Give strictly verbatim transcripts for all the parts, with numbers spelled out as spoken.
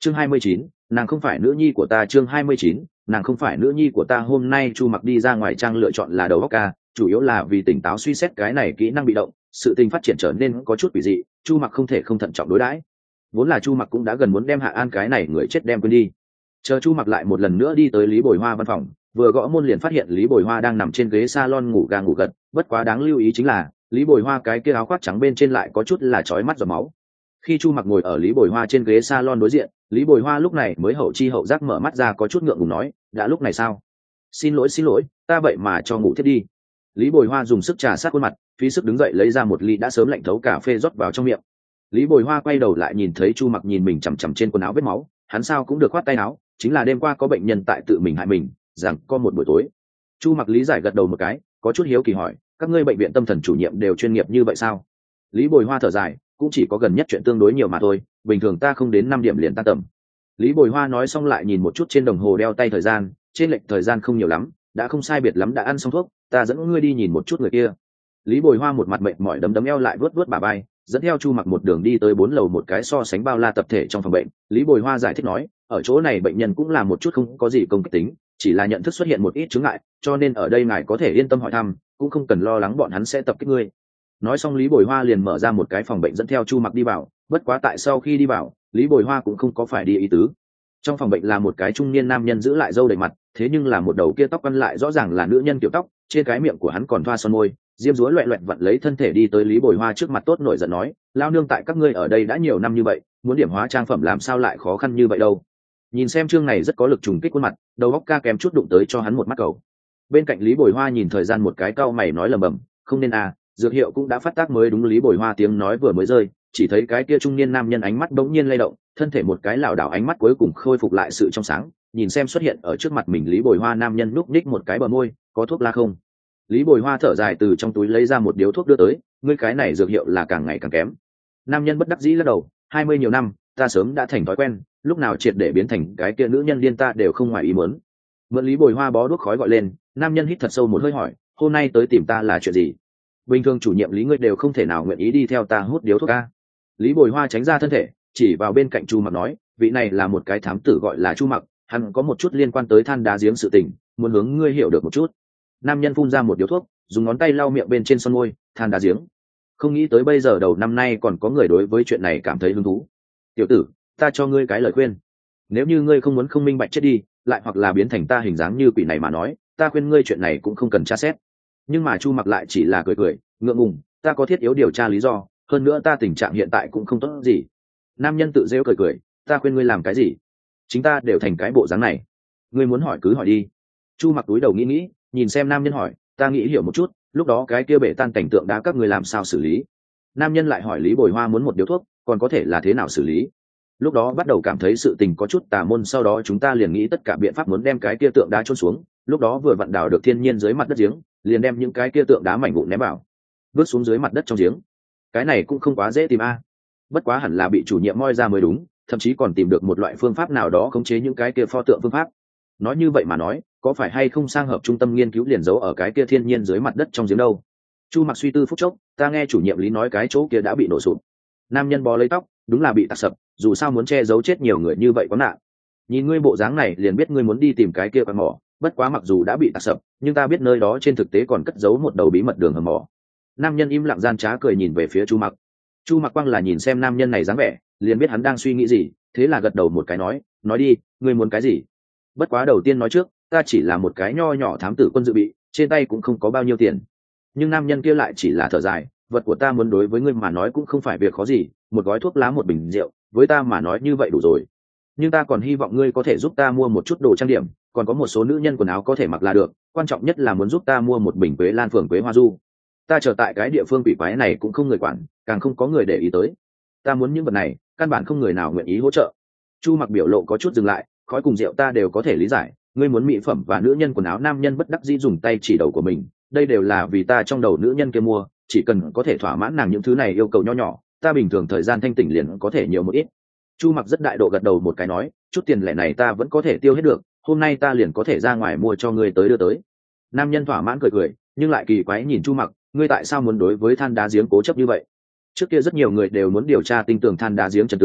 chương hai mươi chín, nàng không phải nữ nhi của ta. Chương hai mươi chín, nàng không phải nữ nhi của ta. Hôm nay Chu Mặc đi ra ngoài trang lựa chọn là đầu óc ca, chủ yếu là vì tỉnh táo suy xét cái này kỹ năng bị động, sự tình phát triển trở nên có chút quỷ dị, Chu Mặc không thể không thận trọng đối đãi. Vốn là Chu Mặc cũng đã gần muốn đem Hạ An cái này người chết đem quên đi. Chờ Chu Mặc lại một lần nữa đi tới Lý Bồi Hoa văn phòng, vừa gõ môn liền phát hiện Lý Bồi Hoa đang nằm trên ghế salon ngủ ga ngủ gật, bất quá đáng lưu ý chính là Lý Bồi Hoa cái kia áo khoác trắng bên trên lại có chút là chói mắt giọt máu. Khi Chu Mặc ngồi ở Lý Bồi Hoa trên ghế salon đối diện, Lý Bồi Hoa lúc này mới hậu chi hậu giác mở mắt ra, có chút ngượng ngùng nói, đã lúc này sao? Xin lỗi xin lỗi, ta vậy mà cho ngủ thiết đi. Lý Bồi Hoa dùng sức trà sát khuôn mặt, phí sức đứng dậy lấy ra một ly đã sớm lạnh thấu cà phê rót vào trong miệng. Lý Bồi Hoa quay đầu lại nhìn thấy Chu Mặc nhìn mình chằm chằm trên quần áo vết máu, hắn sao cũng được khoát tay áo, chính là đêm qua có bệnh nhân tại tự mình hại mình, rằng có một buổi tối. Chu Mặc lý giải gật đầu một cái, có chút hiếu kỳ hỏi, các ngươi bệnh viện tâm thần chủ nhiệm đều chuyên nghiệp như vậy sao? Lý Bồi Hoa thở dài, cũng chỉ có gần nhất chuyện tương đối nhiều mà thôi, bình thường ta không đến năm điểm liền tan tầm. Lý Bồi Hoa nói xong lại nhìn một chút trên đồng hồ đeo tay thời gian, trên lệch thời gian không nhiều lắm, đã không sai biệt lắm đã ăn xong thuốc, ta dẫn ngươi đi nhìn một chút người kia. Lý Bồi Hoa một mặt mệt mỏi đấm đấm eo lại vuốt vuốt bả vai, dẫn theo Chu Mặc một đường đi tới bốn lầu một cái so sánh bao la tập thể trong phòng bệnh. Lý Bồi Hoa giải thích nói, ở chỗ này bệnh nhân cũng là một chút không có gì công kích tính, chỉ là nhận thức xuất hiện một ít chướng ngại, cho nên ở đây ngài có thể yên tâm hỏi thăm, cũng không cần lo lắng bọn hắn sẽ tập kích ngươi. Nói xong Lý Bồi Hoa liền mở ra một cái phòng bệnh dẫn theo Chu Mặc đi vào, bất quá tại sau khi đi vào, Lý Bồi Hoa cũng không có phải đi ý tứ. Trong phòng bệnh là một cái trung niên nam nhân giữ lại râu đầy mặt, thế nhưng là một đầu kia tóc quăn lại rõ ràng là nữ nhân kiểu tóc, trên cái miệng của hắn còn thoa son môi, diêm dúa loẹt loẹt vặn lấy thân thể đi tới Lý Bồi Hoa trước mặt tốt nổi giận nói, lao nương tại các ngươi ở đây đã nhiều năm như vậy, muốn điểm hóa trang phẩm làm sao lại khó khăn như vậy đâu. Nhìn xem chương này rất có lực trùng kích khuôn mặt, đầu óc ca kém chút đụng tới cho hắn một mắt cầu. Bên cạnh Lý Bồi Hoa nhìn thời gian một cái cau mày nói lầm bầm, không nên à, dược hiệu cũng đã phát tác mới đúng. Lý Bồi Hoa tiếng nói vừa mới rơi, chỉ thấy cái kia trung niên nam nhân ánh mắt bỗng nhiên lay động, thân thể một cái lảo đảo ánh mắt cuối cùng khôi phục lại sự trong sáng, nhìn xem xuất hiện ở trước mặt mình Lý Bồi Hoa nam nhân núp ních một cái bờ môi, có thuốc la không? Lý Bồi Hoa thở dài từ trong túi lấy ra một điếu thuốc đưa tới, ngươi cái này dược hiệu là càng ngày càng kém. Nam nhân bất đắc dĩ lắc đầu, hai mươi nhiều năm, ta sớm đã thành thói quen, lúc nào triệt để biến thành cái kia nữ nhân điên ta đều không ngoài ý muốn. Mượn Lý Bồi Hoa bó đuốc khói gọi lên, nam nhân hít thật sâu một hơi hỏi, hôm nay tới tìm ta là chuyện gì? Bình thường chủ nhiệm Lý ngươi đều không thể nào nguyện ý đi theo ta hút điếu thuốc a. Lý Bồi Hoa tránh ra thân thể, chỉ vào bên cạnh Chu Mặc nói, vị này là một cái thám tử gọi là Chu Mặc, hắn có một chút liên quan tới than đá giếng sự tình, muốn hướng ngươi hiểu được một chút. Nam nhân phun ra một điếu thuốc, dùng ngón tay lau miệng bên trên son môi, than đá giếng. Không nghĩ tới bây giờ đầu năm nay còn có người đối với chuyện này cảm thấy hứng thú. Tiểu tử, ta cho ngươi cái lời khuyên, nếu như ngươi không muốn không minh bạch chết đi, lại hoặc là biến thành ta hình dáng như quỷ này mà nói, ta khuyên ngươi chuyện này cũng không cần tra xét. Nhưng mà Chu Mặc lại chỉ là cười cười, ngượng ngùng, ta có thiết yếu điều tra lý do, hơn nữa ta tình trạng hiện tại cũng không tốt gì. Nam nhân tự rêu cười cười, ta khuyên ngươi làm cái gì? Chính ta đều thành cái bộ dáng này, ngươi muốn hỏi cứ hỏi đi. Chu Mặc túi đầu nghĩ nghĩ, nhìn xem nam nhân hỏi, ta nghĩ hiểu một chút, lúc đó cái kia bể tan cảnh tượng đá các ngươi làm sao xử lý? Nam nhân lại hỏi Lý Bồi Hoa muốn một điếu thuốc, còn có thể là thế nào xử lý? Lúc đó bắt đầu cảm thấy sự tình có chút tà môn, sau đó chúng ta liền nghĩ tất cả biện pháp muốn đem cái kia tượng đá chôn xuống, lúc đó vừa vặn đào được thiên nhiên dưới mặt đất giếng, liền đem những cái kia tượng đá mảnh vụn ném vào, vứt xuống dưới mặt đất trong giếng. Cái này cũng không quá dễ tìm a. Bất quá hẳn là bị chủ nhiệm moi ra mới đúng, thậm chí còn tìm được một loại phương pháp nào đó khống chế những cái kia pho tượng phương pháp. Nói như vậy mà nói, có phải hay không sang hợp trung tâm nghiên cứu liền giấu ở cái kia thiên nhiên dưới mặt đất trong giếng đâu? Chu Mặc suy tư phút chốc, ta nghe chủ nhiệm Lý nói cái chỗ kia đã bị nổ sụp. Nam nhân bó lấy tóc, đúng là bị tạc sập, dù sao muốn che giấu chết nhiều người như vậy có nạn. Nhìn ngươi bộ dáng này liền biết ngươi muốn đi tìm cái kia quán mỏ, bất quá mặc dù đã bị tạc sập, nhưng ta biết nơi đó trên thực tế còn cất giấu một đầu bí mật đường hầm mỏ. Nam nhân im lặng gian trá cười nhìn về phía Chu Mặc. Chu Mặc quang là nhìn xem nam nhân này dáng vẻ, liền biết hắn đang suy nghĩ gì, thế là gật đầu một cái nói, nói đi, ngươi muốn cái gì? Bất quá đầu tiên nói trước, ta chỉ là một cái nho nhỏ thám tử quân dự bị, trên tay cũng không có bao nhiêu tiền. Nhưng nam nhân kia lại chỉ là thở dài, vật của ta muốn đối với ngươi mà nói cũng không phải việc khó gì, một gói thuốc lá một bình rượu, với ta mà nói như vậy đủ rồi. Nhưng ta còn hy vọng ngươi có thể giúp ta mua một chút đồ trang điểm, còn có một số nữ nhân quần áo có thể mặc là được, quan trọng nhất là muốn giúp ta mua một bình quế lan phường quế hoa du. Ta chờ tại cái địa phương quỷ quái này cũng không người quản, càng không có người để ý tới. Ta muốn những vật này, căn bản không người nào nguyện ý hỗ trợ. Chu Mặc biểu lộ có chút dừng lại, khói cùng rượu ta đều có thể lý giải, ngươi muốn mỹ phẩm và nữ nhân quần áo. Nam nhân bất đắc dĩ dùng tay chỉ đầu của mình, đây đều là vì ta trong đầu nữ nhân kia mua, chỉ cần có thể thỏa mãn nàng những thứ này yêu cầu nho nhỏ, ta bình thường thời gian thanh tỉnh liền có thể nhiều một ít. Chu Mặc rất đại độ gật đầu một cái nói, chút tiền lẻ này ta vẫn có thể tiêu hết được, hôm nay ta liền có thể ra ngoài mua cho ngươi tới đưa tới. Nam nhân thỏa mãn cười cười, nhưng lại kỳ quái nhìn Chu Mặc, ngươi tại sao muốn đối với than đá giếng cố chấp như vậy? Trước kia rất nhiều người đều muốn điều tra tinh tường than đá giếng chân tướng,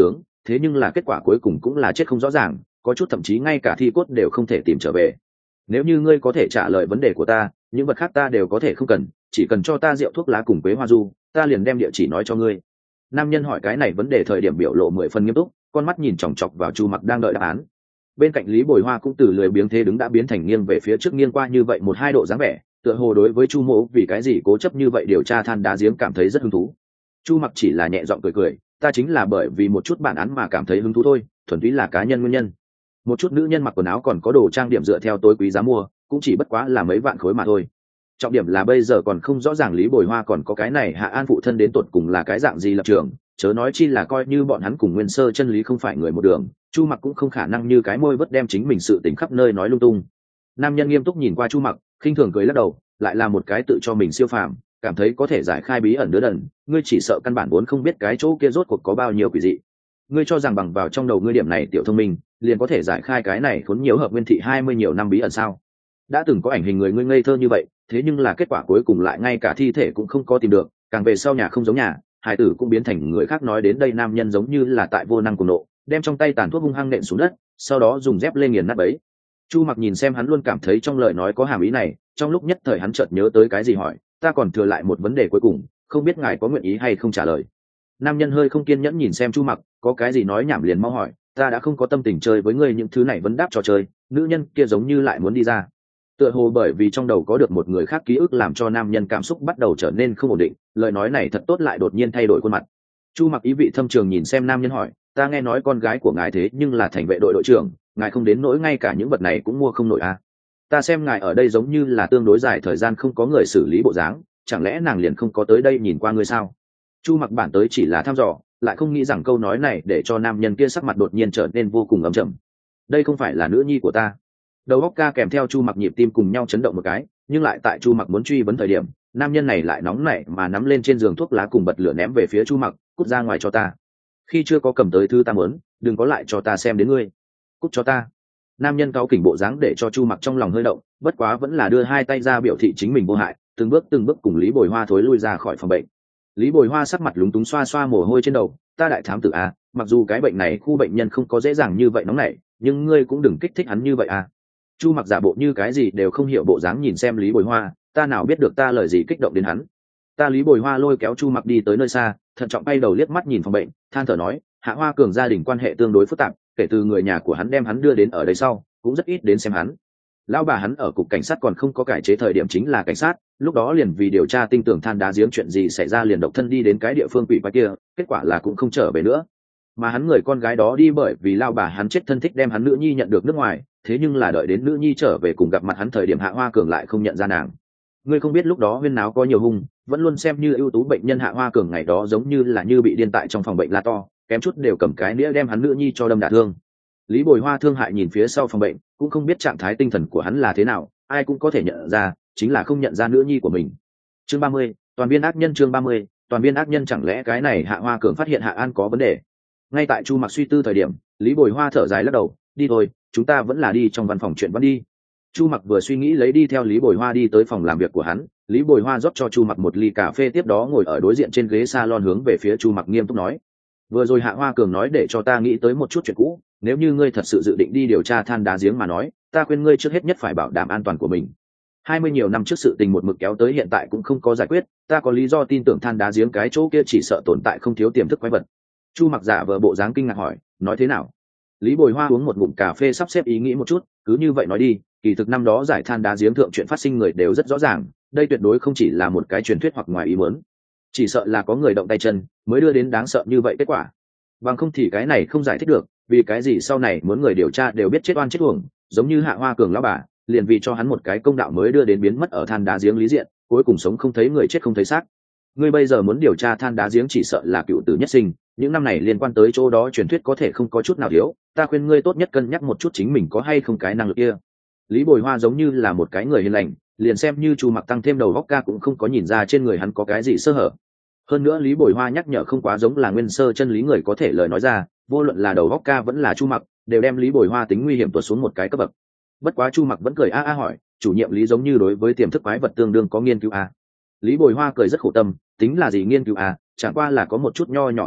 thế nhưng là kết quả cuối cùng cũng là chết không rõ ràng, có chút thậm chí ngay cả thi cốt đều không thể tìm trở về. Nếu như ngươi có thể trả lời vấn đề của ta, những vật khác ta đều có thể không cần, chỉ cần cho ta rượu thuốc lá cùng quế hoa du, ta liền đem địa chỉ nói cho ngươi. Nam nhân hỏi cái này vấn đề thời điểm biểu lộ mười phần nghiêm túc, con mắt nhìn chòng chọc vào Chu Mặc đang đợi đáp án. Bên cạnh Lý Bồi Hoa cũng từ lười biếng thế đứng đã biến thành nghiêng về phía trước nghiêng qua như vậy một hai độ dáng vẻ, tựa hồ đối với Chu Mỗ vì cái gì cố chấp như vậy điều tra than đá giếng cảm thấy rất hứng thú. Chu Mặc chỉ là nhẹ giọng cười cười, ta chính là bởi vì một chút bản án mà cảm thấy hứng thú thôi, thuần túy là cá nhân nguyên nhân. Một chút nữ nhân mặc quần áo còn có đồ trang điểm dựa theo tối quý giá mua, cũng chỉ bất quá là mấy vạn khối mà thôi. Trọng điểm là bây giờ còn không rõ ràng Lý Bồi Hoa còn có cái này Hạ An phụ thân đến tột cùng là cái dạng gì lập trường, chớ nói chi là coi như bọn hắn cùng Nguyên Sơ chân lý không phải người một đường, Chu Mặc cũng không khả năng như cái môi vớt đem chính mình sự tình khắp nơi nói lung tung. Nam nhân nghiêm túc nhìn qua Chu Mặc, khinh thường cười lắc đầu, lại là một cái tự cho mình siêu phàm, cảm thấy có thể giải khai bí ẩn đứa đần, ngươi chỉ sợ căn bản vốn không biết cái chỗ kia rốt cuộc có bao nhiêu quỷ dị. Ngươi cho rằng bằng vào trong đầu ngươi điểm này tiểu thông minh, liền có thể giải khai cái này khốn nhiều hợp nguyên thị hai mươi nhiều năm bí ẩn sao? Đã từng có ảnh hình người ngươi ngây thơ như vậy, thế nhưng là kết quả cuối cùng lại ngay cả thi thể cũng không có tìm được, càng về sau nhà không giống nhà, hải tử cũng biến thành người khác. Nói đến đây nam nhân giống như là tại vô năng cùng nộ, đem trong tay tàn thuốc hung hăng nện xuống đất, sau đó dùng dép lên nghiền nát bấy. Chu Mặc nhìn xem hắn luôn cảm thấy trong lời nói có hàm ý này, trong lúc nhất thời hắn chợt nhớ tới cái gì hỏi, ta còn thừa lại một vấn đề cuối cùng, không biết ngài có nguyện ý hay không trả lời. Nam nhân hơi không kiên nhẫn nhìn xem Chu Mặc, có cái gì nói nhảm liền mau hỏi, ta đã không có tâm tình chơi với ngươi những thứ này vấn đáp trò chơi. Nữ nhân kia giống như lại muốn đi ra, tựa hồ bởi vì trong đầu có được một người khác ký ức làm cho nam nhân cảm xúc bắt đầu trở nên không ổn định, lời nói này thật tốt lại đột nhiên thay đổi khuôn mặt. Chu Mặc ý vị thâm trường nhìn xem nam nhân hỏi, ta nghe nói con gái của ngài thế nhưng là thành vệ đội đội trưởng, ngài không đến nỗi ngay cả những vật này cũng mua không nổi à? Ta xem ngài ở đây giống như là tương đối dài thời gian không có người xử lý bộ dáng, chẳng lẽ nàng liền không có tới đây nhìn qua ngươi sao? Chu Mặc bản tới chỉ là thăm dò, lại không nghĩ rằng câu nói này để cho nam nhân kia sắc mặt đột nhiên trở nên vô cùng ấm chậm. Đây không phải là nữ nhi của ta. Đầu óc ca kèm theo Chu Mặc nhịp tim cùng nhau chấn động một cái, nhưng lại tại Chu Mặc muốn truy vấn thời điểm, nam nhân này lại nóng nảy mà nắm lên trên giường thuốc lá cùng bật lửa ném về phía Chu Mặc, cút ra ngoài cho ta. Khi chưa có cầm tới thứ ta muốn, đừng có lại cho ta xem đến ngươi. Cút cho ta. Nam nhân cáu kỉnh bộ dáng để cho Chu Mặc trong lòng hơi động, bất quá vẫn là đưa hai tay ra biểu thị chính mình vô hại, từng bước từng bước cùng Lý Bồi Hoa thối lui ra khỏi phòng bệnh. Lý Bồi Hoa sắc mặt lúng túng xoa xoa mồ hôi trên đầu, ta đại thám tử à, mặc dù cái bệnh này khu bệnh nhân không có dễ dàng như vậy nóng nảy, nhưng ngươi cũng đừng kích thích hắn như vậy à. Chu Mặc giả bộ như cái gì đều không hiểu bộ dáng nhìn xem Lý Bồi Hoa, ta nào biết được ta lời gì kích động đến hắn. Ta Lý Bồi Hoa lôi kéo Chu Mặc đi tới nơi xa, thận trọng bay đầu liếc mắt nhìn phòng bệnh, than thở nói, Hạ Hoa Cường gia đình quan hệ tương đối phức tạp, kể từ người nhà của hắn đem hắn đưa đến ở đây sau, cũng rất ít đến xem hắn. Lão bà hắn ở cục cảnh sát còn không có cải chế thời điểm chính là cảnh sát, lúc đó liền vì điều tra tinh tường than đá giếng chuyện gì xảy ra liền độc thân đi đến cái địa phương quỷ quái kia, kết quả là cũng không trở về nữa. Mà hắn người con gái đó đi bởi vì lão bà hắn chết thân thích đem hắn nữ nhi nhận được nước ngoài, thế nhưng là đợi đến nữ nhi trở về cùng gặp mặt hắn thời điểm Hạ Hoa Cường lại không nhận ra nàng. Ngươi không biết lúc đó huyên náo có nhiều hung, vẫn luôn xem như ưu tú bệnh nhân Hạ Hoa Cường ngày đó giống như là như bị điên tại trong phòng bệnh la to, kém chút đều cầm cái nĩa đem hắn nữ nhi cho đâm đả thương. Lý Bồi Hoa thương hại nhìn phía sau phòng bệnh, cũng không biết trạng thái tinh thần của hắn là thế nào, ai cũng có thể nhận ra, chính là không nhận ra nữ nhi của mình. Chương ba mươi, toàn viên ác nhân. Chương ba mươi, toàn viên ác nhân. Chẳng lẽ cái này Hạ Hoa Cường phát hiện Hạ An có vấn đề? Ngay tại Chu Mặc suy tư thời điểm, Lý Bồi Hoa thở dài lắc đầu, đi thôi, chúng ta vẫn là đi trong văn phòng chuyện vẫn đi. Chu Mặc vừa suy nghĩ lấy đi theo Lý Bồi Hoa đi tới phòng làm việc của hắn, Lý Bồi Hoa rót cho Chu Mặc một ly cà phê, tiếp đó ngồi ở đối diện trên ghế salon hướng về phía Chu Mặc nghiêm túc nói, vừa rồi Hạ Hoa Cường nói để cho ta nghĩ tới một chút chuyện cũ, nếu như ngươi thật sự dự định đi điều tra than đá giếng mà nói, ta khuyên ngươi trước hết nhất phải bảo đảm an toàn của mình. Hai mươi nhiều năm trước sự tình một mực kéo tới hiện tại cũng không có giải quyết, ta có lý do tin tưởng than đá giếng cái chỗ kia chỉ sợ tồn tại không thiếu tiềm thức quái vật. Chu Mặc giả vờ bộ dáng kinh ngạc hỏi, nói thế nào? Lý Bồi Hoa uống một ngụm cà phê sắp xếp ý nghĩ một chút, cứ như vậy nói đi, kỳ thực năm đó giải than đá giếng thượng chuyện phát sinh người đều rất rõ ràng, đây tuyệt đối không chỉ là một cái truyền thuyết hoặc ngoài ý muốn, chỉ sợ là có người động tay chân mới đưa đến đáng sợ như vậy kết quả. Bằng không thì cái này không giải thích được, vì cái gì sau này muốn người điều tra đều biết chết oan chết uổng, giống như Hạ Hoa Cường lão bà, liền vì cho hắn một cái công đạo mới đưa đến biến mất ở than đá giếng lý diện, cuối cùng sống không thấy người chết không thấy xác. Ngươi bây giờ muốn điều tra than đá giếng chỉ sợ là cựu tử nhất sinh, những năm này liên quan tới chỗ đó truyền thuyết có thể không có chút nào thiếu, ta khuyên ngươi tốt nhất cân nhắc một chút chính mình có hay không cái năng lực kia. Lý Bồi Hoa giống như là một cái người hiền lành, liền xem như Chu Mặc tăng thêm đầu góc ca cũng không có nhìn ra trên người hắn có cái gì sơ hở. Hơn nữa Lý Bồi Hoa nhắc nhở không quá giống là nguyên sơ chân lý người có thể lời nói ra, vô luận là đầu góc ca vẫn là Chu Mặc, đều đem Lý Bồi Hoa tính nguy hiểm tuột xuống một cái cấp bậc. Bất quá Chu Mặc vẫn cười a a hỏi, chủ nhiệm Lý giống như đối với tiềm thức quái vật tương đương có nghiên cứu a. Lý Bồi Hoa cười rất khổ tâm, tính là gì nghiên cứu a, chẳng qua là có một chút nho nhỏ thành tựu,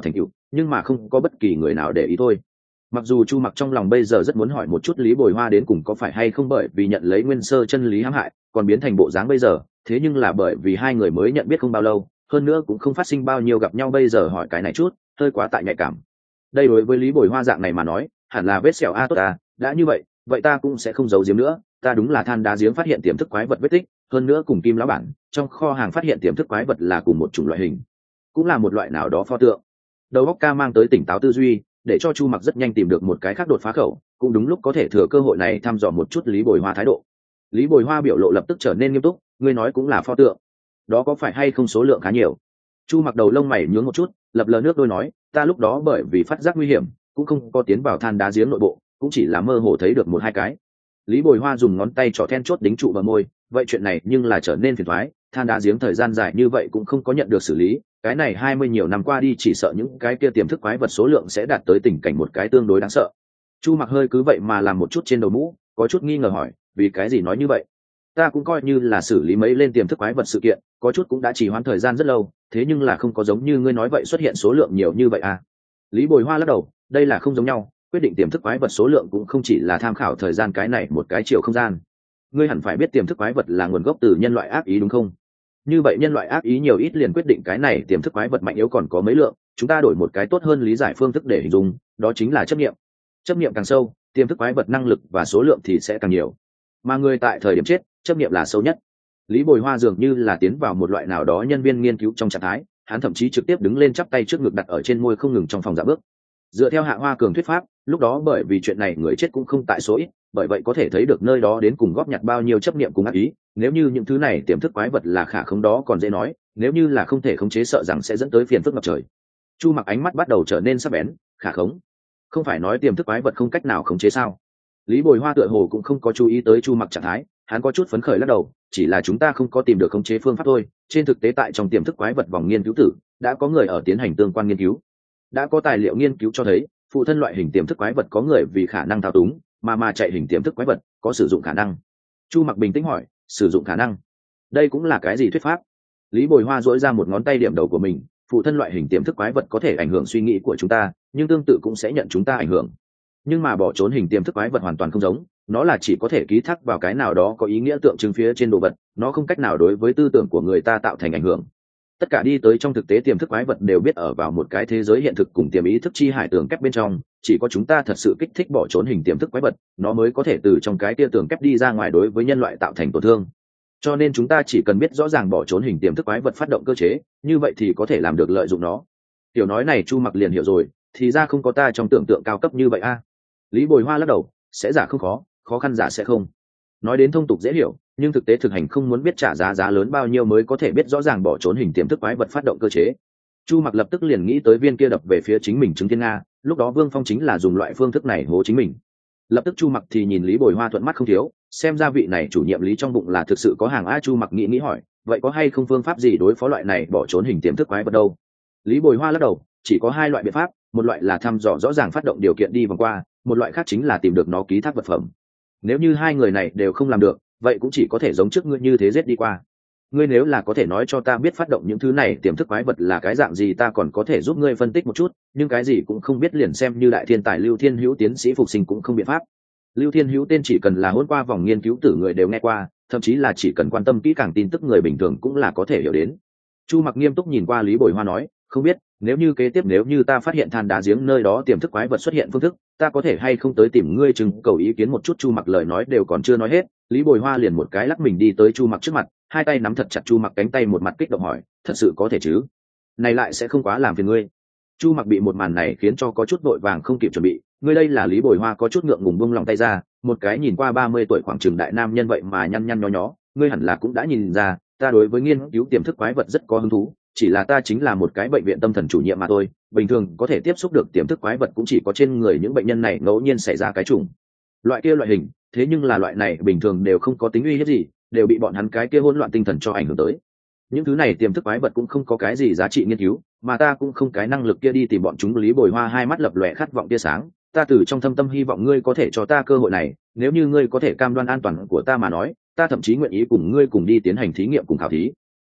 nhưng mà không có bất kỳ người nào để ý thôi. Mặc dù Chu Mặc trong lòng bây giờ rất muốn hỏi một chút Lý Bồi Hoa đến cùng có phải hay không bởi vì nhận lấy nguyên sơ chân lý hãm hại còn biến thành bộ dáng bây giờ, thế nhưng là bởi vì hai người mới nhận biết không bao lâu, hơn nữa cũng không phát sinh bao nhiêu gặp nhau, bây giờ hỏi cái này chút hơi quá tại nhạy cảm. Đây đối với Lý Bồi Hoa dạng này mà nói hẳn là vết sẹo a. Tốt à, đã như vậy vậy ta cũng sẽ không giấu giếm nữa, ta đúng là than đá giếng phát hiện tiềm thức quái vật vết tích, hơn nữa cùng Kim lão bản trong kho hàng phát hiện tiềm thức quái vật là cùng một chủng loại hình, cũng là một loại nào đó pho tượng. Đầu óc ca mang tới tỉnh táo tư duy để cho Chu Mặc rất nhanh tìm được một cái khác đột phá khẩu, cũng đúng lúc có thể thừa cơ hội này thăm dò một chút Lý Bồi Hoa thái độ. Lý Bồi Hoa biểu lộ lập tức trở nên nghiêm túc, ngươi nói cũng là pho tượng, đó có phải hay không số lượng khá nhiều? Chu Mặc đầu lông mày nhướng một chút, lập lờ nước đôi nói, ta lúc đó bởi vì phát giác nguy hiểm cũng không có tiến vào than đá giếng nội bộ, cũng chỉ là mơ hồ thấy được một hai cái. Lý Bồi Hoa dùng ngón tay trỏ then chốt đính trụ vào môi, vậy chuyện này nhưng là trở nên phiền toái, than đá giếng thời gian dài như vậy cũng không có nhận được xử lý, cái này hai mươi nhiều năm qua đi chỉ sợ những cái kia tiềm thức quái vật số lượng sẽ đạt tới tình cảnh một cái tương đối đáng sợ. Chu Mặc hơi cứ vậy mà làm một chút trên đầu mũ, có chút nghi ngờ hỏi, vì cái gì nói như vậy? Ta cũng coi như là xử lý mấy lên tiềm thức quái vật sự kiện, có chút cũng đã trì hoãn thời gian rất lâu, thế nhưng là không có giống như ngươi nói vậy xuất hiện số lượng nhiều như vậy à? Lý Bồi Hoa lắc đầu, đây là không giống nhau, quyết định tiềm thức quái vật số lượng cũng không chỉ là tham khảo thời gian cái này một cái chiều không gian. Ngươi hẳn phải biết tiềm thức quái vật là nguồn gốc từ nhân loại ác ý đúng không? Như vậy nhân loại ác ý nhiều ít liền quyết định cái này tiềm thức quái vật mạnh yếu còn có mấy lượng, chúng ta đổi một cái tốt hơn lý giải phương thức để hình dung, đó chính là chấp niệm. Chấp niệm càng sâu, tiềm thức quái vật năng lực và số lượng thì sẽ càng nhiều. Mà người tại thời điểm chết, chấp niệm là sâu nhất. Lý Bồi Hoa dường như là tiến vào một loại nào đó nhân viên nghiên cứu trong trạng thái, hắn thậm chí trực tiếp đứng lên chắp tay trước ngực đặt ở trên môi không ngừng trong phòng dạ bước. Dựa theo Hạ Hoa Cường thuyết pháp, lúc đó bởi vì chuyện này người chết cũng không tại số ít, bởi vậy có thể thấy được nơi đó đến cùng góp nhặt bao nhiêu chấp niệm cùng ác ý, nếu như những thứ này tiềm thức quái vật là khả khống đó còn dễ nói, nếu như là không thể khống chế sợ rằng sẽ dẫn tới phiền phức ngập trời. Chu Mặc ánh mắt bắt đầu trở nên sắc bén, khả khống? Không phải nói tiềm thức quái vật không cách nào khống chế sao? Lý Bồi Hoa tựa hồ cũng không có chú ý tới Chu Mặc trạng thái, hắn có chút phấn khởi lắc đầu, chỉ là chúng ta không có tìm được khống chế phương pháp thôi, trên thực tế tại trong tiềm thức quái vật vòng nghiên cứu tử, đã có người ở tiến hành tương quan nghiên cứu. Đã có tài liệu nghiên cứu cho thấy, phụ thân loại hình tiềm thức quái vật có người vì khả năng thao túng, mà mà chạy hình tiềm thức quái vật có sử dụng khả năng. Chu Mặc bình tĩnh hỏi, sử dụng khả năng? Đây cũng là cái gì thuyết pháp? Lý Bồi Hoa duỗi ra một ngón tay điểm đầu của mình, phụ thân loại hình tiềm thức quái vật có thể ảnh hưởng suy nghĩ của chúng ta, nhưng tương tự cũng sẽ nhận chúng ta ảnh hưởng. Nhưng mà bỏ trốn hình tiềm thức quái vật hoàn toàn không giống, nó là chỉ có thể ký thác vào cái nào đó có ý nghĩa tượng trưng phía trên đồ vật, nó không cách nào đối với tư tưởng của người ta tạo thành ảnh hưởng. Tất cả đi tới trong thực tế tiềm thức quái vật đều biết ở vào một cái thế giới hiện thực cùng tiềm ý thức chi hải tường kép bên trong, chỉ có chúng ta thật sự kích thích bỏ trốn hình tiềm thức quái vật, nó mới có thể từ trong cái tia tường kép đi ra ngoài đối với nhân loại tạo thành tổn thương. Cho nên chúng ta chỉ cần biết rõ ràng bỏ trốn hình tiềm thức quái vật phát động cơ chế, như vậy thì có thể làm được lợi dụng nó. Tiểu nói này Chu Mặc liền hiểu rồi, thì ra không có ta trong tưởng tượng cao cấp như vậy a. Lý Bồi Hoa lắc đầu, sẽ giả không khó, khó khăn giả sẽ không. Nói đến thông tục dễ hiểu, nhưng thực tế thực hành không muốn biết trả giá giá lớn bao nhiêu mới có thể biết rõ ràng bỏ trốn hình tiềm thức quái vật phát động cơ chế. Chu Mặc lập tức liền nghĩ tới viên kia đập về phía chính mình chứng thiên nga, lúc đó Vương Phong chính là dùng loại phương thức này hố chính mình. Lập tức Chu Mặc thì nhìn Lý Bồi Hoa thuận mắt không thiếu, xem ra vị này chủ nhiệm Lý trong bụng là thực sự có hàng a. Chu Mặc nghĩ nghĩ hỏi, vậy có hay không phương pháp gì đối phó loại này bỏ trốn hình tiềm thức quái vật đâu? Lý Bồi Hoa lắc đầu, chỉ có hai loại biện pháp, một loại là thăm dò rõ ràng phát động điều kiện đi vòng qua, một loại khác chính là tìm được nó ký thác vật phẩm. Nếu như hai người này đều không làm được, vậy cũng chỉ có thể giống trước ngươi như thế giết đi qua. Ngươi nếu là có thể nói cho ta biết phát động những thứ này tiềm thức quái vật là cái dạng gì, ta còn có thể giúp ngươi phân tích một chút, nhưng cái gì cũng không biết liền xem như đại thiên tài Lưu Thiên Hữu tiến sĩ phục sinh cũng không biện pháp. Lưu Thiên Hữu tên chỉ cần là hôn qua vòng nghiên cứu tử người đều nghe qua, thậm chí là chỉ cần quan tâm kỹ càng tin tức người bình thường cũng là có thể hiểu đến. Chu Mặc nghiêm túc nhìn qua Lý Bồi Hoa nói, không biết nếu như kế tiếp nếu như ta phát hiện than đá giếng nơi đó tiềm thức quái vật xuất hiện phương thức, ta có thể hay không tới tìm ngươi trưng cầu ý kiến một chút. Chu Mặc lời nói đều còn chưa nói hết, Lý Bồi Hoa liền một cái lắc mình đi tới Chu Mặc trước mặt, hai tay nắm thật chặt Chu Mặc cánh tay, một mặt kích động hỏi, thật sự có thể chứ? Này lại sẽ không quá làm phiền ngươi? Chu Mặc bị một màn này khiến cho có chút vội vàng không kịp chuẩn bị, ngươi đây là Lý Bồi Hoa có chút ngượng ngùng buông lòng tay ra, một cái nhìn qua ba mươi tuổi khoảng chừng đại nam nhân vậy mà nhăn nhăn nhó nhó, ngươi hẳn là cũng đã nhìn ra, ta đối với nghiên cứu tiềm thức quái vật rất có hứng thú, chỉ là ta chính là một cái bệnh viện tâm thần chủ nhiệm mà thôi, bình thường có thể tiếp xúc được tiềm thức quái vật cũng chỉ có trên người những bệnh nhân này ngẫu nhiên xảy ra cái chủng loại kia loại hình, thế nhưng là loại này bình thường đều không có tính uy hiếp gì, đều bị bọn hắn cái kia hỗn loạn tinh thần cho ảnh hưởng tới. Những thứ này tiềm thức quái vật cũng không có cái gì giá trị nghiên cứu, mà ta cũng không cái năng lực kia đi tìm bọn chúng. Lý Bồi Hoa hai mắt lập lòe khát vọng tia sáng, ta từ trong thâm tâm hy vọng ngươi có thể cho ta cơ hội này, nếu như ngươi có thể cam đoan an toàn của ta mà nói, ta thậm chí nguyện ý cùng ngươi cùng đi tiến hành thí nghiệm cùng khảo thí.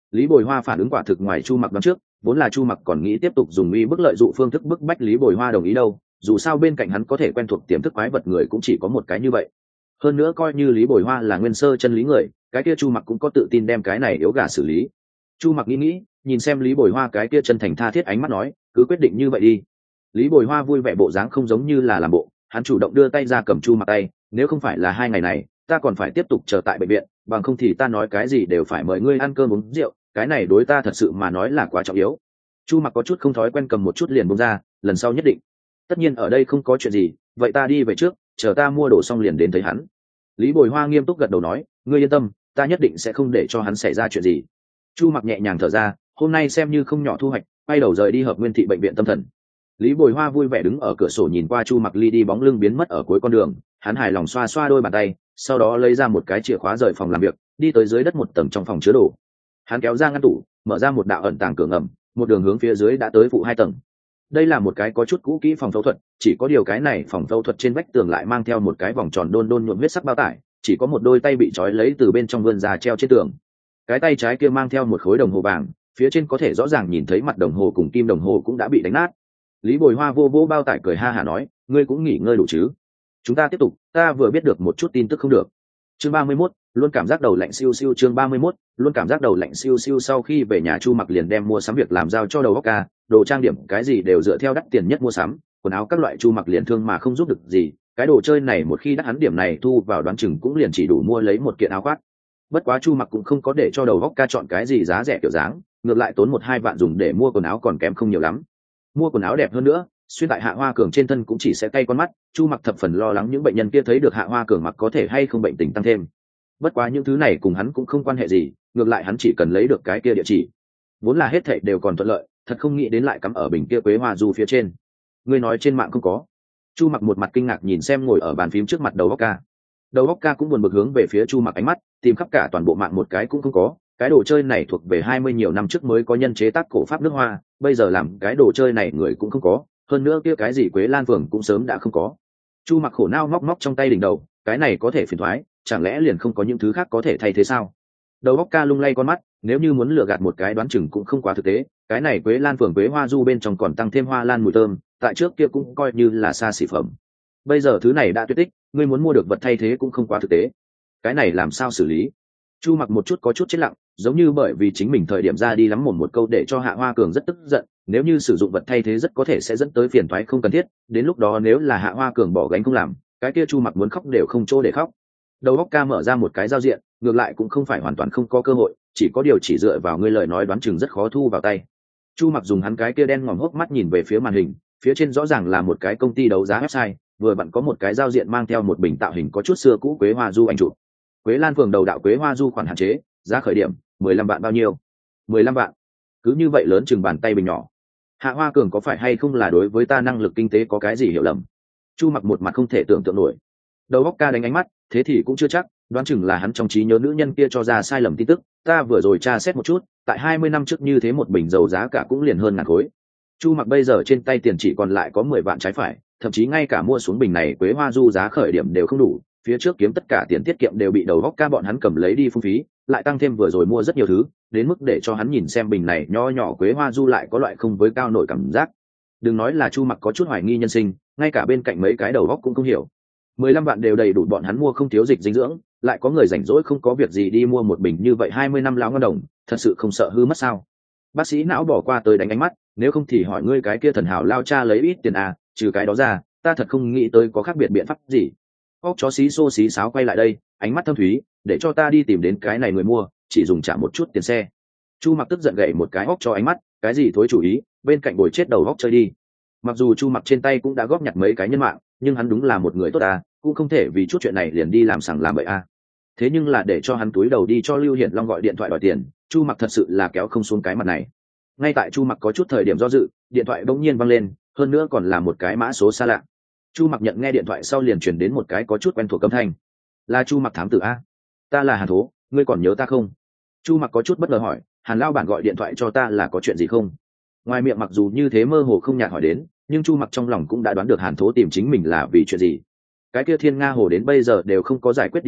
Lý Bồi Hoa phản ứng quả thực ngoài Chu Mặc đoán trước, vốn là Chu Mặc còn nghĩ tiếp tục dùng uy bức lợi dụ phương thức bức bách Lý Bồi Hoa đồng ý đâu, dù sao bên cạnh hắn có thể quen thuộc tiềm thức quái vật người cũng chỉ có một cái như vậy. Hơn nữa coi như Lý Bồi Hoa là nguyên sơ chân lý người, cái kia Chu Mặc cũng có tự tin đem cái này yếu gà xử lý. Chu Mặc nghĩ nghĩ, nhìn xem Lý Bồi Hoa cái kia chân thành tha thiết ánh mắt nói, cứ quyết định như vậy đi. Lý Bồi Hoa vui vẻ bộ dáng không giống như là làm bộ, hắn chủ động đưa tay ra cầm Chu Mặc tay, nếu không phải là hai ngày này ta còn phải tiếp tục chờ tại bệnh viện, bằng không thì ta nói cái gì đều phải mời ngươi ăn cơm uống rượu, cái này đối ta thật sự mà nói là quá trọng yếu. Chu Mặc có chút không thói quen cầm một chút liền buông ra, lần sau nhất định. Tất nhiên ở đây không có chuyện gì, vậy ta đi về trước, chờ ta mua đồ xong liền đến thấy hắn. Lý Bồi Hoa nghiêm túc gật đầu nói, ngươi yên tâm, ta nhất định sẽ không để cho hắn xảy ra chuyện gì. Chu Mặc nhẹ nhàng thở ra, hôm nay xem như không nhỏ thu hoạch, quay đầu rời đi Hợp Nguyên thị bệnh viện tâm thần. Lý Bồi Hoa vui vẻ đứng ở cửa sổ nhìn qua Chu Mặc ly đi bóng lưng biến mất ở cuối con đường, hắn hài lòng xoa xoa đôi bàn tay, sau đó lấy ra một cái chìa khóa rời phòng làm việc, đi tới dưới đất một tầng trong phòng chứa đồ. Hắn kéo ra ngăn tủ, mở ra một đạo ẩn tàng cửa ngầm, một đường hướng phía dưới đã tới phụ hai tầng. Đây là một cái có chút cũ kỹ phòng phẫu thuật, chỉ có điều cái này phòng phẫu thuật trên vách tường lại mang theo một cái vòng tròn đôn đôn nhuộm huyết sắc bao tải, chỉ có một đôi tay bị trói lấy từ bên trong vươn ra treo trên tường. Cái tay trái kia mang theo một khối đồng hồ vàng, phía trên có thể rõ ràng nhìn thấy mặt đồng hồ cùng kim đồng hồ cũng đã bị đánh nát. Lý Bồi Hoa vô vô bao tải cười ha hả nói, ngươi cũng nghỉ ngơi đủ chứ? Chúng ta tiếp tục, ta vừa biết được một chút tin tức không được. Chương ba mươi mốt, luôn cảm giác đầu lạnh siêu siêu. Chương ba mươi mốt, luôn cảm giác đầu lạnh siêu siêu. Sau khi về nhà Chu Mặc liền đem mua sắm việc làm giao cho đầu óc ca, đồ trang điểm cái gì đều dựa theo đắt tiền nhất mua sắm, quần áo các loại Chu Mặc liền thương mà không giúp được gì, cái đồ chơi này một khi đắt hắn điểm này thu vào đoán chừng cũng liền chỉ đủ mua lấy một kiện áo khoác. Bất quá Chu Mặc cũng không có để cho đầu óc ca chọn cái gì giá rẻ kiểu dáng, ngược lại tốn một hai vạn dùng để mua quần áo còn kém không nhiều lắm. Mua quần áo đẹp hơn nữa, xuyên tại Hạ Hoa Cường trên thân cũng chỉ sẽ cay con mắt, Chu Mặc thập phần lo lắng những bệnh nhân kia thấy được Hạ Hoa Cường mặc có thể hay không bệnh tình tăng thêm. Bất quá những thứ này cùng hắn cũng không quan hệ gì, ngược lại hắn chỉ cần lấy được cái kia địa chỉ, vốn là hết thảy đều còn thuận lợi, thật không nghĩ đến lại cắm ở bình kia quế hoa du phía trên. Ngươi nói trên mạng không có? Chu Mặc một mặt kinh ngạc nhìn xem ngồi ở bàn phím trước mặt đầu óc ca. Đầu óc ca cũng buồn bực hướng về phía Chu Mặc ánh mắt, tìm khắp cả toàn bộ mạng một cái cũng không có. Cái đồ chơi này thuộc về hai mươi nhiều năm trước mới có nhân chế tác cổ pháp nước Hoa, bây giờ làm cái đồ chơi này người cũng không có, hơn nữa kia cái gì Quế Lan Phường cũng sớm đã không có. Chu Mặc khổ não móc móc trong tay đỉnh đầu, cái này có thể phiền toái, chẳng lẽ liền không có những thứ khác có thể thay thế sao? Đầu óc ca lung lay con mắt, nếu như muốn lừa gạt một cái đoán chừng cũng không quá thực tế, cái này Quế Lan Phường Quế Hoa Du bên trong còn tăng thêm hoa lan mùi thơm, tại trước kia cũng coi như là xa xỉ phẩm. Bây giờ thứ này đã tuyệt tích, ngươi muốn mua được vật thay thế cũng không quá thực tế. Cái này làm sao xử lý? Chu Mặc một chút có chút chết lặng, giống như bởi vì chính mình thời điểm ra đi lắm mồm một câu để cho Hạ Hoa Cường rất tức giận, nếu như sử dụng vật thay thế rất có thể sẽ dẫn tới phiền toái không cần thiết, đến lúc đó nếu là Hạ Hoa Cường bỏ gánh không làm, cái kia Chu Mặc muốn khóc đều không chỗ để khóc. Đầu óc ca mở ra một cái giao diện, ngược lại cũng không phải hoàn toàn không có cơ hội, chỉ có điều chỉ dựa vào ngươi lời nói đoán chừng rất khó thu vào tay. Chu Mặc dùng hắn cái kia đen ngòm hốc mắt nhìn về phía màn hình, phía trên rõ ràng là một cái công ty đấu giá website, vừa vặn có một cái giao diện mang theo một bình tạo hình có chút xưa cũ Quế Hoa Du ảnh chụp. Quế Lan Phường đầu đạo Quế Hoa Du khoản hạn chế, giá khởi điểm mười lăm vạn bao nhiêu? mười lăm vạn. Cứ như vậy lớn chừng bàn tay bình nhỏ. Hạ Hoa Cường có phải hay không là đối với ta năng lực kinh tế có cái gì hiểu lầm? Chu Mặc một mặt không thể tưởng tượng nổi. Đầu óc ca đánh ánh mắt, thế thì cũng chưa chắc, đoán chừng là hắn trong trí nhớ nữ nhân kia cho ra sai lầm tin tức, ta vừa rồi tra xét một chút, tại hai mươi năm trước như thế một bình dầu giá cả cũng liền hơn ngàn khối. Chu Mặc bây giờ trên tay tiền chỉ còn lại có mười vạn trái phải, thậm chí ngay cả mua xuống bình này Quế Hoa Du giá khởi điểm đều không đủ, phía trước kiếm tất cả tiền tiết kiệm đều bị đầu óc ca bọn hắn cầm lấy đi phung phí, lại tăng thêm vừa rồi mua rất nhiều thứ, đến mức để cho hắn nhìn xem bình này nho nhỏ Quế Hoa Du lại có loại không với cao nổi cảm giác. Đừng nói là Chu Mặc có chút hoài nghi nhân sinh, ngay cả bên cạnh mấy cái đầu óc cũng không hiểu. mười lăm vạn đều đầy đủ bọn hắn mua không thiếu dịch dinh dưỡng, lại có người rảnh rỗi không có việc gì đi mua một bình như vậy hai mươi năm láo ngân đồng, thật sự không sợ hư mất sao? Bác sĩ não bỏ qua tới đánh ánh mắt, nếu không thì hỏi ngươi cái kia thần hào lao cha lấy ít tiền à, trừ cái đó ra, ta thật không nghĩ tới có khác biệt biện pháp gì. Óc chó xí xô xí sáo quay lại đây, ánh mắt thâm thúy, để cho ta đi tìm đến cái này người mua, chỉ dùng trả một chút tiền xe. Chu Mặc tức giận gậy một cái óc cho ánh mắt, cái gì thối chủ ý, bên cạnh bồi chết đầu óc chơi đi. Mặc dù Chu Mặc trên tay cũng đã góp nhặt mấy cái nhân mạng, nhưng hắn đúng là một người tốt à, cũng không thể vì chút chuyện này liền đi làm sằng làm bậy à. Thế nhưng là để cho hắn túi đầu đi cho Lưu Hiển Long gọi điện thoại đòi tiền, Chu Mặc thật sự là kéo không xuống cái mặt này. Ngay tại Chu Mặc có chút thời điểm do dự, điện thoại bỗng nhiên vang lên, hơn nữa còn là một cái mã số xa lạ. Chu Mặc nhận nghe điện thoại sau liền chuyển đến một cái có chút quen thuộc âm thanh. Là Chu Mặc thám tử a? Ta là Hàn Thố, ngươi còn nhớ ta không? Chu Mặc có chút bất ngờ hỏi, Hàn lao bản gọi điện thoại cho ta là có chuyện gì không? Ngoài miệng mặc dù như thế mơ hồ không nhạt hỏi đến, nhưng Chu Mặc trong lòng cũng đã đoán được Hàn Thố tìm chính mình là vì chuyện gì. Cái kia Thiên Nga Hồ đến bây giờ đều không có giải quyết đi đâu,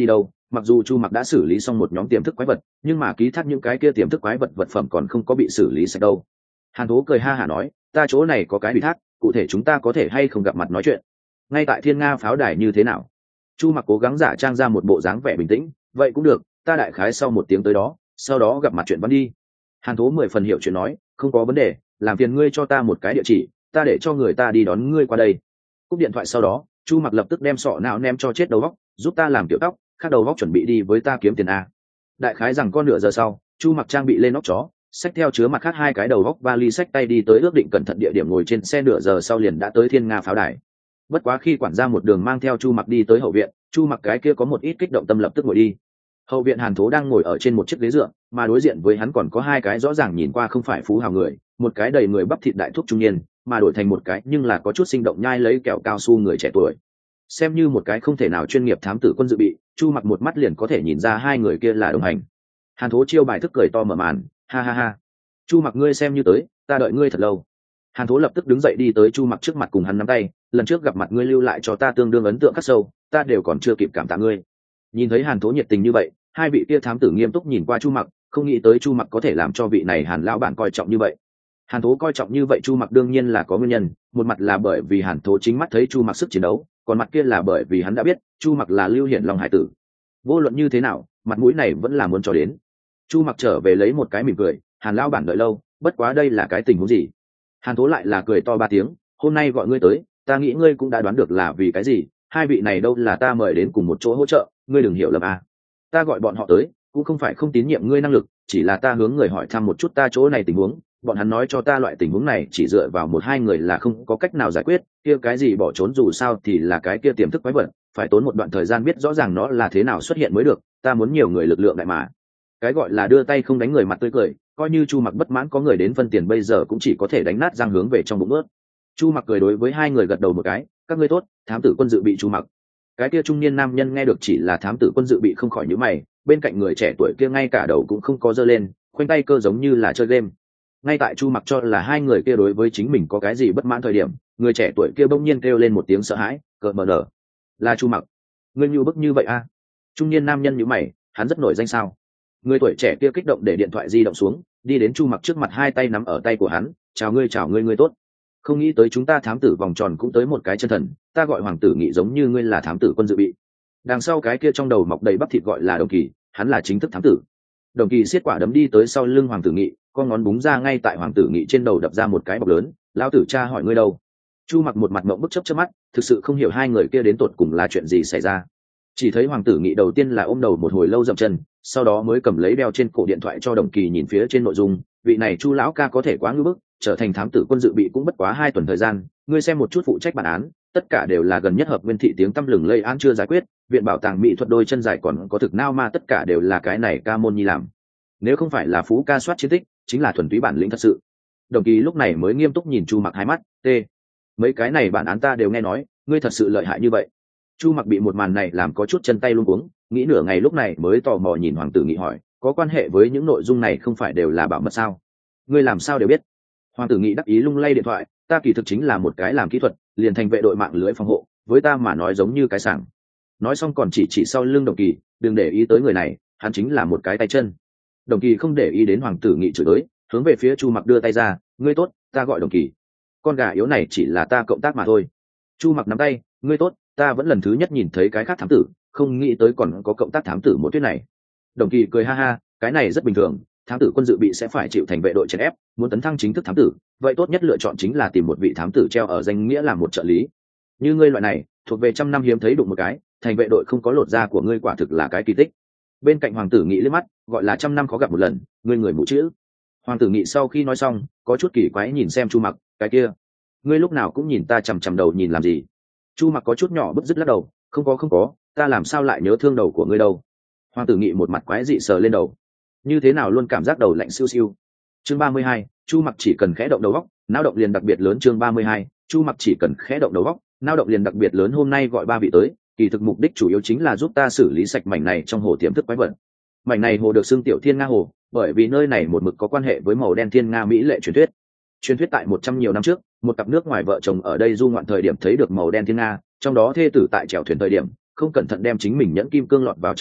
Mặc dù chu mặc đã xử lý xong một nhóm tiềm thức quái vật, nhưng mà ký thác những cái kia tiềm thức quái vật vật phẩm còn không có bị xử lý sạch đâu. Hàn Thố cười ha hả nói, ta chỗ này có cái ủy thác, cụ thể chúng ta có thể hay không gặp mặt nói chuyện ngay tại Thiên Nga pháo đài như thế nào? Chu mặc cố gắng giả trang ra một bộ dáng vẻ bình tĩnh, vậy cũng được, ta đại khái sau một tiếng tới đó, sau đó gặp mặt chuyện văn đi. Hàn Thố mười phần hiểu chuyện nói, không có vấn đề, làm phiền ngươi cho ta một cái địa chỉ, ta để cho người ta đi đón ngươi qua đây. Cúp điện thoại sau đó, Chu mặc lập tức đem sọ não ném cho chết đầu vóc, giúp ta làm tiểu tóc, khác đầu vóc chuẩn bị đi với ta kiếm tiền a. Đại khái rằng con nửa giờ sau, Chu mặc trang bị lên nóc chó, xách theo chứa mặt khác hai cái đầu vóc vali xách tay đi tới ước định cẩn thận địa điểm, ngồi trên xe nửa giờ sau liền đã tới Thiên Nga pháo đài. Bất quá khi quản gia một đường mang theo Chu mặc đi tới hậu viện, Chu mặc cái kia có một ít kích động tâm lập tức ngồi đi. Hậu viện Hàn Thố đang ngồi ở trên một chiếc ghế dựa, mà đối diện với hắn còn có hai cái rõ ràng nhìn qua không phải phú hào người, một cái đầy người bắp thịt đại thúc trung niên, mà đổi thành một cái nhưng là có chút sinh động nhai lấy kẹo cao su người trẻ tuổi. Xem như một cái không thể nào chuyên nghiệp thám tử quân dự bị, Chu mặc một mắt liền có thể nhìn ra hai người kia là đồng hành. Hàn Thố chiêu bài thức cười to mở màn, ha ha ha, Chu mặc ngươi xem như tới, ta đợi ngươi thật lâu. Hàn Thố lập tức đứng dậy đi tới Chu mặc trước mặt cùng hắn nắm tay, lần trước gặp mặt ngươi lưu lại cho ta tương đương ấn tượng khắc sâu, ta đều còn chưa kịp cảm tạ ngươi. Nhìn thấy Hàn Thố nhiệt tình như vậy, hai vị kia thám tử nghiêm túc nhìn qua Chu mặc, không nghĩ tới Chu mặc có thể làm cho vị này Hàn lão bản coi trọng như vậy. Hàn Thố coi trọng như vậy Chu mặc đương nhiên là có nguyên nhân, một mặt là bởi vì Hàn Thố chính mắt thấy Chu mặc sức chiến đấu, còn mặt kia là bởi vì hắn đã biết Chu mặc là Lưu Hiển Long hải tử. Vô luận như thế nào, mặt mũi này vẫn là muốn cho đến. Chu mặc trở về lấy một cái mỉm cười, Hàn lão bản đợi lâu, bất quá đây là cái tình huống gì? Hàn Thố lại là cười to ba tiếng, hôm nay gọi ngươi tới, ta nghĩ ngươi cũng đã đoán được là vì cái gì, hai vị này đâu là ta mời đến cùng một chỗ hỗ trợ, ngươi đừng hiểu lầm à. Ta gọi bọn họ tới, cũng không phải không tín nhiệm ngươi năng lực, chỉ là ta hướng người hỏi thăm một chút ta chỗ này tình huống, bọn hắn nói cho ta loại tình huống này chỉ dựa vào một hai người là không có cách nào giải quyết, kia cái gì bỏ trốn dù sao thì là cái kia tiềm thức quái vật, phải tốn một đoạn thời gian biết rõ ràng nó là thế nào xuất hiện mới được, ta muốn nhiều người lực lượng đại mà. Cái gọi là đưa tay không đánh người mặt tươi cười, coi như Chu mặc bất mãn có người đến phân tiền bây giờ cũng chỉ có thể đánh nát răng hướng về trong bụng ướt. Chu mặc cười đối với hai người gật đầu một cái, các ngươi tốt, thám tử quân dự bị Chu mặc. Cái kia trung niên nam nhân nghe được chỉ là thám tử quân dự bị không khỏi nhíu mày, bên cạnh người trẻ tuổi kia ngay cả đầu cũng không có giơ lên, khoanh tay cơ giống như là chơi game. Ngay tại Chu mặc cho là hai người kia đối với chính mình có cái gì bất mãn thời điểm, người trẻ tuổi kia bỗng nhiên kêu lên một tiếng sợ hãi, cợt mờ nở, là Chu mặc. Ngươi như bức như vậy a? À? Trung niên nam nhân nhíu mày, hắn rất nổi danh sao? Người tuổi trẻ kia kích động để điện thoại di động xuống, đi đến Chu mặc trước mặt, hai tay nắm ở tay của hắn, chào ngươi chào ngươi ngươi tốt. Không nghĩ tới chúng ta thám tử vòng tròn cũng tới một cái chân thần, ta gọi Hoàng tử Nghị giống như ngươi là thám tử quân dự bị. Đằng sau cái kia trong đầu mọc đầy bắp thịt gọi là Đồng Kỳ, hắn là chính thức thám tử. Đồng Kỳ siết quả đấm đi tới sau lưng Hoàng tử Nghị, con ngón búng ra ngay tại Hoàng tử Nghị trên đầu đập ra một cái bọc lớn, lão tử cha hỏi ngươi đâu? Chu mặc một mặt mộng bức chớp chớp mắt, thực sự không hiểu hai người kia đến tột cùng là chuyện gì xảy ra. Chỉ thấy Hoàng tử Nghị đầu tiên là ôm đầu một hồi lâu dậm chân, sau đó mới cầm lấy đeo trên cổ điện thoại cho Đồng Kỳ nhìn phía trên nội dung, vị này Chu lão ca có thể quá ngưỡng bức, trở thành thám tử quân dự bị cũng bất quá hai tuần thời gian, ngươi xem một chút phụ trách bản án, tất cả đều là gần nhất hợp nguyên thị tiếng tăm lừng lây án chưa giải quyết, viện bảo tàng mỹ thuật đôi chân dài còn có thực nao ma tất cả đều là cái này ca môn nhi làm. Nếu không phải là phú ca soát chiến tích, chính là thuần túy bản lĩnh thật sự. Đồng Kỳ lúc này mới nghiêm túc nhìn Chu mặc hai mắt, t mấy cái này bản án ta đều nghe nói, ngươi thật sự lợi hại như vậy. Chu mặc bị một màn này làm có chút chân tay luống cuống, nghĩ nửa ngày lúc này mới tò mò nhìn Hoàng tử Nghị hỏi, có quan hệ với những nội dung này không phải đều là bảo mật sao? Ngươi làm sao đều biết? Hoàng tử Nghị đắc ý lung lay điện thoại, ta kỳ thực chính là một cái làm kỹ thuật, liền thành vệ đội mạng lưới phòng hộ, với ta mà nói giống như cái sảng. Nói xong còn chỉ chỉ sau lưng Đồng Kỳ, đừng để ý tới người này, hắn chính là một cái tay chân. Đồng Kỳ không để ý đến Hoàng tử Nghị chửi tới, hướng về phía Chu mặc đưa tay ra, ngươi tốt, ta gọi Đồng Kỳ. Con gà yếu này chỉ là ta cộng tác mà thôi. Chu mặc nắm tay, ngươi tốt, ta vẫn lần thứ nhất nhìn thấy cái khác thám tử, không nghĩ tới còn có cộng tác thám tử một tuyết này. Đồng Kỳ cười ha ha, cái này rất bình thường, thám tử quân dự bị sẽ phải chịu thành vệ đội chèn ép, muốn tấn thăng chính thức thám tử, vậy tốt nhất lựa chọn chính là tìm một vị thám tử treo ở danh nghĩa làm một trợ lý. Như ngươi loại này, thuộc về trăm năm hiếm thấy đụng một cái, thành vệ đội không có lột da của ngươi quả thực là cái kỳ tích. Bên cạnh Hoàng tử Nghị liếc mắt, gọi là trăm năm khó gặp một lần, ngươi người mù chữ. Hoàng tử Nghị sau khi nói xong, có chút kỳ quái nhìn xem Chu mặc, cái kia, ngươi lúc nào cũng nhìn ta chằm chằm đầu nhìn làm gì? Chu mặc có chút nhỏ bứt rứt lắc đầu, không có không có, ta làm sao lại nhớ thương đầu của ngươi đâu? Hoàng tử Nghị một mặt quái dị sờ lên đầu, như thế nào luôn cảm giác đầu lạnh siêu siêu. Chương ba mươi hai, Chu mặc chỉ cần khẽ động đầu óc, não động liền đặc biệt lớn. Chương ba mươi hai, Chu mặc chỉ cần khẽ động đầu óc, não động liền đặc biệt lớn. Hôm nay gọi ba vị tới, kỳ thực mục đích chủ yếu chính là giúp ta xử lý sạch mảnh này trong hồ tiềm thức quái vật. Mảnh này hồ được xưng Tiểu Thiên Nga hồ, bởi vì nơi này một mực có quan hệ với màu đen thiên nga mỹ lệ truyền thuyết. Truyền thuyết tại một trăm nhiều năm trước, một cặp nước ngoài vợ chồng ở đây du ngoạn thời điểm thấy được màu đen thiên nga, trong đó thê tử tại chèo thuyền thời điểm không cẩn thận đem chính mình nhẫn kim cương lọt vào trong hồ,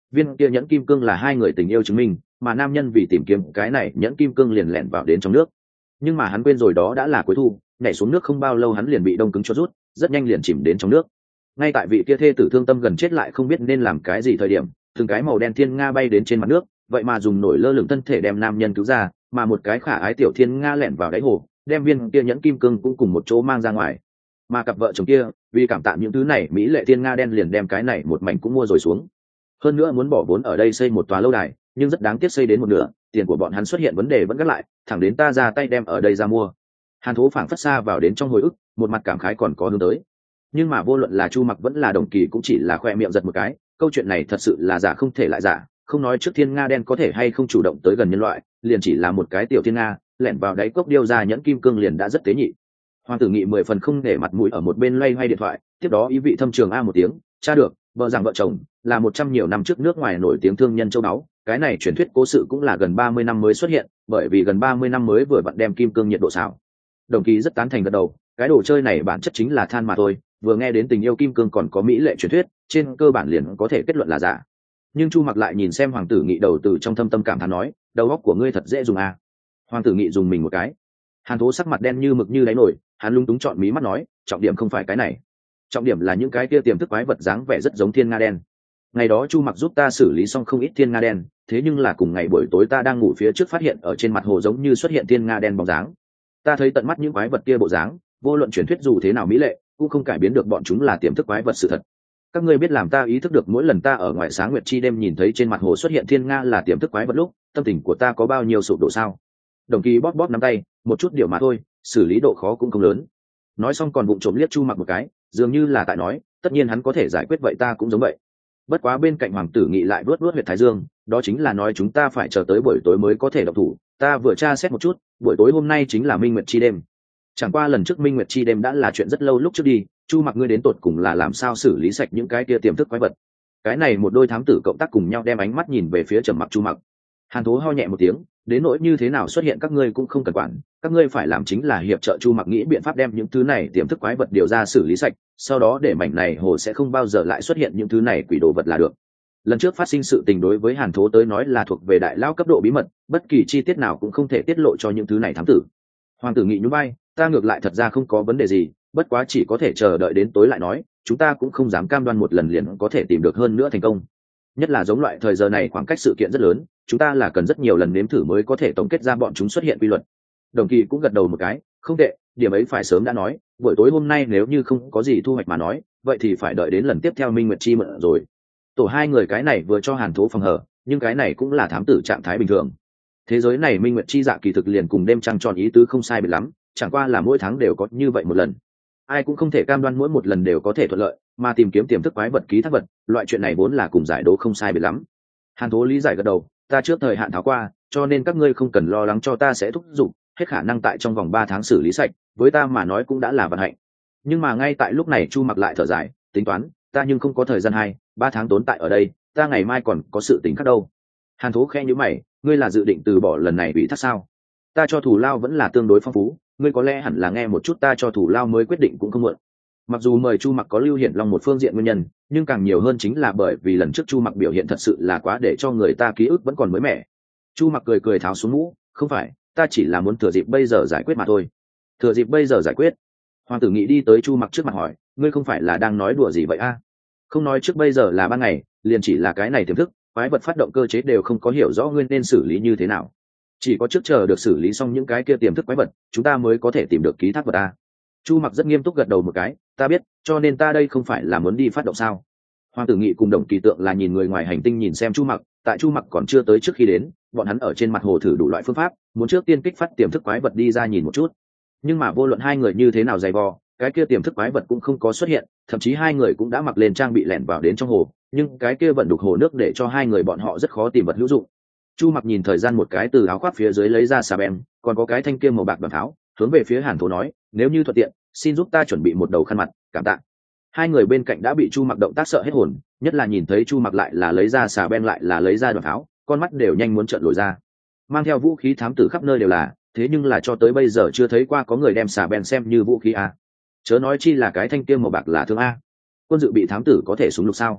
viên kia nhẫn kim cương là hai người tình yêu chứng minh, mà nam nhân vì tìm kiếm cái này nhẫn kim cương liền lẻn vào đến trong nước. Nhưng mà hắn quên rồi đó đã là cuối thu, nhảy xuống nước không bao lâu hắn liền bị đông cứng cho rút, rất nhanh liền chìm đến trong nước. Ngay tại vị kia thê tử thương tâm gần chết lại không biết nên làm cái gì thời điểm, từng cái màu đen thiên nga bay đến trên mặt nước, vậy mà dùng nổi lơ lửng thân thể đem nam nhân cứu ra, mà một cái khả ái tiểu thiên nga lẻn vào đáy hồ, đem viên kia nhẫn kim cương cũng cùng một chỗ mang ra ngoài. Mà cặp vợ chồng kia vì cảm tạ những thứ này, mỹ lệ thiên nga đen liền đem cái này một mảnh cũng mua rồi xuống. Hơn nữa muốn bỏ vốn ở đây xây một tòa lâu đài, nhưng rất đáng tiếc xây đến một nửa, tiền của bọn hắn xuất hiện vấn đề vẫn gác lại, thẳng đến ta ra tay đem ở đây ra mua. Hàn Thố phảng phất xa vào đến trong hồi ức, một mặt cảm khái còn có hướng tới. Nhưng mà vô luận là Chu Mặc vẫn là Đồng Kỳ cũng chỉ là khoe miệng giật một cái, câu chuyện này thật sự là giả không thể lại giả, không nói trước thiên nga đen có thể hay không chủ động tới gần nhân loại, liền chỉ là một cái tiểu thiên nga lẻn vào đáy cốc điêu ra nhẫn kim cương liền đã rất tế nhị. Hoàng tử Nghị mười phần không để mặt mũi ở một bên loay hoay điện thoại, tiếp đó ý vị thâm trường a một tiếng, tra được, vợ rằng vợ chồng là một trăm nhiều năm trước nước ngoài nổi tiếng thương nhân châu báu, cái này truyền thuyết cố sự cũng là gần ba mươi năm mới xuất hiện, bởi vì gần ba mươi năm mới vừa vặn đem kim cương nhiệt độ xảo. Đồng Kỳ rất tán thành gật đầu, cái đồ chơi này bản chất chính là than mà thôi, vừa nghe đến tình yêu kim cương còn có mỹ lệ truyền thuyết, trên cơ bản liền có thể kết luận là giả. Nhưng Chu Mặc lại nhìn xem Hoàng tử Nghị đầu từ trong thâm tâm cảm thán nói, đầu óc của ngươi thật dễ dùng à. Hoàng tử Nghị dùng mình một cái. Hàn Thố sắc mặt đen như mực như đáy nổi, hắn lung túng chọn mí mắt nói, trọng điểm không phải cái này, trọng điểm là những cái kia tiềm thức quái vật dáng vẻ rất giống thiên nga đen. Ngày đó Chu Mặc giúp ta xử lý xong không ít thiên nga đen, thế nhưng là cùng ngày buổi tối ta đang ngủ phía trước phát hiện ở trên mặt hồ giống như xuất hiện thiên nga đen bóng dáng. Ta thấy tận mắt những quái vật kia bộ dáng, vô luận truyền thuyết dù thế nào mỹ lệ, cũng không cải biến được bọn chúng là tiềm thức quái vật sự thật. Các ngươi biết làm ta ý thức được mỗi lần ta ở ngoài sáng nguyệt chi đêm nhìn thấy trên mặt hồ xuất hiện thiên nga là tiềm thức quái vật lúc, tâm tình của ta có bao nhiêu sụp đổ sao? Đồng Kỳ bóp bóp nắm tay, một chút điều mà thôi, xử lý độ khó cũng không lớn. Nói xong còn vụng trộm liếc Chu Mặc một cái, dường như là tại nói, tất nhiên hắn có thể giải quyết vậy ta cũng giống vậy. Bất quá bên cạnh Hoàng tử Nghị lại vuốt vuốt huyệt thái dương, đó chính là nói chúng ta phải chờ tới buổi tối mới có thể động thủ. Ta vừa tra xét một chút, buổi tối hôm nay chính là minh nguyệt chi đêm. Chẳng qua lần trước minh nguyệt chi đêm đã là chuyện rất lâu lúc trước đi, Chu Mặc ngươi đến tột cùng là làm sao xử lý sạch những cái kia tiềm thức quái vật? Cái này một đôi thám tử cộng tác cùng nhau đem ánh mắt nhìn về phía Trầm Mặc Chu Mặc. Hàn Thố ho nhẹ một tiếng, đến nỗi như thế nào xuất hiện các ngươi cũng không cần quản, các ngươi phải làm chính là hiệp trợ Chu Mặc nghĩ biện pháp đem những thứ này tiềm thức quái vật điều ra xử lý sạch, sau đó để mảnh này hồ sẽ không bao giờ lại xuất hiện những thứ này quỷ đồ vật là được. Lần trước phát sinh sự tình đối với Hàn Thố tới nói là thuộc về đại lao cấp độ bí mật, bất kỳ chi tiết nào cũng không thể tiết lộ cho những thứ này thám tử. Hoàng tử Nghị nhún vai, ta ngược lại thật ra không có vấn đề gì, bất quá chỉ có thể chờ đợi đến tối lại nói, chúng ta cũng không dám cam đoan một lần liền có thể tìm được hơn nữa thành công. Nhất là giống loại thời giờ này khoảng cách sự kiện rất lớn, chúng ta là cần rất nhiều lần nếm thử mới có thể tổng kết ra bọn chúng xuất hiện quy luật. Đồng Kỳ cũng gật đầu một cái, không tệ, điểm ấy phải sớm đã nói, buổi tối hôm nay nếu như không có gì thu hoạch mà nói, vậy thì phải đợi đến lần tiếp theo Minh Nguyệt Chi mượn rồi. Tổ hai người cái này vừa cho Hàn Thố phòng hở, nhưng cái này cũng là thám tử trạng thái bình thường. Thế giới này Minh Nguyệt Chi dạ kỳ thực liền cùng đêm trăng tròn ý tứ không sai biệt lắm, chẳng qua là mỗi tháng đều có như vậy một lần. Ai cũng không thể cam đoan mỗi một lần đều có thể thuận lợi, mà tìm kiếm tiềm thức quái vật ký thác vật, loại chuyện này vốn là cùng giải đố không sai biệt lắm. Hàn Thố lý giải gật đầu, ta trước thời hạn tháo qua, cho nên các ngươi không cần lo lắng cho ta sẽ thúc giục, hết khả năng tại trong vòng ba tháng xử lý sạch, với ta mà nói cũng đã là vận hạnh. Nhưng mà ngay tại lúc này Chu Mặc lại thở dài, tính toán, ta nhưng không có thời gian hai, ba tháng tốn tại ở đây, ta ngày mai còn có sự tình khác đâu. Hàn Thố khẽ nhíu mày, ngươi là dự định từ bỏ lần này bị thác sao? Ta cho thủ lao vẫn là tương đối phong phú, ngươi có lẽ hẳn là nghe một chút ta cho thủ lao mới quyết định cũng không muộn. Mặc dù mời Chu Mặc có Lưu Hiển Long một phương diện nguyên nhân, nhưng càng nhiều hơn chính là bởi vì lần trước Chu Mặc biểu hiện thật sự là quá để cho người ta ký ức vẫn còn mới mẻ. Chu Mặc cười cười tháo xuống mũ, không phải, ta chỉ là muốn thừa dịp bây giờ giải quyết mà thôi. Thừa dịp bây giờ giải quyết? Hoàng tử Nghị đi tới Chu Mặc trước mặt hỏi, ngươi không phải là đang nói đùa gì vậy a? Không nói trước bây giờ là ban ngày, liền chỉ là cái này tiềm thức, quái vật phát động cơ chế đều không có hiểu rõ nguyên nên xử lý như thế nào. Chỉ có trước chờ được xử lý xong những cái kia tiềm thức quái vật, chúng ta mới có thể tìm được ký thác vật a. Chu Mặc rất nghiêm túc gật đầu một cái, ta biết, cho nên ta đây không phải là muốn đi phát động sao? Hoàng tử Nghị cùng Đồng Kỳ Tượng là nhìn người ngoài hành tinh nhìn xem Chu Mặc, tại Chu Mặc còn chưa tới trước khi đến, bọn hắn ở trên mặt hồ thử đủ loại phương pháp, muốn trước tiên kích phát tiềm thức quái vật đi ra nhìn một chút. Nhưng mà vô luận hai người như thế nào dày vò, cái kia tiềm thức quái vật cũng không có xuất hiện, thậm chí hai người cũng đã mặc lên trang bị lẻn vào đến trong hồ, nhưng cái kia vận đục hồ nước để cho hai người bọn họ rất khó tìm vật hữu dụng. Chu Mặc nhìn thời gian một cái từ áo khoác phía dưới lấy ra xà beng, còn có cái thanh kia màu bạc đoàn tháo, hướng về phía Hàn Thố nói, nếu như thuận tiện, xin giúp ta chuẩn bị một đầu khăn mặt, cảm tạ. Hai người bên cạnh đã bị Chu Mặc động tác sợ hết hồn, nhất là nhìn thấy Chu Mặc lại là lấy ra xà beng lại là lấy ra đoàn tháo, con mắt đều nhanh muốn trợn lồi ra. Mang theo vũ khí thám tử khắp nơi đều là, thế nhưng là cho tới bây giờ chưa thấy qua có người đem xà beng xem như vũ khí a. Chớ nói chi là cái thanh kia màu bạc là thương a. Quân dự bị thám tử có thể súng lục sao?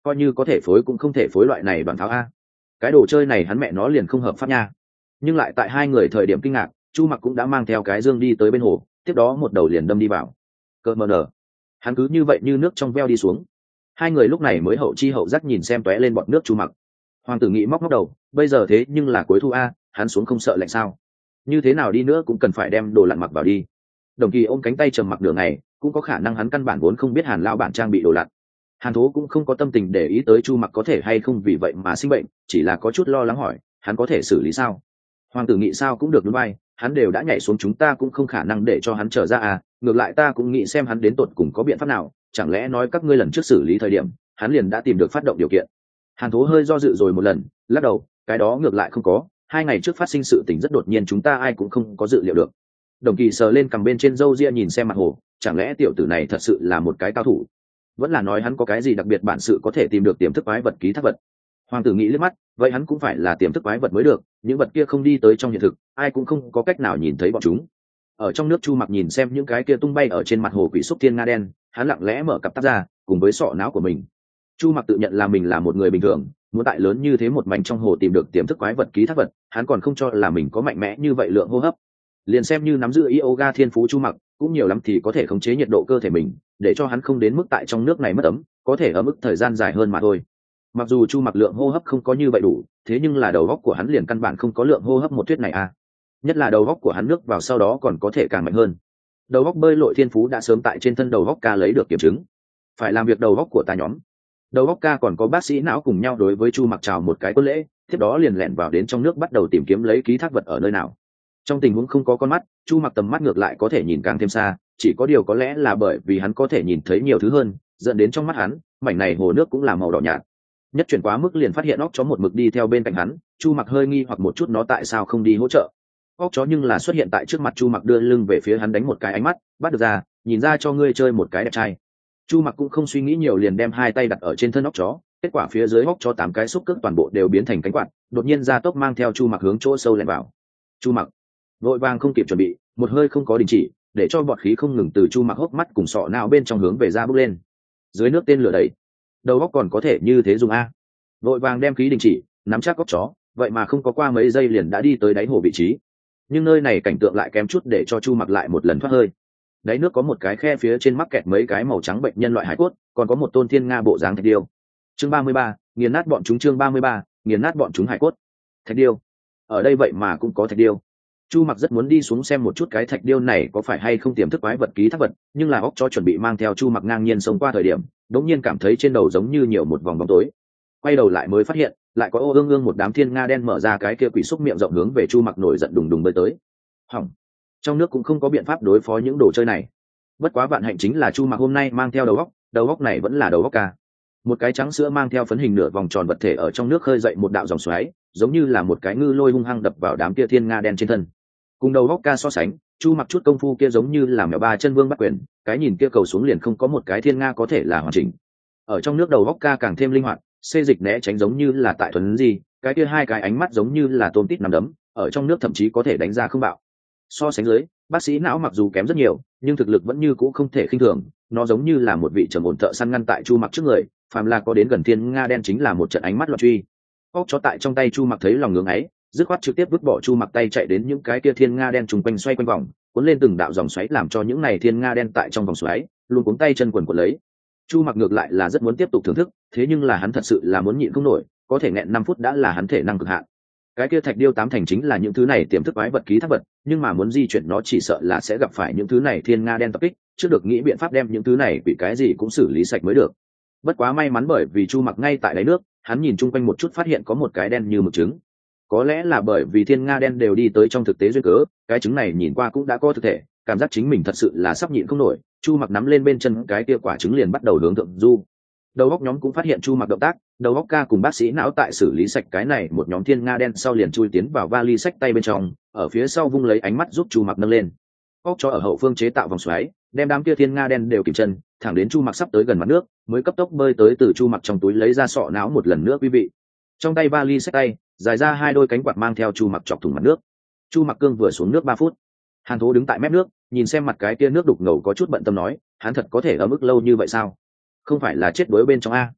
coi như có thể phối cũng không thể phối loại này đoàn pháo a. Cái đồ chơi này hắn mẹ nó liền không hợp pháp nha. Nhưng lại tại hai người thời điểm kinh ngạc, Chu Mặc cũng đã mang theo cái dương đi tới bên hồ, tiếp đó một đầu liền đâm đi vào. Cơ mờ nở, hắn cứ như vậy như nước trong veo đi xuống. Hai người lúc này mới hậu chi hậu giác nhìn xem tóe lên bọt nước Chu Mặc. Hoàng tử nghĩ móc móc đầu, bây giờ thế nhưng là cuối thu a, hắn xuống không sợ lạnh sao? Như thế nào đi nữa cũng cần phải đem đồ lặn mặc vào đi. Đồng Kỳ ôm cánh tay trầm mặc nửa ngày, cũng có khả năng hắn căn bản vốn không biết Hàn lão bản trang bị đồ lặn. Hàn Thố cũng không có tâm tình để ý tới Chu Mặc có thể hay không vì vậy mà sinh bệnh, chỉ là có chút lo lắng hỏi, hắn có thể xử lý sao? Hoàng tử nghĩ sao cũng được đúng vai, hắn đều đã nhảy xuống chúng ta cũng không khả năng để cho hắn trở ra à, ngược lại ta cũng nghĩ xem hắn đến tột cùng có biện pháp nào, chẳng lẽ nói các ngươi lần trước xử lý thời điểm, hắn liền đã tìm được phát động điều kiện. Hàn Thố hơi do dự rồi một lần, lắc đầu, cái đó ngược lại không có, hai ngày trước phát sinh sự tình rất đột nhiên chúng ta ai cũng không có dự liệu được. Đồng Kỳ sờ lên cằm bên trên râu ria nhìn xem mặt hồ, chẳng lẽ tiểu tử này thật sự là một cái cao thủ? Vẫn là nói hắn có cái gì đặc biệt bản sự có thể tìm được tiềm thức quái vật ký thác vật? Hoàng tử nghĩ liếc mắt, vậy hắn cũng phải là tiềm thức quái vật mới được, những vật kia không đi tới trong hiện thực, ai cũng không có cách nào nhìn thấy bọn chúng. Ở trong nước Chu Mặc nhìn xem những cái kia tung bay ở trên mặt hồ quỷ xúc thiên nga đen, hắn lặng lẽ mở cặp tắp ra, cùng với sọ não của mình. Chu Mặc tự nhận là mình là một người bình thường, muốn tại lớn như thế một mảnh trong hồ tìm được tiềm thức quái vật ký thác vật, hắn còn không cho là mình có mạnh mẽ như vậy lượng hô hấp. Liền xem như nắm giữ yoga thiên phú Chu Mặc, cũng nhiều lắm thì có thể khống chế nhiệt độ cơ thể mình, để cho hắn không đến mức tại trong nước này mất ấm, có thể ở mức thời gian dài hơn mà thôi. Mặc dù Chu Mặc lượng hô hấp không có như vậy đủ, thế nhưng là đầu góc của hắn liền căn bản không có lượng hô hấp một thuyết này à. Nhất là đầu góc của hắn nước vào sau đó còn có thể càng mạnh hơn. Đầu góc bơi lội thiên phú đã sớm tại trên thân đầu góc ca lấy được kiểm chứng. Phải làm việc đầu góc của ta nhóm. Đầu góc ca còn có bác sĩ não cùng nhau đối với Chu Mặc chào một cái quân lễ, tiếp đó liền lẻn vào đến trong nước bắt đầu tìm kiếm lấy ký thác vật ở nơi nào. Trong tình huống không có con mắt, Chu Mặc tầm mắt ngược lại có thể nhìn càng thêm xa, chỉ có điều có lẽ là bởi vì hắn có thể nhìn thấy nhiều thứ hơn, dẫn đến trong mắt hắn, mảnh này hồ nước cũng là màu đỏ nhạt. Nhất chuyển quá mức liền phát hiện óc chó một mực đi theo bên cạnh hắn, Chu Mặc hơi nghi hoặc một chút nó tại sao không đi hỗ trợ. Óc chó nhưng là xuất hiện tại trước mặt Chu Mặc đưa lưng về phía hắn đánh một cái ánh mắt, bắt được ra, nhìn ra cho ngươi chơi một cái đẹp trai. Chu Mặc cũng không suy nghĩ nhiều liền đem hai tay đặt ở trên thân óc chó, kết quả phía dưới óc chó tám cái xúc cước toàn bộ đều biến thành cánh quạt, đột nhiên ra tốc mang theo Chu Mặc hướng chỗ sâu lẻn vào. Chu Mặc vội vàng không kịp chuẩn bị, một hơi không có đình chỉ, để cho bọt khí không ngừng từ Chu Mặc hốc mắt cùng sọ não bên trong hướng về ra bốc lên. Dưới nước tên lửa đầy, đầu óc còn có thể như thế dùng a. Vội vàng đem khí đình chỉ, nắm chắc óc chó, vậy mà không có qua mấy giây liền đã đi tới đáy hồ vị trí. Nhưng nơi này cảnh tượng lại kém chút để cho Chu Mặc lại một lần thoát hơi. Đáy nước có một cái khe phía trên mắc kẹt mấy cái màu trắng bệnh nhân loại hải cốt, còn có một tôn thiên nga bộ dáng thạch điêu. Chương ba mươi ba, nghiền nát bọn chúng chương ba mươi ba, nghiền nát bọn chúng hải cốt. Thạch điêu. Ở đây vậy mà cũng có thạch điêu. Chu Mặc rất muốn đi xuống xem một chút cái thạch điêu này có phải hay không tiềm thức quái vật ký thác vật, nhưng là óc cho chuẩn bị mang theo Chu Mặc ngang nhiên xông qua thời điểm, đống nhiên cảm thấy trên đầu giống như nhiều một vòng bóng tối. Quay đầu lại mới phát hiện, lại có ô ương ương một đám thiên nga đen mở ra cái kia quỷ xúc miệng rộng hướng về Chu Mặc nổi giận đùng đùng bơi tới. Hỏng, trong nước cũng không có biện pháp đối phó những đồ chơi này. Bất quá vạn hạnh chính là Chu Mặc hôm nay mang theo đầu óc, đầu óc này vẫn là đầu óc ca. Một cái trắng sữa mang theo phấn hình nửa vòng tròn vật thể ở trong nước khơi dậy một đạo dòng xoáy, giống như là một cái ngư lôi hung hăng đập vào đám kia thiên nga đen trên thân. Cùng đầu óc ca so sánh, Chu Mặc chút công phu kia giống như là mèo ba chân vương bắt quyền, cái nhìn kia cầu xuống liền không có một cái thiên nga có thể là hoàn chỉnh. Ở trong nước đầu óc ca càng thêm linh hoạt, xê dịch né tránh giống như là tại thuần gì, cái kia hai cái ánh mắt giống như là tôm tít nằm đấm, ở trong nước thậm chí có thể đánh ra không bạo. So sánh dưới, bác sĩ não mặc dù kém rất nhiều, nhưng thực lực vẫn như cũ không thể khinh thường, nó giống như là một vị trầm ổn thợ săn ngăn tại Chu Mặc trước người, phàm là có đến gần thiên nga đen chính là một trận ánh mắt loạn truy. Óc chó tại trong tay Chu Mặc thấy lòng ngưỡng ấy, dứt khoát trực tiếp vứt bỏ Chu Mặc tay chạy đến những cái kia thiên nga đen trùng quanh xoay quanh vòng, cuốn lên từng đạo dòng xoáy làm cho những này thiên nga đen tại trong vòng xoáy luôn cuống tay chân quần quần lấy. Chu Mặc ngược lại là rất muốn tiếp tục thưởng thức, thế nhưng là hắn thật sự là muốn nhịn không nổi, có thể nghẹn năm phút đã là hắn thể năng cực hạn. Cái kia thạch điêu tám thành chính là những thứ này tiềm thức quái vật ký thác vật, nhưng mà muốn di chuyển nó chỉ sợ là sẽ gặp phải những thứ này thiên nga đen tập kích, trước được nghĩ biện pháp đem những thứ này bị cái gì cũng xử lý sạch mới được. Bất quá may mắn bởi vì Chu Mặc ngay tại đáy nước, hắn nhìn chung quanh một chút phát hiện có một cái đen như mực trứng. Có lẽ là bởi vì thiên nga đen đều đi tới trong thực tế duyên cớ, cái trứng này nhìn qua cũng đã có thực thể, cảm giác chính mình thật sự là sắp nhịn không nổi. Chu Mặc nắm lên bên chân cái kia quả trứng liền bắt đầu hướng thượng du. Đầu óc nhóm cũng phát hiện Chu Mặc động tác, đầu óc ca cùng bác sĩ não tại xử lý sạch cái này một nhóm thiên nga đen sau liền chui tiến vào vali sách tay bên trong, ở phía sau vung lấy ánh mắt giúp Chu Mặc nâng lên. Óc cho ở hậu phương chế tạo vòng xoáy, đem đám kia thiên nga đen đều kìm chân, thẳng đến Chu Mặc sắp tới gần mặt nước, mới cấp tốc bơi tới từ Chu Mặc trong túi lấy ra sọ não một lần nữa quý vị. Trong tay vali sách tay, dài ra hai đôi cánh quạt mang theo Chu Mặc chọc thủng mặt nước. Chu Mặc cương vừa xuống nước ba phút. Hàn Thố đứng tại mép nước, nhìn xem mặt cái kia nước đục ngầu có chút bận tâm nói, hắn thật có thể ở mức lâu như vậy sao? Không phải là chết đuối bên trong a?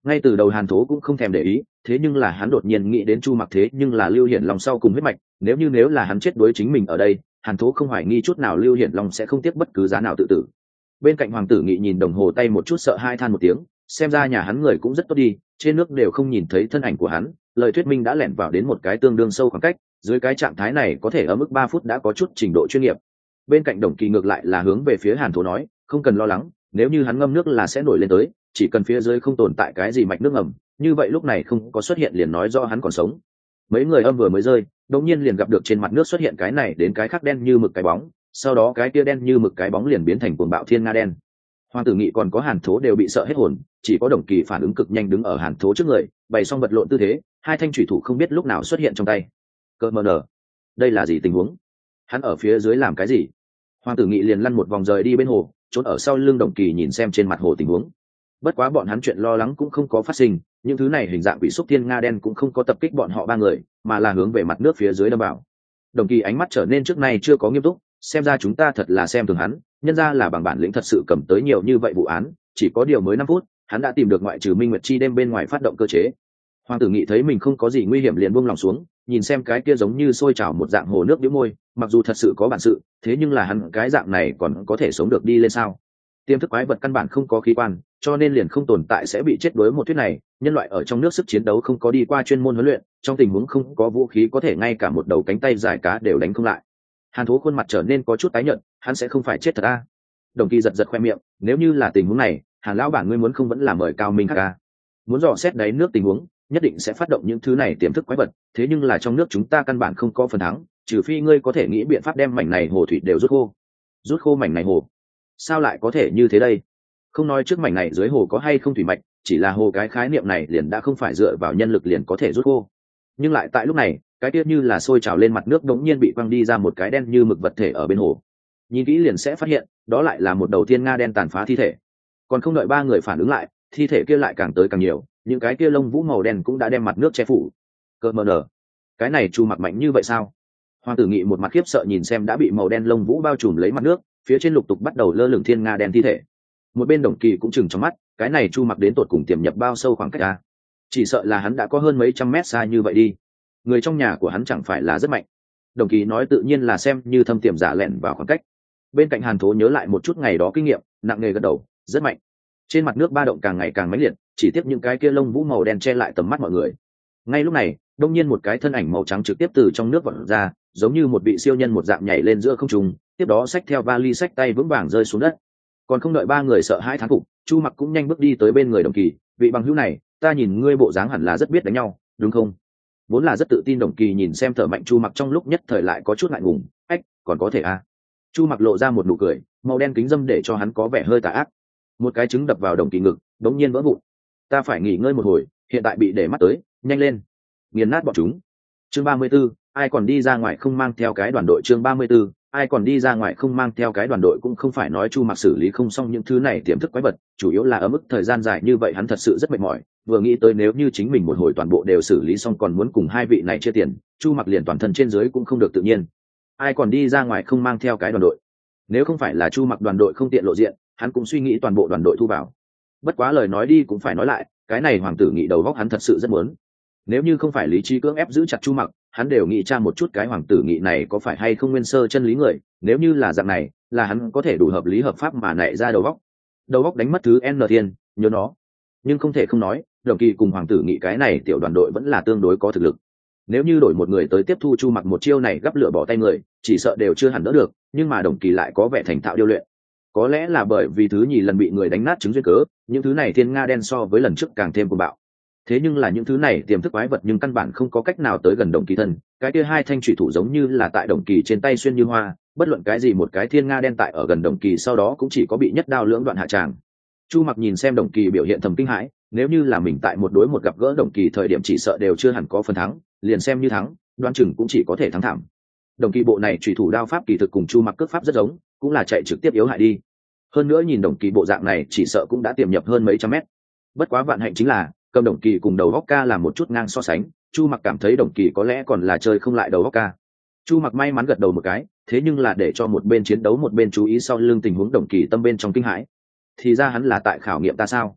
Ngay từ đầu hàn thố cũng không thèm để ý, thế nhưng là hắn đột nhiên nghĩ đến chu mặc thế nhưng là lưu hiển long sau cùng huyết mạch, nếu như nếu là hắn chết đối chính mình ở đây, hàn thố không hoài nghi chút nào lưu hiển long sẽ không tiếc bất cứ giá nào tự tử. Bên cạnh hoàng tử nghị nhìn đồng hồ tay một chút sợ hai than một tiếng, xem ra nhà hắn người cũng rất tốt đi, trên nước đều không nhìn thấy thân ảnh của hắn, lời thuyết minh đã lẻn vào đến một cái tương đương sâu khoảng cách, dưới cái trạng thái này có thể ở mức ba phút đã có chút trình độ chuyên nghiệp. Bên cạnh đồng kỳ ngược lại là hướng về phía hàn thố nói, không cần lo lắng, nếu như hắn ngâm nước là sẽ nổi lên tới, chỉ cần phía dưới không tồn tại cái gì mạch nước ngầm, như vậy lúc này không có xuất hiện liền nói do hắn còn sống. Mấy người âm vừa mới rơi, đột nhiên liền gặp được trên mặt nước xuất hiện cái này đến cái khác đen như mực cái bóng, sau đó cái kia đen như mực cái bóng liền biến thành cuồng bạo thiên nga đen. Hoàng tử nghị còn có hàn thố đều bị sợ hết hồn, chỉ có đồng kỳ phản ứng cực nhanh đứng ở hàn thố trước người, bày xong vật lộn tư thế, hai thanh thủy thủ không biết lúc nào xuất hiện trong tay. Cơ mờ nở, đây là gì tình huống? Hắn ở phía dưới làm cái gì? Hoàng tử nghị liền lăn một vòng rời đi bên hồ, trốn ở sau lưng đồng kỳ nhìn xem trên mặt hồ tình huống. Bất quá bọn hắn chuyện lo lắng cũng không có phát sinh, những thứ này hình dạng quỷ xúc thiên nga đen cũng không có tập kích bọn họ ba người, mà là hướng về mặt nước phía dưới đâm vào. Đồng kỳ ánh mắt trở nên trước nay chưa có nghiêm túc, xem ra chúng ta thật là xem thường hắn, nhân ra là bằng bản lĩnh thật sự cầm tới nhiều như vậy vụ án, chỉ có điều mới năm phút hắn đã tìm được ngoại trừ minh nguyệt chi đêm bên ngoài phát động cơ chế. Hoàng tử nghị thấy mình không có gì nguy hiểm liền buông lòng xuống, nhìn xem cái kia giống như sôi trào một dạng hồ nước đĩu môi, mặc dù thật sự có bản sự, thế nhưng là hắn cái dạng này còn có thể sống được đi lên sao? Tiềm thức quái vật căn bản không có khí quan, cho nên liền không tồn tại sẽ bị chết đuối một thuyết này. Nhân loại ở trong nước sức chiến đấu không có đi qua chuyên môn huấn luyện, trong tình huống không có vũ khí có thể ngay cả một đầu cánh tay dài cá đều đánh không lại. Hàn thố khuôn mặt trở nên có chút tái nhợt, hắn sẽ không phải chết thật a? Đồng kỳ giật giật khoe miệng, nếu như là tình huống này, Hàn lão bản ngươi muốn không vẫn là mời Cao Minh Khắc a? Muốn dò xét đáy nước tình huống, nhất định sẽ phát động những thứ này tiềm thức quái vật, thế nhưng là trong nước chúng ta căn bản không có phần thắng, trừ phi ngươi có thể nghĩ biện pháp đem mảnh này hồ thủy đều rút khô. Rút khô mảnh này hồ? Sao lại có thể như thế đây? Không nói trước mảnh này dưới hồ có hay không thủy mạch, chỉ là hồ cái khái niệm này liền đã không phải dựa vào nhân lực liền có thể rút khô. Nhưng lại tại lúc này, cái tiết như là sôi trào lên mặt nước đống nhiên bị quăng đi ra một cái đen như mực vật thể ở bên hồ. Nhìn kỹ liền sẽ phát hiện, đó lại là một đầu thiên nga đen tàn phá thi thể. Còn không đợi ba người phản ứng lại, thi thể kia lại càng tới càng nhiều, những cái kia lông vũ màu đen cũng đã đem mặt nước che phủ. Cơ mờ nở, cái này Chu Mặc mạnh như vậy sao? Hoàng tử nghị một mặt khiếp sợ nhìn xem đã bị màu đen lông vũ bao trùm lấy mặt nước, phía trên lục tục bắt đầu lơ lửng thiên nga đen thi thể. Một bên đồng kỳ cũng chừng trong mắt, cái này Chu Mặc đến tột cùng tiềm nhập bao sâu khoảng cách a? Chỉ sợ là hắn đã có hơn mấy trăm mét xa như vậy đi. Người trong nhà của hắn chẳng phải là rất mạnh. Đồng kỳ nói tự nhiên là xem như thâm tiềm giả lẻn vào khoảng cách. Bên cạnh Hàn Thố nhớ lại một chút ngày đó kinh nghiệm, nặng nề gật đầu, rất mạnh. Trên mặt nước ba động càng ngày càng mãnh liệt, chỉ tiếp những cái kia lông vũ màu đen che lại tầm mắt mọi người. Ngay lúc này, đông nhiên một cái thân ảnh màu trắng trực tiếp từ trong nước vọt ra, giống như một vị siêu nhân một dạng nhảy lên giữa không trung, tiếp đó xách theo vali xách tay vững vàng rơi xuống đất. Còn không đợi ba người sợ hãi thán phục, Chu Mặc cũng nhanh bước đi tới bên người đồng kỳ, vị bằng hữu này, ta nhìn ngươi bộ dáng hẳn là rất biết đánh nhau, đúng không? Vốn là rất tự tin đồng kỳ nhìn xem thở mạnh Chu Mặc trong lúc nhất thời lại có chút ngại ngùng, ách, còn có thể à? Chu Mặc lộ ra một nụ cười, màu đen kính dâm để cho hắn có vẻ hơi tà ác. Một cái trứng đập vào đồng kỳ ngực, đống nhiên vỡ vụn. Ta phải nghỉ ngơi một hồi, hiện tại bị để mắt tới, nhanh lên, nghiền nát bọn chúng. Chương ba mươi 34, ai còn đi ra ngoài không mang theo cái đoàn đội. Chương ba mươi 34, ai còn đi ra ngoài không mang theo cái đoàn đội. Cũng không phải nói Chu Mặc xử lý không xong những thứ này tiềm thức quái vật, chủ yếu là ở mức thời gian dài như vậy hắn thật sự rất mệt mỏi, vừa nghĩ tới nếu như chính mình một hồi toàn bộ đều xử lý xong còn muốn cùng hai vị này chia tiền, Chu Mặc liền toàn thân trên dưới cũng không được tự nhiên. Ai còn đi ra ngoài không mang theo cái đoàn đội? Nếu không phải là Chu Mặc đoàn đội không tiện lộ diện, hắn cũng suy nghĩ toàn bộ đoàn đội thu vào. Bất quá lời nói đi cũng phải nói lại, cái này hoàng tử nghị đầu góc hắn thật sự rất muốn. Nếu như không phải lý trí cưỡng ép giữ chặt Chu Mặc, hắn đều nghĩ tra một chút cái hoàng tử nghị này có phải hay không nguyên sơ chân lý người, nếu như là dạng này, là hắn có thể đủ hợp lý hợp pháp mà nảy ra đầu góc. Đầu góc đánh mất thứ N thiên, nhớ nó. Nhưng không thể không nói, đồng kỳ cùng hoàng tử nghị cái này tiểu đoàn đội vẫn là tương đối có thực lực. Nếu như đổi một người tới tiếp thu Chu Mặc một chiêu này gắp lửa bỏ tay người, chỉ sợ đều chưa hẳn đỡ được, nhưng mà đồng kỳ lại có vẻ thành thạo điêu luyện. Có lẽ là bởi vì thứ nhì lần bị người đánh nát trứng duyên cớ, những thứ này thiên nga đen so với lần trước càng thêm cuồng bạo. Thế nhưng là những thứ này tiềm thức quái vật nhưng căn bản không có cách nào tới gần đồng kỳ thân, cái kia hai thanh thủy thủ giống như là tại đồng kỳ trên tay xuyên như hoa, bất luận cái gì một cái thiên nga đen tại ở gần đồng kỳ sau đó cũng chỉ có bị nhất đao lưỡng đoạn hạ tràng. Chu Mặc nhìn xem đồng kỳ biểu hiện thầm kinh hãi, nếu như là mình tại một đối một gặp gỡ đồng kỳ thời điểm chỉ sợ đều chưa hẳn có phần thắng, liền xem như thắng, đoán chừng cũng chỉ có thể thắng thảm. Đồng kỳ bộ này thủy thủ đao pháp kỳ thực cùng Chu Mặc cước pháp rất giống, cũng là chạy trực tiếp yếu hại đi. Hơn nữa nhìn đồng kỳ bộ dạng này chỉ sợ cũng đã tiềm nhập hơn mấy trăm mét. Bất quá vạn hạnh chính là cầm đồng kỳ cùng đầu góc ca làm một chút ngang so sánh, Chu Mặc cảm thấy đồng kỳ có lẽ còn là chơi không lại đầu góc ca. Chu Mặc may mắn gật đầu một cái, thế nhưng là để cho một bên chiến đấu một bên chú ý sau lưng tình huống đồng kỳ tâm bên trong kinh hãi. Thì ra hắn là tại khảo nghiệm ta sao?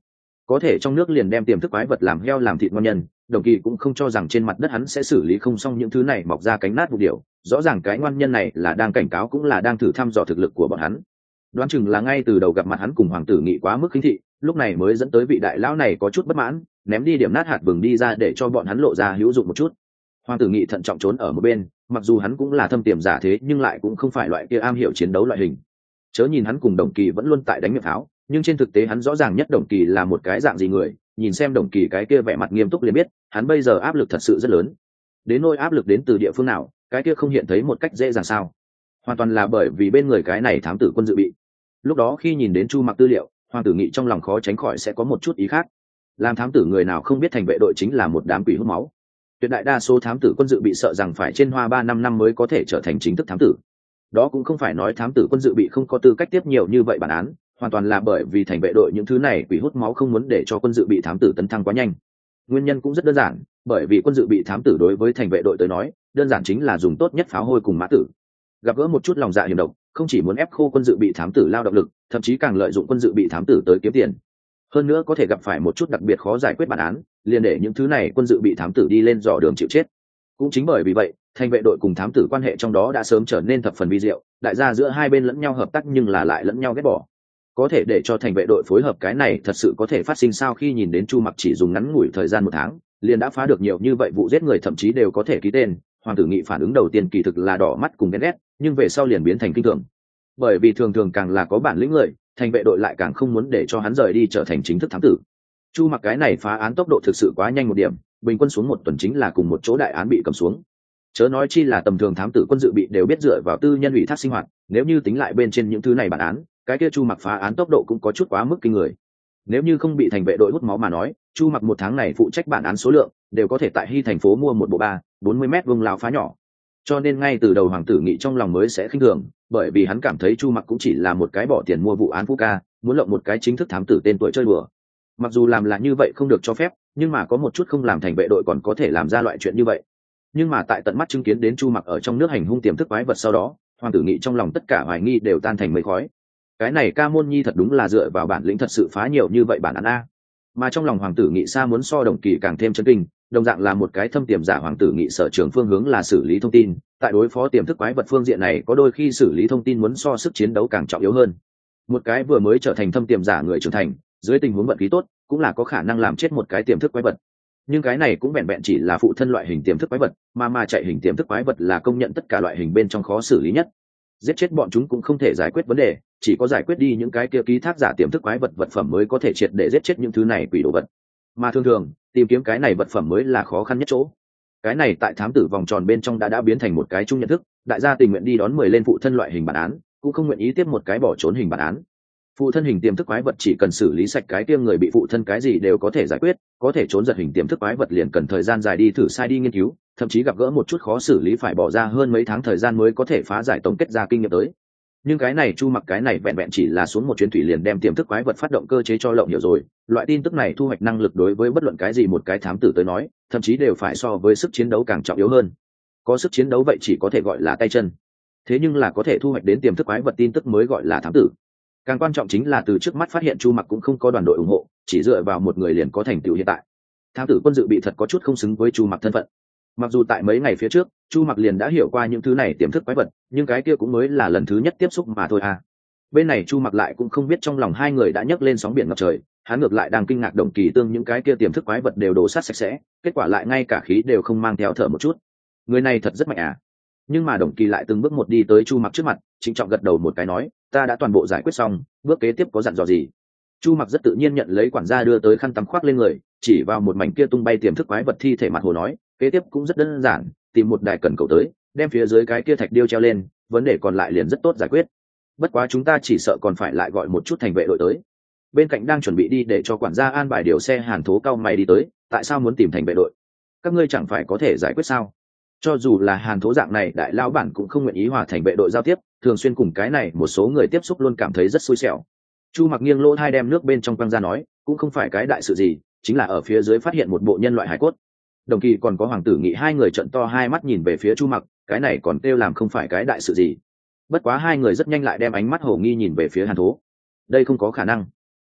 có thể trong nước liền đem tiềm thức quái vật làm heo làm thịt ngon nhân, Đồng Kỳ cũng không cho rằng trên mặt đất hắn sẽ xử lý không xong những thứ này mọc ra cánh nát vụ điệu. Rõ ràng cái ngoan nhân này là đang cảnh cáo cũng là đang thử thăm dò thực lực của bọn hắn. Đoán chừng là ngay từ đầu gặp mặt hắn cùng hoàng tử nghị quá mức khinh thị, lúc này mới dẫn tới vị đại lão này có chút bất mãn, ném đi điểm nát hạt vừng đi ra để cho bọn hắn lộ ra hữu dụng một chút. Hoàng tử nghị thận trọng trốn ở một bên, mặc dù hắn cũng là thâm tiềm giả thế nhưng lại cũng không phải loại kia am hiểu chiến đấu loại hình. Chớ nhìn hắn cùng Đồng Kỳ vẫn luôn tại đánh miệng pháo, nhưng trên thực tế hắn rõ ràng nhất Đồng Kỳ là một cái dạng gì người, nhìn xem Đồng Kỳ cái kia vẻ mặt nghiêm túc liền biết, hắn bây giờ áp lực thật sự rất lớn. Đến nỗi áp lực đến từ địa phương nào, cái kia không hiện thấy một cách dễ dàng sao? Hoàn toàn là bởi vì bên người cái này thám tử quân dự bị. Lúc đó khi nhìn đến Chu Mặc tư liệu, Hoàng tử nghị trong lòng khó tránh khỏi sẽ có một chút ý khác. Làm thám tử người nào không biết thành vệ đội chính là một đám quỷ hút máu. Tuyệt đại đa số thám tử quân dự bị sợ rằng phải trên hoa ba năm năm mới có thể trở thành chính thức thám tử. Đó cũng không phải nói thám tử quân dự bị không có tư cách tiếp nhiều như vậy bản án, hoàn toàn là bởi vì thành vệ đội những thứ này quỷ hút máu không muốn để cho quân dự bị thám tử tấn thăng quá nhanh. Nguyên nhân cũng rất đơn giản, bởi vì quân dự bị thám tử đối với thành vệ đội tới nói, đơn giản chính là dùng tốt nhất pháo hôi cùng mã tử. Gặp gỡ một chút lòng dạ hiểm độc, không chỉ muốn ép khô quân dự bị thám tử lao động lực, thậm chí càng lợi dụng quân dự bị thám tử tới kiếm tiền. Hơn nữa có thể gặp phải một chút đặc biệt khó giải quyết bản án, liền để những thứ này quân dự bị thám tử đi lên dò đường chịu chết. Cũng chính bởi vì vậy, thành vệ đội cùng thám tử quan hệ trong đó đã sớm trở nên thập phần vi diệu, đại gia giữa hai bên lẫn nhau hợp tác nhưng là lại lẫn nhau ghét bỏ. Có thể để cho thành vệ đội phối hợp cái này thật sự có thể phát sinh sao? Khi nhìn đến Chu Mặc chỉ dùng ngắn ngủi thời gian một tháng, liền đã phá được nhiều như vậy vụ giết người, thậm chí đều có thể ký tên. Hoàng tử nghị phản ứng đầu tiên kỳ thực là đỏ mắt cùng ghen ghét, nhưng về sau liền biến thành kinh thường. Bởi vì thường thường càng là có bản lĩnh người, thành vệ đội lại càng không muốn để cho hắn rời đi trở thành chính thức thám tử. Chu Mặc cái này phá án tốc độ thực sự quá nhanh một điểm, bình quân xuống một tuần chính là cùng một chỗ đại án bị cầm xuống. Chớ nói chi là tầm thường thám tử quân dự bị đều biết dựa vào tư nhân ủy thác sinh hoạt, nếu như tính lại bên trên những thứ này bản án, cái kia Chu Mặc phá án tốc độ cũng có chút quá mức kinh người. Nếu như không bị thành vệ đội hút máu mà nói, Chu Mặc một tháng này phụ trách bản án số lượng đều có thể tại Hy thành phố mua một bộ ba bốn mươi mét vuông lao phá nhỏ. Cho nên ngay từ đầu Hoàng tử nghị trong lòng mới sẽ khinh thường, bởi vì hắn cảm thấy Chu Mặc cũng chỉ là một cái bỏ tiền mua vụ án phú ca, muốn lộng một cái chính thức thám tử tên tuổi chơi đùa. Mặc dù làm là như vậy không được cho phép, nhưng mà có một chút không làm thành vệ đội còn có thể làm ra loại chuyện như vậy. Nhưng mà tại tận mắt chứng kiến đến Chu Mặc ở trong nước hành hung tiềm thức quái vật sau đó, Hoàng tử nghị trong lòng tất cả hoài nghi đều tan thành mây khói. Cái này ca môn nhi thật đúng là dựa vào bản lĩnh thật sự phá nhiều như vậy bản án a. Mà trong lòng Hoàng tử nghị xa muốn so Đồng Kỳ càng thêm chấn kinh, đồng dạng là một cái thâm tiềm giả Hoàng tử nghị sở trường phương hướng là xử lý thông tin, tại đối phó tiềm thức quái vật phương diện này có đôi khi xử lý thông tin muốn so sức chiến đấu càng trọng yếu hơn. Một cái vừa mới trở thành thâm tiềm giả người trưởng thành, dưới tình huống vận khí tốt, cũng là có khả năng làm chết một cái tiềm thức quái vật. Nhưng cái này cũng vẹn vẹn chỉ là phụ thân loại hình tiềm thức quái vật, mà mà chạy hình tiềm thức quái vật là công nhận tất cả loại hình bên trong khó xử lý nhất. Giết chết bọn chúng cũng không thể giải quyết vấn đề, chỉ có giải quyết đi những cái kia ký thác giả tiềm thức quái vật vật phẩm mới có thể triệt để giết chết những thứ này quỷ đồ vật. Mà thường thường tìm kiếm cái này vật phẩm mới là khó khăn nhất chỗ. Cái này tại thám tử vòng tròn bên trong đã đã biến thành một cái chung nhận thức, đại gia tình nguyện đi đón mười lên phụ thân loại hình bản án, cũng không nguyện ý tiếp một cái bỏ trốn hình bản án. Phụ thân hình tiềm thức quái vật chỉ cần xử lý sạch cái kia người bị phụ thân cái gì đều có thể giải quyết, có thể trốn giật hình tiềm thức quái vật liền cần thời gian dài đi thử sai đi nghiên cứu, thậm chí gặp gỡ một chút khó xử lý phải bỏ ra hơn mấy tháng thời gian mới có thể phá giải tổng kết ra kinh nghiệm tới. Nhưng cái này Chu Mặc cái này vẹn vẹn chỉ là xuống một chuyến thủy liền đem tiềm thức quái vật phát động cơ chế cho lộng hiểu rồi. Loại tin tức này thu hoạch năng lực đối với bất luận cái gì một cái thám tử tới nói, thậm chí đều phải so với sức chiến đấu càng trọng yếu hơn. Có sức chiến đấu vậy chỉ có thể gọi là tay chân, thế nhưng là có thể thu hoạch đến tiềm thức quái vật tin tức mới gọi là thám tử. Càng quan trọng chính là từ trước mắt phát hiện Chu Mặc cũng không có đoàn đội ủng hộ, chỉ dựa vào một người liền có thành tựu hiện tại. Thám tử quân dự bị thật có chút không xứng với Chu Mặc thân phận. Mặc dù tại mấy ngày phía trước, Chu Mặc liền đã hiểu qua những thứ này tiềm thức quái vật, nhưng cái kia cũng mới là lần thứ nhất tiếp xúc mà thôi à. Bên này Chu Mặc lại cũng không biết trong lòng hai người đã nhấc lên sóng biển ngập trời, hắn ngược lại đang kinh ngạc Đồng Kỳ tương những cái kia tiềm thức quái vật đều đổ sát sạch sẽ, kết quả lại ngay cả khí đều không mang theo thở một chút. Người này thật rất mạnh à. Nhưng mà Đồng Kỳ lại từng bước một đi tới Chu Mặc trước mặt, trịnh trọng gật đầu một cái nói, ta đã toàn bộ giải quyết xong, bước kế tiếp có dặn dò gì? Chu Mặc rất tự nhiên nhận lấy quản gia đưa tới khăn tắm khoác lên người, chỉ vào một mảnh kia tung bay tiềm thức quái vật thi thể mặt hồ nói, kế tiếp cũng rất đơn giản, tìm một đài cần cầu tới, đem phía dưới cái kia thạch điêu treo lên, vấn đề còn lại liền rất tốt giải quyết. Bất quá chúng ta chỉ sợ còn phải lại gọi một chút thành vệ đội tới. Bên cạnh đang chuẩn bị đi để cho quản gia an bài điều xe Hàn Thố cao mày đi tới, tại sao muốn tìm thành vệ đội? Các ngươi chẳng phải có thể giải quyết sao? Cho dù là Hàn Thố dạng này đại lão bản cũng không nguyện ý hòa thành vệ đội giao tiếp, thường xuyên cùng cái này một số người tiếp xúc luôn cảm thấy rất xui xẻo. Chu Mặc nghiêng lỗ hai đem nước bên trong quăng ra nói, cũng không phải cái đại sự gì, chính là ở phía dưới phát hiện một bộ nhân loại hải cốt. Đồng Kỳ còn có Hoàng tử Nghị hai người trợn to hai mắt nhìn về phía Chu Mặc, cái này còn kêu làm không phải cái đại sự gì. Bất quá hai người rất nhanh lại đem ánh mắt hồ nghi nhìn về phía Hàn Thố. Đây không có khả năng.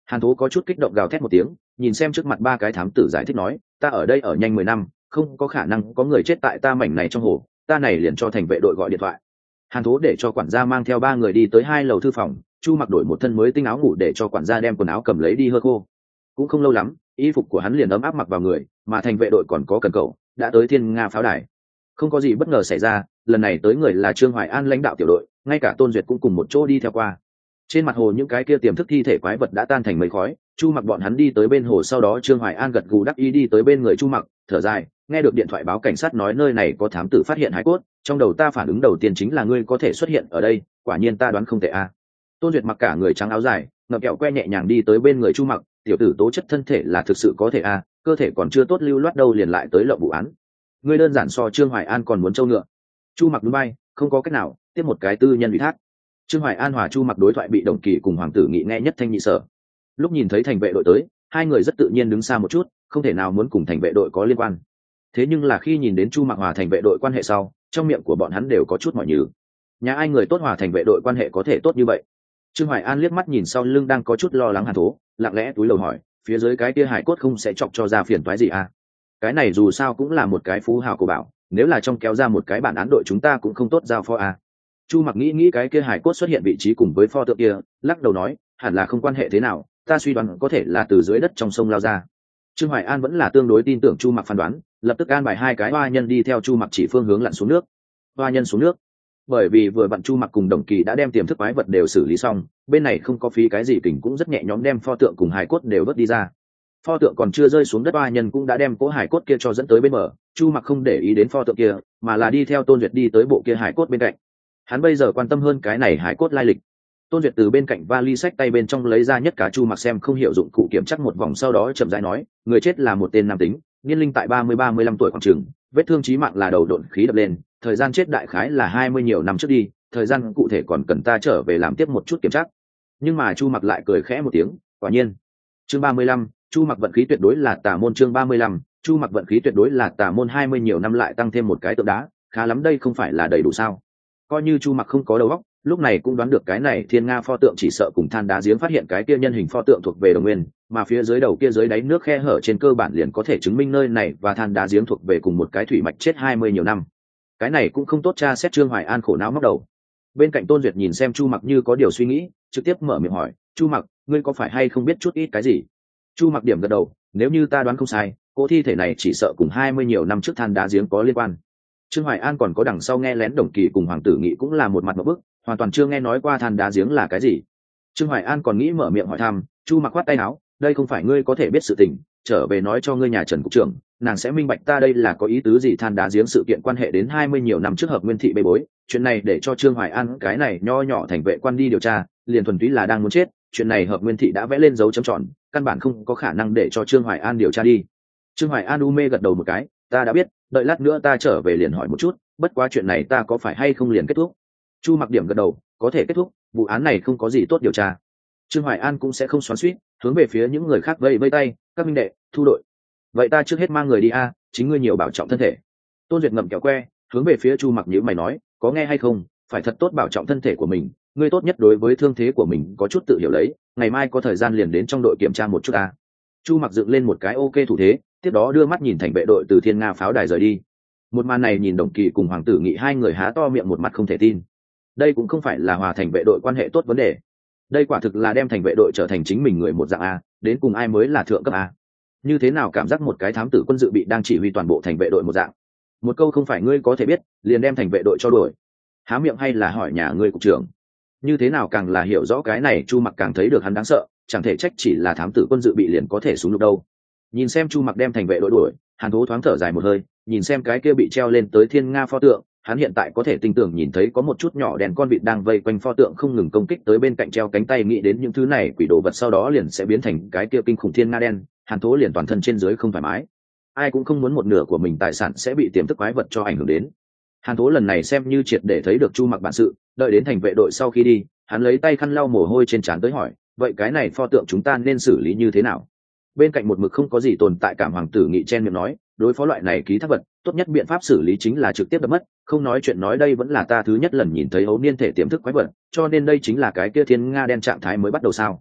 Hàn Thố có chút kích động gào thét một tiếng, nhìn xem trước mặt ba cái thám tử giải thích nói, ta ở đây ở nhanh mười năm, không có khả năng có người chết tại ta mảnh này trong hồ, ta này liền cho thành vệ đội gọi điện thoại. Hàn Thố để cho quản gia mang theo ba người đi tới hai lầu thư phòng, Chu Mặc đổi một thân mới tinh áo ngủ để cho quản gia đem quần áo cầm lấy đi hơ khô. Cũng không lâu lắm, y phục của hắn liền ấm áp mặc vào người, mà thành vệ đội còn có cần cậu đã tới Thiên Nga pháo đài. Không có gì bất ngờ xảy ra, lần này tới người là Trương Hoài An lãnh đạo tiểu đội, ngay cả Tôn Duyệt cũng cùng một chỗ đi theo qua. Trên mặt hồ những cái kia tiềm thức thi thể quái vật đã tan thành mây khói, Chu Mặc bọn hắn đi tới bên hồ, sau đó Trương Hoài An gật gù đắc ý đi tới bên người Chu Mặc, thở dài, nghe được điện thoại báo cảnh sát nói nơi này có thám tử phát hiện hải cốt, trong đầu ta phản ứng đầu tiên chính là ngươi có thể xuất hiện ở đây, quả nhiên ta đoán không tệ a. Tôn Duyệt mặc cả người trắng áo dài, ngậm kẹo que nhẹ nhàng đi tới bên người Chu Mặc, tiểu tử tố chất thân thể là thực sự có thể a, cơ thể còn chưa tốt lưu loát đâu liền lại tới lộng vụ án. Ngươi đơn giản so Trương Hoài An còn muốn trâu ngựa. Chu Mặc núi bay, không có cách nào, tiếp một cái tư nhân ủy thác. Trương Hoài An hòa Chu Mặc đối thoại bị Đồng Kỳ cùng Hoàng tử Nghị nghe nhất thanh nhị sở. Lúc nhìn thấy thành vệ đội tới, hai người rất tự nhiên đứng xa một chút, không thể nào muốn cùng thành vệ đội có liên quan. Thế nhưng là khi nhìn đến Chu Mặc hòa thành vệ đội quan hệ sau, trong miệng của bọn hắn đều có chút mỏi nhừ. Nhà ai người tốt hòa thành vệ đội quan hệ có thể tốt như vậy? Trương Hoài An liếc mắt nhìn sau lưng đang có chút lo lắng Hàn Thố, lặng lẽ túi lầu hỏi, phía dưới cái kia hải cốt không sẽ chọc cho ra phiền toái gì à? Cái này dù sao cũng là một cái phú hào của bảo, nếu là trong kéo ra một cái bản án đội chúng ta cũng không tốt giao phó à. Chu Mặc nghĩ nghĩ cái kia hải cốt xuất hiện vị trí cùng với pho tượng kia, lắc đầu nói, hẳn là không quan hệ thế nào, ta suy đoán có thể là từ dưới đất trong sông lao ra. Trương Hoài An vẫn là tương đối tin tưởng Chu Mặc phán đoán, lập tức an bài hai cái hoa nhân đi theo Chu Mặc chỉ phương hướng lặn xuống nước. Hoa nhân xuống nước, bởi vì vừa vặn Chu Mặc cùng Đồng Kỳ đã đem tiềm thức quái vật đều xử lý xong, bên này không có phí cái gì kình cũng rất nhẹ nhõm đem pho tượng cùng hài cốt đều vớt đi ra. Pho tượng còn chưa rơi xuống đất, hoa nhân cũng đã đem cố hài cốt kia cho dẫn tới bên bờ. Chu Mặc không để ý đến pho tượng kia, mà là đi theo Tôn Duyệt đi tới bộ kia hài cốt bên cạnh. Hắn bây giờ quan tâm hơn cái này hài cốt lai lịch. Tôn Duyệt từ bên cạnh vali sách tay bên trong lấy ra nhất cá Chu Mặc xem không hiểu dụng cụ kiểm chắc một vòng, sau đó chậm rãi nói, người chết là một tên nam tính, niên linh tại ba mươi ba mươi lăm tuổi khoảng chừng, vết thương chí mạng là đầu độn khí đập lên, thời gian chết đại khái là hai mươi nhiều năm trước đi, thời gian cụ thể còn cần ta trở về làm tiếp một chút kiểm tra. Nhưng mà Chu Mặc lại cười khẽ một tiếng, quả nhiên. Chương ba mươi lăm, Chu Mặc vận khí tuyệt đối là tà môn. Chương ba mươi lăm, Chu Mặc vận khí tuyệt đối là tà môn, hai mươi nhiều năm lại tăng thêm một cái tượng đá, khá lắm đây không phải là đầy đủ sao? Coi như Chu Mặc không có đầu óc, lúc này cũng đoán được cái này Thiên Nga pho tượng chỉ sợ cùng than đá giếng phát hiện cái kia nhân hình pho tượng thuộc về đồng nguyên, mà phía dưới đầu kia dưới đáy nước khe hở trên cơ bản liền có thể chứng minh nơi này và than đá giếng thuộc về cùng một cái thủy mạch chết hai mươi nhiều năm. Cái này cũng không tốt tra xét. Trương Hoài An khổ não móc đầu. Bên cạnh Tôn Duyệt nhìn xem Chu Mặc như có điều suy nghĩ, trực tiếp mở miệng hỏi, Chu Mặc, ngươi có phải hay không biết chút ít cái gì? Chu Mặc điểm gật đầu, nếu như ta đoán không sai, cỗ thi thể này chỉ sợ cùng hai mươi nhiều năm trước than đá giếng có liên quan. Trương Hoài An còn có đằng sau nghe lén Đồng Kỳ cùng Hoàng tử Nghị cũng là một mặt một bức, hoàn toàn chưa nghe nói qua than đá giếng là cái gì. Trương Hoài An còn nghĩ mở miệng hỏi thăm, Chu Mặc khoát tay áo, đây không phải ngươi có thể biết sự tình, trở về nói cho ngươi nhà Trần cục trưởng, nàng sẽ minh bạch ta đây là có ý tứ gì. Than đá giếng sự kiện quan hệ đến hai mươi nhiều năm trước Hợp Nguyên thị bê bối, chuyện này để cho Trương Hoài An cái này nho nhỏ thành vệ quan đi điều tra, liền thuần túy là đang muốn chết. Chuyện này Hợp Nguyên thị đã vẽ lên dấu chấm tròn, căn bản không có khả năng để cho Trương Hoài An điều tra đi. Trương Hoài An u mê gật đầu một cái, ta đã biết, đợi lát nữa ta trở về liền hỏi một chút, bất quá chuyện này ta có phải hay không liền kết thúc? Chu Mặc điểm gật đầu, có thể kết thúc, vụ án này không có gì tốt điều tra. Trương Hoài An cũng sẽ không xoắn xuýt, hướng về phía những người khác vẫy vẫy tay, các minh đệ, thu đội. Vậy ta trước hết mang người đi a, chính ngươi nhiều bảo trọng thân thể. Tôn Duyệt ngậm kẹo que, hướng về phía Chu Mặc nhíu mày nói, có nghe hay không, phải thật tốt bảo trọng thân thể của mình, ngươi tốt nhất đối với thương thế của mình có chút tự hiểu lấy, ngày mai có thời gian liền đến trong đội kiểm tra một chút a. Chu Mặc dựng lên một cái ok thủ thế, tiếp đó đưa mắt nhìn thành vệ đội từ Thiên Nga pháo đài rời đi. Một màn này nhìn Đồng Kỳ cùng Hoàng tử Nghị hai người há to miệng một mặt không thể tin. Đây cũng không phải là hòa thành vệ đội quan hệ tốt vấn đề, đây quả thực là đem thành vệ đội trở thành chính mình người một dạng a, đến cùng ai mới là thượng cấp a? Như thế nào cảm giác một cái thám tử quân dự bị đang chỉ huy toàn bộ thành vệ đội một dạng? Một câu không phải ngươi có thể biết, liền đem thành vệ đội cho đuổi. Há miệng hay là hỏi nhà ngươi cục trưởng? Như thế nào càng là hiểu rõ cái này, Chu Mặc càng thấy được hắn đáng sợ, chẳng thể trách chỉ là thám tử quân dự bị liền có thể xuống lục đâu. Nhìn xem Chu Mặc đem thành vệ đội đuổi, Hàn Thố thoáng thở dài một hơi, nhìn xem cái kia bị treo lên tới Thiên Nga pho tượng, hắn hiện tại có thể tinh tường nhìn thấy có một chút nhỏ đèn con vịt đang vây quanh pho tượng không ngừng công kích tới bên cạnh treo cánh tay, nghĩ đến những thứ này quỷ đồ vật sau đó liền sẽ biến thành cái kia kinh khủng Thiên Nga đen, Hàn Thố liền toàn thân trên dưới không thoải mái. Ai cũng không muốn một nửa của mình tài sản sẽ bị tiềm thức quái vật cho ảnh hưởng đến. Hàn Thố lần này xem như triệt để thấy được Chu Mặc bản sự, đợi đến thành vệ đội sau khi đi, hắn lấy tay khăn lau mồ hôi trên trán tới hỏi, vậy cái này pho tượng chúng ta nên xử lý như thế nào? Bên cạnh một mực không có gì tồn tại cảm Hoàng tử Nghị chen miệng nói, đối phó loại này ký thác vật, tốt nhất biện pháp xử lý chính là trực tiếp đập mất, không nói chuyện nói đây vẫn là ta thứ nhất lần nhìn thấy ấu niên thể tiềm thức quái vật, cho nên đây chính là cái kia Thiên Nga đen trạng thái mới bắt đầu sao?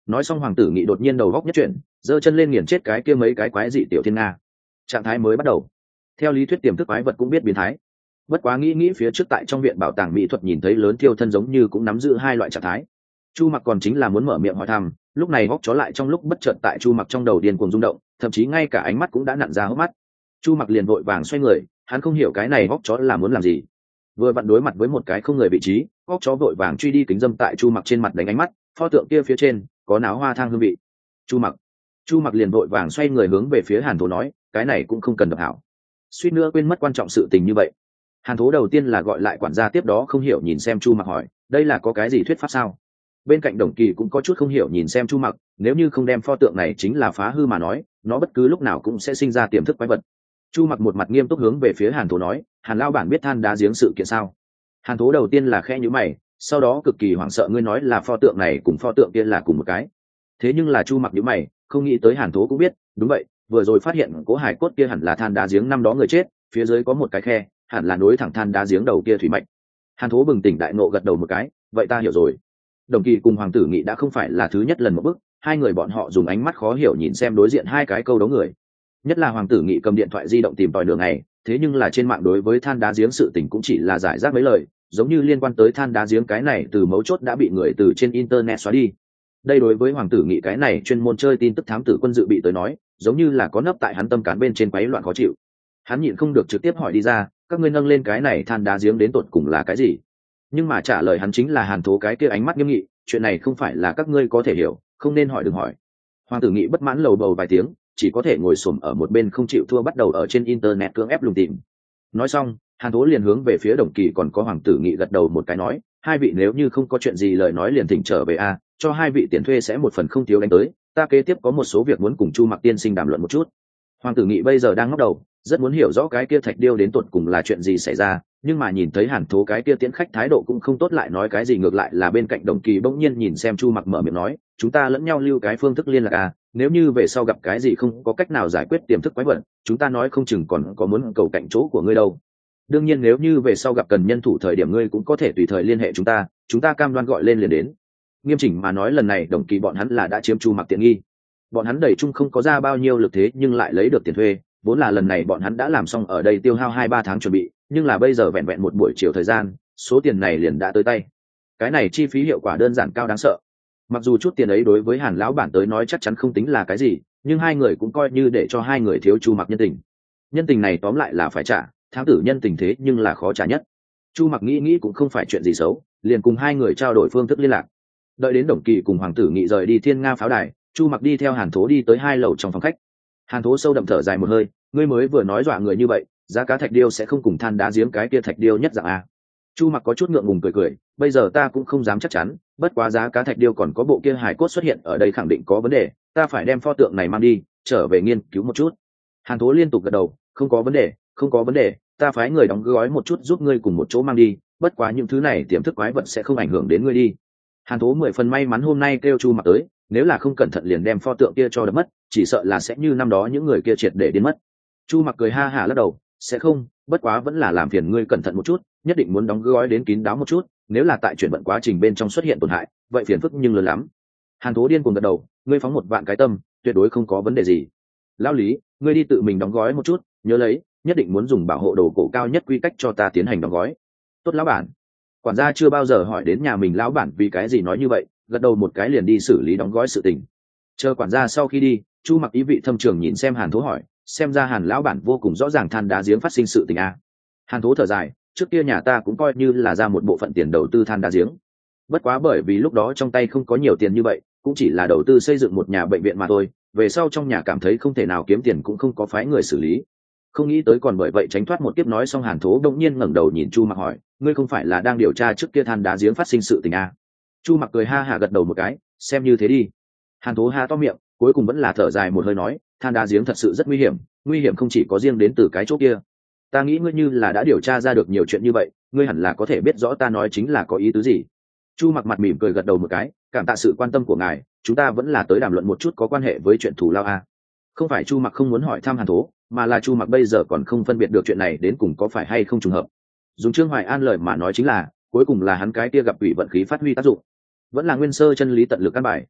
Nói xong Hoàng Tử Nghị đột nhiên đầu góc nhất chuyển, giơ chân lên nghiền chết cái kia mấy cái quái dị tiểu thiên nga. Trạng thái mới bắt đầu. Theo lý thuyết tiềm thức quái vật cũng biết biến thái. Bất quá nghĩ nghĩ phía trước tại trong viện bảo tàng mỹ thuật nhìn thấy lớn thiêu thân giống như cũng nắm giữ hai loại trạng thái. Chu Mặc còn chính là muốn mở miệng hỏi thăm, lúc này góc chó lại trong lúc bất chợt tại Chu Mặc trong đầu điên cuồng rung động, thậm chí ngay cả ánh mắt cũng đã nặn ra hốc mắt. Chu Mặc liền vội vàng xoay người, hắn không hiểu cái này góc chó là muốn làm gì. Vừa vặn đối mặt với một cái không người vị trí, góc chó vội vàng truy đi kính dâm tại Chu Mặc trên mặt đánh ánh mắt, pho tượng kia phía trên có náo hoa thang hương vị. Chu Mặc, Chu Mặc liền vội vàng xoay người hướng về phía Hàn Thố nói, cái này cũng không cần độc hảo. Suýt nữa quên mất quan trọng sự tình như vậy. Hàn Thố đầu tiên là gọi lại quản gia, tiếp đó không hiểu nhìn xem Chu Mặc hỏi, đây là có cái gì thuyết pháp sao? Bên cạnh Đồng Kỳ cũng có chút không hiểu nhìn xem Chu Mặc, nếu như không đem pho tượng này chính là phá hư mà nói, nó bất cứ lúc nào cũng sẽ sinh ra tiềm thức quái vật. Chu Mặc một mặt nghiêm túc hướng về phía Hàn Thố nói, Hàn lão bản biết than đá giếng sự kiện sao? Hàn Thố đầu tiên là khẽ nhíu mày, sau đó cực kỳ hoảng sợ, ngươi nói là pho tượng này cùng pho tượng kia là cùng một cái. Thế nhưng là Chu Mặc nhíu mày, không nghĩ tới Hàn Thố cũng biết, đúng vậy, vừa rồi phát hiện cố hải cốt kia hẳn là than đá giếng năm đó người chết, phía dưới có một cái khe, hẳn là nối thẳng than đá giếng đầu kia thủy mạch. Hàn Thố bừng tỉnh đại ngộ gật đầu một cái, vậy ta hiểu rồi. Đồng Kỳ cùng Hoàng Tử Nghị đã không phải là thứ nhất lần một bước, hai người bọn họ dùng ánh mắt khó hiểu nhìn xem đối diện hai cái câu đấu người. Nhất là Hoàng Tử Nghị cầm điện thoại di động tìm tòi đường này, thế nhưng là trên mạng đối với than đá giếng sự tình cũng chỉ là giải rác mấy lời, giống như liên quan tới than đá giếng cái này từ mấu chốt đã bị người từ trên internet xóa đi. Đây đối với Hoàng Tử Nghị cái này chuyên môn chơi tin tức thám tử quân dự bị tới nói, giống như là có nấp tại hắn tâm cán bên trên quấy loạn khó chịu. Hắn nhịn không được trực tiếp hỏi đi ra, các ngươi nâng lên cái này than đá giếng đến tột cùng là cái gì? Nhưng mà trả lời hắn chính là Hàn Thố cái kia ánh mắt nghiêm nghị, chuyện này không phải là các ngươi có thể hiểu, không nên hỏi đừng hỏi. Hoàng Tử Nghị bất mãn lầu bầu vài tiếng, chỉ có thể ngồi xổm ở một bên không chịu thua, bắt đầu ở trên internet cưỡng ép lùng tìm. Nói xong, Hàn Thố liền hướng về phía Đồng Kỳ còn có Hoàng Tử Nghị gật đầu một cái nói, hai vị nếu như không có chuyện gì lời nói liền thỉnh trở về a, cho hai vị tiền thuê sẽ một phần không thiếu đánh tới, ta kế tiếp có một số việc muốn cùng Chu Mặc tiên sinh đàm luận một chút. Hoàng Tử Nghị bây giờ đang ngóc đầu, rất muốn hiểu rõ cái kia thạch điêu đến tột cùng là chuyện gì xảy ra, nhưng mà nhìn thấy Hàn Thố cái kia tiễn khách thái độ cũng không tốt lại nói cái gì, ngược lại là bên cạnh Đồng Kỳ bỗng nhiên nhìn xem Chu Mặc mở miệng nói, chúng ta lẫn nhau lưu cái phương thức liên lạc à, nếu như về sau gặp cái gì không có cách nào giải quyết tiềm thức quái vật, chúng ta nói không chừng còn có muốn cầu cạnh chỗ của ngươi đâu. Đương nhiên nếu như về sau gặp cần nhân thủ thời điểm ngươi cũng có thể tùy thời liên hệ chúng ta, chúng ta cam đoan gọi lên liền đến. Nghiêm chỉnh mà nói lần này Đồng Kỳ bọn hắn là đã chiếm Chu Mặc tiện nghi. Bọn hắn đẩy chung không có ra bao nhiêu lực thế nhưng lại lấy được tiền thuê, vốn là lần này bọn hắn đã làm xong ở đây tiêu hao hai ba tháng chuẩn bị, nhưng là bây giờ vẹn vẹn một buổi chiều thời gian, số tiền này liền đã tới tay. Cái này chi phí hiệu quả đơn giản cao đáng sợ. Mặc dù chút tiền ấy đối với Hàn lão bản tới nói chắc chắn không tính là cái gì, nhưng hai người cũng coi như để cho hai người thiếu Chu Mặc nhân tình. Nhân tình này tóm lại là phải trả, thám tử nhân tình thế nhưng là khó trả nhất. Chu Mặc nghĩ nghĩ cũng không phải chuyện gì xấu, liền cùng hai người trao đổi phương thức liên lạc. Đợi đến Đồng Kỳ cùng Hoàng Tử Nghị rời đi Thiên Nga pháo đài, Chu Mặc đi theo Hàn Thố đi tới hai lầu trong phòng khách. Hàn Thố sâu đậm thở dài một hơi, ngươi mới vừa nói dọa người như vậy, giá cá thạch điêu sẽ không cùng than đá giếng cái kia thạch điêu nhất dạng a. Chu Mặc có chút ngượng ngùng cười cười, bây giờ ta cũng không dám chắc chắn, bất quá giá cá thạch điêu còn có bộ kia hài cốt xuất hiện ở đây khẳng định có vấn đề, ta phải đem pho tượng này mang đi, trở về nghiên cứu một chút. Hàn Thố liên tục gật đầu, không có vấn đề, không có vấn đề, ta phái người đóng gói một chút giúp ngươi cùng một chỗ mang đi, bất quá những thứ này tiềm thức quái vật sẽ không ảnh hưởng đến ngươi đi. Hàn Thố mười phần may mắn hôm nay kêu Chu Mặc tới, nếu là không cẩn thận liền đem pho tượng kia cho đập mất, chỉ sợ là sẽ như năm đó những người kia triệt để điên mất. Chu Mặc cười ha hả lắc đầu, sẽ không, bất quá vẫn là làm phiền ngươi cẩn thận một chút, nhất định muốn đóng gói đến kín đáo một chút, nếu là tại chuyển vận quá trình bên trong xuất hiện tổn hại, vậy phiền phức nhưng lớn lắm. Hàn Thố điên cuồng gật đầu, ngươi phóng một vạn cái tâm, tuyệt đối không có vấn đề gì. Lão Lý, ngươi đi tự mình đóng gói một chút, nhớ lấy, nhất định muốn dùng bảo hộ đồ cổ cao nhất quy cách cho ta tiến hành đóng gói. Tốt lão bản. Quản gia chưa bao giờ hỏi đến nhà mình lão bản vì cái gì nói như vậy, gật đầu một cái liền đi xử lý đóng gói sự tình. Chờ quản gia sau khi đi, Chu Mặc ý vị thâm trường nhìn xem Hàn Thố hỏi, xem ra Hàn lão bản vô cùng rõ ràng than đá giếng phát sinh sự tình a. Hàn Thố thở dài, trước kia nhà ta cũng coi như là ra một bộ phận tiền đầu tư than đá giếng, bất quá bởi vì lúc đó trong tay không có nhiều tiền như vậy, cũng chỉ là đầu tư xây dựng một nhà bệnh viện mà thôi, về sau trong nhà cảm thấy không thể nào kiếm tiền cũng không có phái người xử lý, không nghĩ tới còn bởi vậy tránh thoát một kiếp. Nói xong Hàn Thố đông nhiên ngẩng đầu nhìn Chu Mặc hỏi, ngươi không phải là đang điều tra trước kia than đá giếng phát sinh sự tình a? Chu Mặc cười ha hả gật đầu một cái, xem như thế đi. Hàn Thố há to miệng, cuối cùng vẫn là thở dài một hơi nói, than đá giếng thật sự rất nguy hiểm, nguy hiểm không chỉ có riêng đến từ cái chỗ kia. Ta nghĩ ngươi như là đã điều tra ra được nhiều chuyện như vậy, ngươi hẳn là có thể biết rõ ta nói chính là có ý tứ gì. Chu Mặc mặt mỉm cười gật đầu một cái, cảm tạ sự quan tâm của ngài, chúng ta vẫn là tới đàm luận một chút có quan hệ với chuyện thù lao a. Không phải Chu Mặc không muốn hỏi thăm Hàn Thố, mà là Chu Mặc bây giờ còn không phân biệt được chuyện này đến cùng có phải hay không trùng hợp. Dùng Trương Hoài An lời mà nói chính là, cuối cùng là hắn cái kia gặp ủy vận khí phát huy tác dụng, vẫn là nguyên sơ chân lý tận lực căn bài.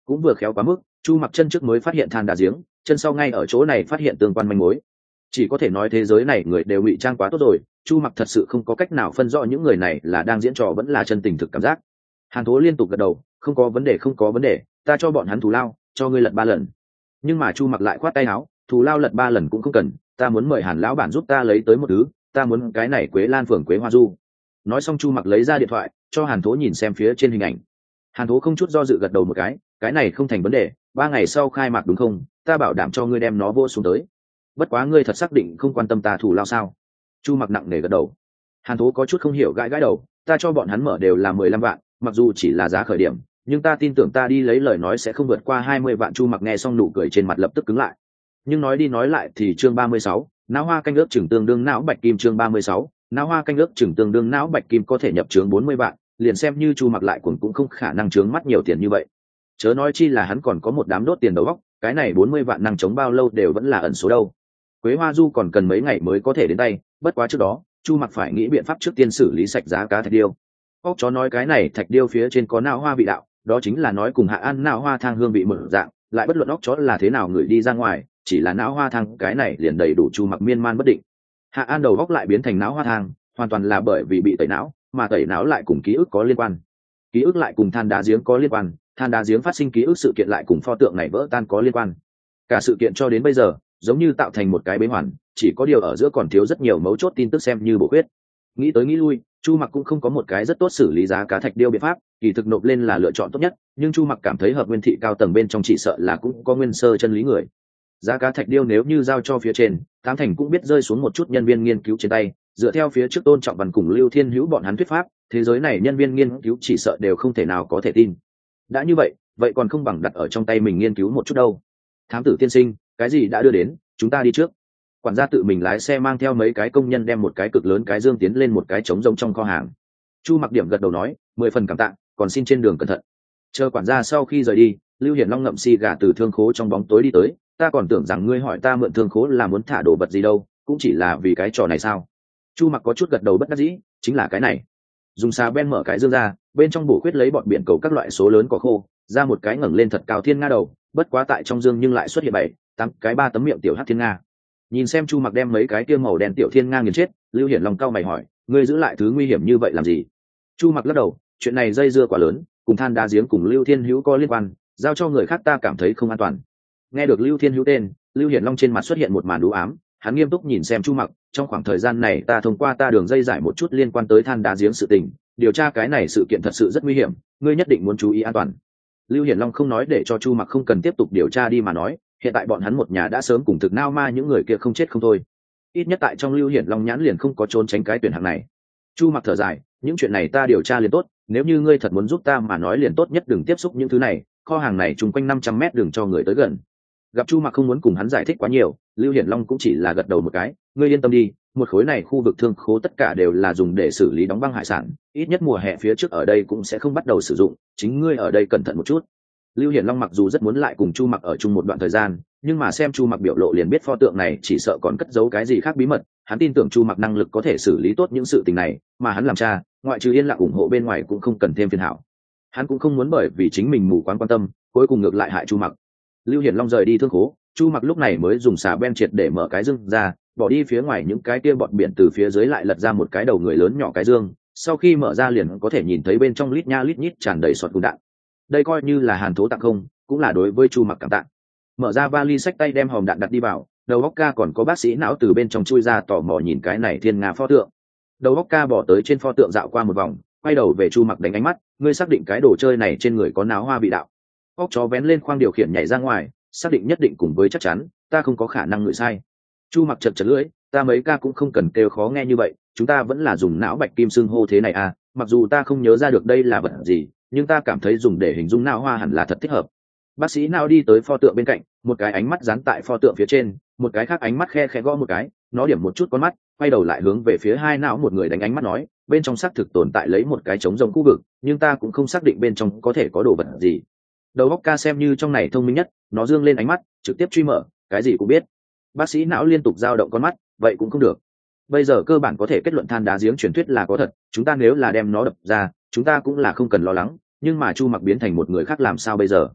cũng vừa khéo quá mức, chu mặc chân trước mới phát hiện than đá giếng, chân sau ngay ở chỗ này phát hiện tương quan manh mối. Chỉ có thể nói thế giới này người đều ngụy trang quá tốt rồi, chu mặc thật sự không có cách nào phân rõ những người này là đang diễn trò vẫn là chân tình thực cảm giác. Hàn Thố liên tục gật đầu, không có vấn đề, không có vấn đề, ta cho bọn hắn thù lao, cho ngươi lật ba lần. Nhưng mà chu mặc lại khoát tay áo, thù lao lật ba lần cũng không cần, ta muốn mời Hàn lão bản giúp ta lấy tới một thứ, ta muốn cái này Quế Lan phường Quế Hoa Du. Nói xong chu mặc lấy ra điện thoại cho Hàn Thố nhìn xem phía trên hình ảnh. Hàn Thố không chút do dự gật đầu một cái, cái này không thành vấn đề, ba ngày sau khai mạc đúng không, ta bảo đảm cho ngươi đem nó vô xuống tới. Bất quá ngươi thật xác định không quan tâm ta thù lao sao? Chu mặc nặng nề gật đầu. Hàn Thố có chút không hiểu, gãi gãi đầu, ta cho bọn hắn mở đều là mười lăm vạn, mặc dù chỉ là giá khởi điểm, nhưng ta tin tưởng ta đi lấy lời nói sẽ không vượt qua hai mươi vạn. Chu mặc nghe xong nụ cười trên mặt lập tức cứng lại. Nhưng nói đi nói lại thì chương ba mươi sáu, não hoa canh ước chừng tương đương não bạch kim. Chương ba mươi sáu, não hoa canh ước chừng tương đương não bạch kim có thể nhập chướng bốn mươi vạn, liền xem như Chu mặc lại cuồng cũng không khả năng chướng mắt nhiều tiền như vậy. Chớ nói chi là hắn còn có một đám đốt tiền đầu óc, cái này bốn mươi vạn năng chống bao lâu đều vẫn là ẩn số đâu. Quế Hoa Du còn cần mấy ngày mới có thể đến tay, bất quá trước đó Chu mặc phải nghĩ biện pháp trước tiên xử lý sạch giá cá thạch điêu. Óc chó nói cái này thạch điêu phía trên có não hoa vị đạo, đó chính là nói cùng Hạ An não hoa thang hương vị mở dạng, lại bất luận óc chó là thế nào người đi ra ngoài, chỉ là não hoa thang cái này liền đầy đủ Chu mặc miên man bất định. Hạ An đầu óc lại biến thành não hoa thang, hoàn toàn là bởi vì bị tẩy não, mà tẩy não lại cùng ký ức có liên quan, ký ức lại cùng than đá giếng có liên quan, than đá giếng phát sinh ký ức sự kiện lại cùng pho tượng này vỡ tan có liên quan. Cả sự kiện cho đến bây giờ giống như tạo thành một cái bế hoàn, chỉ có điều ở giữa còn thiếu rất nhiều mấu chốt tin tức xem như bổ khuyết. Nghĩ tới nghĩ lui, Chu mặc cũng không có một cái rất tốt xử lý giá cá thạch điêu biện pháp, kỳ thực nộp lên là lựa chọn tốt nhất, nhưng Chu mặc cảm thấy hợp nguyên thị cao tầng bên trong chỉ sợ là cũng có nguyên sơ chân lý người. Giá cá thạch điêu nếu như giao cho phía trên, tám thành cũng biết rơi xuống một chút nhân viên nghiên cứu trên tay, dựa theo phía trước Tôn Trọng Văn cùng Lưu Thiên Hữu bọn hắn thuyết pháp, thế giới này nhân viên nghiên cứu chỉ sợ đều không thể nào có thể tin. Đã như vậy, vậy còn không bằng đặt ở trong tay mình nghiên cứu một chút đâu. Thám tử tiên sinh, cái gì đã đưa đến, chúng ta đi trước. Quản gia tự mình lái xe mang theo mấy cái công nhân đem một cái cực lớn cái dương tiến lên một cái trống rông trong kho hàng. Chu mặc điểm gật đầu nói, mười phần cảm tạ, còn xin trên đường cẩn thận. Chờ quản gia sau khi rời đi, Lưu Hiển Long ngậm xì gà từ thương khố trong bóng tối đi tới, ta còn tưởng rằng ngươi hỏi ta mượn thương khố là muốn thả đồ vật gì đâu, cũng chỉ là vì cái trò này sao? Chu mặc có chút gật đầu bất đắc dĩ, chính là cái này. Dùng xà ben mở cái dương ra, bên trong bổ khuyết lấy bọn biển cầu các loại số lớn cỏ khô, ra một cái ngẩng lên thật cao thiên nga đầu, bất quá tại trong dương nhưng lại xuất hiện bảy tám cái ba tấm miệng tiểu hắc thiên nga. Nhìn xem Chu mặc đem mấy cái kia màu đen tiểu thiên nga nghiền chết, Lưu Hiển Long cau mày hỏi, ngươi giữ lại thứ nguy hiểm như vậy làm gì? Chu mặc lắc đầu, chuyện này dây dưa quá lớn, cùng than đá giếng cùng Lưu Thiên Hữu có liên quan, giao cho người khác ta cảm thấy không an toàn. Nghe được Lưu Thiên Hữu tên, Lưu Hiển Long trên mặt xuất hiện một màn u ám, hắn nghiêm túc nhìn xem Chu mặc, trong khoảng thời gian này ta thông qua ta đường dây giải một chút liên quan tới than đá giếng sự tình, điều tra cái này sự kiện thật sự rất nguy hiểm, ngươi nhất định muốn chú ý an toàn. Lưu Hiển Long không nói để cho Chu mặc không cần tiếp tục điều tra đi mà nói, hiện tại bọn hắn một nhà đã sớm cùng thực nao ma những người kia không chết không thôi, ít nhất tại trong Lưu Hiển Long nhãn liền không có trốn tránh cái tuyển hạng này. Chu mặc thở dài, những chuyện này ta điều tra liền tốt, nếu như ngươi thật muốn giúp ta mà nói liền tốt nhất đừng tiếp xúc những thứ này, kho hàng này chung quanh năm trăm mét đừng cho người tới gần. Gặp Chu mặc không muốn cùng hắn giải thích quá nhiều, Lưu Hiển Long cũng chỉ là gật đầu một cái, ngươi yên tâm đi, một khối này khu vực thương khố tất cả đều là dùng để xử lý đóng băng hải sản, ít nhất mùa hè phía trước ở đây cũng sẽ không bắt đầu sử dụng, chính ngươi ở đây cẩn thận một chút. Lưu Hiển Long mặc dù rất muốn lại cùng Chu mặc ở chung một đoạn thời gian, nhưng mà xem Chu mặc biểu lộ liền biết pho tượng này chỉ sợ còn cất giấu cái gì khác bí mật, hắn tin tưởng Chu mặc năng lực có thể xử lý tốt những sự tình này, mà hắn làm cha, ngoại trừ yên lặng ủng hộ bên ngoài cũng không cần thêm phiền hảo. Hắn cũng không muốn bởi vì chính mình mù quáng quan tâm, cuối cùng ngược lại hại Chu mặc. Lưu Hiển Long rời đi thương khố, Chu mặc lúc này mới dùng xà ben triệt để mở cái dương ra, bỏ đi phía ngoài những cái kia bọt biển, từ phía dưới lại lật ra một cái đầu người lớn nhỏ cái dương, sau khi mở ra liền có thể nhìn thấy bên trong lít nha lít nhít tràn đầy sọt cung đạn. Đây coi như là Hàn Thố tặng không, cũng là đối với Chu mặc cảm tạ. Mở ra vali xách tay đem hòm đạn đặt đi vào, đầu óc ca còn có bác sĩ não từ bên trong chui ra tò mò nhìn cái này thiên nga pho tượng. Đầu óc ca bỏ tới trên pho tượng dạo qua một vòng, quay đầu về Chu mặc đánh ánh mắt, ngươi xác định cái đồ chơi này trên người có náo hoa bị đạo? Óc chó vén lên khoang điều khiển nhảy ra ngoài, xác định nhất định cùng với chắc chắn, ta không có khả năng ngửi sai. Chu mặc chật chật lưỡi, ta mấy ca cũng không cần kêu khó nghe như vậy, chúng ta vẫn là dùng não bạch kim xưng hô thế này à, mặc dù ta không nhớ ra được đây là vật gì, nhưng ta cảm thấy dùng để hình dung não hoa hẳn là thật thích hợp. Bác sĩ não đi tới pho tượng bên cạnh, một cái ánh mắt dán tại pho tượng phía trên, một cái khác ánh mắt khe khẽ gõ một cái, nó điểm một chút con mắt, quay đầu lại hướng về phía hai não một người đánh ánh mắt nói, bên trong xác thực tồn tại lấy một cái trống rỗng khu vực, nhưng ta cũng không xác định bên trong có thể có đồ vật gì. Đầu óc ca xem như trong này thông minh nhất, nó dương lên ánh mắt, trực tiếp truy mở, cái gì cũng biết. Bác sĩ não liên tục dao động con mắt, vậy cũng không được. Bây giờ cơ bản có thể kết luận than đá giếng truyền thuyết là có thật, chúng ta nếu là đem nó đập ra, chúng ta cũng là không cần lo lắng, nhưng mà Chu mặc biến thành một người khác làm sao bây giờ?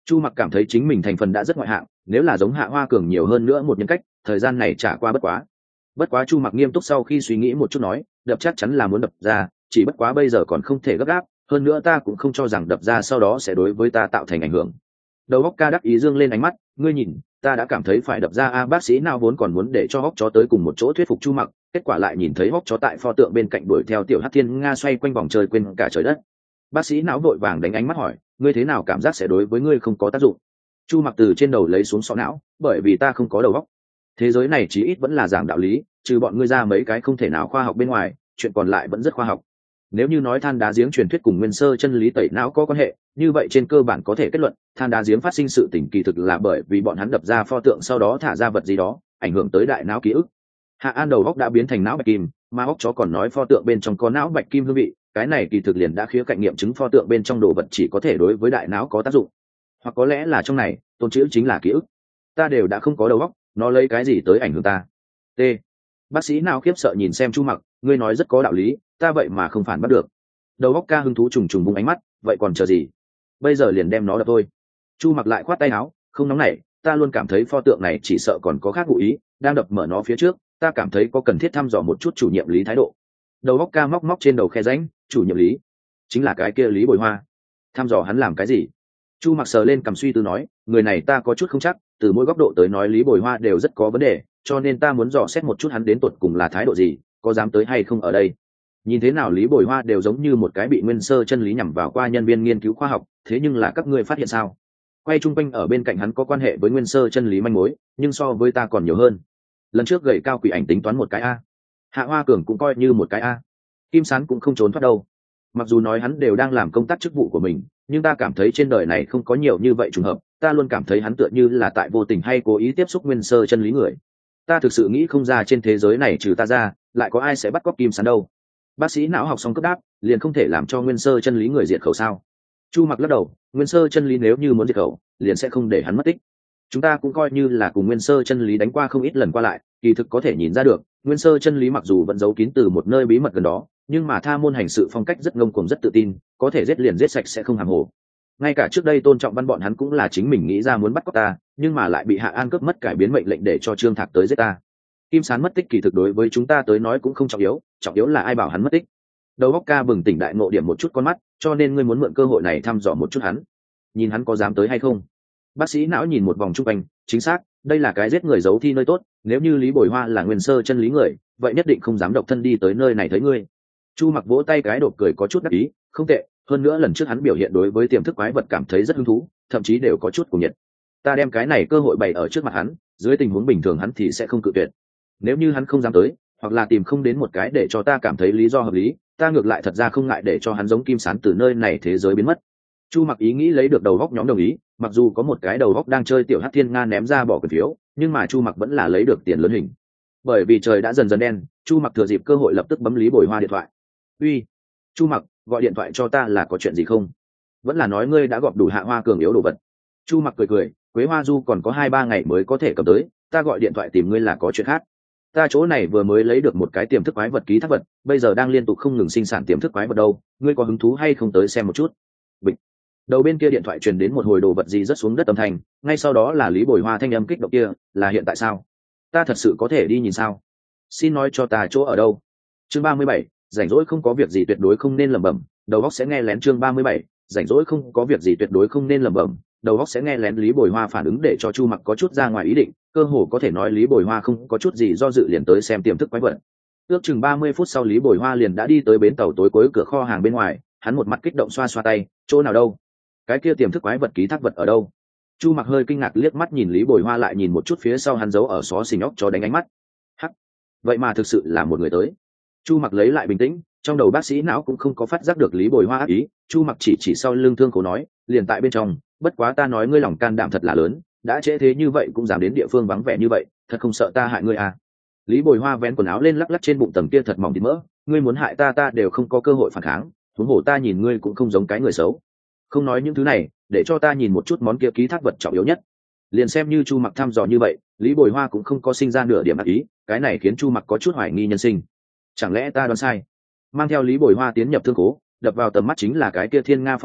Chu Mặc cảm thấy chính mình thành phần đã rất ngoại hạng, nếu là giống Hạ Hoa Cường nhiều hơn nữa một nhân cách, thời gian này trả qua bất quá. Bất quá Chu Mặc nghiêm túc sau khi suy nghĩ một chút nói, đập chắc chắn là muốn đập ra, chỉ bất quá bây giờ còn không thể gấp gáp, hơn nữa ta cũng không cho rằng đập ra sau đó sẽ đối với ta tạo thành ảnh hưởng. Đầu óc ca đắc ý dương lên ánh mắt, ngươi nhìn, ta đã cảm thấy phải đập ra a. Bác sĩ nào vốn còn muốn để cho hóc chó tới cùng một chỗ thuyết phục Chu Mặc, kết quả lại nhìn thấy hóc chó tại pho tượng bên cạnh đuổi theo tiểu Hắc Thiên Nga xoay quanh vòng trời quên cả trời đất. Bác sĩ não vội vàng đánh ánh mắt hỏi, ngươi thế nào cảm giác sẽ đối với ngươi không có tác dụng? Chu Mặc từ trên đầu lấy xuống sọ não, bởi vì ta không có đầu óc. Thế giới này chí ít vẫn là giảng đạo lý, trừ bọn ngươi ra mấy cái không thể nào khoa học bên ngoài, chuyện còn lại vẫn rất khoa học. Nếu như nói than đá giếng truyền thuyết cùng nguyên sơ chân lý tẩy não có quan hệ, như vậy trên cơ bản có thể kết luận than đá giếng phát sinh sự tỉnh kỳ thực là bởi vì bọn hắn đập ra pho tượng sau đó thả ra vật gì đó, ảnh hưởng tới đại não ký ức. Hạ An đầu óc đã biến thành não bạch kim, mà óc chó còn nói pho tượng bên trong có não bạch kim hương vị, cái này kỳ thực liền đã khía cạnh nghiệm chứng pho tượng bên trong đồ vật chỉ có thể đối với đại não có tác dụng, hoặc có lẽ là trong này tôn chữ chính là ký ức. Ta đều đã không có đầu óc, nó lấy cái gì tới ảnh hưởng ta? T. Bác sĩ nào khiếp sợ nhìn xem Chu Mặc, ngươi nói rất có đạo lý, ta vậy mà không phản bắt được. Đầu óc ca hứng thú trùng trùng bung ánh mắt, vậy còn chờ gì? Bây giờ liền đem nó đập thôi. Chu Mặc lại khoát tay áo, không nóng nảy, ta luôn cảm thấy pho tượng này chỉ sợ còn có khác ngụ ý, đang đập mở nó phía trước, ta cảm thấy có cần thiết thăm dò một chút chủ nhiệm lý thái độ. Đầu óc ca móc móc trên đầu khe rãnh, chủ nhiệm lý, chính là cái kia Lý Bồi Hoa. Thăm dò hắn làm cái gì? Chu Mặc sờ lên cầm suy tư nói, người này ta có chút không chắc, từ mỗi góc độ tới nói Lý Bồi Hoa đều rất có vấn đề, cho nên ta muốn dò xét một chút hắn đến tột cùng là thái độ gì, có dám tới hay không ở đây. Nhìn thế nào Lý Bồi Hoa đều giống như một cái bị nguyên sơ chân lý nhằm vào qua nhân viên nghiên cứu khoa học, thế nhưng là các ngươi phát hiện sao? Quay chung quanh ở bên cạnh hắn có quan hệ với nguyên sơ chân lý manh mối, nhưng so với ta còn nhiều hơn. Lần trước gầy cao quỷ ảnh tính toán một cái a, Hạ Hoa Cường cũng coi như một cái a, Kim Sán cũng không trốn thoát đâu. Mặc dù nói hắn đều đang làm công tác chức vụ của mình, nhưng ta cảm thấy trên đời này không có nhiều như vậy trùng hợp, ta luôn cảm thấy hắn tựa như là tại vô tình hay cố ý tiếp xúc nguyên sơ chân lý người. Ta thực sự nghĩ không ra trên thế giới này trừ ta ra, lại có ai sẽ bắt cóc Kim Sán đâu. Bác sĩ não học xong cấp đáp, liền không thể làm cho nguyên sơ chân lý người diệt khẩu sao? Chu Mặc lắc đầu, nguyên sơ chân lý nếu như muốn diệt khẩu, liền sẽ không để hắn mất tích. Chúng ta cũng coi như là cùng nguyên sơ chân lý đánh qua không ít lần qua lại, kỳ thực có thể nhìn ra được, nguyên sơ chân lý mặc dù vẫn giấu kín từ một nơi bí mật gần đó, nhưng mà tha môn hành sự phong cách rất ngông cuồng rất tự tin, có thể giết liền giết sạch sẽ không hàm hồ. Ngay cả trước đây Tôn Trọng Văn bọn hắn cũng là chính mình nghĩ ra muốn bắt cóc ta, nhưng mà lại bị Hạ An cướp mất cải biến mệnh lệnh để cho Trương Thạc tới giết ta. Kim Sán mất tích kỳ thực đối với chúng ta tới nói cũng không trọng yếu, trọng yếu là ai bảo hắn mất tích. Đầu óc ca bừng tỉnh đại ngộ điểm một chút con mắt, cho nên ngươi muốn mượn cơ hội này thăm dò một chút hắn, nhìn hắn có dám tới hay không. Bác sĩ não nhìn một vòng chung quanh, chính xác, đây là cái giết người giấu thi nơi tốt, nếu như Lý Bồi Hoa là nguyên sơ chân lý người, vậy nhất định không dám độc thân đi tới nơi này thấy ngươi. Chu Mặc vỗ tay cái đột cười có chút đắc ý, không tệ, hơn nữa lần trước hắn biểu hiện đối với tiềm thức quái vật cảm thấy rất hứng thú, thậm chí đều có chút cuồng nhiệt. Ta đem cái này cơ hội bày ở trước mặt hắn, dưới tình huống bình thường hắn thì sẽ không cự tuyệt. Nếu như hắn không dám tới, hoặc là tìm không đến một cái để cho ta cảm thấy lý do hợp lý, ta ngược lại thật ra không ngại để cho hắn giống Kim Sán từ nơi này thế giới biến mất. Chu Mặc ý nghĩ lấy được đầu góc nhóm đồng ý, mặc dù có một cái đầu góc đang chơi tiểu Hắc Thiên Nga ném ra bỏ quyền phiếu, nhưng mà Chu Mặc vẫn là lấy được tiền lớn hình. Bởi vì trời đã dần dần đen, Chu Mặc thừa dịp cơ hội lập tức bấm Lý Bồi Hoa điện thoại. Uy, Chu Mặc, gọi điện thoại cho ta là có chuyện gì không? Vẫn là nói ngươi đã gọp đủ Hạ Hoa Cường yếu đồ vật. Chu Mặc cười cười, Quế Hoa Du còn có hai ba ngày mới có thể cầm tới, ta gọi điện thoại tìm ngươi là có chuyện khác. Ta chỗ này vừa mới lấy được một cái tiềm thức quái vật ký thác vật, bây giờ đang liên tục không ngừng sinh sản tiềm thức quái vật đâu, ngươi có hứng thú hay không tới xem một chút? Bịch. Đầu bên kia điện thoại truyền đến một hồi đồ vật gì rất xuống đất âm thanh, ngay sau đó là Lý Bồi Hoa thanh âm kích động kia, là hiện tại sao? Ta thật sự có thể đi nhìn sao? Xin nói cho ta chỗ ở đâu? Chương ba mươi bảy, rảnh rỗi không có việc gì tuyệt đối không nên lẩm bẩm, đầu óc sẽ nghe lén. Chương ba mươi bảy, rảnh rỗi không có việc gì tuyệt đối không nên lẩm bẩm, đầu óc sẽ nghe lén. Lý Bồi Hoa phản ứng để cho Chu Mặc có chút ra ngoài ý định, cơ hồ có thể nói Lý Bồi Hoa không có chút gì do dự liền tới xem tiềm thức quái vật. Ước chừng ba mươi phút sau Lý Bồi Hoa liền đã đi tới bến tàu tối cuối cửa kho hàng bên ngoài, hắn một mặt kích động xoa xoa tay, chỗ nào đâu? Cái kia tiềm thức quái vật ký thác vật ở đâu? Chu Mặc hơi kinh ngạc liếc mắt nhìn Lý Bồi Hoa lại nhìn một chút phía sau hắn giấu ở xó xình óc cho đánh ánh mắt. Hắc, vậy mà thực sự là một người tới. Chu Mặc lấy lại bình tĩnh, trong đầu bác sĩ não cũng không có phát giác được Lý Bồi Hoa ác ý. Chu Mặc chỉ chỉ sau lưng thương khổ nói, liền tại bên trong, bất quá ta nói ngươi lòng can đảm thật là lớn, đã trễ thế như vậy cũng dám đến địa phương vắng vẻ như vậy, thật không sợ ta hại ngươi à? Lý Bồi Hoa vén quần áo lên lắc lắc trên bụng tầng kia thật mỏng thịt mỡ, ngươi muốn hại ta ta đều không có cơ hội phản kháng, huống hồ ta nhìn ngươi cũng không giống cái người xấu. Không nói những thứ này, để cho ta nhìn một chút món kia ký thác vật trọng yếu nhất. Liền xem như Chu Mặc thăm dò như vậy, Lý Bồi Hoa cũng không có sinh ra nửa điểm ác ý, cái này khiến Chu Mặc có chút hoài nghi nhân sinh. Chẳng lẽ ta đoán sai? Mang theo Lý Bồi Hoa tiến nhập thương khố, đập vào tầm mắt chính là cái kia thiên nga pho tượng,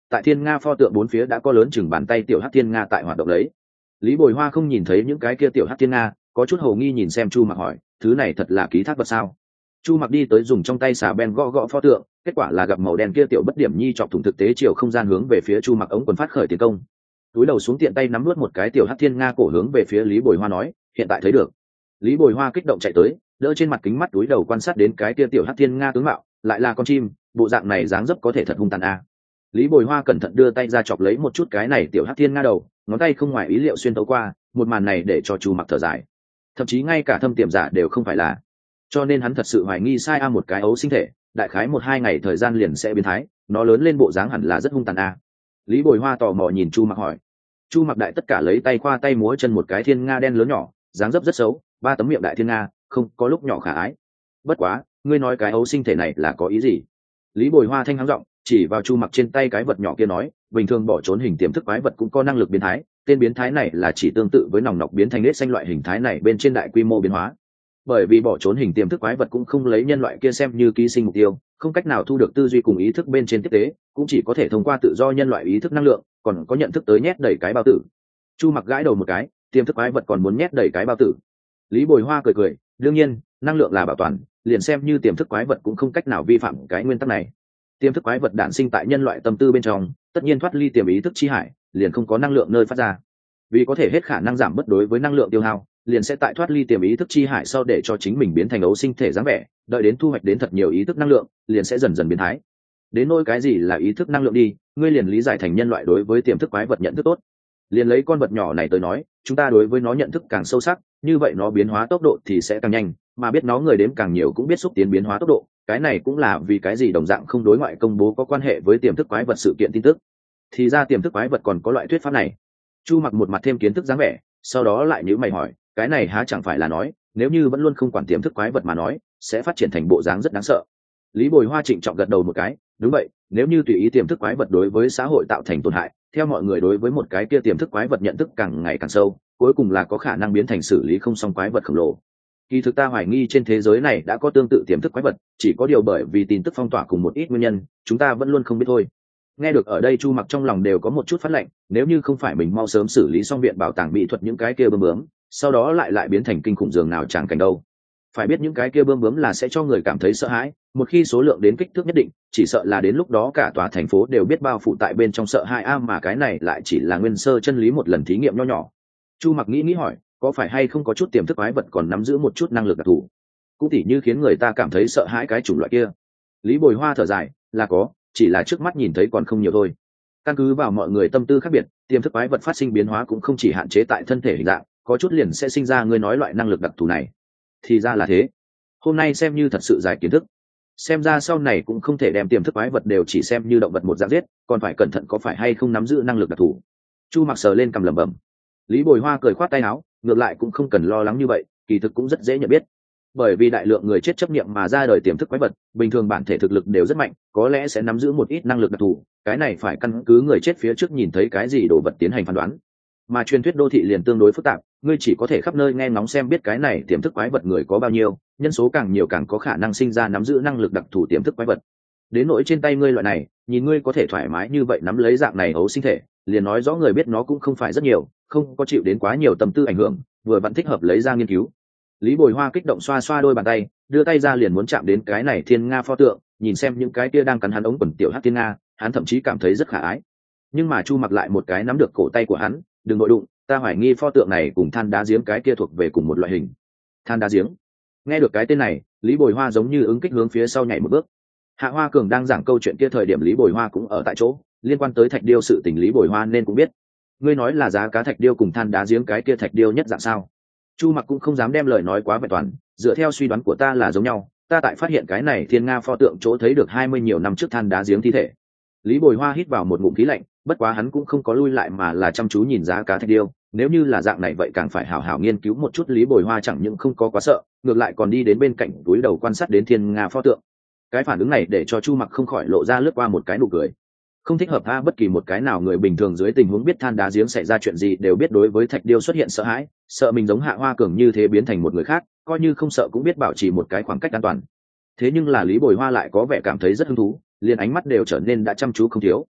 tại thiên nga pho tượng bốn phía đã có lớn chừng bàn tay tiểu hắc thiên nga tại hoạt động lấy. Lý Bồi Hoa không nhìn thấy những cái kia tiểu hắc thiên nga, có chút hồ nghi nhìn xem Chu Mặc hỏi, thứ này thật là ký thác vật sao? Chu Mặc đi tới dùng trong tay xà beng gõ gõ pho tượng, kết quả là gặp màu đen kia tiểu bất điểm nhi chọc thủng thực tế chiều không gian hướng về phía Chu Mặc ống quần phát khởi tiến công. Túi đầu xuống tiện tay nắm nuốt một cái tiểu hắc thiên nga cổ hướng về phía Lý Bồi Hoa nói, hiện tại thấy được. Lý Bồi Hoa kích động chạy tới, đỡ trên mặt kính mắt túi đầu quan sát đến cái kia tiểu hắc thiên nga tướng mạo, lại là con chim, bộ dạng này dáng dấp có thể thật hung tàn a. Lý Bồi Hoa cẩn thận đưa tay ra chọc lấy một chút cái này tiểu hắc thiên nga đầu, ngón tay không ngoài ý liệu xuyên tấu qua, một màn này để cho Chu Mặc thở dài. Thậm chí ngay cả thâm tiềm giả đều không phải là, cho nên hắn thật sự hoài nghi sai a một cái ấu sinh thể, đại khái một hai ngày thời gian liền sẽ biến thái, nó lớn lên bộ dáng hẳn là rất hung tàn a. Lý Bồi Hoa tò mò nhìn Chu Mặc hỏi. Chu Mặc đại tất cả lấy tay khoa tay múa chân một cái thiên nga đen lớn nhỏ, dáng dấp rất xấu, ba tấm miệng đại thiên nga, không có lúc nhỏ khả ái. Bất quá, ngươi nói cái ấu sinh thể này là có ý gì? Lý Bồi Hoa thanh hắng giọng, chỉ vào Chu Mặc trên tay cái vật nhỏ kia nói, bình thường bỏ trốn hình tiềm thức quái vật cũng có năng lực biến thái, tên biến thái này là chỉ tương tự với nòng nọc biến thành nết xanh loại hình thái này bên trên đại quy mô biến hóa. Bởi vì bỏ trốn hình tiềm thức quái vật cũng không lấy nhân loại kia xem như ký sinh mục tiêu, không cách nào thu được tư duy cùng ý thức bên trên tiếp tế, cũng chỉ có thể thông qua tự do nhân loại ý thức năng lượng, còn có nhận thức tới nhét đầy cái bao tử. Chu Mặc gãi đầu một cái, tiềm thức quái vật còn muốn nhét đầy cái bao tử. Lý Bồi Hoa cười cười, đương nhiên, năng lượng là bảo toàn, liền xem như tiềm thức quái vật cũng không cách nào vi phạm cái nguyên tắc này. Tiềm thức quái vật đản sinh tại nhân loại tâm tư bên trong, tất nhiên thoát ly tiềm ý thức chi hải, liền không có năng lượng nơi phát ra. Vì có thể hết khả năng giảm bất đối với năng lượng tiêu hao, liền sẽ tại thoát ly tiềm ý thức chi hải sau để cho chính mình biến thành ấu sinh thể dáng vẻ, đợi đến thu hoạch đến thật nhiều ý thức năng lượng, liền sẽ dần dần biến thái. Đến nỗi cái gì là ý thức năng lượng đi, ngươi liền lý giải thành nhân loại đối với tiềm thức quái vật nhận thức tốt. Liền lấy con vật nhỏ này tới nói, chúng ta đối với nó nhận thức càng sâu sắc, như vậy nó biến hóa tốc độ thì sẽ càng nhanh, mà biết nó người đếm càng nhiều cũng biết xúc tiến biến hóa tốc độ, cái này cũng là vì cái gì đồng dạng không đối ngoại công bố có quan hệ với tiềm thức quái vật sự kiện tin tức. Thì ra tiềm thức quái vật còn có loại thuyết pháp này. Chu Mặc một mặt thêm kiến thức dáng vẻ, sau đó lại nhíu mày hỏi, cái này há chẳng phải là nói, nếu như vẫn luôn không quản tiềm thức quái vật mà nói, sẽ phát triển thành bộ dáng rất đáng sợ. Lý Bồi Hoa trịnh trọng gật đầu một cái, đúng vậy, nếu như tùy ý tiềm thức quái vật đối với xã hội tạo thành tổn hại, theo mọi người đối với một cái kia tiềm thức quái vật nhận thức càng ngày càng sâu, cuối cùng là có khả năng biến thành xử lý không xong quái vật khổng lồ. Kỳ thực ta hoài nghi trên thế giới này đã có tương tự tiềm thức quái vật, chỉ có điều bởi vì tin tức phong tỏa cùng một ít nguyên nhân, chúng ta vẫn luôn không biết thôi. Nghe được ở đây Chu Mặc trong lòng đều có một chút phát lạnh, nếu như không phải mình mau sớm xử lý xong viện bảo tàng mỹ thuật những cái kia bướm bướm, sau đó lại lại biến thành kinh khủng dường nào chẳng cảnh đâu. Phải biết những cái kia bướm bướm là sẽ cho người cảm thấy sợ hãi, một khi số lượng đến kích thước nhất định, chỉ sợ là đến lúc đó cả tòa thành phố đều biết bao phủ tại bên trong sợ hãi a, mà cái này lại chỉ là nguyên sơ chân lý một lần thí nghiệm nho nhỏ. Chu Mặc nghĩ nghĩ hỏi, có phải hay không có chút tiềm thức quái vật còn nắm giữ một chút năng lực đặc thù, cũng tỉ như khiến người ta cảm thấy sợ hãi cái chủng loại kia? Lý Bồi Hoa thở dài, là có, chỉ là trước mắt nhìn thấy còn không nhiều thôi. Căn cứ vào mọi người tâm tư khác biệt, tiềm thức quái vật phát sinh biến hóa cũng không chỉ hạn chế tại thân thể hình dạng, có chút liền sẽ sinh ra ngươi nói loại năng lực đặc thù này. Thì ra là thế, hôm nay xem như thật sự giải kiến thức. Xem ra sau này cũng không thể đem tiềm thức quái vật đều chỉ xem như động vật một dạng giết, còn phải cẩn thận có phải hay không nắm giữ năng lực đặc thù. Chu Mặc sờ lên cằm lẩm bẩm. Lý Bồi Hoa cười khoát tay áo, ngược lại cũng không cần lo lắng như vậy, kỳ thực cũng rất dễ nhận biết. Bởi vì đại lượng người chết chấp niệm mà ra đời tiềm thức quái vật, bình thường bản thể thực lực đều rất mạnh, có lẽ sẽ nắm giữ một ít năng lực đặc thù, cái này phải căn cứ người chết phía trước nhìn thấy cái gì đồ vật tiến hành phán đoán. Mà truyền thuyết đô thị liền tương đối phức tạp, ngươi chỉ có thể khắp nơi nghe ngóng xem biết cái này tiềm thức quái vật người có bao nhiêu, nhân số càng nhiều càng có khả năng sinh ra nắm giữ năng lực đặc thù tiềm thức quái vật. Đến nỗi trên tay ngươi loại này, nhìn ngươi có thể thoải mái như vậy nắm lấy dạng này ấu sinh thể, liền nói rõ người biết nó cũng không phải rất nhiều, không có chịu đến quá nhiều tâm tư ảnh hưởng, vừa vẫn thích hợp lấy ra nghiên cứu. Lý Bồi Hoa kích động xoa xoa đôi bàn tay, đưa tay ra liền muốn chạm đến cái này thiên nga pho tượng, nhìn xem những cái kia đang cắn hắn ống quần tiểu hắc thiên nga, hắn thậm chí cảm thấy rất khả ái. Nhưng mà Chu Mặc lại một cái nắm được cổ tay của hắn, đừng nội đụng, ta hoài nghi pho tượng này cùng than đá giếng cái kia thuộc về cùng một loại hình. Than đá giếng? Nghe được cái tên này, Lý Bồi Hoa giống như ứng kích hướng phía sau nhảy một bước. Hạ Hoa Cường đang giảng câu chuyện kia thời điểm Lý Bồi Hoa cũng ở tại chỗ, liên quan tới thạch điêu sự tình Lý Bồi Hoa nên cũng biết. Ngươi nói là giá cá thạch điêu cùng than đá giếng cái kia thạch điêu nhất dạng sao? Chu Mặc cũng không dám đem lời nói quá vẹn toàn, dựa theo suy đoán của ta là giống nhau, ta tại phát hiện cái này thiên nga pho tượng chỗ thấy được hai mươi nhiều năm trước than đá giếng thi thể. Lý Bồi Hoa hít vào một ngụm khí lạnh, bất quá hắn cũng không có lui lại mà là chăm chú nhìn giá cá thạch điêu, nếu như là dạng này vậy càng phải hảo hảo nghiên cứu một chút. Lý Bồi Hoa chẳng những không có quá sợ, ngược lại còn đi đến bên cạnh túi đầu quan sát đến thiên nga pho tượng. Cái phản ứng này để cho Chu Mặc không khỏi lộ ra lướt qua một cái nụ cười. Không thích hợp ha, bất kỳ một cái nào người bình thường dưới tình huống biết than đá giếng xảy ra chuyện gì đều biết đối với thạch điêu xuất hiện sợ hãi, sợ mình giống Hạ Hoa Cường như thế biến thành một người khác, coi như không sợ cũng biết bảo trì một cái khoảng cách an toàn. Thế nhưng là Lý Bồi Hoa lại có vẻ cảm thấy rất hứng thú, liền ánh mắt đều trở nên đã chăm chú không thiếu.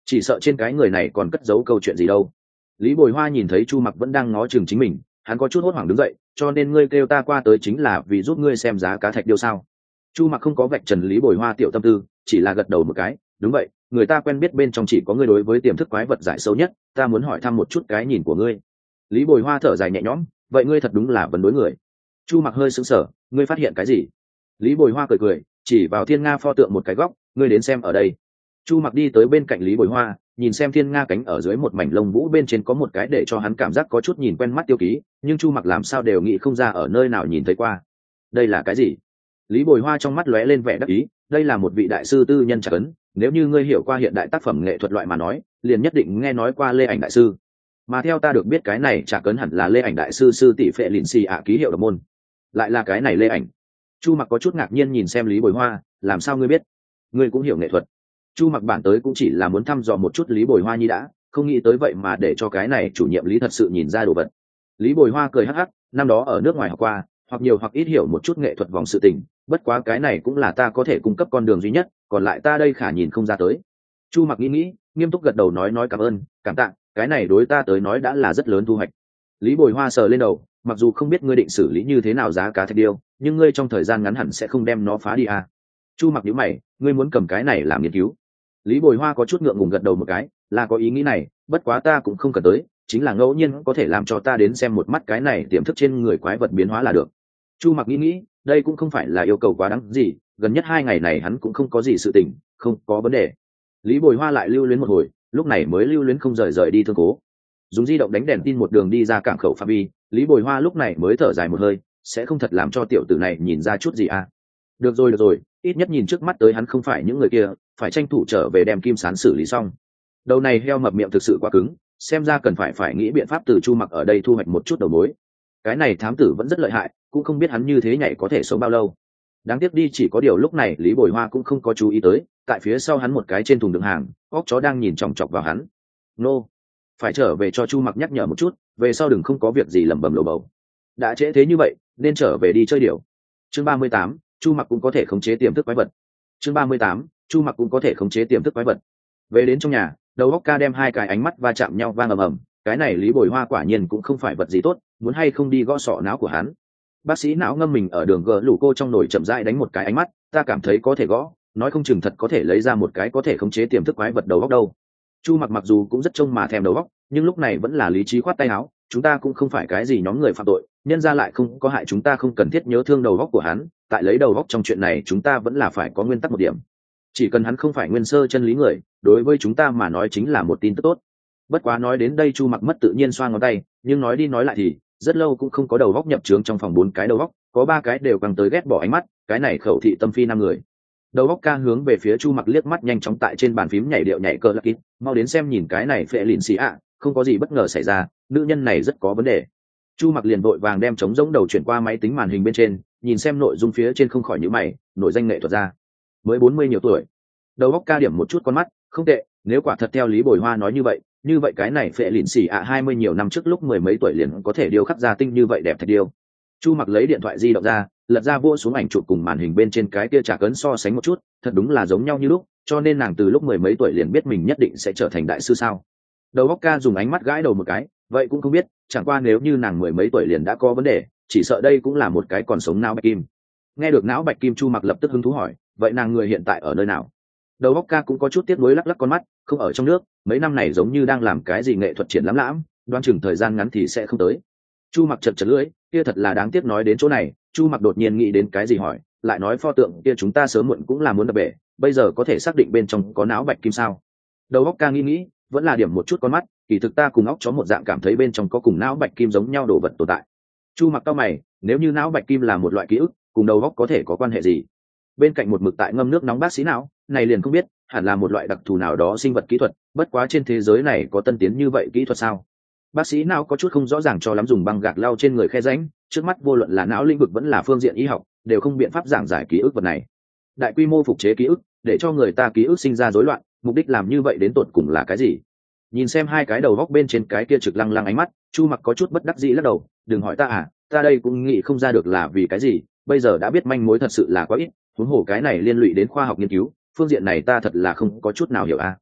chỉ sợ trên cái người này còn cất giấu câu chuyện gì đâu. Lý Bồi Hoa nhìn thấy Chu Mặc vẫn đang ngó chừng chính mình, hắn có chút hốt hoảng đứng dậy, cho nên ngươi kêu ta qua tới chính là vì giúp ngươi xem giá cá thạch điêu sao? Chu Mặc không có vạch trần Lý Bồi Hoa tiểu tâm tư, chỉ là gật đầu một cái, đúng vậy, người ta quen biết bên trong chỉ có ngươi đối với tiềm thức quái vật giải sâu nhất, ta muốn hỏi thăm một chút cái nhìn của ngươi. Lý Bồi Hoa thở dài nhẹ nhõm, vậy ngươi thật đúng là vấn đối người. Chu Mặc hơi sững sờ, ngươi phát hiện cái gì? Lý Bồi Hoa cười cười, chỉ vào Thiên Nga pho tượng một cái góc, ngươi đến xem ở đây. Chu Mặc đi tới bên cạnh Lý Bồi Hoa, nhìn xem Thiên Nga cánh ở dưới một mảnh lông vũ bên trên có một cái để cho hắn cảm giác có chút nhìn quen mắt tiêu ký, nhưng Chu Mặc làm sao đều nghĩ không ra ở nơi nào nhìn thấy qua. Đây là cái gì? Lý Bồi Hoa trong mắt lóe lên vẻ đắc ý, đây là một vị đại sư tư nhân trạc ấn, nếu như ngươi hiểu qua hiện đại tác phẩm nghệ thuật loại mà nói, liền nhất định nghe nói qua Lê Ảnh đại sư. Mà theo ta được biết cái này trạc ấn hẳn là Lê Ảnh đại sư sư tỷ Phệ Lìn Xì ạ ký hiệu độc môn. Lại là cái này Lê Ảnh. Chu Mặc có chút ngạc nhiên nhìn xem Lý Bồi Hoa, làm sao ngươi biết? Ngươi cũng hiểu nghệ thuật. Chu Mặc bản tới cũng chỉ là muốn thăm dò một chút Lý Bồi Hoa nhi đã, không nghĩ tới vậy mà để cho cái này chủ nhiệm Lý thật sự nhìn ra đồ vật. Lý Bồi Hoa cười hắc hắc, năm đó ở nước ngoài học qua, hoặc nhiều hoặc ít hiểu một chút nghệ thuật vòng sự tình, bất quá cái này cũng là ta có thể cung cấp con đường duy nhất, còn lại ta đây khả nhìn không ra tới. Chu Mặc nghĩ nghĩ, nghiêm túc gật đầu nói nói cảm ơn, cảm tạ, cái này đối ta tới nói đã là rất lớn thu hoạch. Lý Bồi Hoa sờ lên đầu, mặc dù không biết ngươi định xử lý như thế nào giá cá thạch điêu, nhưng ngươi trong thời gian ngắn hẳn sẽ không đem nó phá đi à? Chu Mặc nhíu mày, ngươi muốn cầm cái này làm nghiên cứu? Lý Bồi Hoa có chút ngượng ngùng gật đầu một cái, là có ý nghĩ này, bất quá ta cũng không cần tới, chính là ngẫu nhiên có thể làm cho ta đến xem một mắt cái này tiềm thức trên người quái vật biến hóa là được. Chu Mặc nghĩ nghĩ, đây cũng không phải là yêu cầu quá đáng gì, gần nhất hai ngày này hắn cũng không có gì sự tình, không có vấn đề. Lý Bồi Hoa lại lưu luyến một hồi, lúc này mới lưu luyến không rời rời đi thương cố. Dùng di động đánh đèn tin một đường đi ra cảng khẩu phạm vi, Lý Bồi Hoa lúc này mới thở dài một hơi, sẽ không thật làm cho tiểu tử này nhìn ra chút gì à? Được rồi được rồi, ít nhất nhìn trước mắt tới hắn không phải những người kia, phải tranh thủ trở về đem Kim Sán xử lý xong. Đầu này heo mập miệng thực sự quá cứng, xem ra cần phải phải nghĩ biện pháp từ Chu Mặc ở đây thu hoạch một chút đầu mối. Cái này thám tử vẫn rất lợi hại, cũng không biết hắn như thế nhảy có thể sống bao lâu. Đáng tiếc đi chỉ có điều lúc này Lý Bồi Hoa cũng không có chú ý tới, tại phía sau hắn một cái trên thùng đựng hàng, óc chó đang nhìn chòng chọc vào hắn. Nô, phải trở về cho Chu Mặc nhắc nhở một chút, về sau đừng không có việc gì lẩm bẩm lồ bầu. Đã trễ thế như vậy, nên trở về đi chơi điểu. Chương ba mươi tám, Chu Mặc cũng có thể khống chế tiềm thức quái vật. Chương ba mươi tám, Chu Mặc cũng có thể khống chế tiềm thức quái vật. Về đến trong nhà, đầu óc ca đem hai cái ánh mắt va chạm nhau vang ầm ầm, cái này Lý Bồi Hoa quả nhiên cũng không phải vật gì tốt, muốn hay không đi gõ sọ não của hắn. Bác sĩ não ngâm mình ở đường gờ lũ cô trong nồi chậm rãi đánh một cái ánh mắt, ta cảm thấy có thể gõ, nói không chừng thật có thể lấy ra một cái có thể khống chế tiềm thức quái vật đầu óc đâu. Chu Mặc mặc dù cũng rất trông mà thèm đầu óc, nhưng lúc này vẫn là lý trí khoát tay áo, chúng ta cũng không phải cái gì nhóm người phạm tội, nhân ra lại không có hại chúng ta, không cần thiết nhớ thương đầu óc của hắn, tại lấy đầu óc trong chuyện này chúng ta vẫn là phải có nguyên tắc một điểm. Chỉ cần hắn không phải nguyên sơ chân lý người, đối với chúng ta mà nói chính là một tin tức tốt. Bất quá nói đến đây Chu Mặc mất tự nhiên xoa ngón tay, nhưng nói đi nói lại thì rất lâu cũng không có đầu óc nhập trướng trong phòng bốn cái đầu óc, có ba cái đều căng tới ghét bỏ ánh mắt, cái này khẩu thị tâm phi năm người. Đầu óc ca hướng về phía Chu Mặc liếc mắt nhanh chóng tại trên bàn phím nhảy điệu nhảy cờ lắc kít, mau đến xem nhìn cái này Phệ Lìn Xì ạ, không có gì bất ngờ xảy ra, nữ nhân này rất có vấn đề. Chu Mặc liền vội vàng đem trống rỗng đầu chuyển qua máy tính màn hình bên trên, nhìn xem nội dung phía trên không khỏi nhíu mày, nổi danh nghệ thuật gia, mới bốn mươi nhiều tuổi. Đầu óc ca điểm một chút con mắt, không tệ, nếu quả thật theo Lý Bồi Hoa nói như vậy, như vậy cái này Phệ Lìn Xì ạ hai mươi nhiều năm trước lúc mười mấy tuổi liền có thể điêu khắc ra tinh như vậy đẹp thạch điêu. Chu Mặc lấy điện thoại di động ra, lật ra vua xuống ảnh chụp cùng màn hình bên trên cái kia trả cấn so sánh một chút, thật đúng là giống nhau như lúc, cho nên nàng từ lúc mười mấy tuổi liền biết mình nhất định sẽ trở thành đại sư sao. Đầu óc ca dùng ánh mắt gãi đầu một cái, vậy cũng không biết, chẳng qua nếu như nàng mười mấy tuổi liền đã có vấn đề, chỉ sợ đây cũng là một cái còn sống não bạch kim. Nghe được não bạch kim, Chu Mặc lập tức hứng thú hỏi, vậy nàng người hiện tại ở nơi nào? Đầu óc ca cũng có chút tiếc nuối lắc lắc con mắt, không ở trong nước, mấy năm này giống như đang làm cái gì nghệ thuật triển lãm lãm, đoán chừng thời gian ngắn thì sẽ không tới. Chu Mặc chật chật lưỡi, kia thật là đáng tiếc. Nói đến chỗ này, Chu Mặc đột nhiên nghĩ đến cái gì hỏi, lại nói pho tượng kia chúng ta sớm muộn cũng là muốn đập bể, bây giờ có thể xác định bên trong có não bạch kim sao? Đầu óc ca nghĩ nghĩ, vẫn là điểm một chút con mắt, kỳ thực ta cùng óc chó một dạng cảm thấy bên trong có cùng não bạch kim giống nhau đồ vật tồn tại. Chu Mặc cau mày, nếu như não bạch kim là một loại ký ức, cùng đầu óc có thể có quan hệ gì? Bên cạnh một mực tại ngâm nước nóng bác sĩ não, này liền không biết, hẳn là một loại đặc thù nào đó sinh vật kỹ thuật, bất quá trên thế giới này có tân tiến như vậy kỹ thuật sao? Bác sĩ não có chút không rõ ràng cho lắm, dùng băng gạc lau trên người khe rãnh, trước mắt vô luận là não lĩnh vực vẫn là phương diện y học, đều không biện pháp giảng giải ký ức vật này. Đại quy mô phục chế ký ức, để cho người ta ký ức sinh ra rối loạn, mục đích làm như vậy đến tột cùng là cái gì? Nhìn xem hai cái đầu góc bên trên cái kia trực lăng lăng ánh mắt, Chu Mặc có chút bất đắc dĩ lắc đầu, đừng hỏi ta à, ta đây cũng nghĩ không ra được là vì cái gì, bây giờ đã biết manh mối thật sự là quá ít, huống hồ cái này liên lụy đến khoa học nghiên cứu, phương diện này ta thật là không có chút nào hiểu a.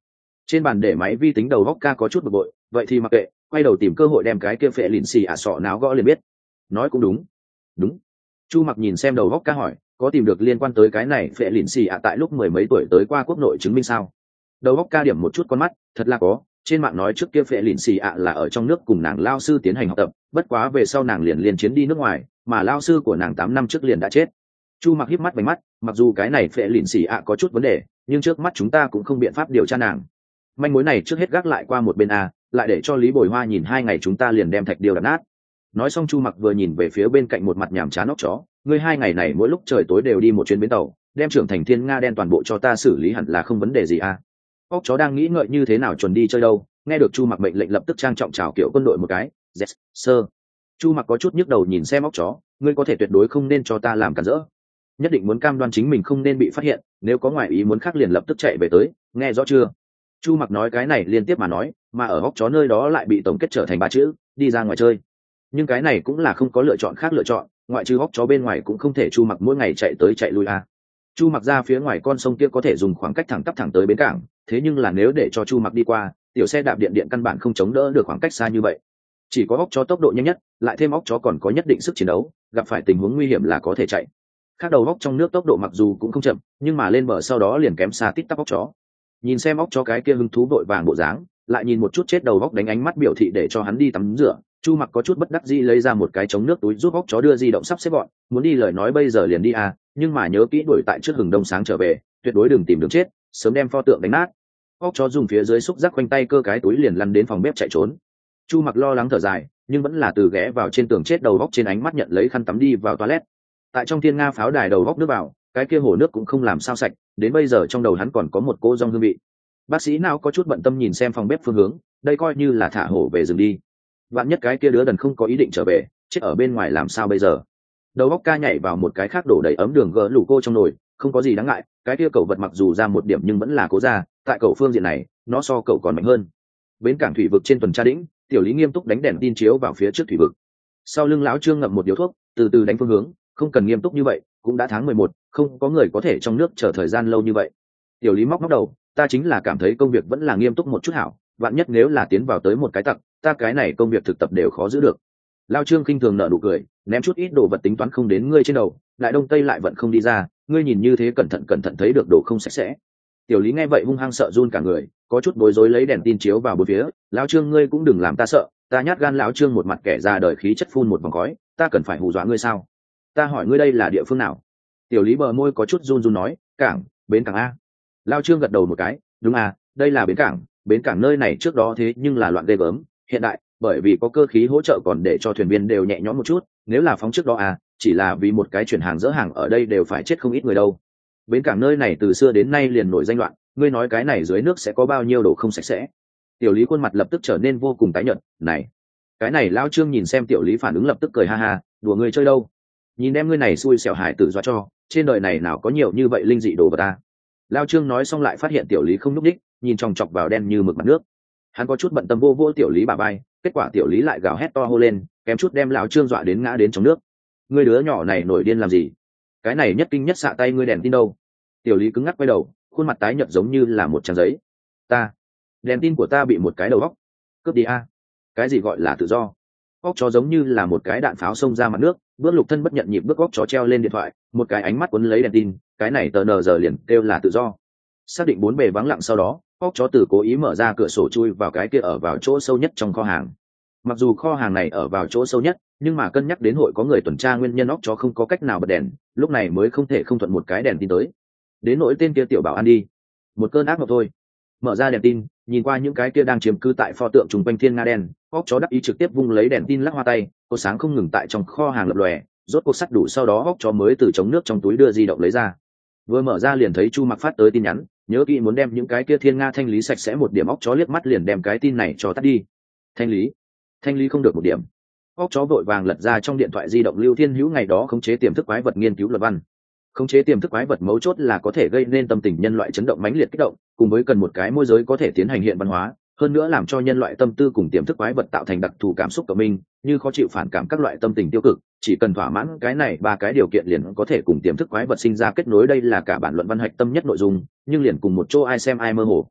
Trên bàn để máy vi tính đầu góc ca có chút bực bội, vậy thì mặc kệ, quay đầu tìm cơ hội đem cái kia phệ lìn xì ạ sọ náo gõ liền biết. Nói cũng đúng. Đúng. Chu Mặc nhìn xem đầu góc ca hỏi, có tìm được liên quan tới cái này phệ lìn xì ạ tại lúc mười mấy tuổi tới qua quốc nội chứng minh sao? Đầu góc ca điểm một chút con mắt, thật là có, trên mạng nói trước kia phệ lìn xì ạ là ở trong nước cùng nàng lao sư tiến hành học tập, bất quá về sau nàng liền liên chiến đi nước ngoài, mà lao sư của nàng tám năm trước liền đã chết. Chu Mặc híp mắt vành mắt, mặc dù cái này phệ lìn xì ạ có chút vấn đề, nhưng trước mắt chúng ta cũng không biện pháp điều tra nàng. Manh mối này trước hết gác lại qua một bên a, lại để cho Lý Bồi Hoa nhìn hai ngày chúng ta liền đem thạch điêu đập nát. Nói xong Chu Mặc vừa nhìn về phía bên cạnh một mặt nhàm chán óc chó, ngươi hai ngày này mỗi lúc trời tối đều đi một chuyến bến tàu, đem trưởng thành thiên nga đen toàn bộ cho ta xử lý hẳn là không vấn đề gì a. Óc chó đang nghĩ ngợi như thế nào chuẩn đi chơi đâu, nghe được Chu Mặc mệnh lệnh lập tức trang trọng chào kiểu quân đội một cái, yes, sir. Chu Mặc có chút nhức đầu nhìn xem óc chó, ngươi có thể tuyệt đối không nên cho ta làm cản rỡ, nhất định muốn cam đoan chính mình không nên bị phát hiện, nếu có ngoại ý muốn khác liền lập tức chạy về tới, nghe rõ chưa? Chu Mặc nói cái này liên tiếp mà nói, mà ở óc chó nơi đó lại bị tổng kết trở thành ba chữ, đi ra ngoài chơi. Nhưng cái này cũng là không có lựa chọn khác lựa chọn, ngoại trừ óc chó bên ngoài cũng không thể Chu Mặc mỗi ngày chạy tới chạy lui a. À. Chu Mặc ra phía ngoài con sông kia có thể dùng khoảng cách thẳng tắp thẳng tới bến cảng, thế nhưng là nếu để cho Chu Mặc đi qua, tiểu xe đạp điện điện căn bản không chống đỡ được khoảng cách xa như vậy. Chỉ có óc chó tốc độ nhanh nhất, lại thêm óc chó còn có nhất định sức chiến đấu, gặp phải tình huống nguy hiểm là có thể chạy. Khác đầu óc trong nước tốc độ mặc dù cũng không chậm, nhưng mà lên bờ sau đó liền kém xa tít tắp óc chó. Nhìn xem óc chó cái kia hứng thú vội vàng bộ dáng, lại nhìn một chút chết đầu óc đánh ánh mắt biểu thị để cho hắn đi tắm rửa, Chu Mặc có chút bất đắc dĩ lấy ra một cái chống nước túi giúp óc chó đưa di động sắp xếp gọn, muốn đi lời nói bây giờ liền đi à, nhưng mà nhớ kỹ đuổi tại trước hừng đông sáng trở về, tuyệt đối đừng tìm đường chết, sớm đem pho tượng đánh nát. Óc chó dùng phía dưới xúc giác quanh tay cơ cái túi liền lăn đến phòng bếp chạy trốn. Chu Mặc lo lắng thở dài, nhưng vẫn là từ ghé vào trên tường chết đầu óc trên ánh mắt nhận lấy khăn tắm đi vào toilet. Tại trong thiên nga pháo đài đầu óc nước vào, cái kia hồ nước cũng không làm sao sạch, đến bây giờ trong đầu hắn còn có một cô rong hương vị. Bác sĩ nào có chút bận tâm nhìn xem phòng bếp phương hướng, đây coi như là thả hổ về rừng đi. Vạn nhất cái kia đứa đần không có ý định trở về, chết ở bên ngoài làm sao bây giờ? Đầu óc ca nhảy vào một cái khác đổ đầy ấm đường gỡ lủ cô trong nồi, không có gì đáng ngại, cái kia cậu vật mặc dù ra một điểm nhưng vẫn là cố ra, tại cậu phương diện này, nó so cậu còn mạnh hơn. Bến cảng thủy vực trên tuần tra đĩnh, tiểu Lý nghiêm túc đánh đèn tin chiếu vào phía trước thủy vực. Sau lưng lão Trương ngậm một điếu thuốc, từ từ đánh phương hướng, không cần nghiêm túc như vậy, cũng đã tháng mười một, không có người có thể trong nước chờ thời gian lâu như vậy. Tiểu Lý móc móc đầu, ta chính là cảm thấy công việc vẫn là nghiêm túc một chút hảo, vạn nhất nếu là tiến vào tới một cái tặc, ta cái này công việc thực tập đều khó giữ được. Lao Trương khinh thường nở nụ cười, ném chút ít đồ vật tính toán không đến ngươi trên đầu, lại đông tây lại vẫn không đi ra, ngươi nhìn như thế cẩn thận cẩn thận thấy được đồ không sạch sẽ. Tiểu Lý nghe vậy hung hăng sợ run cả người, có chút bối rối lấy đèn tin chiếu vào bốn phía, Lão Trương ngươi cũng đừng làm ta sợ, ta nhát gan. Lão Trương một mặt kẻ ra đời khí chất phun một vòng khói, ta cần phải hù dọa ngươi sao? Ta hỏi ngươi đây là địa phương nào? Tiểu Lý bờ môi có chút run run nói, cảng, bến cảng a. Lao Trương gật đầu một cái, đúng à, đây là bến cảng, bến cảng nơi này trước đó thế nhưng là loạn ghê gớm, hiện đại, bởi vì có cơ khí hỗ trợ còn để cho thuyền viên đều nhẹ nhõm một chút, nếu là phóng trước đó à, chỉ là vì một cái chuyển hàng dỡ hàng ở đây đều phải chết không ít người đâu. Bến cảng nơi này từ xưa đến nay liền nổi danh loạn, ngươi nói cái này dưới nước sẽ có bao nhiêu đồ không sạch sẽ? Tiểu Lý khuôn mặt lập tức trở nên vô cùng tái nhợt, này, cái này Lao Trương nhìn xem Tiểu Lý phản ứng lập tức cười ha ha, đùa ngươi chơi đâu? Nhìn em ngươi này xui xẻo hải tử dọa cho, trên đời này nào có nhiều như vậy linh dị đồ vật ta. Lao Trương nói xong lại phát hiện Tiểu Lý không nhúc nhích, nhìn chòng chọc vào đen như mực mặt nước. Hắn có chút bận tâm vô vô Tiểu Lý bả vai, kết quả Tiểu Lý lại gào hét to hô lên, kém chút đem lão Trương dọa đến ngã đến trong nước. Ngươi đứa nhỏ này nổi điên làm gì? Cái này nhất kinh nhất xạ tay ngươi đèn tin đâu? Tiểu Lý cứng ngắc quay đầu, khuôn mặt tái nhợt giống như là một trang giấy. Ta, đèn tin của ta bị một cái đầu óc cướp đi a. Cái gì gọi là tự do? Óc chó giống như là một cái đạn pháo xông ra mặt nước, bước lục thân bất nhận nhịp bước óc chó treo lên điện thoại, một cái ánh mắt quấn lấy đèn tin, cái này tờ nờ giờ liền kêu là tự do. Xác định bốn bề vắng lặng sau đó, óc chó từ cố ý mở ra cửa sổ chui vào cái kia ở vào chỗ sâu nhất trong kho hàng. Mặc dù kho hàng này ở vào chỗ sâu nhất, nhưng mà cân nhắc đến hội có người tuần tra nguyên nhân óc chó không có cách nào bật đèn, lúc này mới không thể không thuận một cái đèn tin tới. Đến nỗi tên kia tiểu bảo ăn đi, một cơn ác mộng thôi. Mở ra đèn tin, nhìn qua những cái kia đang chiếm cư tại pho tượng trùng quanh thiên nga đen, óc chó đắc ý trực tiếp vung lấy đèn tin lắc hoa tay, cô sáng không ngừng tại trong kho hàng lập lòe, rốt cuộc sắt đủ sau đó óc chó mới từ chống nước trong túi đưa di động lấy ra. Vừa mở ra liền thấy Chu Mặc phát tới tin nhắn, nhớ kỹ muốn đem những cái kia thiên nga thanh lý sạch sẽ một điểm. Óc chó liếc mắt liền đem cái tin này cho tắt đi. Thanh lý? Thanh lý không được một điểm. Óc chó vội vàng lật ra trong điện thoại di động Lưu Thiên Hữu ngày đó khống chế tiềm thức quái vật nghiên cứu luận văn. Khống chế tiềm thức quái vật mấu chốt là có thể gây nên tâm tình nhân loại chấn động mãnh liệt kích động, cùng với cần một cái môi giới có thể tiến hành hiện văn hóa, hơn nữa làm cho nhân loại tâm tư cùng tiềm thức quái vật tạo thành đặc thù cảm xúc cộng minh, như khó chịu phản cảm các loại tâm tình tiêu cực, chỉ cần thỏa mãn cái này ba cái điều kiện liền có thể cùng tiềm thức quái vật sinh ra kết nối. Đây là cả bản luận văn hạch tâm nhất nội dung, nhưng liền cùng một chỗ ai xem ai mơ hồ.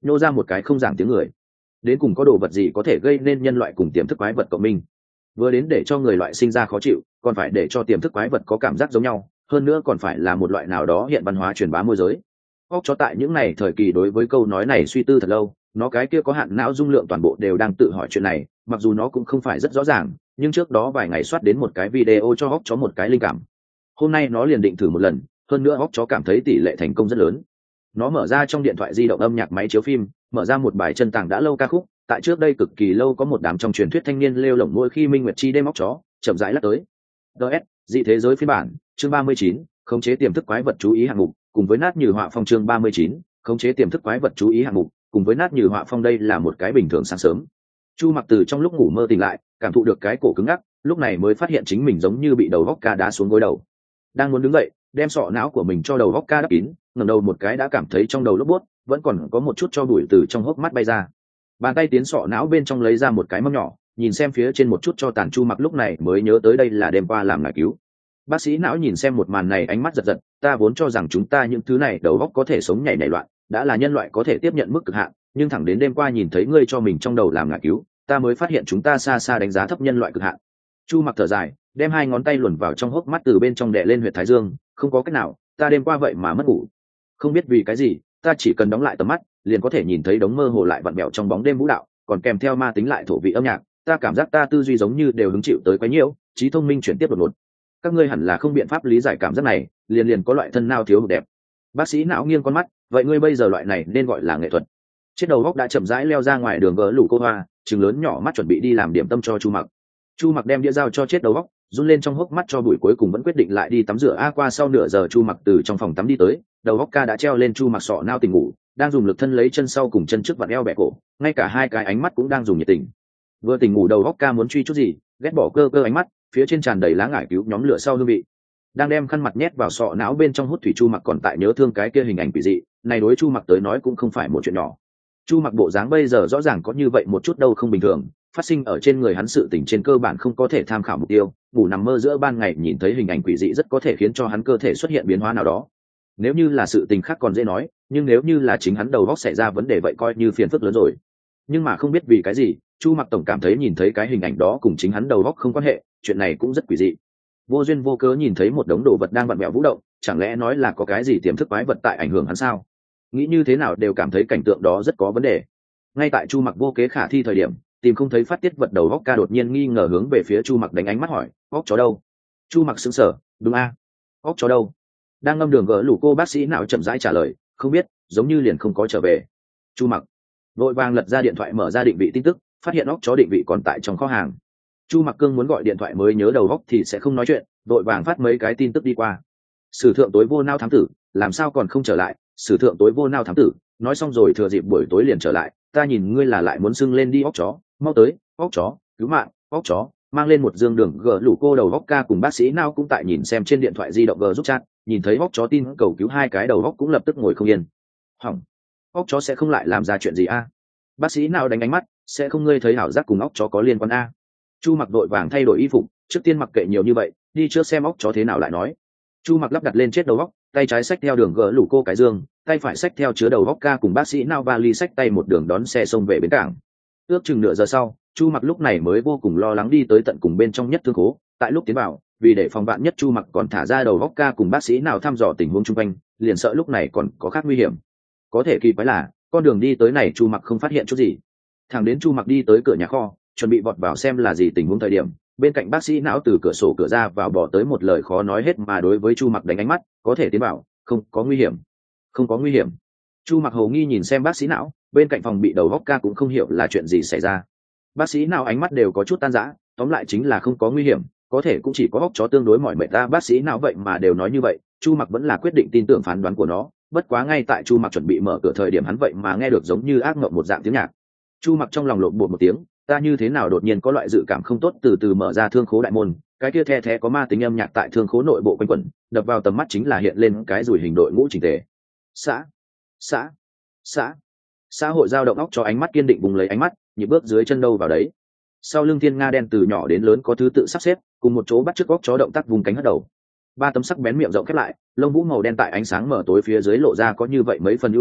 nhô ra một cái không giảng tiếng người. Đến cùng có đồ vật gì có thể gây nên nhân loại cùng tiềm thức quái vật cộng minh? Vừa đến để cho người loại sinh ra khó chịu, còn phải để cho tiềm thức quái vật có cảm giác giống nhau, hơn nữa còn phải là một loại nào đó hiện văn hóa truyền bá môi giới. Óc chó tại những này thời kỳ đối với câu nói này suy tư thật lâu, nó cái kia có hạn não dung lượng toàn bộ đều đang tự hỏi chuyện này, mặc dù nó cũng không phải rất rõ ràng, nhưng trước đó vài ngày soát đến một cái video cho óc chó một cái linh cảm. Hôm nay nó liền định thử một lần, hơn nữa óc chó cảm thấy tỷ lệ thành công rất lớn. Nó mở ra trong điện thoại di động âm nhạc máy chiếu phim, mở ra một bài chân tàng đã lâu ca khúc, tại trước đây cực kỳ lâu có một đám trong truyền thuyết thanh niên lêu lổng mỗi khi minh nguyệt chi đêm óc chó chậm rãi lắc tới. ds dị thế giới phiên bản chương ba mươi chín, khống chế tiềm thức quái vật chú ý hạng mục, cùng với nát như họa phong chương ba mươi chín, khống chế tiềm thức quái vật chú ý hạng mục, cùng với nát như họa phong. Đây là một cái bình thường sáng sớm. Chu Mặc từ trong lúc ngủ mơ tỉnh lại, cảm thụ được cái cổ cứng ngắc, lúc này mới phát hiện chính mình giống như bị đầu góc ca đá xuống gối đầu. Đang muốn đứng dậy, đem sọ não của mình cho đầu góc ca đắp kín, ngẩng đầu một cái đã cảm thấy trong đầu lốp bút, vẫn còn có một chút cho bụi từ trong hốc mắt bay ra. Bàn tay tiến sọ não bên trong lấy ra một cái mâm nhỏ, nhìn xem phía trên một chút cho tàn. Chu Mặc lúc này mới nhớ tới đây là đêm qua làm ngải cứu. Bác sĩ não nhìn xem một màn này ánh mắt giật giật, ta vốn cho rằng chúng ta những thứ này đầu óc có thể sống nhảy nhảy loạn, đã là nhân loại có thể tiếp nhận mức cực hạn, nhưng thẳng đến đêm qua nhìn thấy ngươi cho mình trong đầu làm ngải cứu, ta mới phát hiện chúng ta xa xa đánh giá thấp nhân loại cực hạn. Chu Mặc thở dài, đem hai ngón tay luồn vào trong hốc mắt từ bên trong đè lên huyệt thái dương, không có cách nào, ta đêm qua vậy mà mất ngủ. Không biết vì cái gì, ta chỉ cần đóng lại tầm mắt, liền có thể nhìn thấy đống mơ hồ lại vặn vẹo trong bóng đêm vũ đạo, còn kèm theo ma tính lại thổ vị âm nhạc, ta cảm giác ta tư duy giống như đều hứng chịu tới quá nhiều, trí thông minh chuyển tiếp đột ngột. Các ngươi hẳn là không biện pháp lý giải cảm giác này, liền liền có loại thân não thiếu hụt đẹp. Bác sĩ não nghiêng con mắt, vậy ngươi bây giờ loại này nên gọi là nghệ thuật. Chết đầu góc đã chậm rãi leo ra ngoài đường gỡ lũ cô hoa, trừng lớn nhỏ mắt chuẩn bị đi làm điểm tâm cho Chu Mặc. Chu Mặc đem đĩa dao cho chết đầu góc, run lên trong hốc mắt cho bụi, cuối cùng vẫn quyết định lại đi tắm rửa. A qua sau nửa giờ Chu Mặc từ trong phòng tắm đi tới, đầu góc ca đã treo lên Chu Mặc sọ não tỉnh ngủ, đang dùng lực thân lấy chân sau cùng chân trước vặn eo bẻ cổ, ngay cả hai cái ánh mắt cũng đang dùng nhiệt tình. Vừa tỉnh ngủ đầu góc ca muốn truy chút gì, ghét bỏ cơ cơ ánh mắt, phía trên tràn đầy lá ngải cứu nhóm lửa sau hương vị. Đang đem khăn mặt nhét vào sọ não bên trong hút thủy. Chu Mặc còn tại nhớ thương cái kia hình ảnh quỷ dị, này đối Chu Mặc tới nói cũng không phải một chuyện nhỏ. Chu Mặc bộ dáng bây giờ rõ ràng có như vậy một chút đâu không bình thường, phát sinh ở trên người hắn sự tình trên cơ bản không có thể tham khảo mục tiêu, ngủ nằm mơ giữa ban ngày nhìn thấy hình ảnh quỷ dị rất có thể khiến cho hắn cơ thể xuất hiện biến hóa nào đó. Nếu như là sự tình khác còn dễ nói, nhưng nếu như là chính hắn đầu óc xảy ra vấn đề vậy coi như phiền phức lớn rồi. Nhưng mà không biết vì cái gì, Chu Mặc tổng cảm thấy nhìn thấy cái hình ảnh đó cùng chính hắn đầu óc không quan hệ, chuyện này cũng rất quỷ dị. Vô duyên vô cớ nhìn thấy một đống đồ vật đang vặn vẹo vũ động, chẳng lẽ nói là có cái gì tiềm thức quái vật tại ảnh hưởng hắn sao? Nghĩ như thế nào đều cảm thấy cảnh tượng đó rất có vấn đề. Ngay tại Chu Mặc vô kế khả thi thời điểm, tìm không thấy phát tiết vật đầu óc ca đột nhiên nghi ngờ hướng về phía Chu Mặc đánh ánh mắt hỏi, óc chó đâu? Chu Mặc sững sờ, đúng a, óc chó đâu? Đang ngâm đường gỡ lũ cô bác sĩ não chậm rãi trả lời, không biết, giống như liền không có trở về. Chu Mặc vội vàng lật ra điện thoại mở ra định vị tin tức, phát hiện óc chó định vị còn tại trong kho hàng. Chu Mặc cương muốn gọi điện thoại mới nhớ đầu óc thì sẽ không nói chuyện, vội vàng phát mấy cái tin tức đi qua. Sử thượng tối vô nao thám tử, làm sao còn không trở lại? Sử thượng tối vô nao thám tử, nói xong rồi thừa dịp buổi tối liền trở lại, ta nhìn ngươi là lại muốn sưng lên đi óc chó, mau tới, óc chó, cứu mạng, óc chó, mang lên một dương đường gỡ lũ cô đầu óc ca cùng bác sĩ nào cũng tại nhìn xem trên điện thoại di động gờ giúp chat, nhìn thấy óc chó tin cầu cứu hai cái đầu óc cũng lập tức ngồi không yên. Hỏng, óc chó sẽ không lại làm ra chuyện gì a? Bác sĩ nào đánh ánh mắt, sẽ không ngươi thấy hảo giác cùng óc chó có liên quan a? Chu Mặc đội vàng thay đổi y phục, trước tiên mặc kệ nhiều như vậy, đi trước xem óc chó thế nào lại nói. Chu Mặc lắp đặt lên chết đầu óc, tay trái xách theo đường gỡ lũ cô cái dương, tay phải xách theo chứa đầu óc ca cùng bác sĩ nào vali xách tay một đường đón xe xông về bến cảng. Ước chừng nửa giờ sau, Chu Mặc lúc này mới vô cùng lo lắng đi tới tận cùng bên trong nhất thương khố. Tại lúc tiến vào, vì để phòng vạn nhất Chu Mặc còn thả ra đầu óc ca cùng bác sĩ nào thăm dò tình huống chung quanh, liền sợ lúc này còn có khác nguy hiểm. Có thể kỳ quái là, con đường đi tới này Chu Mặc không phát hiện chút gì. Thẳng đến Chu Mặc đi tới cửa nhà kho, chuẩn bị vọt vào xem là gì tình huống thời điểm, bên cạnh bác sĩ não từ cửa sổ cửa ra vào bỏ tới một lời khó nói hết mà đối với Chu Mặc đánh ánh mắt, có thể tiến vào, không có nguy hiểm, không có nguy hiểm. Chu Mặc hầu nghi nhìn xem bác sĩ não, bên cạnh phòng bị đầu óc ca cũng không hiểu là chuyện gì xảy ra. Bác sĩ não ánh mắt đều có chút tan rã, tóm lại chính là không có nguy hiểm, có thể cũng chỉ có óc chó tương đối mỏi mệt ta. Bác sĩ não vậy mà đều nói như vậy, Chu Mặc vẫn là quyết định tin tưởng phán đoán của nó. Bất quá ngay tại Chu Mặc chuẩn bị mở cửa thời điểm hắn vậy mà nghe được giống như ác mộng một dạng tiếng nhạc. Chu Mặc trong lòng lộn bột một tiếng, ta như thế nào đột nhiên có loại dự cảm không tốt, từ từ mở ra thương khố đại môn, cái kia the thé có ma tính âm nhạc tại thương khố nội bộ quanh quẩn, đập vào tầm mắt chính là hiện lên cái rủi hình đội ngũ chỉnh tề. Xã, xã, xã, xã hội dao động óc cho ánh mắt kiên định vùng lấy ánh mắt, nhịp bước dưới chân đâu vào đấy. Sau lưng thiên nga đen từ nhỏ đến lớn có thứ tự sắp xếp, cùng một chỗ bắt chước óc chó động tác vùng cánh hất đầu. Ba tấm sắc bén miệng rộng khép lại, lông vũ màu đen tại ánh sáng mở tối phía dưới lộ ra có như vậy mấy phần ưu mỹ,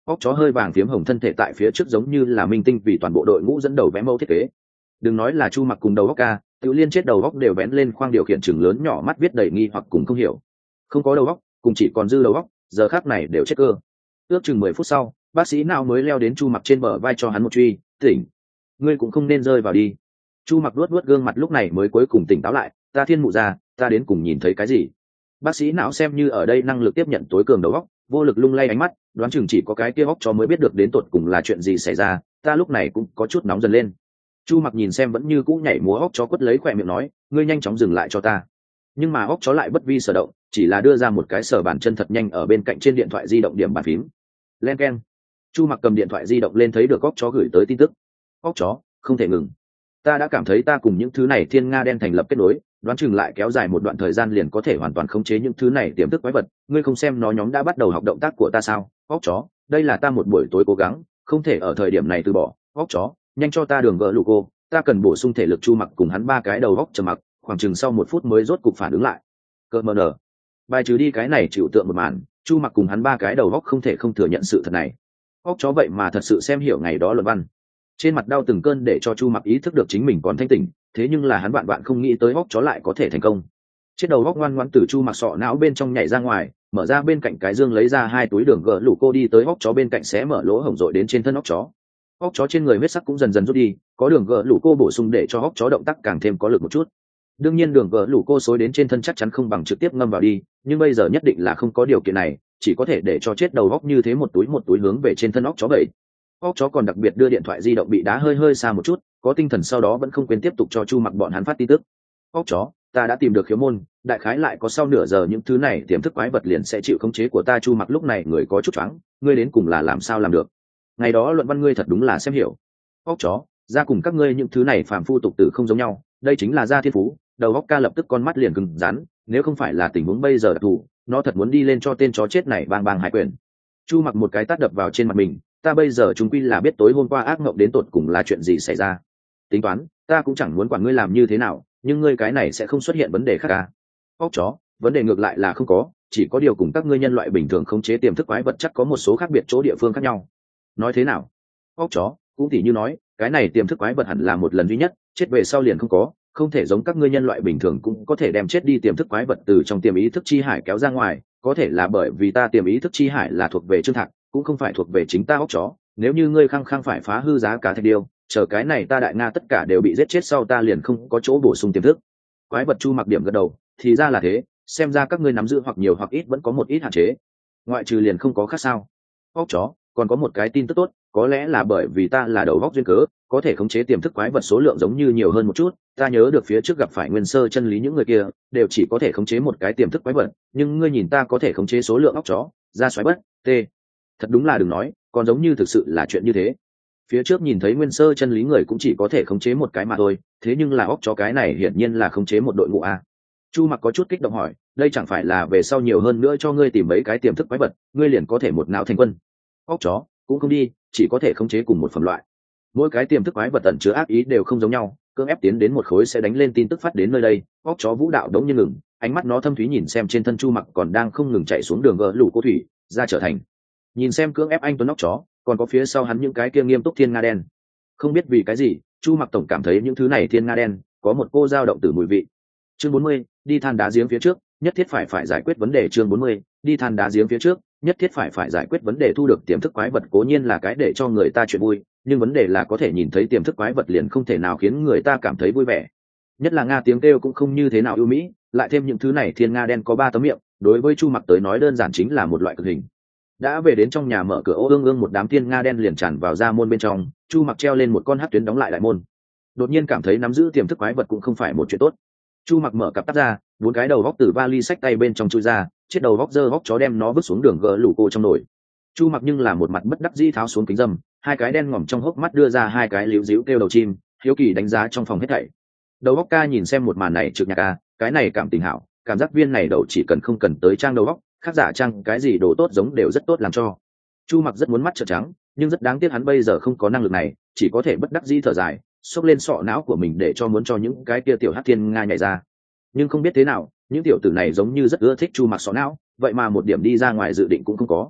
óc chó hơi vàng phiếm hồng thân thể tại phía trước giống như là minh tinh vì toàn bộ đội ngũ dẫn đầu vẽ mẫu thiết kế. Đừng nói là Chu Mặc cùng đầu óc ca, Tiểu Liên chết đầu óc đều vén lên khoang điều khiển chừng lớn nhỏ mắt viết đầy nghi hoặc cùng không hiểu. Không có đầu óc, cùng chỉ còn dư đầu óc, giờ khắc này đều chết cơ. Ước chừng mười phút sau, bác sĩ nào mới leo đến Chu Mặc trên bờ vai cho hắn một truy, tỉnh. Ngươi cũng không nên rơi vào đi. Chu Mặc luốt luốt gương mặt lúc này mới cuối cùng tỉnh táo lại, ta thiên mụ ra, ta đến cùng nhìn thấy cái gì? Bác sĩ não xem như ở đây năng lực tiếp nhận tối cường đầu óc, vô lực lung lay ánh mắt, đoán chừng chỉ có cái kia óc chó mới biết được đến tột cùng là chuyện gì xảy ra, ta lúc này cũng có chút nóng dần lên. Chu Mặc nhìn xem vẫn như cũ nhảy múa óc chó quất lấy khỏe miệng nói, ngươi nhanh chóng dừng lại cho ta. Nhưng mà óc chó lại bất vi sở động, chỉ là đưa ra một cái sờ bàn chân thật nhanh ở bên cạnh trên điện thoại di động điểm bàn phím. Len keng. Chu Mặc cầm điện thoại di động lên thấy được óc chó gửi tới tin tức. Óc chó, không thể ngừng. Ta đã cảm thấy ta cùng những thứ này thiên nga đen thành lập kết nối, đoán chừng lại kéo dài một đoạn thời gian liền có thể hoàn toàn khống chế những thứ này tiềm thức quái vật. Ngươi không xem nó nhóm đã bắt đầu học động tác của ta sao? Óc chó, đây là ta một buổi tối cố gắng, không thể ở thời điểm này từ bỏ. Óc chó, nhanh cho ta đường gỡ lũ cô, ta cần bổ sung thể lực. Chu Mặc cùng hắn ba cái đầu góc trầm mặc, khoảng chừng sau một phút mới rốt cục phản ứng lại. Cơ mờ nở. Bài trừ đi cái này chịu tượng một màn, Chu Mặc cùng hắn ba cái đầu góc không thể không thừa nhận sự thật này. Óc chó vậy mà thật sự xem hiểu ngày đó luận văn. Trên mặt đau từng cơn để cho Chu Mặc ý thức được chính mình còn thanh tỉnh, thế nhưng là hắn vạn vạn không nghĩ tới óc chó lại có thể thành công. Chết đầu góc ngoan ngoãn từ Chu Mặc sọ não bên trong nhảy ra ngoài, mở ra bên cạnh cái dương lấy ra hai túi đường gỡ lũ cô đi tới óc chó bên cạnh xé mở lỗ hổng rồi đến trên thân óc chó. Óc chó trên người huyết sắc cũng dần dần rút đi, có đường gỡ lũ cô bổ sung để cho óc chó động tác càng thêm có lực một chút. Đương nhiên đường gỡ lũ cô xối đến trên thân chắc chắn không bằng trực tiếp ngâm vào đi, nhưng bây giờ nhất định là không có điều kiện này, chỉ có thể để cho chết đầu óc như thế một túi một túi hướng về trên thân óc chó vậy. Óc chó còn đặc biệt đưa điện thoại di động bị đá hơi hơi xa một chút, có tinh thần sau đó vẫn không quên tiếp tục cho Chu Mặc bọn hắn phát tin tức. Óc chó, ta đã tìm được khiếu môn, đại khái lại có sau nửa giờ những thứ này tiềm thức quái vật liền sẽ chịu khống chế của ta. Chu Mặc lúc này người có chút choáng, ngươi đến cùng là làm sao làm được? Ngày đó luận văn ngươi thật đúng là xem hiểu. Óc chó, ra cùng các ngươi những thứ này phàm phu tục tử không giống nhau, đây chính là gia thiên phú. Đầu óc ca lập tức con mắt liền cứng rắn, nếu không phải là tình huống bây giờ đặc thù, nó thật muốn đi lên cho tên chó chết này bang bang hai quyền. Chu Mặc một cái tát đập vào trên mặt mình, ta bây giờ chúng quy là biết tối hôm qua ác mộng đến tột cùng là chuyện gì xảy ra. Tính toán, ta cũng chẳng muốn quản ngươi làm như thế nào, nhưng ngươi cái này sẽ không xuất hiện vấn đề khác à? Óc chó, vấn đề ngược lại là không có, chỉ có điều cùng các ngươi nhân loại bình thường khống chế tiềm thức quái vật chắc có một số khác biệt chỗ địa phương khác nhau. Nói thế nào? Óc chó, cũng tỉ như nói, cái này tiềm thức quái vật hẳn là một lần duy nhất, chết về sau liền không có, không thể giống các ngươi nhân loại bình thường cũng có thể đem chết đi tiềm thức quái vật từ trong tiềm ý thức chi hải kéo ra ngoài, có thể là bởi vì ta tiềm ý thức chi hải là thuộc về Trương Thạc, cũng không phải thuộc về chính ta. Óc chó, nếu như ngươi khăng khăng phải phá hư giá cả thạch điêu, chờ cái này ta đại nga tất cả đều bị giết chết sau ta liền không có chỗ bổ sung tiềm thức quái vật. Chu Mặc điểm gật đầu, thì ra là thế, xem ra các ngươi nắm giữ hoặc nhiều hoặc ít vẫn có một ít hạn chế, ngoại trừ liền không có khác sao? Óc chó, còn có một cái tin tức tốt, có lẽ là bởi vì ta là đầu góc duyên cớ, có thể khống chế tiềm thức quái vật số lượng giống như nhiều hơn một chút. Ta nhớ được phía trước gặp phải nguyên sơ chân lý những người kia đều chỉ có thể khống chế một cái tiềm thức quái vật, nhưng ngươi nhìn ta có thể khống chế số lượng. Óc chó, ra xoáy bất t thật đúng là đừng nói, còn giống như thực sự là chuyện như thế. Phía trước nhìn thấy nguyên sơ chân lý người cũng chỉ có thể khống chế một cái mà thôi, thế nhưng là óc chó cái này hiển nhiên là khống chế một đội ngũ a. Chu Mặc có chút kích động hỏi, đây chẳng phải là về sau nhiều hơn nữa cho ngươi tìm mấy cái tiềm thức quái vật, ngươi liền có thể một não thành quân? Óc chó, cũng không đi, chỉ có thể khống chế cùng một phẩm loại. Mỗi cái tiềm thức quái vật tẩn chứa ác ý đều không giống nhau, cưỡng ép tiến đến một khối sẽ đánh lên tin tức phát đến nơi đây. Óc chó vũ đạo đống như ngừng, ánh mắt nó thâm thúy nhìn xem trên thân Chu Mặc còn đang không ngừng chạy xuống đường gỡ lũ cô thủy ra trở thành, nhìn xem cưỡng ép anh tuấn óc chó, còn có phía sau hắn những cái kia nghiêm túc thiên nga đen. Không biết vì cái gì, Chu Mặc tổng cảm thấy những thứ này thiên nga đen có một cô dao động từ mùi vị. Chương bốn mươi, đi than đá giếng phía trước, nhất thiết phải phải giải quyết vấn đề. Chương bốn mươi, đi than đá giếng phía trước, nhất thiết phải phải giải quyết vấn đề. Thu được tiềm thức quái vật cố nhiên là cái để cho người ta chuyện vui, nhưng vấn đề là có thể nhìn thấy tiềm thức quái vật liền không thể nào khiến người ta cảm thấy vui vẻ. Nhất là nga tiếng kêu cũng không như thế nào ưu mỹ, lại thêm những thứ này thiên nga đen có ba tấm miệng, đối với Chu Mặc tới nói đơn giản chính là một loại cực hình. Đã về đến trong nhà, mở cửa ô ương ương một đám thiên nga đen liền tràn vào ra môn bên trong. Chu Mặc treo lên một con hắc tuyến đóng lại đại môn, đột nhiên cảm thấy nắm giữ tiềm thức quái vật cũng không phải một chuyện tốt. Chu Mặc mở cặp tắt ra, bốn cái đầu góc từ vali sách tay bên trong chui ra, chết đầu góc dơ góc chó đem nó vứt xuống đường gỡ lũ cô trong nồi. Chu Mặc nhưng là một mặt bất đắc dĩ tháo xuống kính dâm, hai cái đen ngòm trong hốc mắt đưa ra hai cái liễu díu kêu đầu chim, hiếu kỳ đánh giá trong phòng hết thảy. Đầu góc ca nhìn xem một màn này trực nhạc ca, cái này cảm tình hảo, cảm giác viên này đầu chỉ cần không cần tới trang đầu góc, khác giả trang cái gì đồ tốt giống đều rất tốt làm cho. Chu Mặc rất muốn mắt trợn trắng, nhưng rất đáng tiếc hắn bây giờ không có năng lực này, chỉ có thể bất đắc dĩ thở dài, xốc lên sọ não của mình để cho muốn cho những cái kia tiểu hắc thiên nga nhảy ra. Nhưng không biết thế nào, những tiểu tử này giống như rất ưa thích Chu Mặc sọ não, vậy mà một điểm đi ra ngoài dự định cũng không có.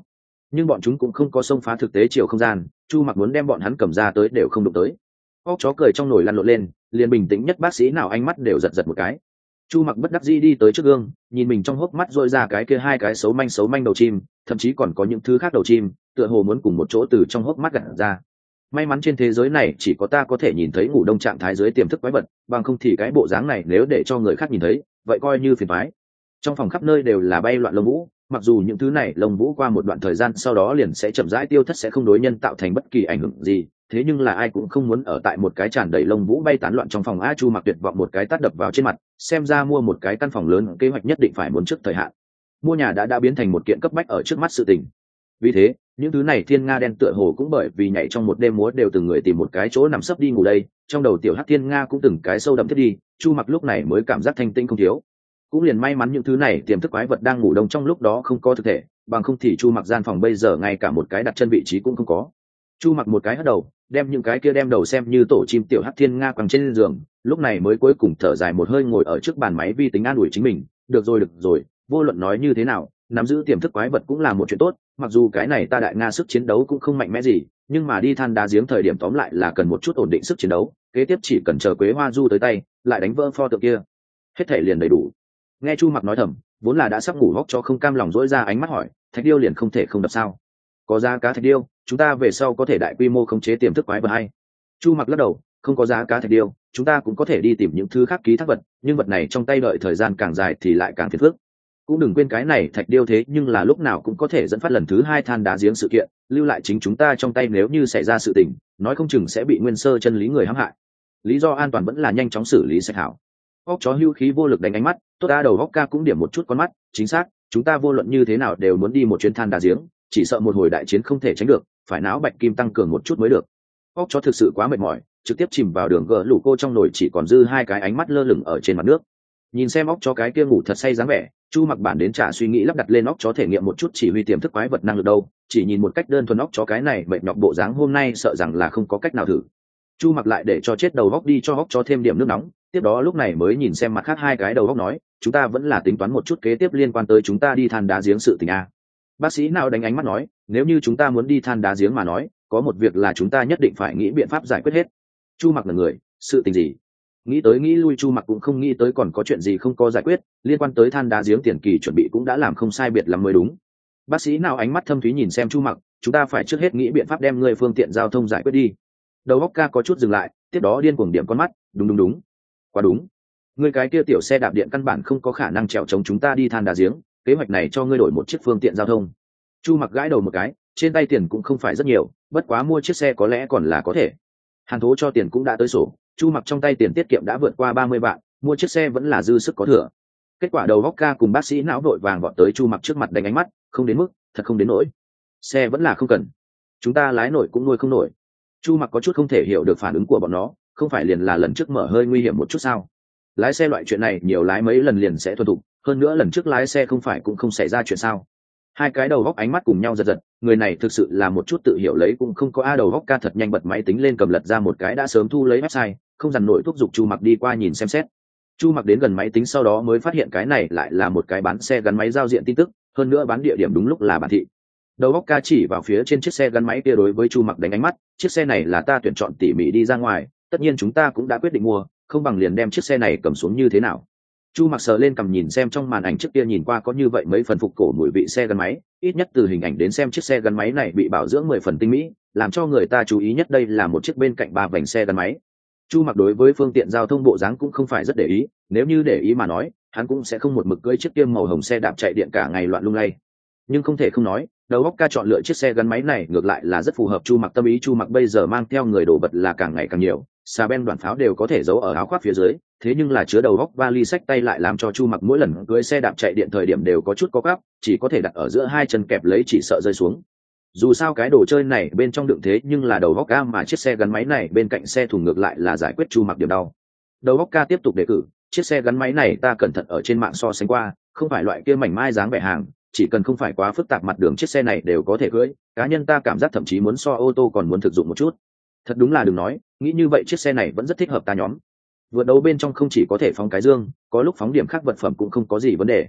nhưng bọn chúng cũng không có xông phá thực tế chiều không gian, Chu Mặc muốn đem bọn hắn cầm ra tới đều không đụng tới. Óc chó cười trong nồi lăn lộn lên, liền bình tĩnh nhất bác sĩ nào ánh mắt đều giật giật một cái. Chu Mặc bất đắc dĩ đi tới trước gương, nhìn mình trong hốc mắt rôi ra cái kia hai cái xấu manh xấu manh đầu chim, thậm chí còn có những thứ khác đầu chim, tựa hồ muốn cùng một chỗ từ trong hốc mắt gặt ra. May mắn trên thế giới này chỉ có ta có thể nhìn thấy ngủ đông trạng thái dưới tiềm thức quái vật, bằng không thì cái bộ dáng này nếu để cho người khác nhìn thấy, vậy coi như phiền toái. Trong phòng khắp nơi đều là bay loạn lông vũ, mặc dù những thứ này lông vũ qua một đoạn thời gian sau đó liền sẽ chậm rãi tiêu thất, sẽ không đối nhân tạo thành bất kỳ ảnh hưởng gì, thế nhưng là ai cũng không muốn ở tại một cái tràn đầy lông vũ bay tán loạn trong phòng. A Chu Mặc tuyệt vọng một cái tát đập vào trên mặt, xem ra mua một cái căn phòng lớn kế hoạch nhất định phải muốn trước thời hạn. Mua nhà đã đã biến thành một kiện cấp bách ở trước mắt sự tình. Vì thế những thứ này thiên nga đen tựa hồ cũng bởi vì nhảy trong một đêm múa đều từng người tìm một cái chỗ nằm sấp đi ngủ đây, trong đầu tiểu hắc thiên nga cũng từng cái sâu đậm thiết đi. Chu Mặc lúc này mới cảm giác thanh tĩnh không thiếu, cũng liền may mắn những thứ này tiềm thức quái vật đang ngủ đông trong lúc đó không có thực thể, bằng không thì Chu Mặc gian phòng bây giờ ngay cả một cái đặt chân vị trí cũng không có. Chu Mặc một cái hất đầu, đem những cái kia đem đầu xem như tổ chim tiểu hắc thiên nga quăng trên giường, lúc này mới cuối cùng thở dài một hơi ngồi ở trước bàn máy vi tính an ủi chính mình. Được rồi được rồi, vô luận nói như thế nào, nắm giữ tiềm thức quái vật cũng là một chuyện tốt, mặc dù cái này ta đại nga sức chiến đấu cũng không mạnh mẽ gì, nhưng mà đi than đá giếng thời điểm tóm lại là cần một chút ổn định sức chiến đấu, kế tiếp chỉ cần chờ Quế Hoa Du tới tay, lại đánh vỡ pho tượng kia, hết thể liền đầy đủ. Nghe Chu Mặc nói thầm, vốn là đã sắp ngủ hốc cho không cam lòng dỗi ra ánh mắt hỏi, thạch điêu liền không thể không đập sao? Có giá cá thạch điêu, chúng ta về sau có thể đại quy mô khống chế tiềm thức quái vật hay? Chu Mặc lắc đầu, không có giá cá thạch điêu, chúng ta cũng có thể đi tìm những thứ khác ký thác vật, nhưng vật này trong tay đợi thời gian càng dài thì lại càng phiền phức. Cũng đừng quên cái này thạch điêu thế nhưng là lúc nào cũng có thể dẫn phát lần thứ hai than đá giếng sự kiện, lưu lại chính chúng ta trong tay nếu như xảy ra sự tình, nói không chừng sẽ bị nguyên sơ chân lý người hãm hại. Lý do an toàn vẫn là nhanh chóng xử lý sạch hảo. Óc chó hưu khí vô lực đánh ánh mắt, tốt đa đầu óc ca cũng điểm một chút con mắt, chính xác, chúng ta vô luận như thế nào đều muốn đi một chuyến than đá giếng, chỉ sợ một hồi đại chiến không thể tránh được, phải não bạch kim tăng cường một chút mới được. Óc chó thực sự quá mệt mỏi, trực tiếp chìm vào đường gờ lũ cô trong nồi, chỉ còn dư hai cái ánh mắt lơ lửng ở trên mặt nước. Nhìn xem óc chó cái kia ngủ thật say dáng vẻ, Chu Mặc bản đến trả suy nghĩ lắp đặt lên óc chó thể nghiệm một chút chỉ huy tiềm thức quái vật năng lực đâu, chỉ nhìn một cách đơn thuần óc chó cái này mệt nhọc bộ dáng hôm nay sợ rằng là không có cách nào thử. Chu Mặc lại để cho chết đầu óc đi cho óc chó thêm điểm nước nóng, tiếp đó lúc này mới nhìn xem mặt khác hai cái đầu óc nói, chúng ta vẫn là tính toán một chút kế tiếp liên quan tới chúng ta đi than đá giếng sự tình a. Bác sĩ nào đánh ánh mắt nói, nếu như chúng ta muốn đi than đá giếng mà nói, có một việc là chúng ta nhất định phải nghĩ biện pháp giải quyết hết. Chu Mặc là người, sự tình gì? Nghĩ tới nghĩ lui Chu Mặc cũng không nghĩ tới còn có chuyện gì không có giải quyết, liên quan tới than đá giếng tiền kỳ chuẩn bị cũng đã làm không sai biệt lắm mới đúng. Bác sĩ nào ánh mắt thâm thúy nhìn xem Chu Mặc, chúng ta phải trước hết nghĩ biện pháp đem người phương tiện giao thông giải quyết đi. Đầu óc ca có chút dừng lại, tiếp đó điên cuồng điểm con mắt, đúng đúng đúng, quá đúng. Ngươi cái kia tiểu xe đạp điện căn bản không có khả năng trèo chống chúng ta đi than đá giếng, kế hoạch này cho ngươi đổi một chiếc phương tiện giao thông. Chu Mặc gãi đầu một cái, trên tay tiền cũng không phải rất nhiều, bất quá mua chiếc xe có lẽ còn là có thể. Hàn Thố cho tiền cũng đã tới sổ, Chu Mặc trong tay tiền tiết kiệm đã vượt qua ba mươi vạn, mua chiếc xe vẫn là dư sức có thừa. Kết quả đầu óc ca cùng bác sĩ não vội vàng vọt tới Chu Mặc trước mặt đánh ánh mắt, không đến mức, thật không đến nỗi. Xe vẫn là không cần, chúng ta lái nổi cũng nuôi không nổi. Chu Mặc có chút không thể hiểu được phản ứng của bọn nó, không phải liền là lần trước mở hơi nguy hiểm một chút sao? Lái xe loại chuyện này nhiều lái mấy lần liền sẽ thuần thục, hơn nữa lần trước lái xe không phải cũng không xảy ra chuyện sao? Hai cái đầu góc ánh mắt cùng nhau giật giật, người này thực sự là một chút tự hiểu lấy cũng không có. A đầu góc ca thật nhanh bật máy tính lên cầm lật ra một cái đã sớm thu lấy website, không dằn nổi thúc giục Chu Mặc đi qua nhìn xem xét. Chu Mặc đến gần máy tính sau đó mới phát hiện cái này lại là một cái bán xe gắn máy giao diện tin tức, hơn nữa bán địa điểm đúng lúc là bản thị. Đầu góc ca chỉ vào phía trên chiếc xe gắn máy kia đối với Chu Mặc đánh ánh mắt, chiếc xe này là ta tuyển chọn tỉ mỉ đi ra ngoài, tất nhiên chúng ta cũng đã quyết định mua, không bằng liền đem chiếc xe này cầm xuống như thế nào? Chu Mặc sờ lên cầm nhìn xem trong màn ảnh trước kia nhìn qua có như vậy mấy phần phục cổ mùi vị xe gắn máy, ít nhất từ hình ảnh đến xem chiếc xe gắn máy này bị bảo dưỡng mười phần tinh mỹ, làm cho người ta chú ý nhất đây là một chiếc bên cạnh ba vành xe gắn máy. Chu Mặc đối với phương tiện giao thông bộ dáng cũng không phải rất để ý, nếu như để ý mà nói, hắn cũng sẽ không một mực cưỡi chiếc kia màu hồng xe đạp chạy điện cả ngày loạn lung lay. Nhưng không thể không nói, đầu óc ca chọn lựa chiếc xe gắn máy này ngược lại là rất phù hợp Chu Mặc tâm ý. Chu Mặc bây giờ mang theo người đồ vật là càng ngày càng nhiều, xà ben đoạn pháo đều có thể giấu ở áo khoác phía dưới, thế nhưng là chứa đầu góc vali xách tay lại làm cho Chu Mặc mỗi lần cưỡi xe đạp chạy điện thời điểm đều có chút có gắp, chỉ có thể đặt ở giữa hai chân kẹp lấy chỉ sợ rơi xuống. Dù sao cái đồ chơi này bên trong đựng thế nhưng là đầu góc ca, mà chiếc xe gắn máy này bên cạnh xe thùng ngược lại là giải quyết Chu Mặc điểm đau. Đầu góc ca tiếp tục đề cử, chiếc xe gắn máy này ta cẩn thận ở trên mạng so sánh qua, không phải loại kia mảnh mai dáng vẻ hàng, chỉ cần không phải quá phức tạp mặt đường chiếc xe này đều có thể cưỡi, cá nhân ta cảm giác thậm chí muốn so ô tô còn muốn thực dụng một chút. Thật đúng là đừng nói, nghĩ như vậy chiếc xe này vẫn rất thích hợp ta nhóm. Vượt đấu bên trong không chỉ có thể phóng cái dương, có lúc phóng điểm khác vật phẩm cũng không có gì vấn đề.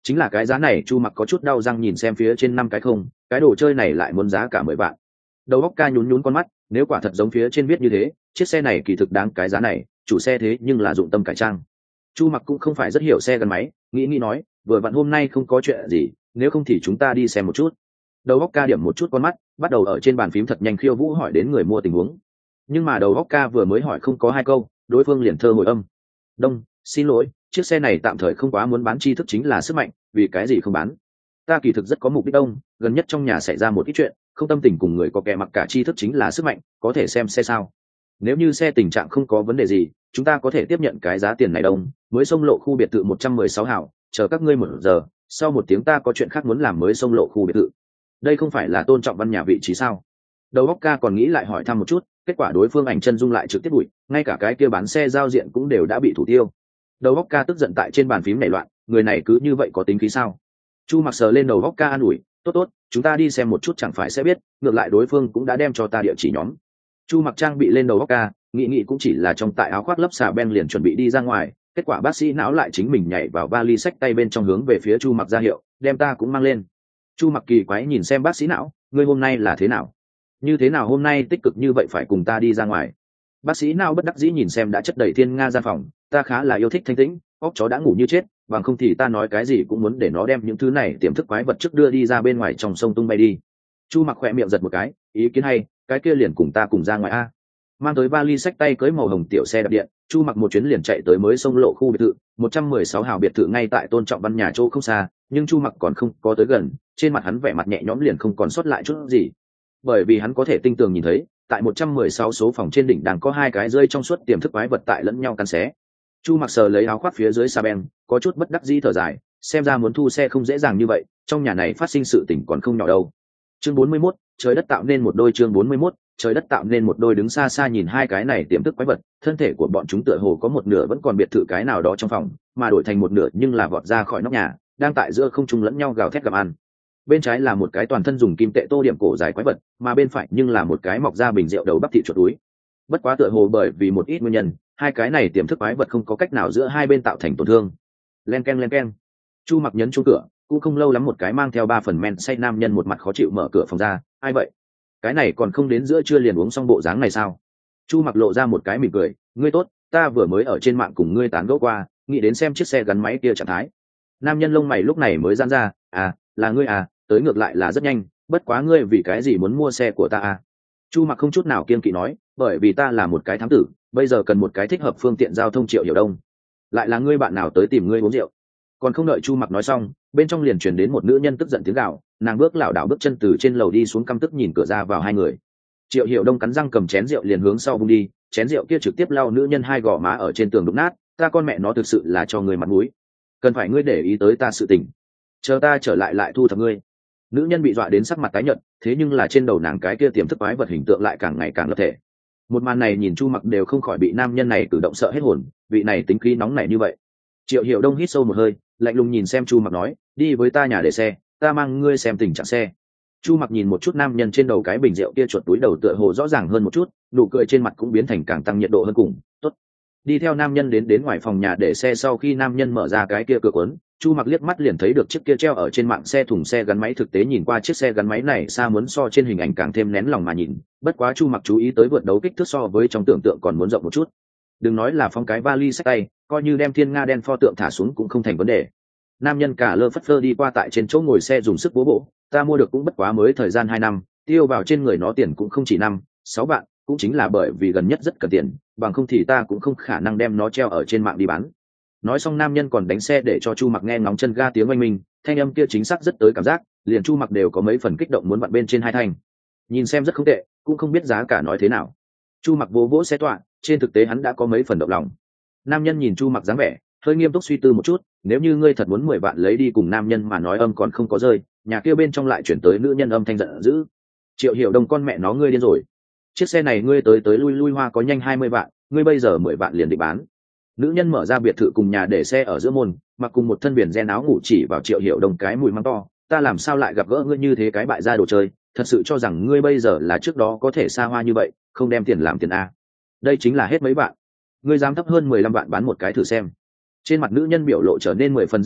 Chính là cái giá này. Chu Mặc có chút đau răng nhìn xem phía trên năm cái không, cái đồ chơi này lại muốn giá cả mười vạn. Đầu óc ca nhún nhún con mắt, nếu quả thật giống phía trên viết như thế, chiếc xe này kỳ thực đáng cái giá này, chủ xe thế nhưng là dụng tâm cải trang. Chu Mặc cũng không phải rất hiểu xe gắn máy, nghĩ nghĩ nói, vừa vặn hôm nay không có chuyện gì, nếu không thì chúng ta đi xem một chút. Đầu óc ca điểm một chút con mắt, bắt đầu ở trên bàn phím thật nhanh khiêu vũ hỏi đến người mua tình huống. Nhưng mà đầu óc ca vừa mới hỏi không có hai câu, đối phương liền thơ hồi âm. Đông, xin lỗi, chiếc xe này tạm thời không quá muốn bán, tri thức chính là sức mạnh, vì cái gì không bán? Ta kỳ thực rất có mục đích. Đông, gần nhất trong nhà xảy ra một ít chuyện, không tâm tình cùng người có kẻ mặc cả, tri thức chính là sức mạnh, có thể xem xe sao? Nếu như xe tình trạng không có vấn đề gì, chúng ta có thể tiếp nhận cái giá tiền này. Đông, mới sông lộ khu biệt thự một trăm mười sáu hảo, chờ các ngươi một giờ, sau một tiếng ta có chuyện khác muốn làm mới sông lộ khu biệt thự. Đây không phải là Tôn Trọng Văn nhà vị trí sao? Đầu óc ca còn nghĩ lại hỏi thăm một chút, kết quả đối phương ảnh chân dung lại trực tiếp bụi, ngay cả cái kia bán xe giao diện cũng đều đã bị thủ tiêu. Đầu óc ca tức giận tại trên bàn phím nảy loạn, người này cứ như vậy có tính khí sao? Chu Mặc sờ lên đầu óc ca an ủi, tốt tốt, chúng ta đi xem một chút chẳng phải sẽ biết, ngược lại đối phương cũng đã đem cho ta địa chỉ nhóm. Chu Mặc trang bị lên đầu óc ca, nghĩ nghĩ cũng chỉ là trong tại áo khoác lấp xà ben liền chuẩn bị đi ra ngoài, kết quả bác sĩ não lại chính mình nhảy vào vali xách tay bên trong hướng về phía Chu Mặc ra hiệu, đem ta cũng mang lên. Chu Mặc kỳ quái nhìn xem bác sĩ não, ngươi hôm nay là thế nào? Như thế nào hôm nay tích cực như vậy phải cùng ta đi ra ngoài? Bác sĩ não bất đắc dĩ nhìn xem đã chất đầy thiên nga gian phòng, ta khá là yêu thích thanh tĩnh, óc chó đã ngủ như chết, bằng không thì ta nói cái gì cũng muốn để nó đem những thứ này tiềm thức quái vật trước đưa đi ra bên ngoài trong sông tung bay đi. Chu Mặc khỏe miệng giật một cái, ý kiến hay, cái kia liền cùng ta cùng ra ngoài a. Mang tới vali xách tay cưới màu hồng tiểu xe đạp điện, Chu Mặc một chuyến liền chạy tới mới sông lộ khu biệt thự, một trăm mười sáu hào biệt thự ngay tại Tôn Trọng Văn nhà chỗ không xa, nhưng Chu Mặc còn không có tới gần, trên mặt hắn vẻ mặt nhẹ nhõm liền không còn sót lại chút gì. Bởi vì hắn có thể tinh tường nhìn thấy, tại một trăm mười sáu số phòng trên đỉnh đang có hai cái rơi trong suốt tiềm thức quái vật tại lẫn nhau cắn xé. Chu Mặc sờ lấy áo khoác phía dưới sa ben, có chút bất đắc dĩ thở dài, xem ra muốn thu xe không dễ dàng như vậy, trong nhà này phát sinh sự tình còn không nhỏ đâu. Chương bốn mươi mốt, trời đất tạo nên một đôi. Chương bốn mươi mốt, trời đất tạo nên một đôi. Đứng xa xa nhìn hai cái này tiềm thức quái vật, thân thể của bọn chúng tựa hồ có một nửa vẫn còn biệt thự cái nào đó trong phòng, mà đổi thành một nửa nhưng là vọt ra khỏi nóc nhà, đang tại giữa không trung lẫn nhau gào thét gặm ăn. Bên trái là một cái toàn thân dùng kim tệ tô điểm cổ dài quái vật, mà bên phải nhưng là một cái mọc ra bình rượu đầu bắp thịt chuột túi. Bất quá tựa hồ bởi vì một ít nguyên nhân, hai cái này tiềm thức quái vật không có cách nào giữa hai bên tạo thành tổn thương. Len keng len keng. Chu Mặc nhấn chuông cửa, cũng không lâu lắm một cái mang theo ba phần men say nam nhân một mặt khó chịu mở cửa phòng ra. Ai vậy? Cái này còn không đến giữa trưa liền uống xong bộ dáng này sao? Chu Mặc lộ ra một cái mỉm cười, ngươi tốt, ta vừa mới ở trên mạng cùng ngươi tán gẫu qua, nghĩ đến xem chiếc xe gắn máy kia trạng thái. Nam nhân lông mày lúc này mới giãn ra, à, là ngươi à, tới ngược lại là rất nhanh, bất quá ngươi vì cái gì muốn mua xe của ta à? Chu Mặc không chút nào kiêng kỵ nói, bởi vì ta là một cái thám tử, bây giờ cần một cái thích hợp phương tiện giao thông. Triệu Hiểu Đông, lại là ngươi bạn nào tới tìm ngươi uống rượu? Còn không đợi Chu Mặc nói xong, bên trong liền truyền đến một nữ nhân tức giận tiếng gào, nàng bước lảo đảo bước chân từ trên lầu đi xuống, căm tức nhìn cửa ra vào hai người. Triệu Hiểu Đông cắn răng cầm chén rượu liền hướng sau vung đi, chén rượu kia trực tiếp lao nữ nhân hai gò má ở trên tường đụng nát. Ta con mẹ nó thực sự là cho ngươi mặt mũi, cần phải ngươi để ý tới ta sự tình, chờ ta trở lại lại thu thập ngươi. Nữ nhân bị dọa đến sắc mặt tái nhợt, thế nhưng là trên đầu nàng cái kia tiềm thức quái vật hình tượng lại càng ngày càng lập thể. Một màn này nhìn Chu Mặc đều không khỏi bị nam nhân này cử động sợ hết hồn, vị này tính khí nóng nảy như vậy. Triệu Hiểu Đông hít sâu một hơi, lạnh lùng nhìn xem Chu Mặc nói, đi với ta nhà để xe, ta mang ngươi xem tình trạng xe. Chu Mặc nhìn một chút nam nhân trên đầu cái bình rượu kia chuột túi đầu tựa hồ rõ ràng hơn một chút, nụ cười trên mặt cũng biến thành càng tăng nhiệt độ hơn cùng. Tốt. Đi theo nam nhân đến đến ngoài phòng nhà để xe, sau khi nam nhân mở ra cái kia cửa cuốn, Chu Mặc liếc mắt liền thấy được chiếc kia treo ở trên mạng xe thùng xe gắn máy. Thực tế nhìn qua chiếc xe gắn máy này xa muốn so trên hình ảnh càng thêm nén lòng mà nhìn, bất quá Chu Mặc chú ý tới vượt đấu kích thước so với trong tưởng tượng còn muốn rộng một chút. Đừng nói là phong cái vali xách tay, coi như đem thiên nga đen pho tượng thả xuống cũng không thành vấn đề. Nam nhân cả lơ phất phơ đi qua tại trên chỗ ngồi xe dùng sức bố bộ, ta mua được cũng bất quá mới thời gian hai năm, tiêu vào trên người nó tiền cũng không chỉ năm sáu bạn, cũng chính là bởi vì gần nhất rất cần tiền, bằng không thì ta cũng không khả năng đem nó treo ở trên mạng đi bán. Nói xong nam nhân còn đánh xe để cho Chu Mặc nghe ngóng chân ga tiếng oanh minh, thanh âm kia chính xác rất tới cảm giác, liền Chu Mặc đều có mấy phần kích động muốn vặn bên trên hai thanh. Nhìn xem rất không tệ, cũng không biết giá cả nói thế nào. Chu Mặc vỗ vỗ xe tọa, trên thực tế hắn đã có mấy phần động lòng. Nam nhân nhìn Chu Mặc dáng vẻ, hơi nghiêm túc suy tư một chút, nếu như ngươi thật muốn mười vạn lấy đi cùng nam nhân mà nói âm còn không có rơi, nhà kia bên trong lại chuyển tới nữ nhân âm thanh giận dữ. Triệu Hiểu Đông con mẹ nó ngươi điên rồi. Chiếc xe này ngươi tới tới lui lui hoa có nhanh hai mươi vạn, ngươi bây giờ mười vạn liền định bán. Nữ nhân mở ra biệt thự cùng nhà để xe ở giữa môn, mặc cùng một thân viền ren áo ngủ chỉ vào Triệu Hiểu Đông cái mùi măng to, ta làm sao lại gặp gỡ ngươi như thế cái bại gia đồ chơi, thật sự cho rằng ngươi bây giờ là trước đó có thể xa hoa như vậy, không đem tiền làm tiền a. Đây chính là hết mấy bạn, ngươi dám thấp hơn mười lăm vạn bán một cái thử xem. Trên mặt nữ nhân biểu lộ trở nên mười phần dữ tợn,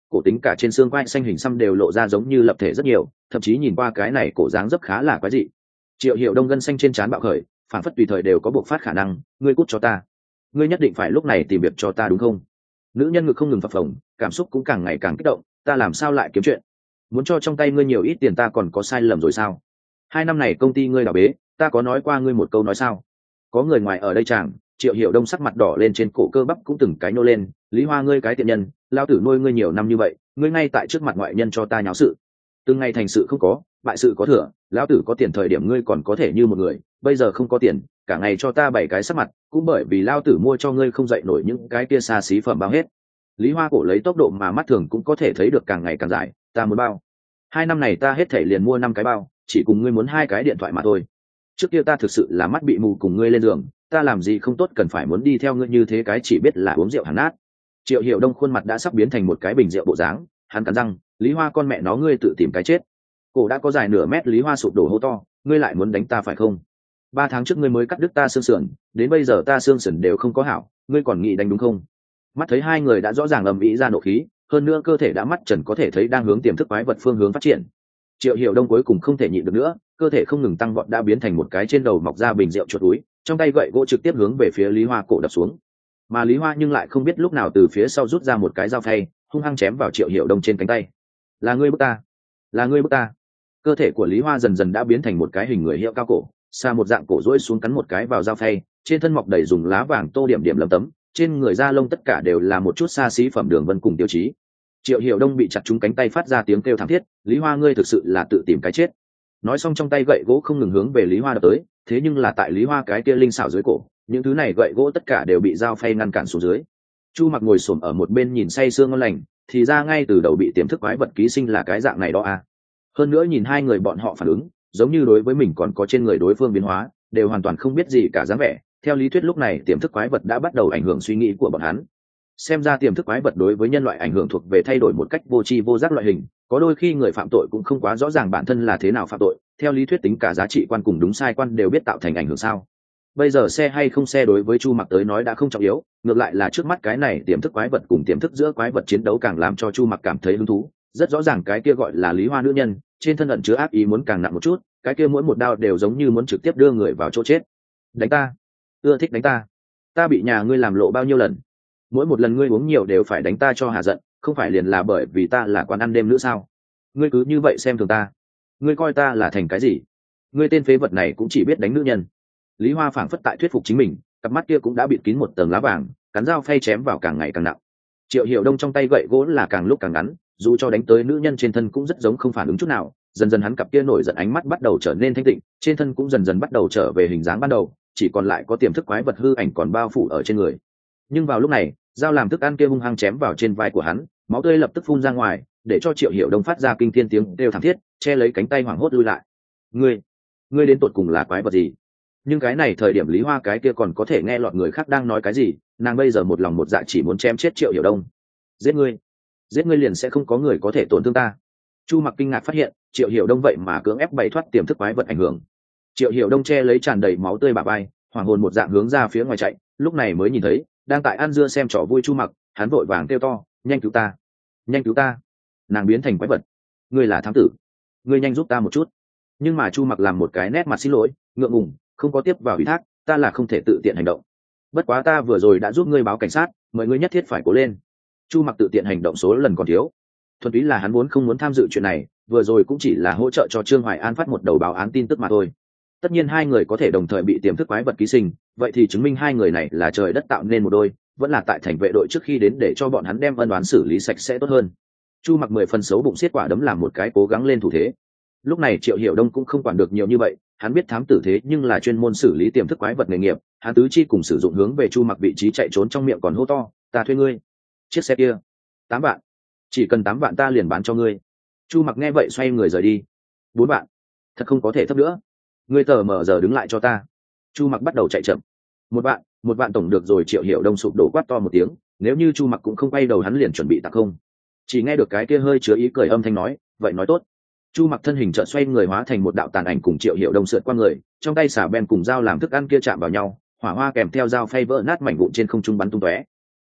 cổ tính cả trên xương quai xanh hình xăm đều lộ ra giống như lập thể rất nhiều, thậm chí nhìn qua cái này cổ dáng dấp khá là quái dị. Triệu Hiểu Đông gân xanh trên trán bạo khởi, phản phất tùy thời đều có buộc phát khả năng. Ngươi cút cho ta, ngươi nhất định phải lúc này tìm việc cho ta đúng không? Nữ nhân ngực không ngừng phập phồng, cảm xúc cũng càng ngày càng kích động. Ta làm sao lại kiếm chuyện? Muốn cho trong tay ngươi nhiều ít tiền ta còn có sai lầm rồi sao? Hai năm này công ty ngươi đào bế, ta có nói qua ngươi một câu nói sao? Có người ngoài ở đây chàng. Triệu Hiểu Đông sắc mặt đỏ lên, trên cổ cơ bắp cũng từng cái nô lên. Lý Hoa, ngươi cái tiện nhân, lao tử nuôi ngươi nhiều năm như vậy, ngươi ngay tại trước mặt ngoại nhân cho ta nháo sự. Từng ngày thành sự không có, bại sự có thừa, lão tử có tiền thời điểm ngươi còn có thể như một người, bây giờ không có tiền, cả ngày cho ta bảy cái sắc mặt, cũng bởi vì lao tử mua cho ngươi không dậy nổi những cái kia xa xí phẩm bao hết. Lý Hoa cổ lấy tốc độ mà mắt thường cũng có thể thấy được càng ngày càng dài. Ta muốn bao? Hai năm này ta hết thể liền mua năm cái bao, chỉ cùng ngươi muốn hai cái điện thoại mà thôi. Trước kia ta thực sự là mắt bị mù cùng ngươi lên giường, ta làm gì không tốt cần phải muốn đi theo ngươi như thế, cái chỉ biết là uống rượu hàn nát. Triệu Hiểu Đông khuôn mặt đã sắp biến thành một cái bình rượu bộ dáng, hắn cắn răng, Lý Hoa con mẹ nó, ngươi tự tìm cái chết. Cổ đã có dài nửa mét, Lý Hoa sụp đổ hô to, ngươi lại muốn đánh ta phải không? Ba tháng trước ngươi mới cắt đứt ta xương sườn, đến bây giờ ta xương sườn đều không có hảo, ngươi còn nghĩ đánh đúng không? Mắt thấy hai người đã rõ ràng ầm ĩ ra nộ khí, hơn nữa cơ thể đã mắt trần có thể thấy đang hướng tiềm thức quái vật phương hướng phát triển. Triệu Hiểu Đông cuối cùng không thể nhịn được nữa, cơ thể không ngừng tăng vọt đã biến thành một cái trên đầu mọc ra bình rượu chuột túi, trong tay gậy gỗ trực tiếp hướng về phía Lý Hoa cổ đập xuống. Mà Lý Hoa nhưng lại không biết lúc nào từ phía sau rút ra một cái dao phay, hung hăng chém vào Triệu Hiểu Đông trên cánh tay. Là ngươi bức ta, là ngươi bức ta. Cơ thể của Lý Hoa dần dần đã biến thành một cái hình người hiệu cao cổ, xa một dạng cổ rỗi xuống cắn một cái vào dao phay, trên thân mọc đầy dùng lá vàng tô điểm điểm lấm tấm, trên người da lông tất cả đều là một chút xa xí phẩm đường vân cùng tiêu chí. Triệu Hiểu Đông bị chặt trúng cánh tay phát ra tiếng kêu thảm thiết, Lý Hoa, ngươi thực sự là tự tìm cái chết. Nói xong trong tay gậy gỗ không ngừng hướng về Lý Hoa đập tới, thế nhưng là tại Lý Hoa cái kia linh xảo dưới cổ, những thứ này gậy gỗ tất cả đều bị dao phay ngăn cản xuống dưới. Chu Mặc ngồi xổm ở một bên nhìn say sương ngon lành, thì ra ngay từ đầu bị tiềm thức quái vật ký sinh là cái dạng này đó à. Hơn nữa nhìn hai người bọn họ phản ứng, giống như đối với mình còn có trên người đối phương biến hóa, đều hoàn toàn không biết gì cả dáng vẻ. Theo lý thuyết lúc này tiềm thức quái vật đã bắt đầu ảnh hưởng suy nghĩ của bọn hắn. Xem ra tiềm thức quái vật đối với nhân loại ảnh hưởng thuộc về thay đổi một cách vô tri vô giác loại hình, có đôi khi người phạm tội cũng không quá rõ ràng bản thân là thế nào phạm tội, theo lý thuyết tính cả giá trị quan cùng đúng sai quan đều biết tạo thành ảnh hưởng sao. Bây giờ xe hay không xe đối với Chu Mặc tới nói đã không trọng yếu, ngược lại là trước mắt cái này tiềm thức quái vật cùng tiềm thức giữa quái vật chiến đấu càng làm cho Chu Mặc cảm thấy hứng thú. Rất rõ ràng cái kia gọi là Lý Hoa nữ nhân, trên thân ẩn chứa ác ý muốn càng nặng một chút, cái kia mỗi một đao đều giống như muốn trực tiếp đưa người vào chỗ chết. Đánh ta, ưa thích đánh ta, ta bị nhà ngươi làm lộ bao nhiêu lần, mỗi một lần ngươi uống nhiều đều phải đánh ta cho hà giận, không phải liền là bởi vì ta là quán ăn đêm nữa sao? Ngươi cứ như vậy xem thường ta, ngươi coi ta là thành cái gì? Ngươi tên phế vật này cũng chỉ biết đánh nữ nhân. Lý Hoa phảng phất tại thuyết phục chính mình, cặp mắt kia cũng đã bịt kín một tầng lá vàng, cắn dao phay chém vào càng ngày càng nặng. Triệu Hiểu Đông trong tay gậy gỗ là càng lúc càng ngắn, dù cho đánh tới nữ nhân trên thân cũng rất giống không phản ứng chút nào. Dần dần hắn cặp kia nổi giận ánh mắt bắt đầu trở nên thanh tịnh, trên thân cũng dần dần bắt đầu trở về hình dáng ban đầu, chỉ còn lại có tiềm thức quái vật hư ảnh còn bao phủ ở trên người. Nhưng vào lúc này, dao làm thức ăn kia hung hăng chém vào trên vai của hắn, máu tươi lập tức phun ra ngoài, để cho Triệu Hiểu Đông phát ra kinh thiên tiếng kêu thảm thiết, che lấy cánh tay hoảng hốt lui lại. Ngươi, ngươi đến tột cùng là quái vật gì? Nhưng cái này thời điểm Lý Hoa cái kia còn có thể nghe lọt người khác đang nói cái gì, nàng bây giờ một lòng một dạ chỉ muốn chém chết Triệu Hiểu Đông. Giết ngươi, giết ngươi liền sẽ không có người có thể tổn thương ta. Chu Mặc kinh ngạc phát hiện, Triệu Hiểu Đông vậy mà cưỡng ép bày thoát tiềm thức quái vật ảnh hưởng. Triệu Hiểu Đông che lấy tràn đầy máu tươi bả vai, hoàng hồn một dạng hướng ra phía ngoài chạy, lúc này mới nhìn thấy đang tại ăn dưa xem trò vui Chu Mặc, hắn vội vàng kêu to, nhanh cứu ta, nhanh cứu ta, nàng biến thành quái vật, ngươi là thám tử, ngươi nhanh giúp ta một chút. Nhưng mà Chu Mặc làm một cái nét mặt xin lỗi, ngượng ngùng, không có tiếp vào ủy thác, ta là không thể tự tiện hành động. Bất quá ta vừa rồi đã giúp ngươi báo cảnh sát, mọi ngươi nhất thiết phải cố lên. Chu Mặc tự tiện hành động số lần còn thiếu, thuần túy là hắn vốn không muốn tham dự chuyện này, vừa rồi cũng chỉ là hỗ trợ cho Trương Hoài An phát một đầu báo án tin tức mà thôi. Tất nhiên hai người có thể đồng thời bị tiềm thức quái vật ký sinh, vậy thì chứng minh hai người này là trời đất tạo nên một đôi, vẫn là tại thành vệ đội trước khi đến để cho bọn hắn đem ân oán xử lý sạch sẽ tốt hơn. Chu Mặc mười phần xấu bụng xiết quả đấm làm một cái cố gắng lên thủ thế. Lúc này Triệu Hiểu Đông cũng không quản được nhiều như vậy, hắn biết thám tử thế nhưng là chuyên môn xử lý tiềm thức quái vật nghề nghiệp, hắn tứ chi cùng sử dụng hướng về Chu Mặc vị trí chạy trốn, trong miệng còn hô to, ta thuê ngươi. Chiếc xe kia, tám vạn, chỉ cần tám vạn ta liền bán cho ngươi. Chu Mặc nghe vậy xoay người rời đi. Bốn vạn, thật không có thể thấp nữa. Ngươi tờ mở giờ đứng lại cho ta. Chu Mặc bắt đầu chạy chậm. Một vạn, một vạn tổng được rồi. Triệu Hiểu Đông sụp đổ quát to một tiếng, nếu như Chu Mặc cũng không quay đầu hắn liền chuẩn bị tặng không. Chỉ nghe được cái kia hơi chứa ý cười âm thanh nói, vậy nói tốt. Chu Mặc thân hình chợt xoay người hóa thành một đạo tàn ảnh cùng Triệu Hiểu Đông sượt qua người, trong tay xả ben cùng dao làm thức ăn kia chạm vào nhau, hỏa hoa kèm theo dao phay vỡ nát mảnh vụn trên không trung bắn tung tóe.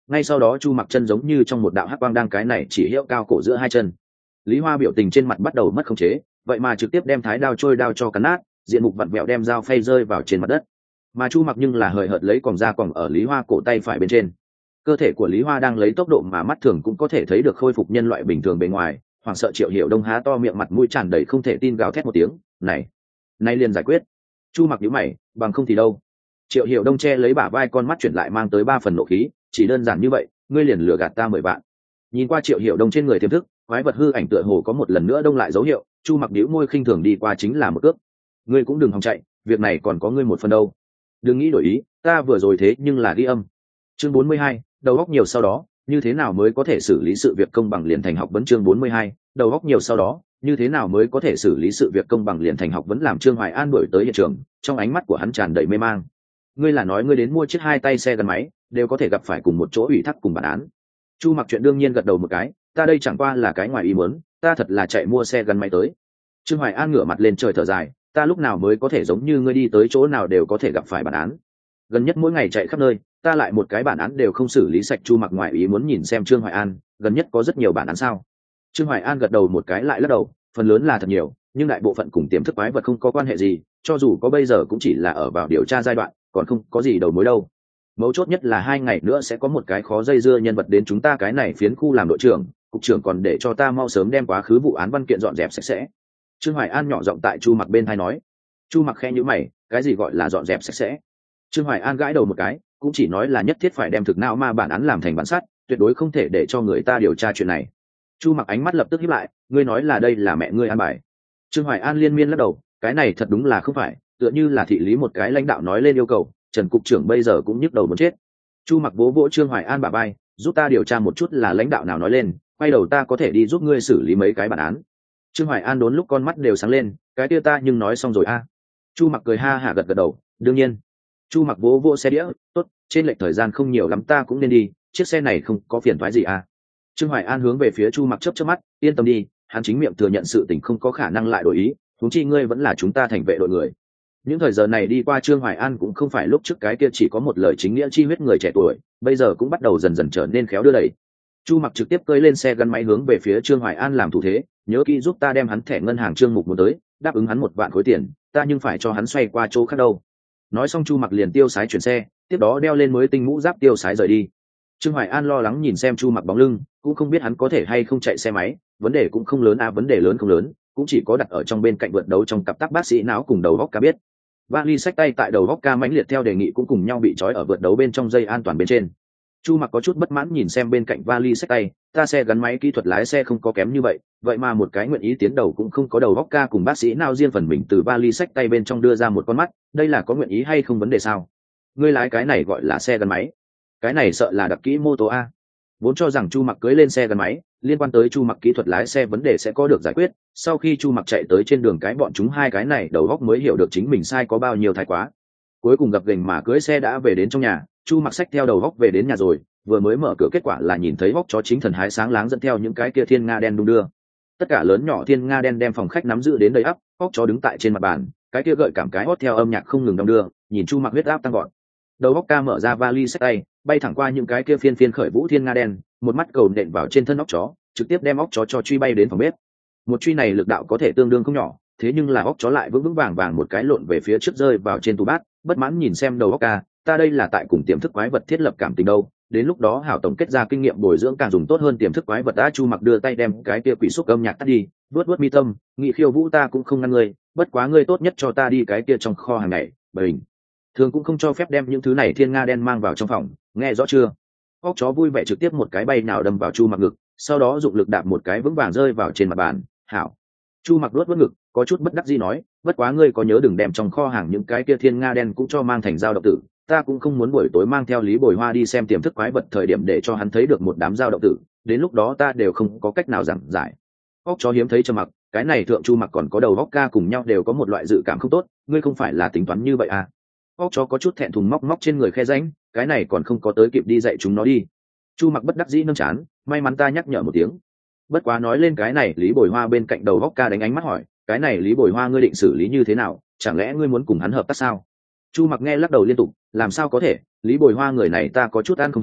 ngay sau đó chu mặc chân giống như trong một đạo hắc quang đang cái này chỉ hiệu cao cổ giữa hai chân. Lý Hoa biểu tình trên mặt bắt đầu mất khống chế, vậy mà trực tiếp đem thái đao trôi đao cho cắn nát, diện mục vặn vẹo đem dao phay rơi vào trên mặt đất. Mà chu mặc nhưng là hời hợt lấy còng ra còng ở Lý Hoa cổ tay phải bên trên. Cơ thể của Lý Hoa đang lấy tốc độ mà mắt thường cũng có thể thấy được khôi phục nhân loại bình thường bề ngoài. Hoảng sợ Triệu Hiểu Đông há to miệng, mặt mũi tràn đầy không thể tin, gào thét một tiếng, này này liền giải quyết. Chu mặc nhíu mày, bằng không thì đâu. Triệu Hiểu Đông che lấy bả vai, con mắt chuyển lại mang tới ba phần nộ khí, chỉ đơn giản như vậy ngươi liền lừa gạt ta mười vạn. Nhìn qua Triệu Hiểu Đông trên người tiềm thức, quái vật hư ảnh tựa hồ có một lần nữa đông lại dấu hiệu. Chu mặc nhíu môi khinh thường đi qua chính là một cước. Ngươi cũng đừng hòng chạy, việc này còn có ngươi một phần đâu. Đừng nghĩ đổi ý, ta vừa rồi thế nhưng là ghi âm. Chương bốn mươi hai, đầu óc nhiều sau đó, như thế nào mới có thể xử lý sự việc công bằng liền thành học vấn. Chương bốn mươi hai, đầu óc nhiều sau đó, như thế nào mới có thể xử lý sự việc công bằng liền thành học vấn. Làm Trương Hoài An đuổi tới hiện trường, trong ánh mắt của hắn tràn đầy mê mang. Ngươi là nói ngươi đến mua chiếc hai tay xe gắn máy đều có thể gặp phải cùng một chỗ ủy thác cùng bản án? Chu mặc chuyện đương nhiên gật đầu một cái, ta đây chẳng qua là cái ngoài ý muốn, ta thật là chạy mua xe gắn máy tới. Trương Hoài An ngửa mặt lên trời thở dài, ta lúc nào mới có thể giống như ngươi đi tới chỗ nào đều có thể gặp phải bản án? Gần nhất mỗi ngày chạy khắp nơi, ta lại một cái bản án đều không xử lý sạch. Chu mặc ngoài ý muốn nhìn xem Trương Hoài An, gần nhất có rất nhiều bản án sao? Trương Hoài An gật đầu một cái lại lắc đầu, phần lớn là thật nhiều, nhưng đại bộ phận cùng tiềm thức quái vật không có quan hệ gì, cho dù có bây giờ cũng chỉ là ở vào điều tra giai đoạn, còn không có gì đầu mối đâu. Mấu chốt nhất là hai ngày nữa sẽ có một cái khó dây dưa nhân vật đến chúng ta cái này phiến khu làm đội trưởng, cục trưởng còn để cho ta mau sớm đem quá khứ vụ án văn kiện dọn dẹp sạch sẽ. Trương Hoài An nhỏ giọng tại Chu mặc bên tai nói. Chu mặc khẽ nhíu mày, cái gì gọi là dọn dẹp sạch sẽ? Trương Hoài An gãi đầu một cái, cũng chỉ nói là nhất thiết phải đem thực não ma bản án làm thành bản sát, tuyệt đối không thể để cho người ta điều tra chuyện này. Chu mặc ánh mắt lập tức híp lại, ngươi nói là đây là mẹ ngươi an bài? Trương Hoài An liên miên lắc đầu, cái này thật đúng là không phải, tựa như là thị lý một cái lãnh đạo nói lên yêu cầu, Trần cục trưởng bây giờ cũng nhức đầu muốn chết. Chu mặc vỗ vỗ Trương Hoài An bả vai, giúp ta điều tra một chút là lãnh đạo nào nói lên, quay đầu ta có thể đi giúp ngươi xử lý mấy cái bản án. Trương Hoài An đốn lúc con mắt đều sáng lên, cái kia ta nhưng nói xong rồi a. À. Chu mặc cười ha hả gật gật đầu, đương nhiên. Chu mặc vỗ vỗ xe đĩa, tốt, trên lệch thời gian không nhiều lắm, ta cũng nên đi, chiếc xe này không có phiền toái gì à? Trương Hoài An hướng về phía Chu mặc chớp chớp mắt, yên tâm đi, hắn chính miệng thừa nhận sự tình không có khả năng lại đổi ý, huống chi ngươi vẫn là chúng ta thành vệ đội người. Những thời giờ này đi qua, Trương Hoài An cũng không phải lúc trước cái kia chỉ có một lời chính nghĩa chi huyết người trẻ tuổi, bây giờ cũng bắt đầu dần dần trở nên khéo đưa đẩy. Chu mặc trực tiếp cơi lên xe gắn máy hướng về phía Trương Hoài An làm thủ thế, nhớ kỹ giúp ta đem hắn thẻ ngân hàng Trương Mục muốn tới, đáp ứng hắn một vạn khối tiền, ta nhưng phải cho hắn xoay qua chỗ khác đâu. Nói xong Chu mặc liền tiêu sái chuyển xe, tiếp đó đeo lên mới tinh mũ giáp tiêu sái rời đi. Trương Hoài An lo lắng nhìn xem Chu mặc bóng lưng, cũng không biết hắn có thể hay không chạy xe máy, vấn đề cũng không lớn à, vấn đề lớn không lớn, cũng chỉ có đặt ở trong bên cạnh vượt đấu trong cặp tắc bác sĩ não cùng đầu góc ca biết. Vali xách tay tại đầu góc ca mãnh liệt theo đề nghị cũng cùng nhau bị trói ở vượt đấu bên trong dây an toàn bên trên. Chu mặc có chút bất mãn nhìn xem bên cạnh vali xách tay, ta xe gắn máy kỹ thuật lái xe không có kém như vậy, vậy mà một cái nguyện ý tiến đầu cũng không có đầu góc ca cùng bác sĩ nào riêng phần mình từ vali xách tay bên trong đưa ra một con mắt, đây là có nguyện ý hay không vấn đề sao? Ngươi lái cái này gọi là xe gắn máy, cái này sợ là đặc kỹ mô tô a. Vốn cho rằng Chu mặc cưới lên xe gắn máy, liên quan tới Chu mặc kỹ thuật lái xe vấn đề sẽ có được giải quyết, sau khi Chu mặc chạy tới trên đường cái bọn chúng hai cái này đầu góc mới hiểu được chính mình sai có bao nhiêu thái quá. Cuối cùng gặp gềnh mà cưới xe đã về đến trong nhà, Chu mặc xách theo đầu góc về đến nhà rồi, vừa mới mở cửa kết quả là nhìn thấy góc chó chính thần hái sáng láng dẫn theo những cái kia thiên nga đen đung đưa. Tất cả lớn nhỏ thiên nga đen đem phòng khách nắm giữ đến đầy ắp, góc chó đứng tại trên mặt bàn, cái kia gợi cảm cái hót theo âm nhạc không ngừng đong đưa, nhìn Chu mặc huyết áp tăng gọn. Đầu góc ca mở ra vali xách tay, bay thẳng qua những cái kia phiên phiên khởi vũ thiên nga đen, một mắt cầu nện vào trên thân óc chó, trực tiếp đem óc chó cho truy bay đến phòng bếp. Một truy này lực đạo có thể tương đương không nhỏ, thế nhưng là óc chó lại vững vững vàng vàng một cái lộn về phía trước rơi vào trên tủ bát, bất mãn nhìn xem đầu óc ca, ta đây là tại cùng tiềm thức quái vật thiết lập cảm tình đâu, đến lúc đó hảo tổng kết ra kinh nghiệm bồi dưỡng càng dùng tốt hơn tiềm thức quái vật. Đã Chu mặc đưa tay đem cái kia quỷ xúc âm nhạc tắt đi, vuốt vuốt mi tâm, nghị khiêu vũ ta cũng không ngăn ngươi, bất quá ngươi tốt nhất cho ta đi cái kia trong kho hàng này, bình thường cũng không cho phép đem những thứ này thiên nga đen mang vào trong phòng, nghe rõ chưa? Óc chó vui vẻ trực tiếp một cái bay nào đâm vào Chu mặc ngực, sau đó dụng lực đạp một cái vững vàng rơi vào trên mặt bàn. Hảo. Chu mặc luốt vớt ngực, có chút bất đắc dĩ nói, bất quá ngươi có nhớ đừng đem trong kho hàng những cái kia thiên nga đen cũng cho mang thành dao động tử, ta cũng không muốn buổi tối mang theo Lý Bồi Hoa đi xem tiềm thức quái vật thời điểm để cho hắn thấy được một đám dao động tử, đến lúc đó ta đều không có cách nào giảng giải. Óc chó hiếm thấy trầm mặc, cái này thượng Chu mặc còn có đầu óc ca cùng nhau đều có một loại dự cảm không tốt, ngươi không phải là tính toán như vậy à? Óc chó có chút thẹn thùng móc móc trên người khe rãnh, cái này còn không có tới kịp đi dạy chúng nó đi. Chu mặc bất đắc dĩ nâng chán, may mắn ta nhắc nhở một tiếng. Bất quá nói lên cái này, Lý Bồi Hoa bên cạnh đầu óc ca đánh ánh mắt hỏi, cái này Lý Bồi Hoa ngươi định xử lý như thế nào, chẳng lẽ ngươi muốn cùng hắn hợp tác sao? Chu mặc nghe lắc đầu liên tục, làm sao có thể, Lý Bồi Hoa người này ta có chút ăn không thấu,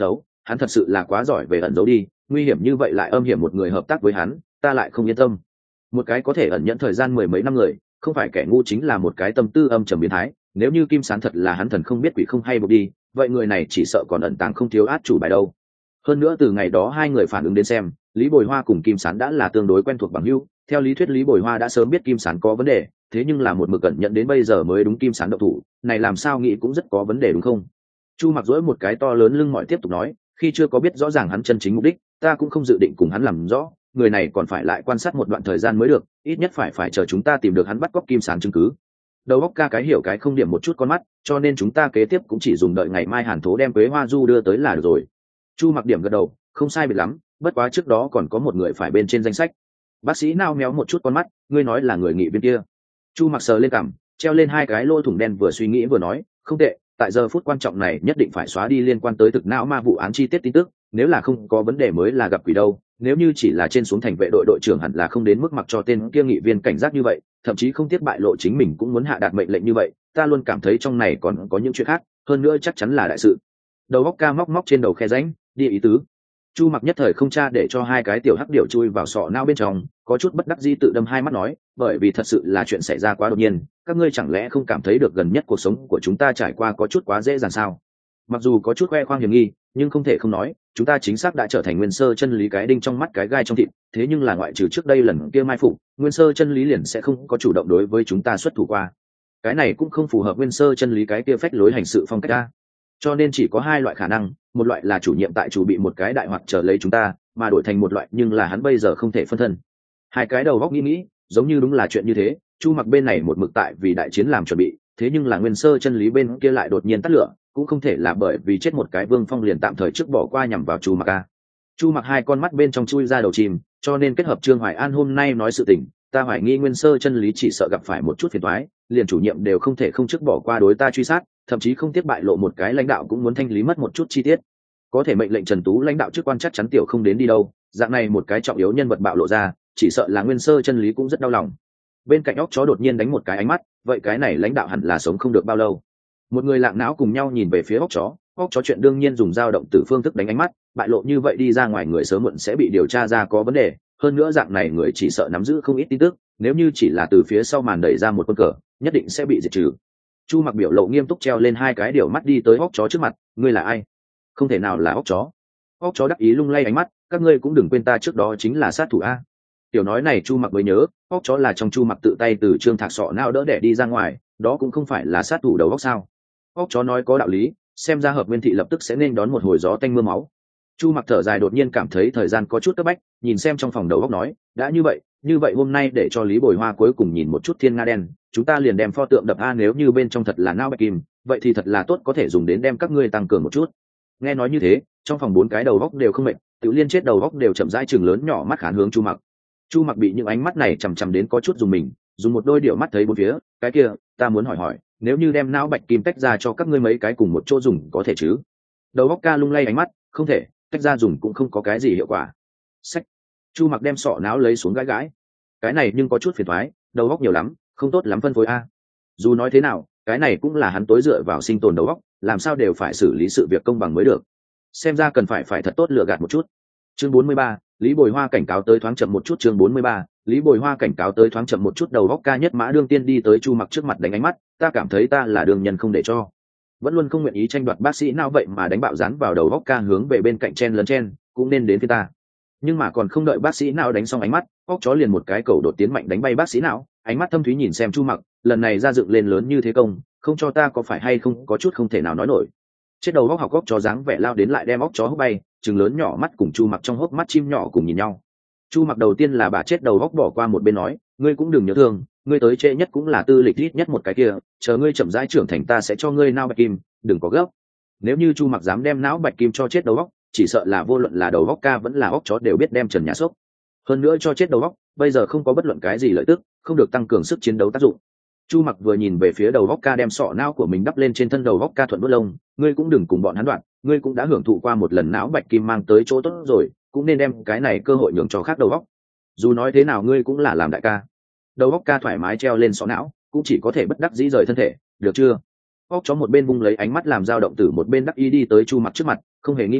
hắn thật sự là quá giỏi về ẩn giấu đi, nguy hiểm như vậy lại âm hiểm một người hợp tác với hắn, ta lại không yên tâm. Một cái có thể ẩn nhẫn thời gian mười mấy năm người, không phải kẻ ngu chính là một cái tâm tư âm trầm biến thái. Nếu như Kim Sán thật là hắn thần không biết quỷ không hay buộc đi, vậy người này chỉ sợ còn ẩn tàng không thiếu át chủ bài đâu. Hơn nữa từ ngày đó hai người phản ứng đến xem, Lý Bồi Hoa cùng Kim Sán đã là tương đối quen thuộc bằng hữu. Theo lý thuyết Lý Bồi Hoa đã sớm biết Kim Sán có vấn đề, thế nhưng là một mực cẩn nhận đến bây giờ mới đúng Kim Sán động thủ, này làm sao nghĩ cũng rất có vấn đề đúng không? Chu Mặc duỗi một cái to lớn lưng mỏi tiếp tục nói, khi chưa có biết rõ ràng hắn chân chính mục đích, ta cũng không dự định cùng hắn làm rõ, người này còn phải lại quan sát một đoạn thời gian mới được, ít nhất phải phải chờ chúng ta tìm được hắn bắt cóc Kim Sán chứng cứ. Đầu óc ca cái hiểu cái không điểm một chút con mắt, cho nên chúng ta kế tiếp cũng chỉ dùng đợi ngày mai Hàn Thố đem Quế Hoa Du đưa tới là được rồi. Chu Mặc điểm gật đầu, không sai biệt lắm, bất quá trước đó còn có một người phải bên trên danh sách. Bác sĩ nao méo một chút con mắt, ngươi nói là người nghị viên kia? Chu Mặc sờ lên cằm, treo lên hai cái lỗ thủng đen, vừa suy nghĩ vừa nói, không tệ, tại giờ phút quan trọng này nhất định phải xóa đi liên quan tới thực não ma vụ án chi tiết tin tức, nếu là không có vấn đề mới là gặp quỷ đâu. Nếu như chỉ là trên xuống thành vệ đội đội trưởng hẳn là không đến mức mặc cho tên kia nghị viên cảnh giác như vậy, thậm chí không tiếc bại lộ chính mình cũng muốn hạ đạt mệnh lệnh như vậy. Ta luôn cảm thấy trong này còn có những chuyện khác, hơn nữa chắc chắn là đại sự. Đầu óc ca móc móc trên đầu khe rãnh, đi ý tứ. Chu Mặc nhất thời không tra để cho hai cái tiểu hắc điểu chui vào sọ não bên trong, có chút bất đắc dĩ tự đâm hai mắt nói, bởi vì thật sự là chuyện xảy ra quá đột nhiên, các ngươi chẳng lẽ không cảm thấy được gần nhất cuộc sống của chúng ta trải qua có chút quá dễ dàng sao? Mặc dù có chút khoe khoang hiểm nghi, nhưng không thể không nói, chúng ta chính xác đã trở thành Nguyên Sơ chân lý cái đinh trong mắt cái gai trong thịt, thế nhưng là ngoại trừ trước đây lần kia mai phục, Nguyên Sơ chân lý liền sẽ không có chủ động đối với chúng ta xuất thủ qua. Cái này cũng không phù hợp Nguyên Sơ chân lý cái kia phách lối hành sự phong cách a. Cho nên chỉ có hai loại khả năng, một loại là chủ nhiệm tại chủ bị một cái đại hoặc trở lấy chúng ta, mà đổi thành một loại nhưng là hắn bây giờ không thể phân thân. Hai cái đầu góc nghĩ nghĩ, giống như đúng là chuyện như thế. Chu Mặc bên này một mực tại vì đại chiến làm chuẩn bị, thế nhưng là Nguyên Sơ chân lý bên kia lại đột nhiên tắt lửa, cũng không thể là bởi vì chết một cái Vương Phong liền tạm thời trước bỏ qua nhằm vào Chu Mặc a. Chu Mặc hai con mắt bên trong chui ra đầu chìm, cho nên kết hợp Trương Hoài An hôm nay nói sự tình, ta hoài nghi Nguyên Sơ chân lý chỉ sợ gặp phải một chút phiền toái, liền chủ nhiệm đều không thể không trước bỏ qua đối ta truy sát, thậm chí không tiếc bại lộ một cái lãnh đạo cũng muốn thanh lý mất một chút chi tiết. Có thể mệnh lệnh Trần Tú lãnh đạo chức quan chắc chắn tiểu không đến đi đâu, dạng này một cái trọng yếu nhân vật bạo lộ ra, chỉ sợ là Nguyên Sơ chân lý cũng rất đau lòng. Bên cạnh óc chó đột nhiên đánh một cái ánh mắt, vậy cái này lãnh đạo hẳn là sống không được bao lâu. Một người lạng não cùng nhau nhìn về phía óc chó, óc chó chuyện đương nhiên dùng dao động từ phương thức đánh ánh mắt, bại lộ như vậy đi ra ngoài người sớm muộn sẽ bị điều tra ra có vấn đề, hơn nữa dạng này người chỉ sợ nắm giữ không ít tin tức, nếu như chỉ là từ phía sau màn đẩy ra một quân cờ, nhất định sẽ bị diệt trừ. Chu Mặc biểu lộ nghiêm túc treo lên hai cái điều mắt đi tới óc chó trước mặt, ngươi là ai? Không thể nào là óc chó. Óc chó đắc ý lung lay ánh mắt, các ngươi cũng đừng quên ta trước đó chính là sát thủ a. Tiểu nói này Chu Mặc mới nhớ, óc chó là trong Chu Mặc tự tay từ Trương Thạc sọ não đỡ đẻ đi ra ngoài, đó cũng không phải là sát thủ đầu óc sao? Óc chó nói có đạo lý, xem ra Hợp Nguyên thị lập tức sẽ nên đón một hồi gió tanh mưa máu. Chu Mặc thở dài đột nhiên cảm thấy thời gian có chút cấp bách, nhìn xem trong phòng đầu óc nói, đã như vậy, như vậy hôm nay để cho Lý Bồi Hoa cuối cùng nhìn một chút thiên nga đen, chúng ta liền đem pho tượng đập a, nếu như bên trong thật là não bạch kim, vậy thì thật là tốt, có thể dùng đến đem các ngươi tăng cường một chút. Nghe nói như thế, trong phòng bốn cái đầu óc đều không mệt, Tiểu Liên chết đầu óc đều chậm rãi chừng lớn nhỏ mắt khán hướng Chu Mặc. Chu Mặc bị những ánh mắt này chằm chằm đến có chút dùng mình, dùng một đôi điệu mắt thấy bốn phía, cái kia, ta muốn hỏi hỏi, nếu như đem não bạch kim tách ra cho các ngươi mấy cái cùng một chỗ dùng có thể chứ? Đầu óc ca lung lay ánh mắt, không thể, tách ra dùng cũng không có cái gì hiệu quả. Sách. Chu Mặc đem sọ não lấy xuống gãi gãi, cái này nhưng có chút phiền toái, đầu óc nhiều lắm, không tốt lắm phân phối a. Dù nói thế nào, cái này cũng là hắn tối dựa vào sinh tồn đầu óc, làm sao đều phải xử lý sự việc công bằng mới được. Xem ra cần phải phải thật tốt lựa gạt một chút. Chương bốn mươi ba, Lý Bồi Hoa cảnh cáo tới thoáng chậm một chút. Chương bốn mươi ba, Lý Bồi Hoa cảnh cáo tới thoáng chậm một chút. Đầu óc ca nhất mã đương tiên đi tới Chu Mặc trước mặt đánh ánh mắt, ta cảm thấy ta là đường nhân không để cho. Vẫn luôn không nguyện ý tranh đoạt bác sĩ nào vậy mà đánh bạo dán vào đầu óc ca hướng về bên cạnh chen lấn chen, cũng nên đến phía ta. Nhưng mà còn không đợi bác sĩ nào đánh xong ánh mắt, óc chó liền một cái cầu đột tiến mạnh đánh bay bác sĩ nào, ánh mắt thâm thúy nhìn xem Chu Mặc, lần này ra dựng lên lớn như thế công, không cho ta có phải hay không có chút không thể nào nói nổi. Chết đầu óc học óc chó dáng vẻ lao đến lại đem óc chó hốc bay, trừng lớn nhỏ mắt cùng Chu Mặc trong hốc mắt chim nhỏ cùng nhìn nhau. Chu Mặc đầu tiên là bà chết đầu óc bỏ qua một bên nói, ngươi cũng đừng nhớ thương, ngươi tới trễ nhất cũng là tư lịch ít nhất một cái kia, chờ ngươi chậm rãi trưởng thành ta sẽ cho ngươi não bạch kim, đừng có gấp. Nếu như Chu Mặc dám đem não bạch kim cho chết đầu óc, chỉ sợ là vô luận là đầu óc ca vẫn là óc chó đều biết đem trần nhà sốc. Hơn nữa cho chết đầu óc, bây giờ không có bất luận cái gì lợi tức, không được tăng cường sức chiến đấu tác dụng. Chu Mặc vừa nhìn về phía đầu óc ca đem sọ não của mình đắp lên trên thân đầu óc ca thuận đốt lông, ngươi cũng đừng cùng bọn hắn đoạn, ngươi cũng đã hưởng thụ qua một lần não bạch kim mang tới chỗ tốt rồi, cũng nên đem cái này cơ hội nhường cho khác đầu óc. Dù nói thế nào ngươi cũng là làm đại ca. Đầu óc ca thoải mái treo lên sọ não, cũng chỉ có thể bất đắc dĩ rời thân thể, được chưa? Óc chó một bên vung lấy ánh mắt làm dao động tử, một bên đắc ý đi tới Chu Mặc trước mặt, không hề nghi ngờ,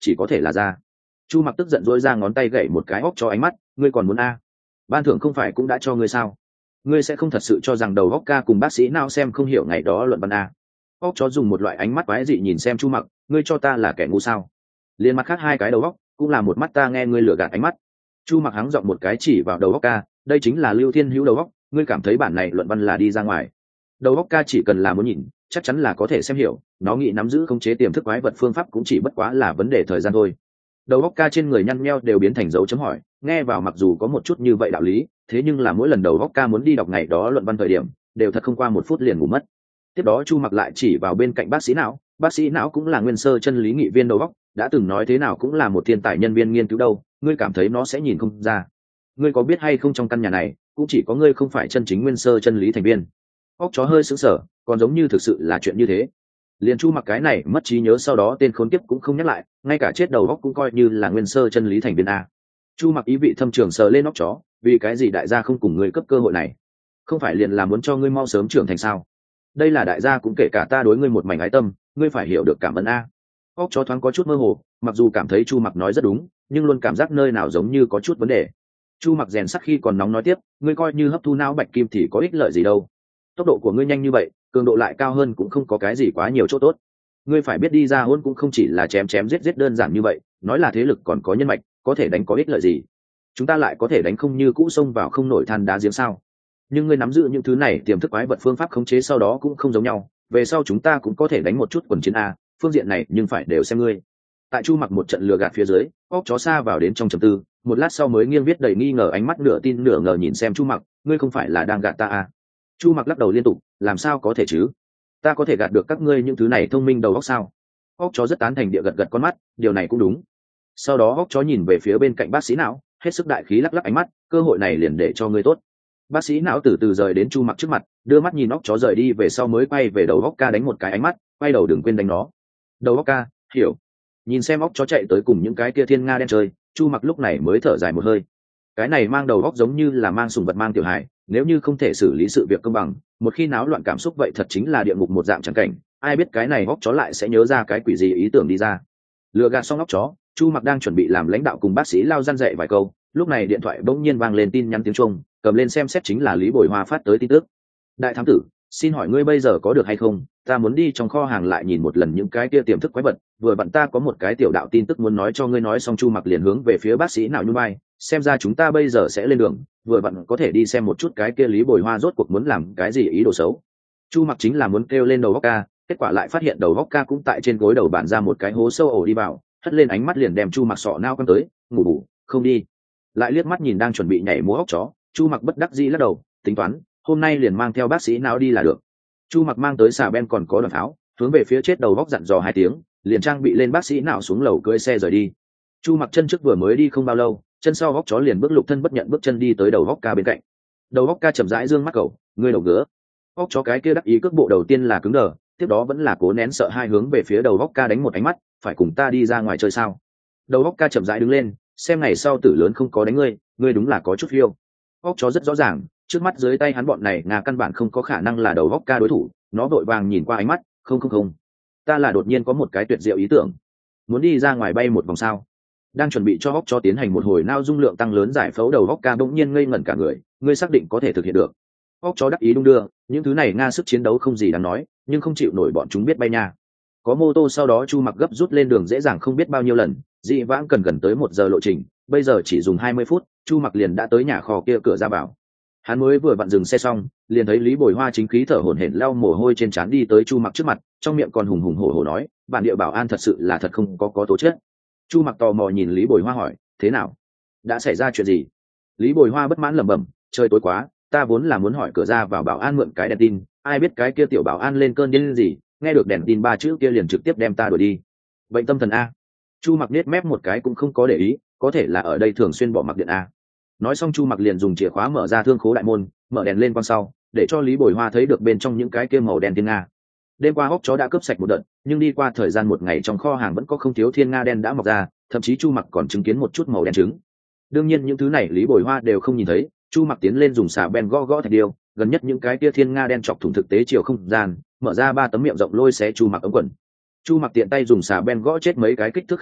chỉ có thể là ra. Chu Mặc tức giận dỗi ra ngón tay gậy một cái óc cho ánh mắt, ngươi còn muốn a? Ban thưởng không phải cũng đã cho ngươi sao? Ngươi sẽ không thật sự cho rằng đầu óc ca cùng bác sĩ nào xem không hiểu ngày đó luận văn a? Óc chó dùng một loại ánh mắt quái dị nhìn xem Chu Mặc, ngươi cho ta là kẻ ngu sao? Liên mặt khác hai cái đầu óc cũng là một mắt ta nghe ngươi lừa gạt ánh mắt. Chu Mặc hắng giọng một cái chỉ vào đầu óc ca, đây chính là Lưu Thiên Hữu đầu óc, ngươi cảm thấy bản này luận văn là đi ra ngoài. Đầu óc ca chỉ cần là muốn nhìn, chắc chắn là có thể xem hiểu, nó nghĩ nắm giữ khống chế tiềm thức quái vật phương pháp cũng chỉ bất quá là vấn đề thời gian thôi. Đầu óc ca trên người nhăn nheo đều biến thành dấu chấm hỏi, nghe vào mặc dù có một chút như vậy đạo lý, thế nhưng là mỗi lần đầu óc ca muốn đi đọc ngày đó luận văn thời điểm, đều thật không qua một phút liền ngủ mất. Tiếp đó Chu Mặc lại chỉ vào bên cạnh bác sĩ não, bác sĩ não cũng là nguyên sơ chân lý nghị viên đầu óc, đã từng nói thế nào cũng là một thiên tài nhân viên nghiên cứu đâu, ngươi cảm thấy nó sẽ nhìn không ra? Ngươi có biết hay không trong căn nhà này, cũng chỉ có ngươi không phải chân chính nguyên sơ chân lý thành viên. Óc chó hơi sững sờ, còn giống như thực sự là chuyện như thế. Liền Chu Mặc cái này mất trí nhớ sau đó tên khốn kiếp cũng không nhắc lại, ngay cả chết đầu óc cũng coi như là nguyên sơ chân lý thành viên a. Chu Mặc ý vị thâm trường sờ lên óc chó, vì cái gì đại gia không cùng ngươi cấp cơ hội này? Không phải liền là muốn cho ngươi mau sớm trưởng thành sao? Đây là đại gia cũng kể cả ta đối ngươi một mảnh ái tâm, ngươi phải hiểu được cảm ơn a. Óc chó thoáng có chút mơ hồ, mặc dù cảm thấy Chu Mặc nói rất đúng, nhưng luôn cảm giác nơi nào giống như có chút vấn đề. Chu Mặc rèn sắc khi còn nóng nói tiếp, ngươi coi như hấp thu não bạch kim thì có ích lợi gì đâu? Tốc độ của ngươi nhanh như vậy, cường độ lại cao hơn cũng không có cái gì quá nhiều chỗ tốt. Ngươi phải biết đi ra hôn cũng không chỉ là chém chém giết giết đơn giản như vậy, nói là thế lực còn có nhân mạch, có thể đánh có ích lợi gì? Chúng ta lại có thể đánh không như cũ xông vào không nổi than đá giếng sao? Nhưng ngươi nắm giữ những thứ này tiềm thức quái vật phương pháp khống chế sau đó cũng không giống nhau, về sau chúng ta cũng có thể đánh một chút quần chiến a, phương diện này nhưng phải đều xem ngươi. Tại Chu Mặc một trận lừa gạt phía dưới, óc chó xa vào đến trong trầm tư, một lát sau mới nghiêng viết đầy nghi ngờ ánh mắt nửa tin nửa ngờ nhìn xem Chu Mặc, ngươi không phải là đang gạt ta à? Chu Mặc lắc đầu liên tục, làm sao có thể chứ? Ta có thể gạt được các ngươi những thứ này thông minh đầu óc sao? Óc chó rất tán thành địa gật gật con mắt, điều này cũng đúng. Sau đó óc chó nhìn về phía bên cạnh bác sĩ não, hết sức đại khí lắc lắc ánh mắt, cơ hội này liền để cho ngươi tốt. Bác sĩ não từ từ rời đến Chu Mặc trước mặt, đưa mắt nhìn óc chó rời đi về sau mới quay về đầu óc ca đánh một cái ánh mắt, quay đầu đừng quên đánh nó. Đầu óc ca, hiểu. Nhìn xem óc chó chạy tới cùng những cái kia thiên nga đen chơi, Chu Mặc lúc này mới thở dài một hơi. Cái này mang đầu óc giống như là mang sùng vật mang tiểu hài, nếu như không thể xử lý sự việc công bằng, một khi náo loạn cảm xúc vậy thật chính là địa ngục một dạng chẳng cảnh, ai biết cái này óc chó lại sẽ nhớ ra cái quỷ gì ý tưởng đi ra. Lừa gạt xong óc chó, Chu Mặc đang chuẩn bị làm lãnh đạo cùng bác sĩ lao răn dạy vài câu, lúc này điện thoại bỗng nhiên vang lên tin nhắn tiếng Trung, cầm lên xem xét chính là Lý Bồi Hoa phát tới tin tức. Đại thám tử, xin hỏi ngươi bây giờ có được hay không? Ta muốn đi trong kho hàng lại nhìn một lần những cái kia tiềm thức quái vật, vừa vặn ta có một cái tiểu đạo tin tức muốn nói cho ngươi. Nói xong Chu Mặc liền hướng về phía bác sĩ nào nhún vai, xem ra chúng ta bây giờ sẽ lên đường, vừa vặn có thể đi xem một chút cái kia Lý Bồi Hoa rốt cuộc muốn làm cái gì ý đồ xấu. Chu Mặc chính là muốn kêu lên đầu óc ca, kết quả lại phát hiện đầu óc ca cũng tại trên gối đầu bàn ra một cái hố sâu ổ đi vào, hất lên ánh mắt liền đem Chu Mặc sọ nao quăng tới, ngủ bù, không đi. Lại liếc mắt nhìn đang chuẩn bị nhảy múa óc chó, Chu Mặc bất đắc dĩ lắc đầu, tính toán hôm nay liền mang theo bác sĩ não đi là được. Chu Mặc mang tới xà ben còn có đoàn pháo, hướng về phía chết đầu góc dặn dò hai tiếng, liền trang bị lên bác sĩ não xuống lầu cưỡi xe rời đi. Chu Mặc chân trước vừa mới đi không bao lâu, chân sau góc chó liền bước lục thân bất nhận bước chân đi tới đầu góc ca bên cạnh. Đầu góc ca chậm rãi dương mắt cầu, ngươi đầu gứa. Góc chó cái kia đắc ý cước bộ đầu tiên là cứng đờ, tiếp đó vẫn là cố nén sợ hai hướng về phía đầu góc ca đánh một ánh mắt, phải cùng ta đi ra ngoài chơi sao? Đầu góc ca chậm rãi đứng lên, xem ngày sau tử lớn không có đánh ngươi, ngươi đúng là có chút phiêu. Góc chó rất rõ ràng, trước mắt dưới tay hắn bọn này ngà căn bản không có khả năng là đầu góc ca đối thủ, nó vội vàng nhìn qua ánh mắt, không không không, ta là đột nhiên có một cái tuyệt diệu ý tưởng, muốn đi ra ngoài bay một vòng sao? Đang chuẩn bị cho góc chó tiến hành một hồi nao dung lượng tăng lớn giải phẫu, đầu góc ca bỗng nhiên ngây ngẩn cả người, ngươi xác định có thể thực hiện được? Góc chó đắc ý đung đưa, những thứ này nga sức chiến đấu không gì đáng nói, nhưng không chịu nổi bọn chúng biết bay nha. Có mô tô sau đó Chu Mặc gấp rút lên đường dễ dàng không biết bao nhiêu lần, dị vãng cần gần tới một giờ lộ trình, bây giờ chỉ dùng hai mươi phút, Chu Mặc liền đã tới nhà kho kia cửa ra vào. Hắn mới vừa vặn dừng xe xong, liền thấy Lý Bồi Hoa chính khí thở hổn hển lau mồ hôi trên trán đi tới Chu Mặc trước mặt, trong miệng còn hùng hùng hổ hổ nói, bản địa bảo an thật sự là thật không có có tố chất. Chu Mặc tò mò nhìn Lý Bồi Hoa hỏi, thế nào, đã xảy ra chuyện gì? Lý Bồi Hoa bất mãn lẩm bẩm, trời tối quá, ta vốn là muốn hỏi cửa ra vào bảo an mượn cái đèn tin, ai biết cái kia tiểu bảo an lên cơn điên gì, nghe được đèn tin ba chữ kia liền trực tiếp đem ta đuổi đi. Bệnh tâm thần a? Chu Mặc nết mép một cái cũng không có để ý, có thể là ở đây thường xuyên bỏ mặc điện a. Nói xong Chu Mặc liền dùng chìa khóa mở ra thương khố đại môn, mở đèn lên quang sau, để cho Lý Bồi Hoa thấy được bên trong những cái kia màu đen thiên nga. Đêm qua hốc chó đã cướp sạch một đợt, nhưng đi qua thời gian một ngày trong kho hàng vẫn có không thiếu thiên nga đen đã mọc ra, thậm chí Chu Mặc còn chứng kiến một chút màu đen trứng. Đương nhiên những thứ này Lý Bồi Hoa đều không nhìn thấy, Chu Mặc tiến lên dùng xà ben gõ gõ thạch điêu, gần nhất những cái kia thiên nga đen chọc thủng thực tế chiều không gian, mở ra ba tấm miệng rộng lôi xé Chu Mặc ống quần. Chu Mặc tiện tay dùng xà ben gõ chết mấy cái kích thước khá lớn,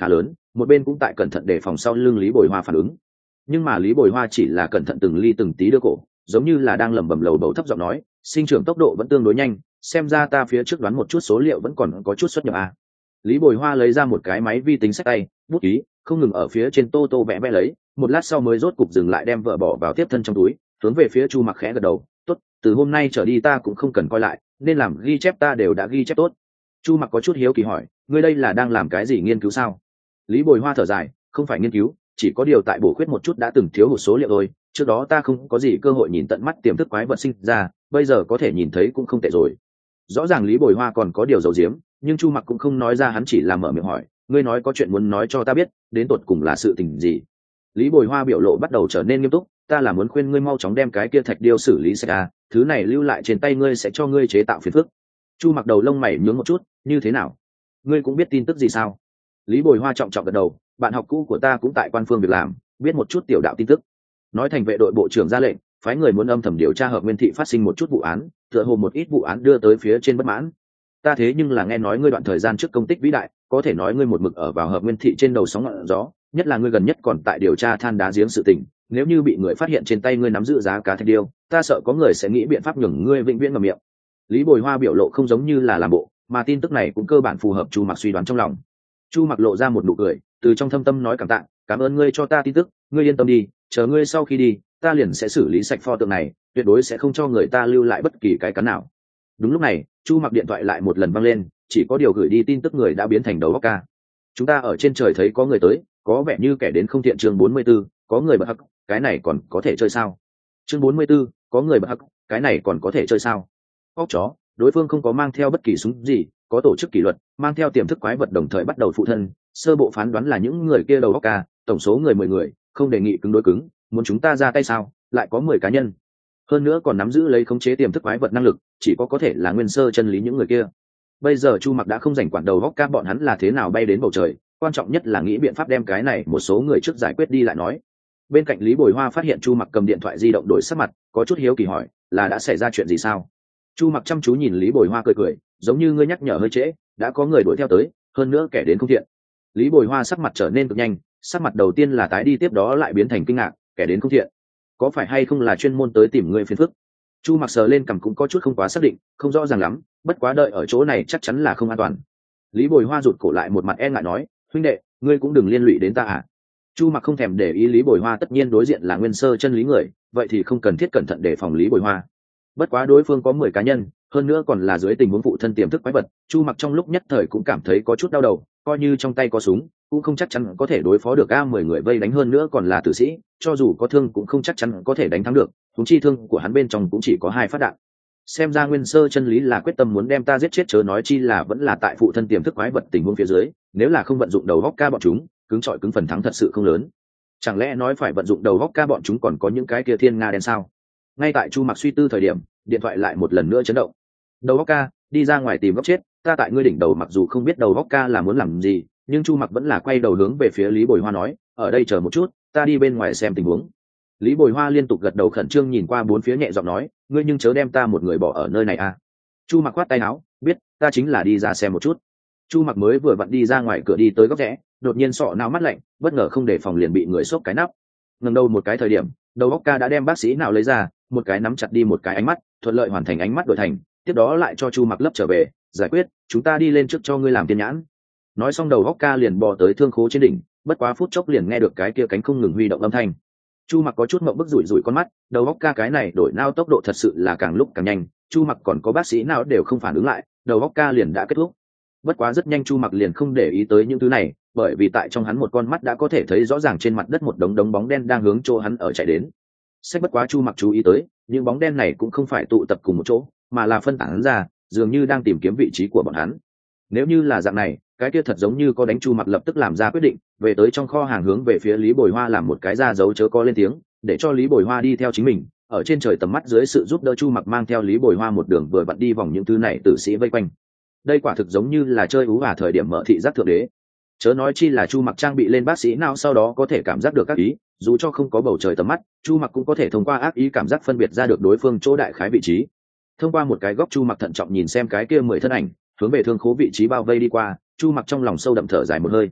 một bên cũng tại cẩn thận để phòng sau lưng Lý Bồi Hoa phản ứng. Nhưng mà Lý Bồi Hoa chỉ là cẩn thận từng ly từng tí đưa cổ, giống như là đang lẩm bẩm lầu bầu thấp giọng nói, sinh trưởng tốc độ vẫn tương đối nhanh, xem ra ta phía trước đoán một chút số liệu vẫn còn có chút xuất nhập à. Lý Bồi Hoa lấy ra một cái máy vi tính xách tay, bút ký không ngừng ở phía trên tô tô vẽ vẽ lấy, một lát sau mới rốt cục dừng lại đem vợ bỏ vào tiếp thân trong túi, hướng về phía Chu Mặc khẽ gật đầu, tốt, từ hôm nay trở đi ta cũng không cần coi lại, nên làm ghi chép ta đều đã ghi chép tốt. Chu Mặc có chút hiếu kỳ hỏi, ngươi đây là đang làm cái gì, nghiên cứu sao? Lý Bồi Hoa thở dài, không phải nghiên cứu, chỉ có điều tại bổ khuyết một chút đã từng thiếu hụt số liệu thôi, trước đó ta không có gì cơ hội nhìn tận mắt tiềm thức quái vật sinh ra, bây giờ có thể nhìn thấy cũng không tệ rồi. Rõ ràng Lý Bồi Hoa còn có điều giấu giếm, nhưng Chu Mặc cũng không nói ra, hắn chỉ là mở miệng hỏi, ngươi nói có chuyện muốn nói cho ta biết, đến tột cùng là sự tình gì? Lý Bồi Hoa biểu lộ bắt đầu trở nên nghiêm túc, ta là muốn khuyên ngươi mau chóng đem cái kia thạch điêu xử lý sạch à, thứ này lưu lại trên tay ngươi sẽ cho ngươi chế tạo phiền phức. Chu Mặc đầu lông mày nhướng một chút, như thế nào? Ngươi cũng biết tin tức gì sao? Lý Bồi Hoa trọng trọng gật đầu, bạn học cũ của ta cũng tại quan phương việc làm, biết một chút tiểu đạo tin tức. Nói thành vệ đội bộ trưởng ra lệnh, phái người muốn âm thầm điều tra Hợp Nguyên thị phát sinh một chút vụ án, tựa hồ một ít vụ án đưa tới phía trên bất mãn. Ta thế nhưng là nghe nói ngươi đoạn thời gian trước công tích vĩ đại, có thể nói ngươi một mực ở vào Hợp Nguyên thị trên đầu sóng ngọn gió, nhất là ngươi gần nhất còn tại điều tra than đá giếng sự tình, nếu như bị người phát hiện trên tay ngươi nắm giữ giá cá thạch điêu, ta sợ có người sẽ nghĩ biện pháp nhường ngươi vĩnh viễn ngậm miệng. Lý Bồi Hoa biểu lộ không giống như là làm bộ, mà tin tức này cũng cơ bản phù hợp Chu Mặc suy đoán trong lòng. Chu Mặc lộ ra một nụ cười, từ trong thâm tâm nói cảm tạ, cảm ơn ngươi cho ta tin tức, ngươi yên tâm đi, chờ ngươi sau khi đi, ta liền sẽ xử lý sạch pho tượng này, tuyệt đối sẽ không cho người ta lưu lại bất kỳ cái cắn nào. Đúng lúc này, Chu Mặc điện thoại lại một lần vang lên, chỉ có điều gửi đi tin tức người đã biến thành đầu óc ca. Chúng ta ở trên trời thấy có người tới, có vẻ như kẻ đến không thiện. Chương bốn mươi 44, có người bật hắc, cái này còn có thể chơi sao? Chương bốn mươi 44, có người bật hắc, cái này còn có thể chơi sao? Óc chó, đối phương không có mang theo bất kỳ súng gì, có tổ chức kỷ luật, mang theo tiềm thức quái vật đồng thời bắt đầu phụ thân, sơ bộ phán đoán là những người kia đầu óc ca, tổng số người mười người, không đề nghị cứng đối cứng, muốn chúng ta ra tay sao? Lại có mười cá nhân. Hơn nữa còn nắm giữ lấy khống chế tiềm thức quái vật năng lực, chỉ có có thể là nguyên sơ chân lý những người kia. Bây giờ Chu Mặc đã không rảnh quản đầu óc ca bọn hắn là thế nào bay đến bầu trời, quan trọng nhất là nghĩ biện pháp đem cái này một số người trước giải quyết đi lại nói. Bên cạnh Lý Bồi Hoa phát hiện Chu Mặc cầm điện thoại di động đổi sắc mặt, có chút hiếu kỳ hỏi, là đã xảy ra chuyện gì sao? Chu Mặc chăm chú nhìn Lý Bồi Hoa cười cười, giống như ngươi nhắc nhở hơi trễ, đã có người đuổi theo tới, hơn nữa kẻ đến không thiện. Lý Bồi Hoa sắc mặt trở nên cực nhanh, sắc mặt đầu tiên là tái đi, tiếp đó lại biến thành kinh ngạc, kẻ đến không thiện, có phải hay không là chuyên môn tới tìm ngươi phiền phức? Chu Mặc sờ lên cằm cũng có chút không quá xác định, không rõ ràng lắm, bất quá đợi ở chỗ này chắc chắn là không an toàn. Lý Bồi Hoa rụt cổ lại, một mặt e ngại nói, huynh đệ, ngươi cũng đừng liên lụy đến ta à? Chu Mặc không thèm để ý Lý Bồi Hoa, tất nhiên đối diện là nguyên sơ chân lý người, vậy thì không cần thiết cẩn thận để phòng Lý Bồi Hoa. Bất quá đối phương có mười cá nhân, hơn nữa còn là dưới tình huống phụ thân tiềm thức quái vật, Chu Mặc trong lúc nhất thời cũng cảm thấy có chút đau đầu, coi như trong tay có súng, cũng không chắc chắn có thể đối phó được a mười người vây đánh, hơn nữa còn là tử sĩ, cho dù có thương cũng không chắc chắn có thể đánh thắng được, huống chi thương của hắn bên trong cũng chỉ có hai phát đạn. Xem ra nguyên sơ chân lý là quyết tâm muốn đem ta giết chết, chớ nói chi là vẫn là tại phụ thân tiềm thức quái vật tình huống phía dưới, nếu là không vận dụng đầu góc ca bọn chúng, cứng trọi cứng phần thắng thật sự không lớn. Chẳng lẽ nói phải vận dụng đầu góc ca bọn chúng còn có những cái kia thiên nga đen sao? Ngay tại Chu Mặc suy tư thời điểm, điện thoại lại một lần nữa chấn động. Đầu góc ca, đi ra ngoài tìm góc chết, ta tại ngươi đỉnh đầu. Mặc dù không biết đầu góc ca là muốn làm gì, nhưng Chu Mặc vẫn là quay đầu hướng về phía Lý Bồi Hoa nói, ở đây chờ một chút, ta đi bên ngoài xem tình huống. Lý Bồi Hoa liên tục gật đầu, khẩn trương nhìn qua bốn phía, nhẹ giọng nói, ngươi nhưng chớ đem ta một người bỏ ở nơi này à? Chu Mặc khoát tay áo, biết, ta chính là đi ra xem một chút. Chu Mặc mới vừa vặn đi ra ngoài cửa đi tới góc rẽ, đột nhiên sọ não mắt lạnh, bất ngờ không đề phòng liền bị người xốc cái nắp. Ngẩng đầu một cái thời điểm, đầu óc ca đã đem bác sĩ nào lấy ra, một cái nắm chặt đi một cái ánh mắt, thuận lợi hoàn thành ánh mắt đổi thành, tiếp đó lại cho Chu Mặc lấp trở về, giải quyết, chúng ta đi lên trước cho ngươi làm tiên nhãn. Nói xong đầu óc ca liền bò tới thương khố trên đỉnh, bất quá phút chốc liền nghe được cái kia cánh không ngừng huy động âm thanh. Chu Mặc có chút mộng bức, rủi rủi con mắt, đầu óc ca cái này đổi nao tốc độ thật sự là càng lúc càng nhanh, Chu Mặc còn có bác sĩ nào đều không phản ứng lại, đầu óc ca liền đã kết thúc. Bất quá rất nhanh Chu Mặc liền không để ý tới những thứ này, bởi vì tại trong hắn một con mắt đã có thể thấy rõ ràng trên mặt đất một đống đống bóng đen đang hướng chỗ hắn ở chạy đến. Sách bất quá Chu Mặc chú ý tới, những bóng đen này cũng không phải tụ tập cùng một chỗ, mà là phân tán ra, dường như đang tìm kiếm vị trí của bọn hắn. Nếu như là dạng này, cái kia thật giống như có đánh. Chu Mặc lập tức làm ra quyết định, về tới trong kho hàng hướng về phía Lý Bồi Hoa làm một cái ra dấu chớ có lên tiếng, để cho Lý Bồi Hoa đi theo chính mình. Ở trên trời tầm mắt dưới sự giúp đỡ, Chu Mặc mang theo Lý Bồi Hoa một đường vừa vặn đi vòng những thứ này tử sĩ vây quanh. Đây quả thực giống như là chơi ú ả thời điểm mở thị giác thượng đế. Chớ nói chi là Chu Mặc trang bị lên bác sĩ nào, sau đó có thể cảm giác được các ý, dù cho không có bầu trời tầm mắt, Chu Mặc cũng có thể thông qua ác ý cảm giác phân biệt ra được đối phương chỗ đại khái vị trí. Thông qua một cái góc, Chu Mặc thận trọng nhìn xem cái kia mười thân ảnh hướng về thương khố vị trí bao vây đi qua, Chu Mặc trong lòng sâu đậm thở dài một hơi.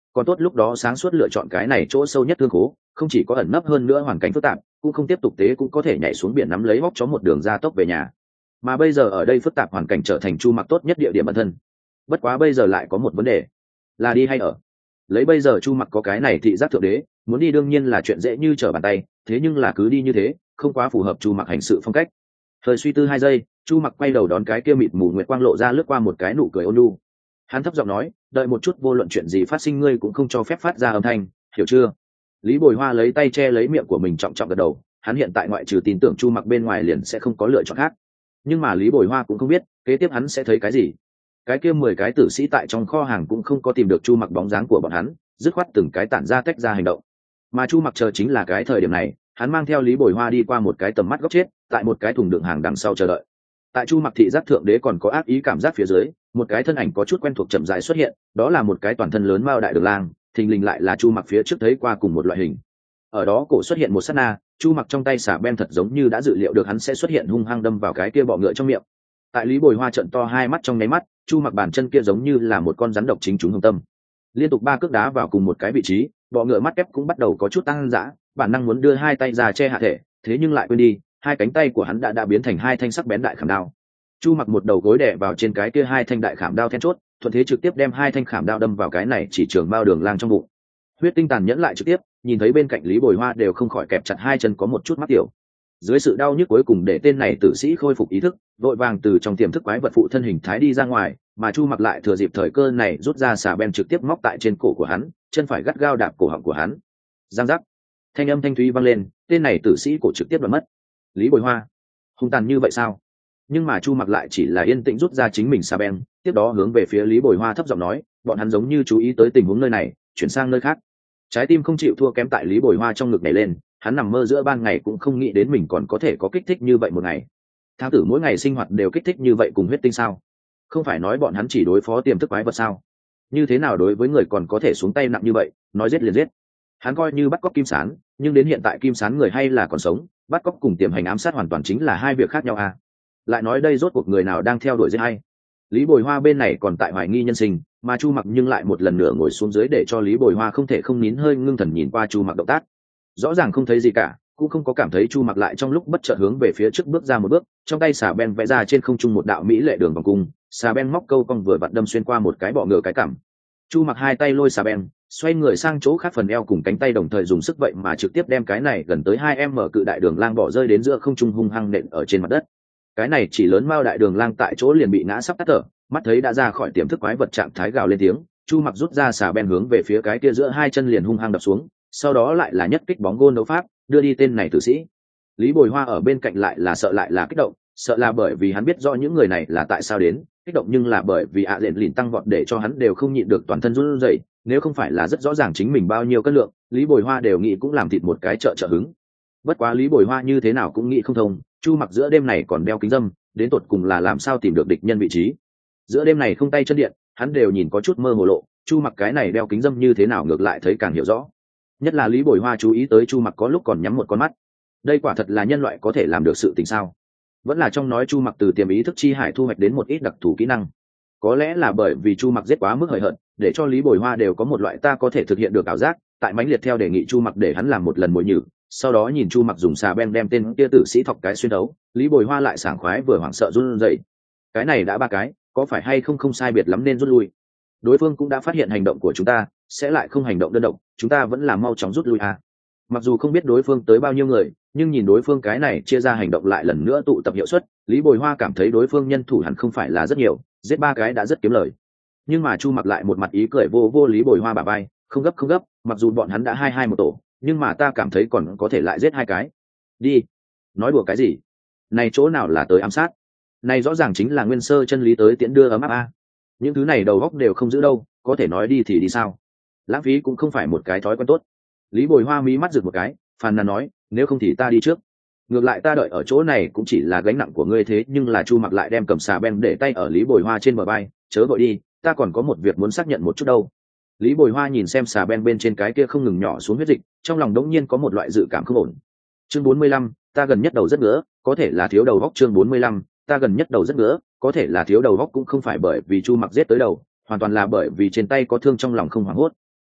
còn tốt lúc đó sáng suốt lựa chọn cái này chỗ sâu nhất thương khố, không chỉ có ẩn nấp hơn nữa hoàn cảnh phức tạp, cũng không tiếp tục tế cũng có thể nhảy xuống biển nắm lấy hóc chó một đường ra tốc về nhà. Mà bây giờ ở đây phức tạp hoàn cảnh trở thành Chu Mặc tốt nhất địa điểm ẩn thân. Bất quá bây giờ lại có một vấn đề, là đi hay ở. Lấy bây giờ Chu Mặc có cái này thị giác thượng đế, muốn đi đương nhiên là chuyện dễ như trở bàn tay, thế nhưng là cứ đi như thế không quá phù hợp Chu Mặc hành sự phong cách. Thời suy tư hai giây, Chu Mặc quay đầu đón cái kia mịt mù nguyệt quang lộ ra lướt qua một cái nụ cười ôn nhu. Hắn thấp giọng nói, đợi một chút, vô luận chuyện gì phát sinh ngươi cũng không cho phép phát ra âm thanh, hiểu chưa? Lý Bồi Hoa lấy tay che lấy miệng của mình, trọng trọng gật đầu. Hắn hiện tại ngoại trừ tin tưởng Chu Mặc bên ngoài liền sẽ không có lựa chọn khác. Nhưng mà Lý Bồi Hoa cũng không biết kế tiếp hắn sẽ thấy cái gì. Cái kia mười cái tử sĩ tại trong kho hàng cũng không có tìm được Chu Mặc bóng dáng của bọn hắn, dứt khoát từng cái tản ra tách ra hành động. Mà Chu Mặc chờ chính là cái thời điểm này, hắn mang theo Lý Bồi Hoa đi qua một cái tầm mắt góc chết, tại một cái thùng đựng hàng đằng sau chờ đợi. Tại Chu Mặc thị giác thượng đế còn có ác ý cảm giác phía dưới, một cái thân ảnh có chút quen thuộc chậm rãi xuất hiện, đó là một cái toàn thân lớn mao đại đường lang, thình lình lại là Chu Mặc phía trước thấy qua cùng một loại hình. Ở đó cổ xuất hiện một sát na, Chu Mặc trong tay xả ben thật giống như đã dự liệu được hắn sẽ xuất hiện, hung hăng đâm vào cái kia bọ ngựa trong miệng. Tại Lý Bồi Hoa trợn to hai mắt trong nháy mắt, Chu Mặc bàn chân kia giống như là một con rắn độc chính trúng hồng tâm, liên tục ba cước đá vào cùng một cái vị trí, bọ ngựa mắt ép cũng bắt đầu có chút tăng dã, bản năng muốn đưa hai tay ra che hạ thể, thế nhưng lại quên đi, hai cánh tay của hắn đã đã biến thành hai thanh sắc bén đại khảm đao. Chu Mặc một đầu gối đè vào trên cái kia hai thanh đại khảm đao then chốt, thuận thế trực tiếp đem hai thanh khảm đao đâm vào cái này chỉ trường bao đường lang trong bụng. Huyết tinh tàn nhẫn lại trực tiếp, nhìn thấy bên cạnh Lý Bồi Hoa đều không khỏi kẹp chặt hai chân có một chút mắc tiểu. Dưới sự đau nhức cuối cùng để tên này tử sĩ khôi phục ý thức, vội vàng từ trong tiềm thức quái vật phụ thân hình thái đi ra ngoài, mà Chu Mặc lại thừa dịp thời cơ này rút ra xà ben trực tiếp móc tại trên cổ của hắn, chân phải gắt gao đạp cổ họng của hắn. Giang giác, thanh âm thanh thúy vang lên, tên này tử sĩ cổ trực tiếp đoạn mất. Lý Bồi Hoa, hung tàn như vậy sao? Nhưng mà Chu Mặc lại chỉ là yên tĩnh rút ra chính mình xà ben, tiếp đó hướng về phía Lý Bồi Hoa thấp giọng nói, bọn hắn giống như chú ý tới tình huống nơi này, chuyển sang nơi khác. Trái tim không chịu thua kém tại Lý Bồi Hoa trong ngực nhảy lên, hắn nằm mơ giữa ban ngày cũng không nghĩ đến mình còn có thể có kích thích như vậy một ngày. Thám tử mỗi ngày sinh hoạt đều kích thích như vậy cùng huyết tinh sao? Không phải nói bọn hắn chỉ đối phó tiềm thức quái vật sao? Như thế nào đối với người còn có thể xuống tay nặng như vậy, nói giết liền giết. Hắn coi như bắt cóc Kim Sán, nhưng đến hiện tại Kim Sán người hay là còn sống, bắt cóc cùng tiềm hành ám sát hoàn toàn chính là hai việc khác nhau à? Lại nói đây rốt cuộc người nào đang theo đuổi giết hay? Lý Bồi Hoa bên này còn tại hoài nghi nhân sinh, mà Chu Mặc nhưng lại một lần nữa ngồi xuống dưới để cho Lý Bồi Hoa không thể không nín hơi ngưng thần nhìn qua Chu Mặc động tác. Rõ ràng không thấy gì cả, cũng không có cảm thấy Chu Mặc lại trong lúc bất chợt hướng về phía trước bước ra một bước, trong tay xà ben vẽ ra trên không trung một đạo mỹ lệ đường vòng cung, xà ben móc câu cong vừa vặn đâm xuyên qua một cái bọ ngựa cái cằm. Chu Mặc hai tay lôi xà ben, xoay người sang chỗ khác, phần eo cùng cánh tay đồng thời dùng sức, vậy mà trực tiếp đem cái này gần tới hai em mở cự đại đường lang bỏ rơi đến giữa không trung, hung hăng nện ở trên mặt đất. Cái này chỉ lớn mao đại đường lang tại chỗ liền bị ngã sắp tắt thở, mắt thấy đã ra khỏi tiềm thức quái vật trạng thái, gào lên tiếng. Chu Mặc rút ra xà ben hướng về phía cái kia giữa hai chân liền hung hăng đập xuống, sau đó lại là nhất kích bóng gôn đấu pháp, đưa đi tên này tử sĩ. Lý Bồi Hoa ở bên cạnh lại là sợ lại là kích động, sợ là bởi vì hắn biết rõ những người này là tại sao đến, kích động nhưng là bởi vì ạ à lện lìn tăng vọt để cho hắn đều không nhịn được toàn thân run rẩy, nếu không phải là rất rõ ràng chính mình bao nhiêu cân lượng, Lý Bồi Hoa đều nghĩ cũng làm thịt một cái trợ trợ hứng. Bất quá Lý Bồi Hoa như thế nào cũng nghĩ không thông, Chu Mặc giữa đêm này còn đeo kính dâm, đến tột cùng là làm sao tìm được địch nhân vị trí. Giữa đêm này không tay chân điện, hắn đều nhìn có chút mơ hồ lộ, Chu Mặc cái này đeo kính dâm như thế nào ngược lại thấy càng hiểu rõ. Nhất là Lý Bồi Hoa chú ý tới Chu Mặc có lúc còn nhắm một con mắt. Đây quả thật là nhân loại có thể làm được sự tình sao? Vẫn là trong nói Chu Mặc từ tiềm ý thức chi hải thu hoạch đến một ít đặc thù kỹ năng. Có lẽ là bởi vì Chu Mặc giết quá mức hời hợt, để cho Lý Bồi Hoa đều có một loại ta có thể thực hiện được ảo giác, tại mãnh liệt theo đề nghị Chu Mặc để hắn làm một lần mồi nhử, sau đó nhìn Chu Mặc dùng xà ben đem tên kia tử sĩ thọc cái xuyên đấu, Lý Bồi Hoa lại sảng khoái vừa hoảng sợ run rẩy. Cái này đã ba cái, có phải hay không không sai biệt lắm nên rút lui. Đối phương cũng đã phát hiện hành động của chúng ta, sẽ lại không hành động đơn độc, chúng ta vẫn là mau chóng rút lui à. Mặc dù không biết đối phương tới bao nhiêu người, nhưng nhìn đối phương cái này chia ra hành động lại lần nữa tụ tập hiệu suất, Lý Bồi Hoa cảm thấy đối phương nhân thủ hẳn không phải là rất nhiều, giết ba cái đã rất kiếm lời. Nhưng mà Chu Mặc lại một mặt ý cười vô vô Lý Bồi Hoa bả vai, không gấp không gấp, mặc dù bọn hắn đã hai hai một tổ, nhưng mà ta cảm thấy còn có thể lại giết hai cái. Đi. Nói đùa cái gì? Này chỗ nào là tới ám sát? Này rõ ràng chính là nguyên sơ chân lý tới tiễn đưa ấm áp a. Những thứ này đầu óc đều không giữ đâu, có thể nói đi thì đi sao? Lãng phí cũng không phải một cái thói quen tốt. Lý Bồi Hoa mí mắt rực một cái, phàn nàn nói, nếu không thì ta đi trước. Ngược lại ta đợi ở chỗ này cũng chỉ là gánh nặng của ngươi, thế nhưng là Chu Mặc lại đem cầm xà ben để tay ở Lý Bồi Hoa trên bờ vai, chớ vội đi, ta còn có một việc muốn xác nhận một chút đâu. Lý Bồi Hoa nhìn xem xà ben bên trên cái kia không ngừng nhỏ xuống huyết dịch, trong lòng đống nhiên có một loại dự cảm không ổn. Chương bốn mươi lăm, ta gần nhất đầu rất ngứa, có thể là thiếu đầu góc. Chương bốn mươi lăm, ta gần nhất đầu rất ngứa, có thể là thiếu đầu góc, cũng không phải bởi vì Chu Mặc giết tới đầu, hoàn toàn là bởi vì trên tay có thương trong lòng không hoảng hốt.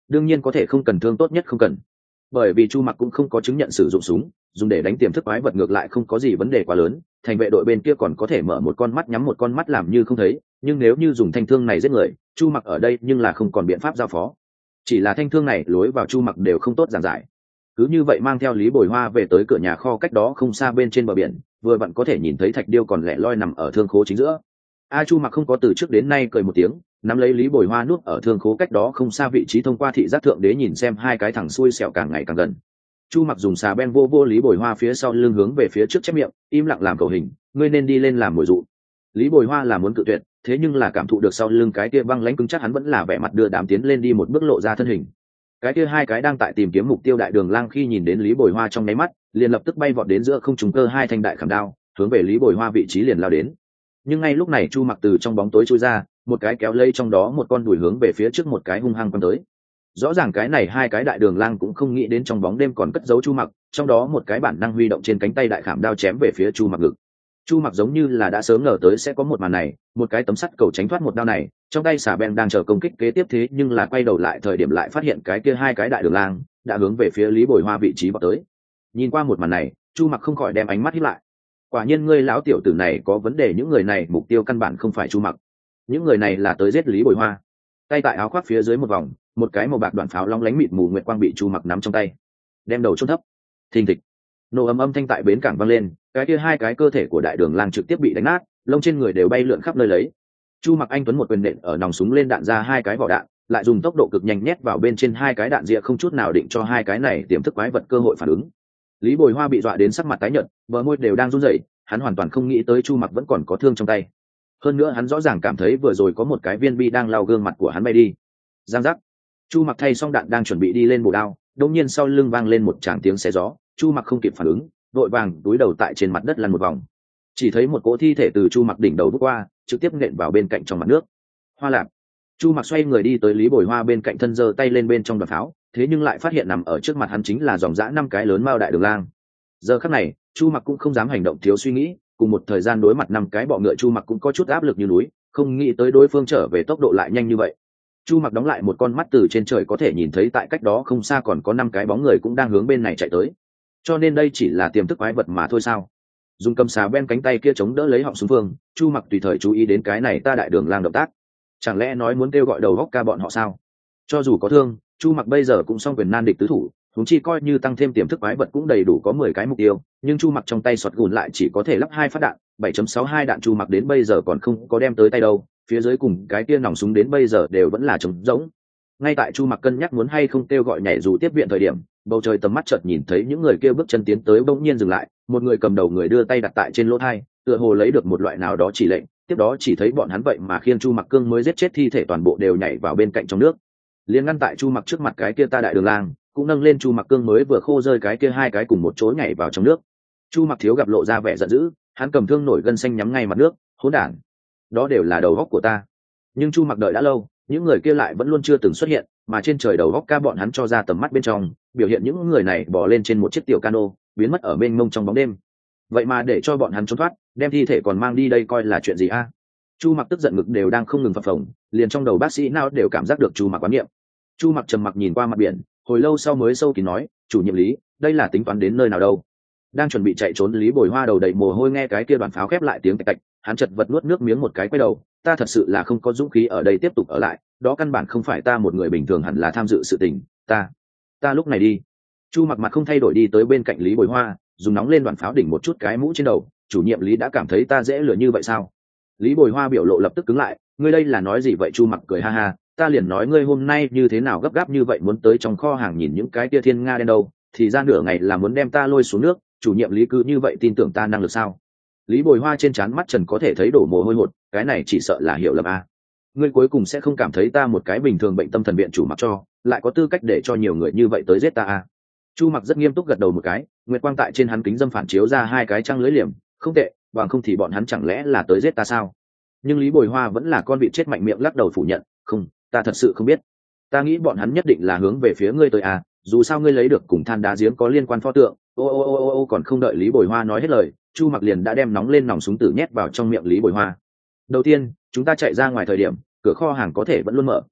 đương nhiên có thể không cần thương, tốt nhất không cần, bởi vì Chu Mặc cũng không có chứng nhận sử dụng súng, dùng để đánh tiềm thức quái vật ngược lại không có gì vấn đề quá lớn, thành vệ đội bên kia còn có thể mở một con mắt nhắm một con mắt làm như không thấy, nhưng nếu như dùng thanh thương này giết người, Chu Mặc ở đây nhưng là không còn biện pháp giao phó. Chỉ là thanh thương này lối vào Chu Mặc đều không tốt giảng giải. Cứ như vậy mang theo Lý Bồi Hoa về tới cửa nhà kho cách đó không xa bên trên bờ biển, vừa vặn có thể nhìn thấy thạch điêu còn lẻ loi nằm ở thương khố chính giữa. A Chu Mặc không có từ trước đến nay cười một tiếng, nắm lấy Lý Bồi Hoa nuốt ở thương khố cách đó không xa vị trí, thông qua thị giác thượng đế nhìn xem hai cái thằng xui xẻo càng ngày càng gần. Chu Mặc dùng xà ben vô vô Lý Bồi Hoa phía sau lưng hướng về phía trước chép miệng, im lặng làm cầu hình, ngươi nên đi lên làm mồi dụ. Lý Bồi Hoa là muốn cự tuyệt, thế nhưng là cảm thụ được sau lưng cái kia băng lãnh cứng chắc, hắn vẫn là vẻ mặt đưa đám tiến lên đi một bước lộ ra thân hình. Cái kia hai cái đang tại tìm kiếm mục tiêu đại đường lang khi nhìn đến Lý Bồi Hoa trong nháy mắt, liền lập tức bay vọt đến giữa không trung, cơ hai thanh đại khảm đao, hướng về Lý Bồi Hoa vị trí liền lao đến. Nhưng ngay lúc này Chu Mặc từ trong bóng tối chui ra, một cái kéo lây trong đó một con đùi hướng về phía trước một cái hung hăng quăng tới. Rõ ràng cái này hai cái đại đường lang cũng không nghĩ đến trong bóng đêm còn cất giấu Chu Mặc, trong đó một cái bản năng huy động trên cánh tay đại khảm đao chém về phía Chu Mặc ngực. Chu Mặc giống như là đã sớm ngờ tới sẽ có một màn này, một cái tấm sắt cầu tránh thoát một đao này, trong tay xà beng đang chờ công kích kế tiếp, thế nhưng là quay đầu lại thời điểm lại phát hiện cái kia hai cái đại đường lang đã hướng về phía Lý Bồi Hoa vị trí vào tới. Nhìn qua một màn này, Chu Mặc không khỏi đem ánh mắt híp lại. Quả nhiên ngươi lão tiểu tử này có vấn đề, những người này mục tiêu căn bản không phải Chu Mặc, những người này là tới giết Lý Bồi Hoa. Tay tại áo khoác phía dưới một vòng, một cái màu bạc đoạn pháo long lánh mịt mù nguyệt quang bị Chu Mặc nắm trong tay, đem đầu chôn thấp. Thình thịch, nổ ầm âm thanh tại bến cảng vang lên, cái kia hai cái cơ thể của đại đường lang trực tiếp bị đánh nát, lông trên người đều bay lượn khắp nơi lấy. Chu Mặc anh tuấn một quyền nện ở nòng súng lên, đạn ra hai cái vỏ đạn, lại dùng tốc độ cực nhanh nhét vào bên trên hai cái đạn rịa, không chút nào định cho hai cái này tiềm thức quái vật cơ hội phản ứng. Lý Bồi Hoa bị dọa đến sắc mặt tái nhợt, bờ môi đều đang run rẩy, hắn hoàn toàn không nghĩ tới Chu Mặc vẫn còn có thương trong tay. Hơn nữa hắn rõ ràng cảm thấy vừa rồi có một cái viên bi đang lao gương mặt của hắn bay đi. Giang giác. Chu Mặc thay xong đạn đang chuẩn bị đi lên bổ đao, đột nhiên sau lưng vang lên một tràng tiếng xé gió, Chu Mặc không kịp phản ứng, vội vàng túi đầu tại trên mặt đất lăn một vòng. Chỉ thấy một cỗ thi thể từ Chu Mặc đỉnh đầu vút qua, trực tiếp nện vào bên cạnh trong mặt nước. Hoa lạc. Chu Mặc xoay người đi tới Lý Bồi Hoa bên cạnh thân, giơ tay lên bên trong đoàn pháo, thế nhưng lại phát hiện nằm ở trước mặt hắn chính là dòng dã năm cái lớn mao đại đường lang. Giờ khắc này, Chu Mặc cũng không dám hành động thiếu suy nghĩ, cùng một thời gian đối mặt năm cái bọ ngựa, Chu Mặc cũng có chút áp lực như núi, không nghĩ tới đối phương trở về tốc độ lại nhanh như vậy. Chu Mặc đóng lại một con mắt, từ trên trời có thể nhìn thấy tại cách đó không xa còn có năm cái bóng người cũng đang hướng bên này chạy tới. Cho nên đây chỉ là tiềm thức quái vật mà thôi sao? Dùng cầm xà ben cánh tay kia chống đỡ lấy họng súng phương, Chu Mặc tùy thời chú ý đến cái này ta đại đường lang động tác. Chẳng lẽ nói muốn kêu gọi đầu góc ca bọn họ sao? Cho dù có thương, Chu Mặc bây giờ cũng song quyền nan địch tứ thủ, huống chi coi như tăng thêm tiềm thức quái vật cũng đầy đủ có mười cái mục tiêu, nhưng Chu Mặc trong tay sọt gùn lại chỉ có thể lắp hai phát đạn, bảy chấm sáu hai đạn Chu Mặc đến bây giờ còn không có đem tới tay đâu, phía dưới cùng cái kia nòng súng đến bây giờ đều vẫn là trống rỗng. Ngay tại Chu Mặc cân nhắc muốn hay không kêu gọi nhảy dù tiếp viện thời điểm, bầu trời tầm mắt chợt nhìn thấy những người kia bước chân tiến tới, bỗng nhiên dừng lại, một người cầm đầu người đưa tay đặt tại trên lỗ tai, tựa hồ lấy được một loại nào đó chỉ lệnh, tiếp đó chỉ thấy bọn hắn vậy mà khiêng Chu Mặc cương mới giết chết thi thể toàn bộ đều nhảy vào bên cạnh trong nước. Liền ngăn tại Chu Mặc trước mặt cái kia ta đại đường lang, cũng nâng lên Chu Mặc cương mới vừa khô rơi cái kia hai cái cùng một chỗ nhảy vào trong nước. Chu Mặc thiếu gặp lộ ra vẻ giận dữ, hắn cầm thương nổi gân xanh nhắm ngay mặt nước, hỗn đản, đó đều là đầu góc của ta. Nhưng Chu Mặc đợi đã lâu, những người kia lại vẫn luôn chưa từng xuất hiện, mà trên trời đầu góc ca bọn hắn cho ra tầm mắt bên trong, biểu hiện những người này bò lên trên một chiếc tiểu cano, biến mất ở mênh mông trong bóng đêm. Vậy mà để cho bọn hắn trốn thoát, đem thi thể còn mang đi đây coi là chuyện gì a? Chu Mặc tức giận, ngực đều đang không ngừng phập phồng, liền trong đầu bác sĩ nào đều cảm giác được Chu Mặc quán niệm. Chu Mặc trầm mặc nhìn qua mặt biển, hồi lâu sau mới sâu kín nói, chủ nhiệm Lý, đây là tính toán đến nơi nào đâu? Đang chuẩn bị chạy trốn Lý Bồi Hoa đầu đầy mồ hôi, nghe cái kia đoàn pháo khép lại tiếng tạch tạch, hắn chật vật nuốt nước miếng một cái, quay đầu, ta thật sự là không có dũng khí ở đây tiếp tục ở lại, đó căn bản không phải ta một người bình thường hẳn là tham dự sự tình, ta ta lúc này đi. Chu Mặc mặt không thay đổi đi tới bên cạnh Lý Bồi Hoa, dùng nóng lên đoàn pháo đỉnh một chút cái mũ trên đầu, chủ nhiệm Lý đã cảm thấy ta dễ lừa như vậy sao? Lý Bồi Hoa biểu lộ lập tức cứng lại, ngươi đây là nói gì vậy? Chu Mặc cười ha ha, ta liền nói ngươi hôm nay như thế nào gấp gáp như vậy muốn tới trong kho hàng nhìn những cái kia thiên nga đen đâu, thì ra nửa ngày là muốn đem ta lôi xuống nước, chủ nhiệm Lý cứ như vậy tin tưởng ta năng lực sao? Lý Bồi Hoa trên trán mắt trần có thể thấy đổ mồ hôi hột, cái này chỉ sợ là hiểu lầm a. Ngươi cuối cùng sẽ không cảm thấy ta một cái bình thường bệnh tâm thần viện chủ Mặc cho, lại có tư cách để cho nhiều người như vậy tới giết ta a? Chu Mặc rất nghiêm túc gật đầu một cái, nguyệt quang tại trên hắn kính dâm phản chiếu ra hai cái trăng lưỡi liềm, không tệ, bằng không thì bọn hắn chẳng lẽ là tới giết ta sao? Nhưng Lý Bồi Hoa vẫn là con vịt chết mạnh miệng lắc đầu phủ nhận, không, ta thật sự không biết, ta nghĩ bọn hắn nhất định là hướng về phía ngươi tới à, dù sao ngươi lấy được cùng than đá giếng có liên quan pho tượng. Ô ô ô ô ô còn không đợi Lý Bồi Hoa nói hết lời, Chu Mặc liền đã đem nóng lên nòng súng tử nhét vào trong miệng Lý Bồi Hoa. Đầu tiên, chúng ta chạy ra ngoài thời điểm, cửa kho hàng có thể vẫn luôn mở.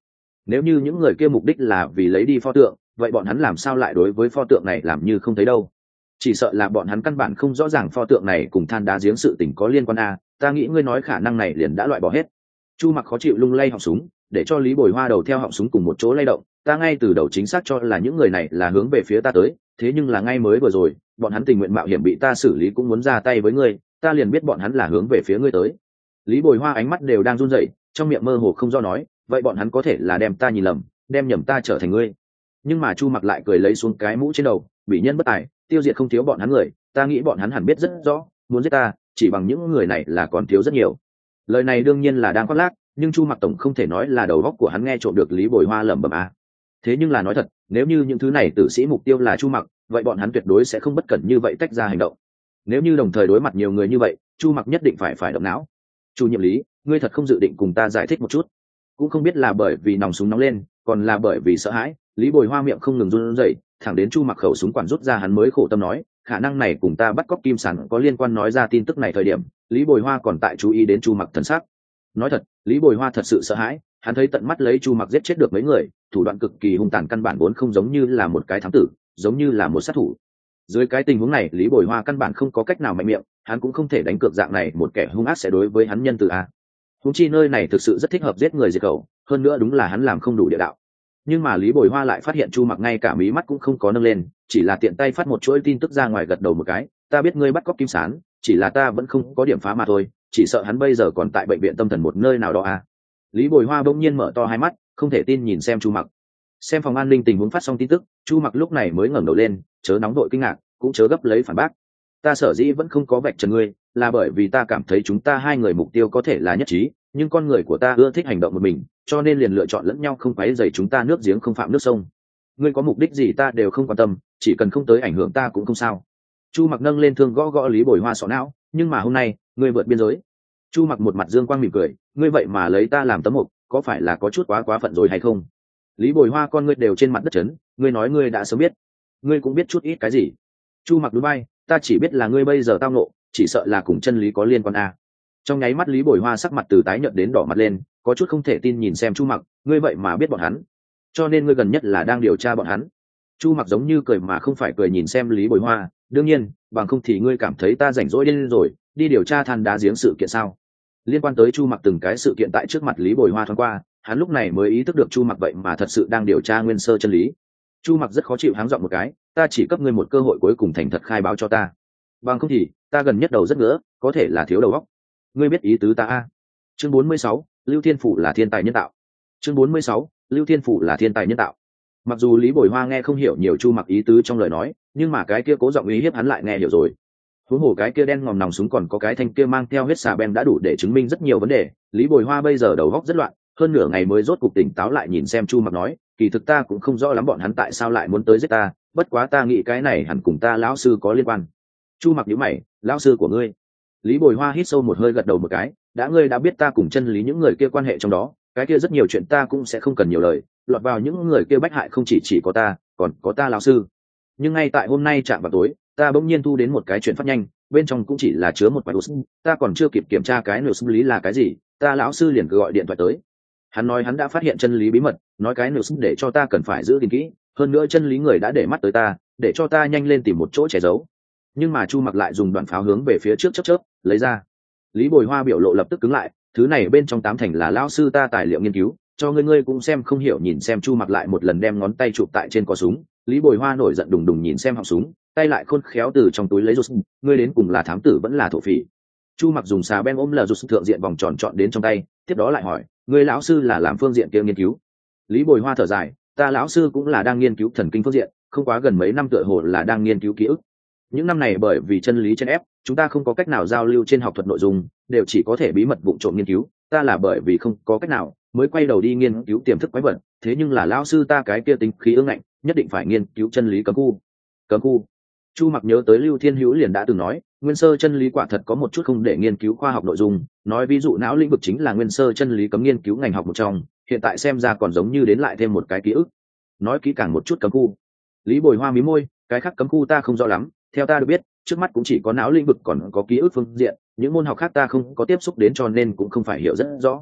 Nếu như những người kia mục đích là vì lấy đi pho tượng, vậy bọn hắn làm sao lại đối với pho tượng này làm như không thấy đâu? Chỉ sợ là bọn hắn căn bản không rõ ràng pho tượng này cùng than đá giếng sự tình có liên quan a. Ta nghĩ ngươi nói khả năng này liền đã loại bỏ hết. Chu Mặc khó chịu lung lay họng súng, để cho Lý Bồi Hoa đầu theo họng súng cùng một chỗ lay động. Ta ngay từ đầu chính xác cho là những người này là hướng về phía ta tới, thế nhưng là ngay mới vừa rồi, bọn hắn tình nguyện mạo hiểm bị ta xử lý cũng muốn ra tay với ngươi, ta liền biết bọn hắn là hướng về phía ngươi tới. Lý Bồi Hoa ánh mắt đều đang run rẩy, trong miệng mơ hồ không do nói, vậy bọn hắn có thể là đem ta nhìn lầm, đem nhầm ta trở thành ngươi. Nhưng mà Chu Mặc lại cười lấy xuống cái mũ trên đầu, bị nhân bất tài, tiêu diệt không thiếu bọn hắn người, ta nghĩ bọn hắn hẳn biết rất rõ, muốn giết ta, chỉ bằng những người này là còn thiếu rất nhiều. Lời này đương nhiên là đang khoác lác, nhưng Chu Mặc tổng không thể nói là đầu óc của hắn nghe trộm được Lý Bồi Hoa lẩm bẩm à. Thế nhưng là nói thật, nếu như những thứ này tử sĩ mục tiêu là Chu Mặc, vậy bọn hắn tuyệt đối sẽ không bất cẩn như vậy tách ra hành động. Nếu như đồng thời đối mặt nhiều người như vậy, Chu Mặc nhất định phải phải động não. Chủ nhiệm Lý, ngươi thật không dự định cùng ta giải thích một chút? Cũng không biết là bởi vì nòng súng nóng lên, còn là bởi vì sợ hãi, Lý Bồi Hoa miệng không ngừng run rẩy, thẳng đến Chu Mặc khẩu súng quản rút ra hắn mới khổ tâm nói, khả năng này cùng ta bắt cóc Kim Sản có liên quan. Nói ra tin tức này thời điểm, Lý Bồi Hoa còn tại chú ý đến Chu Mặc thần sắc. Nói thật, Lý Bồi Hoa thật sự sợ hãi, hắn thấy tận mắt lấy Chu Mặc giết chết được mấy người, thủ đoạn cực kỳ hung tàn, căn bản vốn không giống như là một cái thám tử, giống như là một sát thủ. Dưới cái tình huống này, Lý Bồi Hoa căn bản không có cách nào mạnh miệng, hắn cũng không thể đánh cược dạng này một kẻ hung ác sẽ đối với hắn nhân từ a. Huống chi nơi này thực sự rất thích hợp giết người diệt khẩu, hơn nữa đúng là hắn làm không đủ địa đạo. Nhưng mà Lý Bồi Hoa lại phát hiện Chu Mặc ngay cả mí mắt cũng không có nâng lên, chỉ là tiện tay phát một chuỗi tin tức ra ngoài, gật đầu một cái, ta biết ngươi bắt cóc Kim Sán, chỉ là ta vẫn không có điểm phá mà thôi, chỉ sợ hắn bây giờ còn tại bệnh viện tâm thần một nơi nào đó à. Lý Bồi Hoa bỗng nhiên mở to hai mắt, không thể tin nhìn xem Chu Mặc. Xem phòng an ninh tình huống phát xong tin tức, Chu Mặc lúc này mới ngẩng đầu lên, chớ nóng đội kinh ngạc, cũng chớ gấp lấy phản bác. Ta sở dĩ vẫn không có vạch trần ngươi, là bởi vì ta cảm thấy chúng ta hai người mục tiêu có thể là nhất trí, nhưng con người của ta ưa thích hành động một mình, cho nên liền lựa chọn lẫn nhau, không quấy rầy chúng ta nước giếng không phạm nước sông. Ngươi có mục đích gì ta đều không quan tâm, chỉ cần không tới ảnh hưởng ta cũng không sao. Chu Mặc nâng lên thương gõ gõ Lý Bồi Hoa sọ não, nhưng mà hôm nay ngươi vượt biên giới. Chu Mặc một mặt dương quang mỉm cười, ngươi vậy mà lấy ta làm tấm mục, có phải là có chút quá quá phận rồi hay không? Lý Bồi Hoa con ngươi đều trên mặt đất chấn, ngươi nói ngươi đã sớm biết, ngươi cũng biết chút ít cái gì? Chu Mặc núi bay, ta chỉ biết là ngươi bây giờ tao nộ, chỉ sợ là cùng chân lý có liên quan à. Trong nháy mắt Lý Bồi Hoa sắc mặt từ tái nhợt đến đỏ mặt lên, có chút không thể tin nhìn xem Chu Mặc, ngươi vậy mà biết bọn hắn, cho nên ngươi gần nhất là đang điều tra bọn hắn. Chu Mặc giống như cười mà không phải cười nhìn xem Lý Bồi Hoa, đương nhiên, bằng không thì ngươi cảm thấy ta rảnh rỗi điên rồi, đi điều tra than đá giếng sự kiện sao? Liên quan tới Chu Mặc từng cái sự kiện tại trước mặt Lý Bồi Hoa thoáng qua, hắn lúc này mới ý thức được Chu Mặc vậy mà thật sự đang điều tra nguyên sơ chân lý. Chu Mặc rất khó chịu háng giọng một cái, ta chỉ cấp ngươi một cơ hội cuối cùng thành thật khai báo cho ta, bằng không thì ta gần nhất đầu rất ngứa, có thể là thiếu đầu óc. Ngươi biết ý tứ ta a? Chương bốn mươi sáu, Lưu Thiên Phủ là thiên tài nhân tạo. Chương bốn mươi sáu, Lưu Thiên Phủ là thiên tài nhân tạo. Mặc dù Lý Bồi Hoa nghe không hiểu nhiều Chu Mặc ý tứ trong lời nói, nhưng mà cái kia cố giọng uy hiếp hắn lại nghe hiểu rồi. Huống hồ cái kia đen ngòm nòng súng còn có cái thanh kia mang theo huyết xà beng đã đủ để chứng minh rất nhiều vấn đề. Lý Bồi Hoa bây giờ đầu óc rất loạn, hơn nửa ngày mới rốt cục tỉnh táo lại, nhìn xem Chu Mặc nói, kỳ thực ta cũng không rõ lắm bọn hắn tại sao lại muốn tới giết ta, bất quá ta nghĩ cái này hẳn cùng ta lão sư có liên quan. Chu Mặc nhíu mày, lão sư của ngươi? Lý Bồi Hoa hít sâu một hơi, gật đầu một cái, đã ngươi đã biết ta cùng chân lý những người kia quan hệ trong đó, cái kia rất nhiều chuyện ta cũng sẽ không cần nhiều lời, lọt vào những người kia bách hại không chỉ chỉ có ta, còn có ta lão sư. Nhưng ngay tại hôm nay chạm vào tối, ta bỗng nhiên thu đến một cái chuyện phát nhanh, bên trong cũng chỉ là chứa một vài đồ, ta còn chưa kịp kiểm tra cái nội dung lý là cái gì, ta lão sư liền cứ gọi điện thoại tới. Hắn nói hắn đã phát hiện chân lý bí mật, nói cái nội dung để cho ta cần phải giữ gìn kỹ, hơn nữa chân lý người đã để mắt tới ta, để cho ta nhanh lên tìm một chỗ che giấu. Nhưng mà Chu Mặc lại dùng đoạn pháo hướng về phía trước chớp chớp lấy ra. Lý Bồi Hoa biểu lộ lập tức cứng lại, thứ này bên trong tám thành là lão sư ta tài liệu nghiên cứu, cho ngươi ngươi cũng xem không hiểu. Nhìn xem Chu Mặc lại một lần đem ngón tay chụp tại trên cò súng, Lý Bồi Hoa nổi giận đùng đùng nhìn xem họng súng, tay lại khôn khéo từ trong túi lấy rút, ngươi đến cùng là thám tử vẫn là thổ phỉ? Chu Mặc dùng xà beng ôm là rút thượng diện vòng tròn trọn đến trong tay, tiếp đó lại hỏi, ngươi lão sư là làm phương diện kia nghiên cứu? Lý Bồi Hoa thở dài, ta lão sư cũng là đang nghiên cứu thần kinh phương diện, không quá gần mấy năm tựa hồ là đang nghiên cứu ký ức. Những năm này bởi vì chân lý chen ép, chúng ta không có cách nào giao lưu trên học thuật nội dung, đều chỉ có thể bí mật vụng trộm nghiên cứu, ta là bởi vì không có cách nào mới quay đầu đi nghiên cứu tiềm thức quái vật, thế nhưng là lão sư ta cái kia tính khí ương ngạnh, nhất định phải nghiên cứu chân lý cấm khu. Cấm khu? Chu Mặc nhớ tới Lưu Thiên Hữu liền đã từng nói, nguyên sơ chân lý quả thật có một chút không để nghiên cứu khoa học nội dung, nói ví dụ não lĩnh vực chính là nguyên sơ chân lý cấm nghiên cứu ngành học một trong, hiện tại xem ra còn giống như đến lại thêm một cái ký ức. Nói kỹ càng một chút cấm khu. Lý Bồi Hoa mí môi, cái khác cấm khu ta không rõ lắm, theo ta được biết, trước mắt cũng chỉ có não lĩnh vực còn có ký ức phương diện, những môn học khác ta không có tiếp xúc đến cho nên cũng không phải hiểu rất rõ.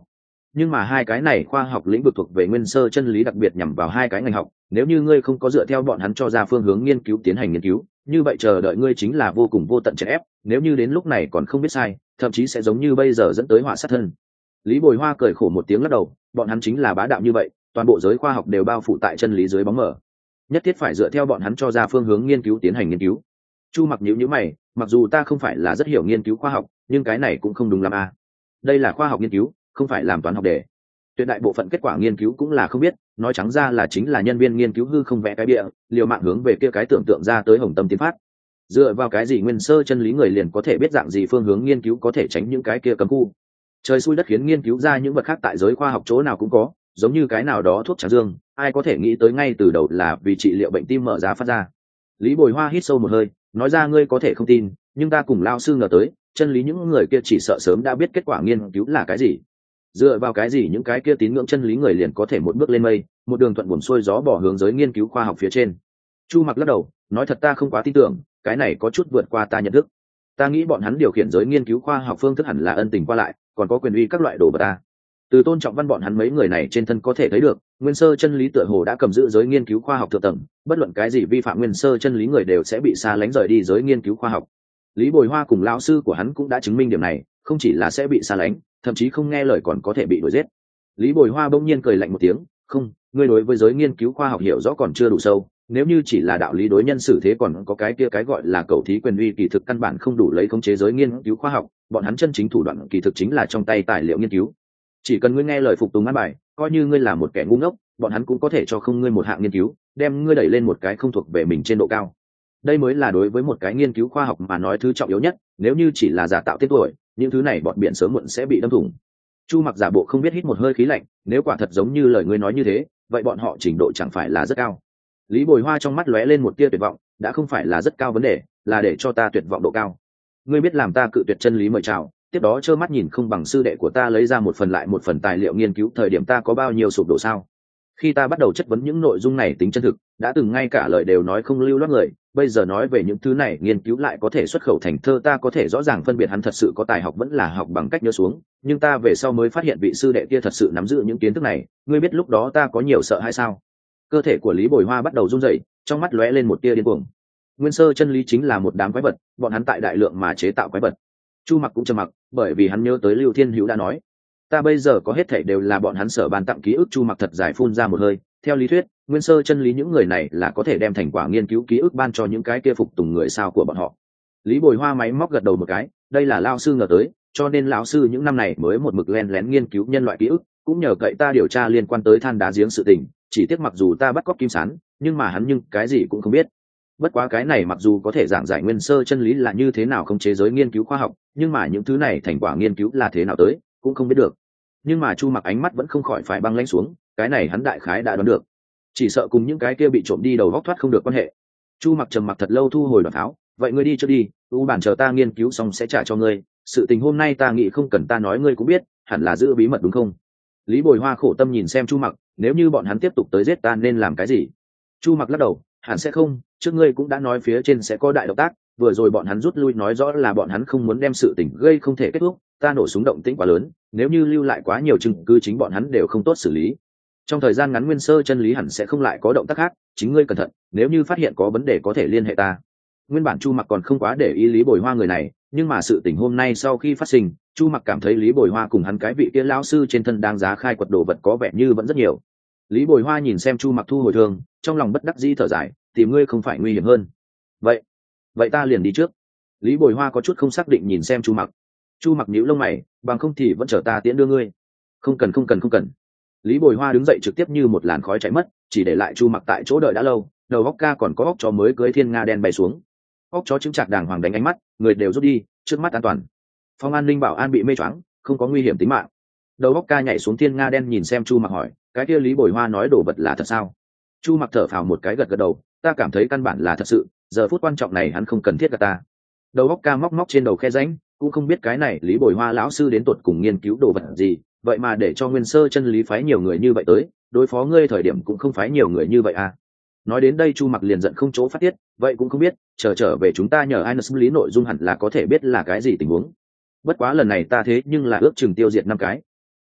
nhưng mà hai cái này khoa học lĩnh vực thuộc về nguyên sơ chân lý, đặc biệt nhằm vào hai cái ngành học. Nếu như ngươi không có dựa theo bọn hắn cho ra phương hướng nghiên cứu tiến hành nghiên cứu, như vậy chờ đợi ngươi chính là vô cùng vô tận chèn ép. Nếu như đến lúc này còn không biết sai, thậm chí sẽ giống như bây giờ dẫn tới họa sát thân. Lý Bồi Hoa cười khổ một tiếng lắc đầu, bọn hắn chính là bá đạo như vậy, toàn bộ giới khoa học đều bao phủ tại chân lý dưới bóng mờ, nhất thiết phải dựa theo bọn hắn cho ra phương hướng nghiên cứu tiến hành nghiên cứu. Chu Mặc nhíu nhíu mày, mặc dù ta không phải là rất hiểu nghiên cứu khoa học, nhưng cái này cũng không đúng lắm à. Đây là khoa học nghiên cứu, không phải làm toán học đề. Tuyệt đại bộ phận kết quả nghiên cứu cũng là không biết, nói trắng ra là chính là nhân viên nghiên cứu hư không vẽ cái bịa, liều mạng hướng về kia cái tưởng tượng ra tới hồng tâm tiến phát. Dựa vào cái gì nguyên sơ chân lý người liền có thể biết dạng gì phương hướng nghiên cứu có thể tránh những cái kia cấm khu? Trời xui đất khiến nghiên cứu ra những vật khác tại giới khoa học chỗ nào cũng có, giống như cái nào đó thuốc tráng dương, ai có thể nghĩ tới ngay từ đầu là vì trị liệu bệnh tim mở ra phát ra. Lý Bồi Hoa hít sâu một hơi, nói ra ngươi có thể không tin, nhưng ta cùng lao sư ngờ tới, chân lý những người kia chỉ sợ sớm đã biết kết quả nghiên cứu là cái gì. Dựa vào cái gì những cái kia tín ngưỡng chân lý người liền có thể một bước lên mây, một đường thuận buồm xuôi gió bỏ hướng giới nghiên cứu khoa học phía trên? Chu Mặc lắc đầu, nói thật ta không quá tin tưởng, cái này có chút vượt qua ta nhận thức. Ta nghĩ bọn hắn điều khiển giới nghiên cứu khoa học phương thức hẳn là ân tình qua lại, còn có quyền uy các loại đồ vật ta. Từ Tôn Trọng Văn bọn hắn mấy người này trên thân có thể thấy được, nguyên sơ chân lý tựa hồ đã cầm giữ giới nghiên cứu khoa học thượng tầng, bất luận cái gì vi phạm nguyên sơ chân lý người đều sẽ bị xa lánh rời đi giới nghiên cứu khoa học. Lý Bồi Hoa cùng lão sư của hắn cũng đã chứng minh điểm này, không chỉ là sẽ bị xa lánh, thậm chí không nghe lời còn có thể bị đuổi giết. Lý Bồi Hoa bỗng nhiên cười lạnh một tiếng, không, ngươi đối với giới nghiên cứu khoa học hiểu rõ còn chưa đủ sâu, nếu như chỉ là đạo lý đối nhân xử thế còn có cái kia cái gọi là cầu thí quyền uy kỳ thực căn bản không đủ lấy khống chế giới nghiên cứu khoa học, bọn hắn chân chính thủ đoạn kỳ thực chính là trong tay tài liệu nghiên cứu. Chỉ cần ngươi nghe lời phục tùng an bài, coi như ngươi là một kẻ ngu ngốc, bọn hắn cũng có thể cho không ngươi một hạng nghiên cứu, đem ngươi đẩy lên một cái không thuộc về mình trên độ cao. Đây mới là đối với một cái nghiên cứu khoa học mà nói thứ trọng yếu nhất, nếu như chỉ là giả tạo tên tuổi, những thứ này bọn biển sớm muộn sẽ bị đâm thủng. Chu Mặc giả bộ không biết hít một hơi khí lạnh, nếu quả thật giống như lời ngươi nói như thế, vậy bọn họ trình độ chẳng phải là rất cao. Lý Bồi Hoa trong mắt lóe lên một tia tuyệt vọng, đã không phải là rất cao vấn đề, là để cho ta tuyệt vọng độ cao. Ngươi biết làm ta cự tuyệt chân lý mời chào, tiếp đó trơ mắt nhìn không bằng sư đệ của ta lấy ra một phần lại một phần tài liệu nghiên cứu, thời điểm ta có bao nhiêu sụp đổ sao? Khi ta bắt đầu chất vấn những nội dung này tính chân thực, đã từng ngay cả lời đều nói không lưu loát người, bây giờ nói về những thứ này nghiên cứu lại có thể xuất khẩu thành thơ, ta có thể rõ ràng phân biệt hắn thật sự có tài học vẫn là học bằng cách nhớ xuống, nhưng ta về sau mới phát hiện vị sư đệ kia thật sự nắm giữ những kiến thức này, ngươi biết lúc đó ta có nhiều sợ hay sao? Cơ thể của Lý Bồi Hoa bắt đầu run rẩy, trong mắt lóe lên một tia điên cuồng. Nguyên sơ chân lý chính là một đám quái vật, bọn hắn tại đại lượng mà chế tạo quái vật. Chu Mặc cũng trầm mặc, bởi vì hắn nhớ tới Lưu Thiên Hữu đã nói, ta bây giờ có hết thảy đều là bọn hắn sở ban tặng ký ức. Chu Mặc thật dài phun ra một hơi, theo lý thuyết, nguyên sơ chân lý những người này là có thể đem thành quả nghiên cứu ký ức ban cho những cái kia phục tùng người sao của bọn họ. Lý Bồi Hoa máy móc gật đầu một cái, đây là lão sư ngờ tới, cho nên lão sư những năm này mới một mực lén lén nghiên cứu nhân loại ký ức, cũng nhờ cậy ta điều tra liên quan tới than đá giếng sự tình, chỉ tiếc mặc dù ta bắt cóc Kim Sán, nhưng mà hắn nhưng cái gì cũng không biết. Bất quá cái này mặc dù có thể giảng giải nguyên sơ chân lý là như thế nào không chế giới nghiên cứu khoa học, nhưng mà những thứ này thành quả nghiên cứu là thế nào tới, cũng không biết được. Nhưng mà Chu Mặc ánh mắt vẫn không khỏi phải băng lãnh xuống, cái này hắn đại khái đã đoán được, chỉ sợ cùng những cái kia bị trộm đi đầu góc thoát không được quan hệ. Chu Mặc trầm mặc thật lâu thu hồi đoạn tháo, vậy ngươi đi cho đi, u bản chờ ta nghiên cứu xong sẽ trả cho ngươi, sự tình hôm nay ta nghĩ không cần ta nói ngươi cũng biết, hẳn là giữ bí mật đúng không? Lý Bồi Hoa khổ tâm nhìn xem Chu Mặc, nếu như bọn hắn tiếp tục tới giết ta nên làm cái gì? Chu Mặc lắc đầu, hẳn sẽ không, trước ngươi cũng đã nói phía trên sẽ có đại động tác, vừa rồi bọn hắn rút lui nói rõ là bọn hắn không muốn đem sự tình gây không thể kết thúc, ta nổ súng động tĩnh quá lớn, nếu như lưu lại quá nhiều chứng cứ chính bọn hắn đều không tốt xử lý. Trong thời gian ngắn nguyên sơ chân lý hẳn sẽ không lại có động tác khác, chính ngươi cẩn thận, nếu như phát hiện có vấn đề có thể liên hệ ta. Nguyên bản Chu Mặc còn không quá để ý Lý Bồi Hoa người này, nhưng mà sự tình hôm nay sau khi phát sinh, Chu Mặc cảm thấy Lý Bồi Hoa cùng hắn cái vị kia lão sư trên thân đáng giá khai quật đồ vật có vẻ như vẫn rất nhiều. Lý Bồi Hoa nhìn xem Chu Mặc thu hồi thương, trong lòng bất đắc dĩ thở dài, tìm ngươi không phải nguy hiểm hơn. Vậy, vậy ta liền đi trước. Lý Bồi Hoa có chút không xác định nhìn xem Chu Mặc. Chu Mặc nhíu lông mày, bằng không thì vẫn chờ ta tiễn đưa ngươi. Không cần không cần không cần. Lý Bồi Hoa đứng dậy trực tiếp như một làn khói chạy mất, chỉ để lại Chu Mặc tại chỗ đợi đã lâu, đầu óc ca còn có óc chó mới cưới thiên nga đen bay xuống. Óc chó chứng chạc đàng hoàng đánh ánh mắt, người đều rút đi, trước mắt an toàn. Phòng an ninh bảo an bị mê choáng, không có nguy hiểm tính mạng. Đầu óc ca nhảy xuống thiên nga đen nhìn xem Chu Mặc hỏi, cái kia Lý Bồi Hoa nói đồ vật là thật sao? Chu Mặc thở phào một cái gật gật đầu, ta cảm thấy căn bản là thật sự, giờ phút quan trọng này hắn không cần thiết gạt ta. Đầu óc ca móc móc trên đầu khe rãnh, cũng không biết cái này Lý Bồi Hoa lão sư đến tột cùng nghiên cứu đồ vật gì, vậy mà để cho nguyên sơ chân lý phái nhiều người như vậy tới, đối phó ngươi thời điểm cũng không phái nhiều người như vậy à? Nói đến đây Chu Mặc liền giận không chỗ phát tiết, vậy cũng không biết, chờ trở về chúng ta nhờ ai xử lý nội dung hẳn là có thể biết là cái gì tình huống. Bất quá lần này ta thế nhưng là ước chừng tiêu diệt năm cái.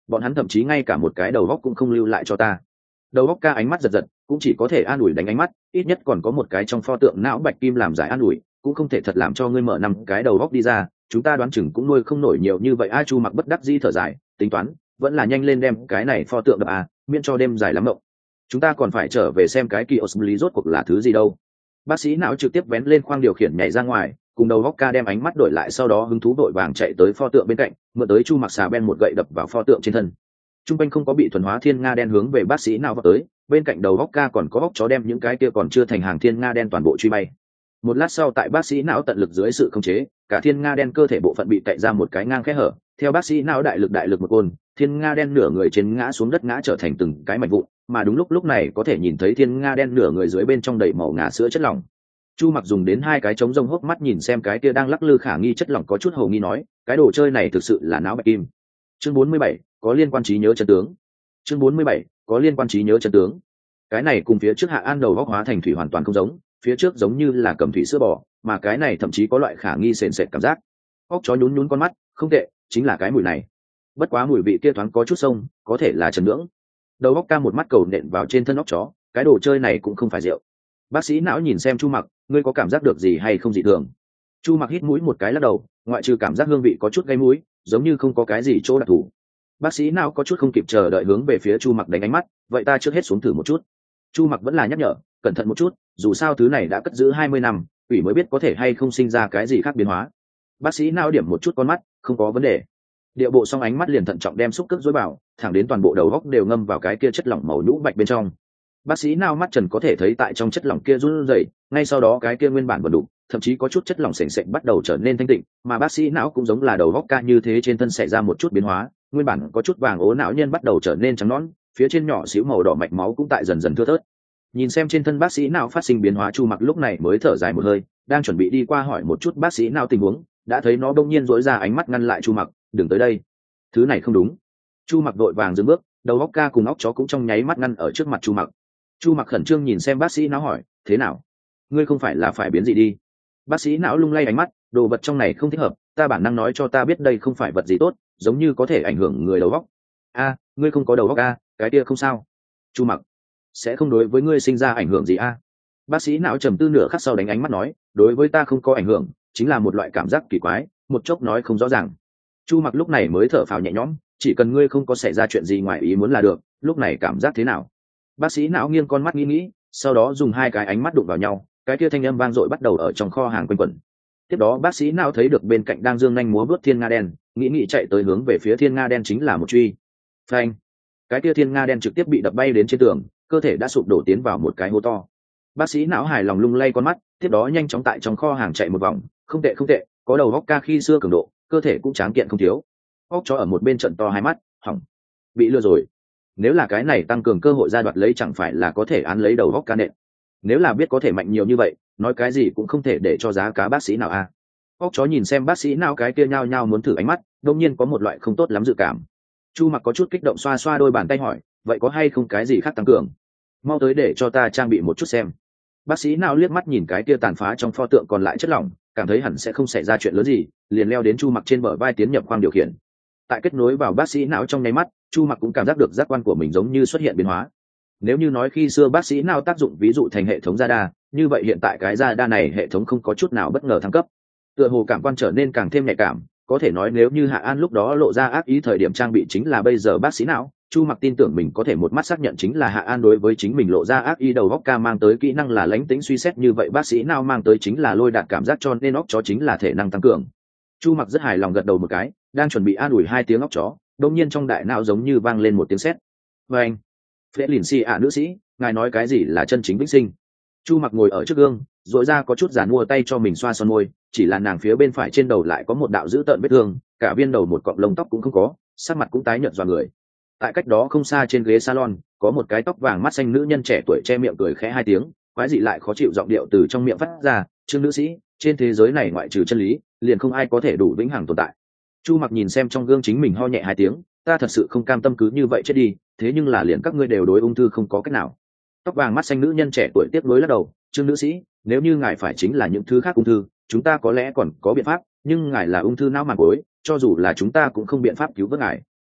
bọn hắn thậm chí ngay cả một cái đầu góc cũng không lưu lại cho ta. Đầu góc ca ánh mắt giật giật, cũng chỉ có thể an ủi đánh ánh mắt, ít nhất còn có một cái trong pho tượng não bạch kim làm giải an ủi, cũng không thể thật làm cho ngươi mở năm cái đầu góc đi ra, chúng ta đoán chừng cũng nuôi không nổi nhiều như vậy. A Chu Mặc bất đắc dĩ thở dài, tính toán vẫn là nhanh lên đem cái này pho tượng đập à, miễn cho đêm dài lắm mộng. Chúng ta còn phải trở về xem cái kỳ osmoli rốt cuộc là thứ gì đâu. Bác sĩ não trực tiếp vén lên khoang điều khiển nhảy ra ngoài, cùng đầu góc ca đem ánh mắt đổi lại, sau đó hứng thú đội vàng chạy tới pho tượng bên cạnh, mượn tới Chu Mặc xà ben một gậy đập vào pho tượng trên thân. Trung quanh không có bị thuần hóa thiên nga đen hướng về bác sĩ não vào tới, bên cạnh đầu góc ca còn có góc chó đem những cái kia còn chưa thành hàng thiên nga đen toàn bộ truy bay. Một lát sau, tại bác sĩ não tận lực dưới sự khống chế, cả thiên nga đen cơ thể bộ phận bị cậy ra một cái ngang kẽ hở, theo bác sĩ não đại lực đại lực một côn, thiên nga đen nửa người trên ngã xuống đất, ngã trở thành từng cái mảnh vụn, mà đúng lúc lúc này có thể nhìn thấy thiên nga đen nửa người dưới bên trong đầy màu ngà sữa chất lỏng. Chu Mặc dùng đến hai cái trống rông hốc mắt nhìn xem cái kia đang lắc lư khả nghi chất lỏng, có chút hồ nghi nói, cái đồ chơi này thực sự là não bạch kim. Chương bốn mươi bảy, có liên quan trí nhớ chân tướng. Chương bốn mươi bảy, có liên quan trí nhớ chân tướng. Cái này cùng phía trước Hạ An đầu góc hóa thành thủy hoàn toàn không giống, phía trước giống như là cầm thủy sữa bò, mà cái này thậm chí có loại khả nghi sền sệt cảm giác. Óc chó nhún nhún con mắt, không tệ, chính là cái mùi này. Bất quá mùi vị kia thoáng có chút sông, có thể là trần nhưỡng. Đầu góc ca một mắt cầu nện vào trên thân óc chó, cái đồ chơi này cũng không phải rượu. Bác sĩ não nhìn xem Chu Mặc, ngươi có cảm giác được gì hay không dị thường? Chu Mặc hít mũi một cái lắc đầu, ngoại trừ cảm giác hương vị có chút gây mũi, giống như không có cái gì chỗ đặc thù. Bác sĩ não có chút không kịp chờ đợi hướng về phía Chu Mặc đánh ánh mắt, vậy ta trước hết xuống thử một chút. Chu Mặc vẫn là nhắc nhở, cẩn thận một chút, dù sao thứ này đã cất giữ hai mươi năm, quỷ mới biết có thể hay không sinh ra cái gì khác biến hóa. Bác sĩ não điểm một chút con mắt, không có vấn đề. Điệu bộ xong ánh mắt liền thận trọng đem xúc cước dối bảo, thẳng đến toàn bộ đầu góc đều ngâm vào cái kia chất lỏng màu nhũ bạch bên trong. Bác sĩ não mắt trần có thể thấy tại trong chất lỏng kia run rẩy, ngay sau đó cái kia nguyên bản vẫn đủ, thậm chí có chút chất lỏng sền sệt bắt đầu trở nên thanh tịnh, mà bác sĩ não cũng giống là đầu góc ca như thế, trên thân xảy ra một chút biến hóa, nguyên bản có chút vàng ố não nhân bắt đầu trở nên trắng nõn, phía trên nhỏ xíu màu đỏ mạch máu cũng tại dần dần thưa thớt. Nhìn xem trên thân bác sĩ não phát sinh biến hóa, Chu Mặc lúc này mới thở dài một hơi, đang chuẩn bị đi qua hỏi một chút bác sĩ não tình huống, đã thấy nó bỗng nhiên rỗi ra ánh mắt ngăn lại Chu Mặc, đừng tới đây, thứ này không đúng. Chu Mặc vội vàng dừng bước, đầu óc ca cùng óc chó cũng trong nháy mắt ngăn ở trước mặt Chu Mặc. Chu Mặc khẩn trương nhìn xem bác sĩ não hỏi, thế nào, ngươi không phải là phải biến gì đi? Bác sĩ não lung lay ánh mắt, đồ vật trong này không thích hợp, ta bản năng nói cho ta biết đây không phải vật gì tốt, giống như có thể ảnh hưởng người đầu óc. A, ngươi không có đầu óc a, cái kia không sao. Chu Mặc, sẽ không đối với ngươi sinh ra ảnh hưởng gì a? Bác sĩ não trầm tư nửa khắc sau đánh ánh mắt nói, đối với ta không có ảnh hưởng, chính là một loại cảm giác kỳ quái, một chốc nói không rõ ràng. Chu Mặc lúc này mới thở phào nhẹ nhõm, chỉ cần ngươi không có xảy ra chuyện gì ngoài ý muốn là được. Lúc này cảm giác thế nào? Bác sĩ não nghiêng con mắt nghĩ nghĩ, sau đó dùng hai cái ánh mắt đụng vào nhau, cái kia thanh âm vang dội bắt đầu ở trong kho hàng quanh quẩn. Tiếp đó bác sĩ não thấy được bên cạnh đang dương nhanh múa bước thiên nga đen, nghĩ nghĩ chạy tới hướng về phía thiên nga đen chính là một truy. Phanh! Cái kia thiên nga đen trực tiếp bị đập bay đến trên tường, cơ thể đã sụp đổ tiến vào một cái hố to. Bác sĩ não hài lòng lung lay con mắt, tiếp đó nhanh chóng tại trong kho hàng chạy một vòng, không tệ không tệ, có đầu óc ca khi xưa cường độ, cơ thể cũng tráng kiện không thiếu. Óc chó ở một bên trận to hai mắt, hỏng, bị lừa rồi. Nếu là cái này tăng cường cơ hội ra đoạt lấy, chẳng phải là có thể án lấy đầu óc ca nện. Nếu là biết có thể mạnh nhiều như vậy, nói cái gì cũng không thể để cho giá cá bác sĩ nào a. À. Óc chó nhìn xem bác sĩ nào cái kia nhao nhao muốn thử ánh mắt, đột nhiên có một loại không tốt lắm dự cảm. Chu Mặc có chút kích động xoa xoa đôi bàn tay hỏi, vậy có hay không cái gì khác tăng cường? Mau tới để cho ta trang bị một chút xem. Bác sĩ nào liếc mắt nhìn cái kia tàn phá trong pho tượng còn lại chất lỏng, cảm thấy hẳn sẽ không xảy ra chuyện lớn gì, liền leo đến Chu Mặc trên bờ vai tiến nhập khoang điều khiển. Tại kết nối vào bác sĩ não trong nháy mắt, Chu Mặc cũng cảm giác được giác quan của mình giống như xuất hiện biến hóa. Nếu như nói khi xưa bác sĩ não tác dụng ví dụ thành hệ thống radar, như vậy hiện tại cái radar này hệ thống không có chút nào bất ngờ thăng cấp, tựa hồ cảm quan trở nên càng thêm nhạy cảm. Có thể nói nếu như Hạ An lúc đó lộ ra ác ý thời điểm trang bị chính là bây giờ bác sĩ não, Chu Mặc tin tưởng mình có thể một mắt xác nhận chính là Hạ An đối với chính mình lộ ra ác ý. Đầu óc ca mang tới kỹ năng là lãnh tĩnh suy xét, như vậy bác sĩ não mang tới chính là lôi đạt cảm giác, cho nên óc chó chính là thể năng tăng cường. Chu Mặc rất hài lòng gật đầu một cái, đang chuẩn bị an ủi hai tiếng óc chó, đột nhiên trong đại não giống như vang lên một tiếng sét. Và anh, Phệ Lìn Si ạ nữ sĩ, ngài nói cái gì là chân chính vĩnh sinh? Chu Mặc ngồi ở trước gương, rồi ra có chút giàn mua tay cho mình xoa son môi, chỉ là nàng phía bên phải trên đầu lại có một đạo dữ tợn vết thương, cả viên đầu một cọng lông tóc cũng không có, sắc mặt cũng tái nhợt dọa người. Tại cách đó không xa trên ghế salon, có một cái tóc vàng mắt xanh nữ nhân trẻ tuổi che miệng cười khẽ hai tiếng, quái dị lại khó chịu giọng điệu từ trong miệng phát ra, "Trương nữ sĩ, trên thế giới này ngoại trừ chân lý, liền không ai có thể đủ vĩnh hằng tồn tại." Chu Mặc nhìn xem trong gương chính mình ho nhẹ hai tiếng, "Ta thật sự không cam tâm cứ như vậy chết đi, thế nhưng là liền các ngươi đều đối ung thư không có cách nào." Tóc vàng mắt xanh nữ nhân trẻ tuổi tiếp nối lắc đầu, "Trương nữ sĩ, nếu như ngài phải chính là những thứ khác ung thư, chúng ta có lẽ còn có biện pháp, nhưng ngài là ung thư não màng gối, cho dù là chúng ta cũng không biện pháp cứu vớt ngài."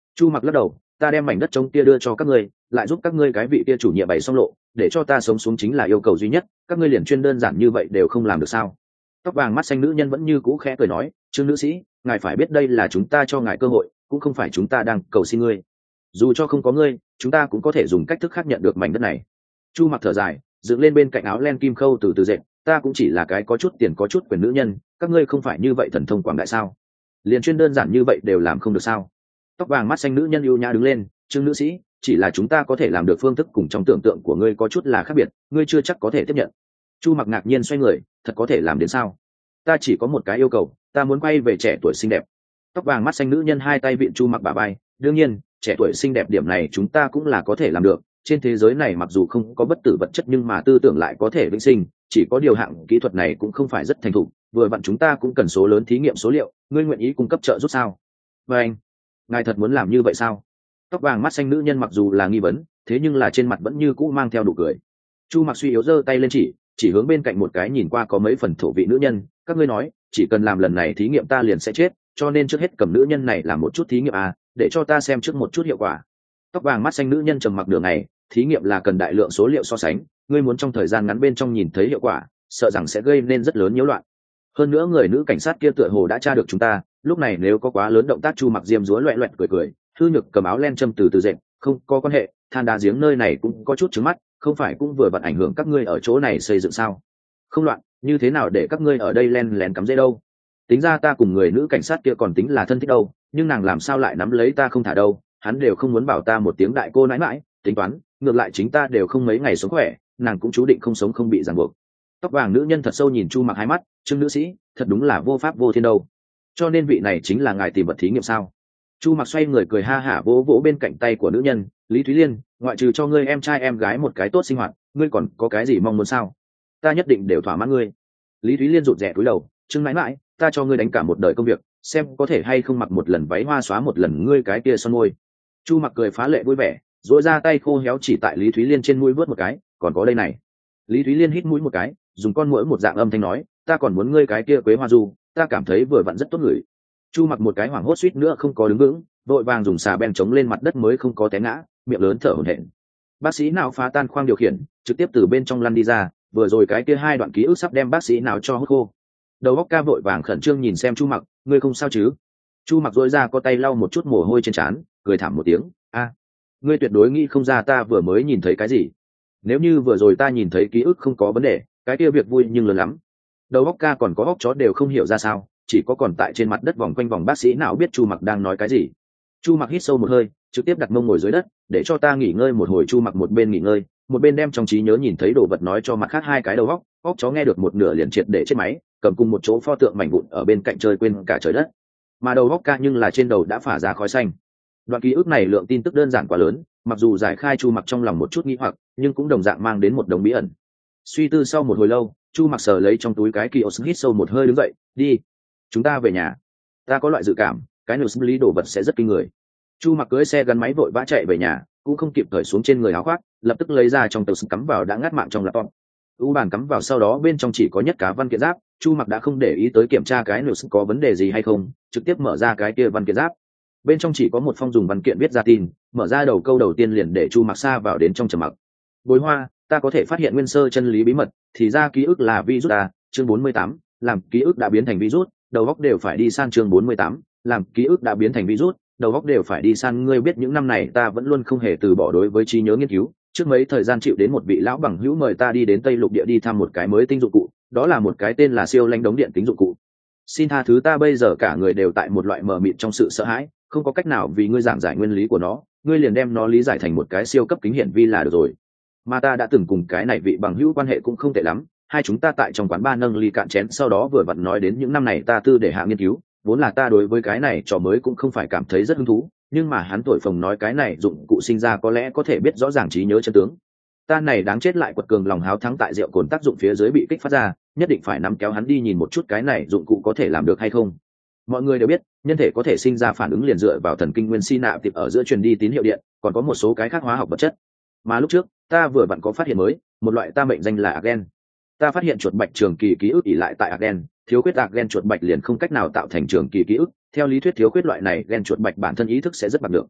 Chu Mặc lắc đầu, ta đem mảnh đất trống kia đưa cho các ngươi, lại giúp các ngươi cái vị kia chủ nhiệm bày xong lộ, để cho ta sống xuống chính là yêu cầu duy nhất, các ngươi liền chuyên đơn giản như vậy đều không làm được sao? Tóc vàng mắt xanh nữ nhân vẫn như cũ khẽ cười nói, Trương nữ sĩ, ngài phải biết đây là chúng ta cho ngài cơ hội, cũng không phải chúng ta đang cầu xin ngươi. Dù cho không có ngươi, chúng ta cũng có thể dùng cách thức khác nhận được mảnh đất này. Chu Mặc thở dài, dựng lên bên cạnh áo len kim khâu từ từ dệt, ta cũng chỉ là cái có chút tiền có chút quyền nữ nhân, các ngươi không phải như vậy thần thông quảng đại sao? Liền chuyên đơn giản như vậy đều làm không được sao? Tóc vàng mắt xanh nữ nhân ưu nhã đứng lên, Trương nữ sĩ, chỉ là chúng ta có thể làm được phương thức cùng trong tưởng tượng của ngươi có chút là khác biệt, ngươi chưa chắc có thể tiếp nhận. Chu Mặc ngạc nhiên xoay người, thật có thể làm đến sao? Ta chỉ có một cái yêu cầu, ta muốn quay về trẻ tuổi xinh đẹp. Tóc vàng mắt xanh nữ nhân hai tay vịn Chu Mặc bả vai, đương nhiên, trẻ tuổi xinh đẹp điểm này chúng ta cũng là có thể làm được. Trên thế giới này mặc dù không có bất tử vật chất nhưng mà tư tưởng lại có thể vĩnh sinh, chỉ có điều hạng kỹ thuật này cũng không phải rất thành thục, vừa vặn chúng ta cũng cần số lớn thí nghiệm số liệu, ngươi nguyện ý cung cấp trợ giúp sao? Và anh, ngài thật muốn làm như vậy sao? Tóc vàng mắt xanh nữ nhân mặc dù là nghi vấn, thế nhưng là trên mặt vẫn như cũ mang theo nụ cười. Chu Mặc suy yếu giơ tay lên chỉ chỉ hướng bên cạnh một cái nhìn qua có mấy phần thổ vị nữ nhân, các ngươi nói chỉ cần làm lần này thí nghiệm ta liền sẽ chết, cho nên trước hết cầm nữ nhân này làm một chút thí nghiệm à, để cho ta xem trước một chút hiệu quả. Tóc vàng mắt xanh nữ nhân trầm mặc nửa ngày, thí nghiệm là cần đại lượng số liệu so sánh, ngươi muốn trong thời gian ngắn bên trong nhìn thấy hiệu quả, sợ rằng sẽ gây nên rất lớn nhiễu loạn. Hơn nữa người nữ cảnh sát kia tựa hồ đã tra được chúng ta, lúc này nếu có quá lớn động tác. Chu Mặc diêm dúa loẹt loẹt cười cười, Thư Nhược cầm áo len châm từ từ dệt, không có quan hệ, than đá giếng nơi này cũng có chút trứng mắt, không phải cũng vừa vặn ảnh hưởng các ngươi ở chỗ này xây dựng sao? Không loạn, như thế nào để các ngươi ở đây len lén cắm dễ đâu? Tính ra ta cùng người nữ cảnh sát kia còn tính là thân thích đâu, nhưng nàng làm sao lại nắm lấy ta không thả đâu? Hắn đều không muốn bảo ta một tiếng đại cô nãi mãi, tính toán, ngược lại chính ta đều không mấy ngày sống khỏe, nàng cũng chú định không sống không bị ràng buộc. Tóc vàng nữ nhân thật sâu nhìn Chu Mặc hai mắt, Trương nữ sĩ, thật đúng là vô pháp vô thiên đâu. Cho nên vị này chính là ngài tìm vật thí nghiệm sao? Chu Mặc xoay người cười ha hả vỗ vỗ bên cạnh tay của nữ nhân, Lý Thúy Liên, ngoại trừ cho ngươi em trai em gái một cái tốt sinh hoạt, ngươi còn có cái gì mong muốn sao? Ta nhất định đều thỏa mãn ngươi. Lý Thúy Liên rụt rè cúi đầu, Trương mãi mãi, ta cho ngươi đánh cả một đời công việc, xem có thể hay không mặc một lần váy hoa xóa một lần ngươi cái kia son môi. Chu Mặc cười phá lệ vui vẻ, duỗi ra tay khô héo chỉ tại Lý Thúy Liên trên mũi vớt một cái, còn có đây này. Lý Thúy Liên hít mũi một cái, dùng con muỗi một dạng âm thanh nói, ta còn muốn ngươi cái kia quế hoa du, ta cảm thấy vừa vặn rất tốt ngửi. Chu Mặc một cái hoảng hốt suýt nữa không có đứng vững, vội vàng dùng xà beng chống lên mặt đất mới không có té ngã, miệng lớn thở hổn hển. Bác sĩ nào phá tan khoang điều khiển, trực tiếp từ bên trong lăn đi ra, vừa rồi cái kia hai đoạn ký ức sắp đem bác sĩ nào cho hốt khô. Đầu óc ca vội vàng khẩn trương nhìn xem Chu Mặc, ngươi không sao chứ? Chu Mặc rối ra có tay lau một chút mồ hôi trên trán, cười thảm một tiếng, a, ngươi tuyệt đối nghĩ không ra ta vừa mới nhìn thấy cái gì. Nếu như vừa rồi ta nhìn thấy ký ức không có vấn đề, cái kia việc vui nhưng lớn lắm. Đầu óc ca còn có óc chó đều không hiểu ra sao, chỉ có còn tại trên mặt đất vòng quanh vòng bác sĩ nào biết Chu Mặc đang nói cái gì. Chu Mặc hít sâu một hơi, trực tiếp đặt mông ngồi dưới đất, để cho ta nghỉ ngơi một hồi. Chu Mặc một bên nghỉ ngơi, một bên đem trong trí nhớ nhìn thấy đồ vật nói cho mặt khác hai cái đầu óc. Óc chó nghe được một nửa liền triệt để chết máy, cầm cùng một chỗ pho tượng mảnh vụn ở bên cạnh chơi quên cả trời đất. Mà đầu óc ca nhưng là trên đầu đã phả ra khói xanh. Đoạn ký ức này lượng tin tức đơn giản quá lớn, mặc dù giải khai Chu Mặc trong lòng một chút nghi hoặc, nhưng cũng đồng dạng mang đến một đống bí ẩn. Suy tư sau một hồi lâu, Chu Mặc sờ lấy trong túi cái kiosk, hít sâu một hơi đứng dậy, đi, chúng ta về nhà. Ta có loại dự cảm, cái nửa lý đồ vật sẽ rất kinh người. Chu Mặc cưỡi xe gắn máy vội vã chạy về nhà, cũng không kịp cởi xuống trên người áo khoác, lập tức lấy ra trong tàu cắm vào đã ngắt mạng trong laptop. U bàn cắm vào sau đó bên trong chỉ có nhất cá văn kiện giáp. Chu Mặc đã không để ý tới kiểm tra cái nửa có vấn đề gì hay không, trực tiếp mở ra cái kia văn kiện giáp. Bên trong chỉ có một phong dùng văn kiện viết ra tin, mở ra đầu câu đầu tiên liền để Chu Mặc sa vào đến trong trầm mặc. Bối Hoa, ta có thể phát hiện nguyên sơ chân lý bí mật, thì ra ký ức là virus à, chương bốn mươi tám, làm ký ức đã biến thành virus, đầu óc đều phải đi san. Chương bốn mươi tám, làm ký ức đã biến thành virus, đầu óc đều phải đi san. Ngươi biết những năm này ta vẫn luôn không hề từ bỏ đối với trí nhớ nghiên cứu, trước mấy thời gian chịu đến một vị lão bằng hữu mời ta đi đến Tây Lục địa đi thăm một cái mới tinh dụng cụ, đó là một cái tên là siêu lanh đống điện tính dụng cụ. Xin tha thứ, ta bây giờ cả người đều tại một loại mờ mịt trong sự sợ hãi, không có cách nào vì ngươi giảng giải nguyên lý của nó, ngươi liền đem nó lý giải thành một cái siêu cấp kính hiển vi là được rồi. Mà ta đã từng cùng cái này vị bằng hữu quan hệ cũng không tệ lắm, hai chúng ta tại trong quán bar nâng ly cạn chén, sau đó vừa vặn nói đến những năm này ta tư để hạ nghiên cứu, vốn là ta đối với cái này trò mới cũng không phải cảm thấy rất hứng thú, nhưng mà hắn thổi phồng nói cái này dụng cụ sinh ra có lẽ có thể biết rõ ràng trí nhớ chân tướng. Ta này đáng chết lại quật cường lòng háo thắng tại rượu cồn tác dụng phía dưới bị kích phát ra, nhất định phải nắm kéo hắn đi nhìn một chút cái này dụng cụ có thể làm được hay không. Mọi người đều biết, nhân thể có thể sinh ra phản ứng liền dựa vào thần kinh nguyên si nạp tiệp ở giữa truyền đi tín hiệu điện, còn có một số cái khác hóa học vật chất. Mà lúc trước, ta vừa vặn có phát hiện mới, một loại ta mệnh danh là agen. Ta phát hiện chuột bạch trường kỳ ký ức ỉ lại tại agen, thiếu khuyết agen chuột bạch liền không cách nào tạo thành trường kỳ ký ức. Theo lý thuyết thiếu khuyết loại này gen chuột bạch bản thân ý thức sẽ rất bạc được,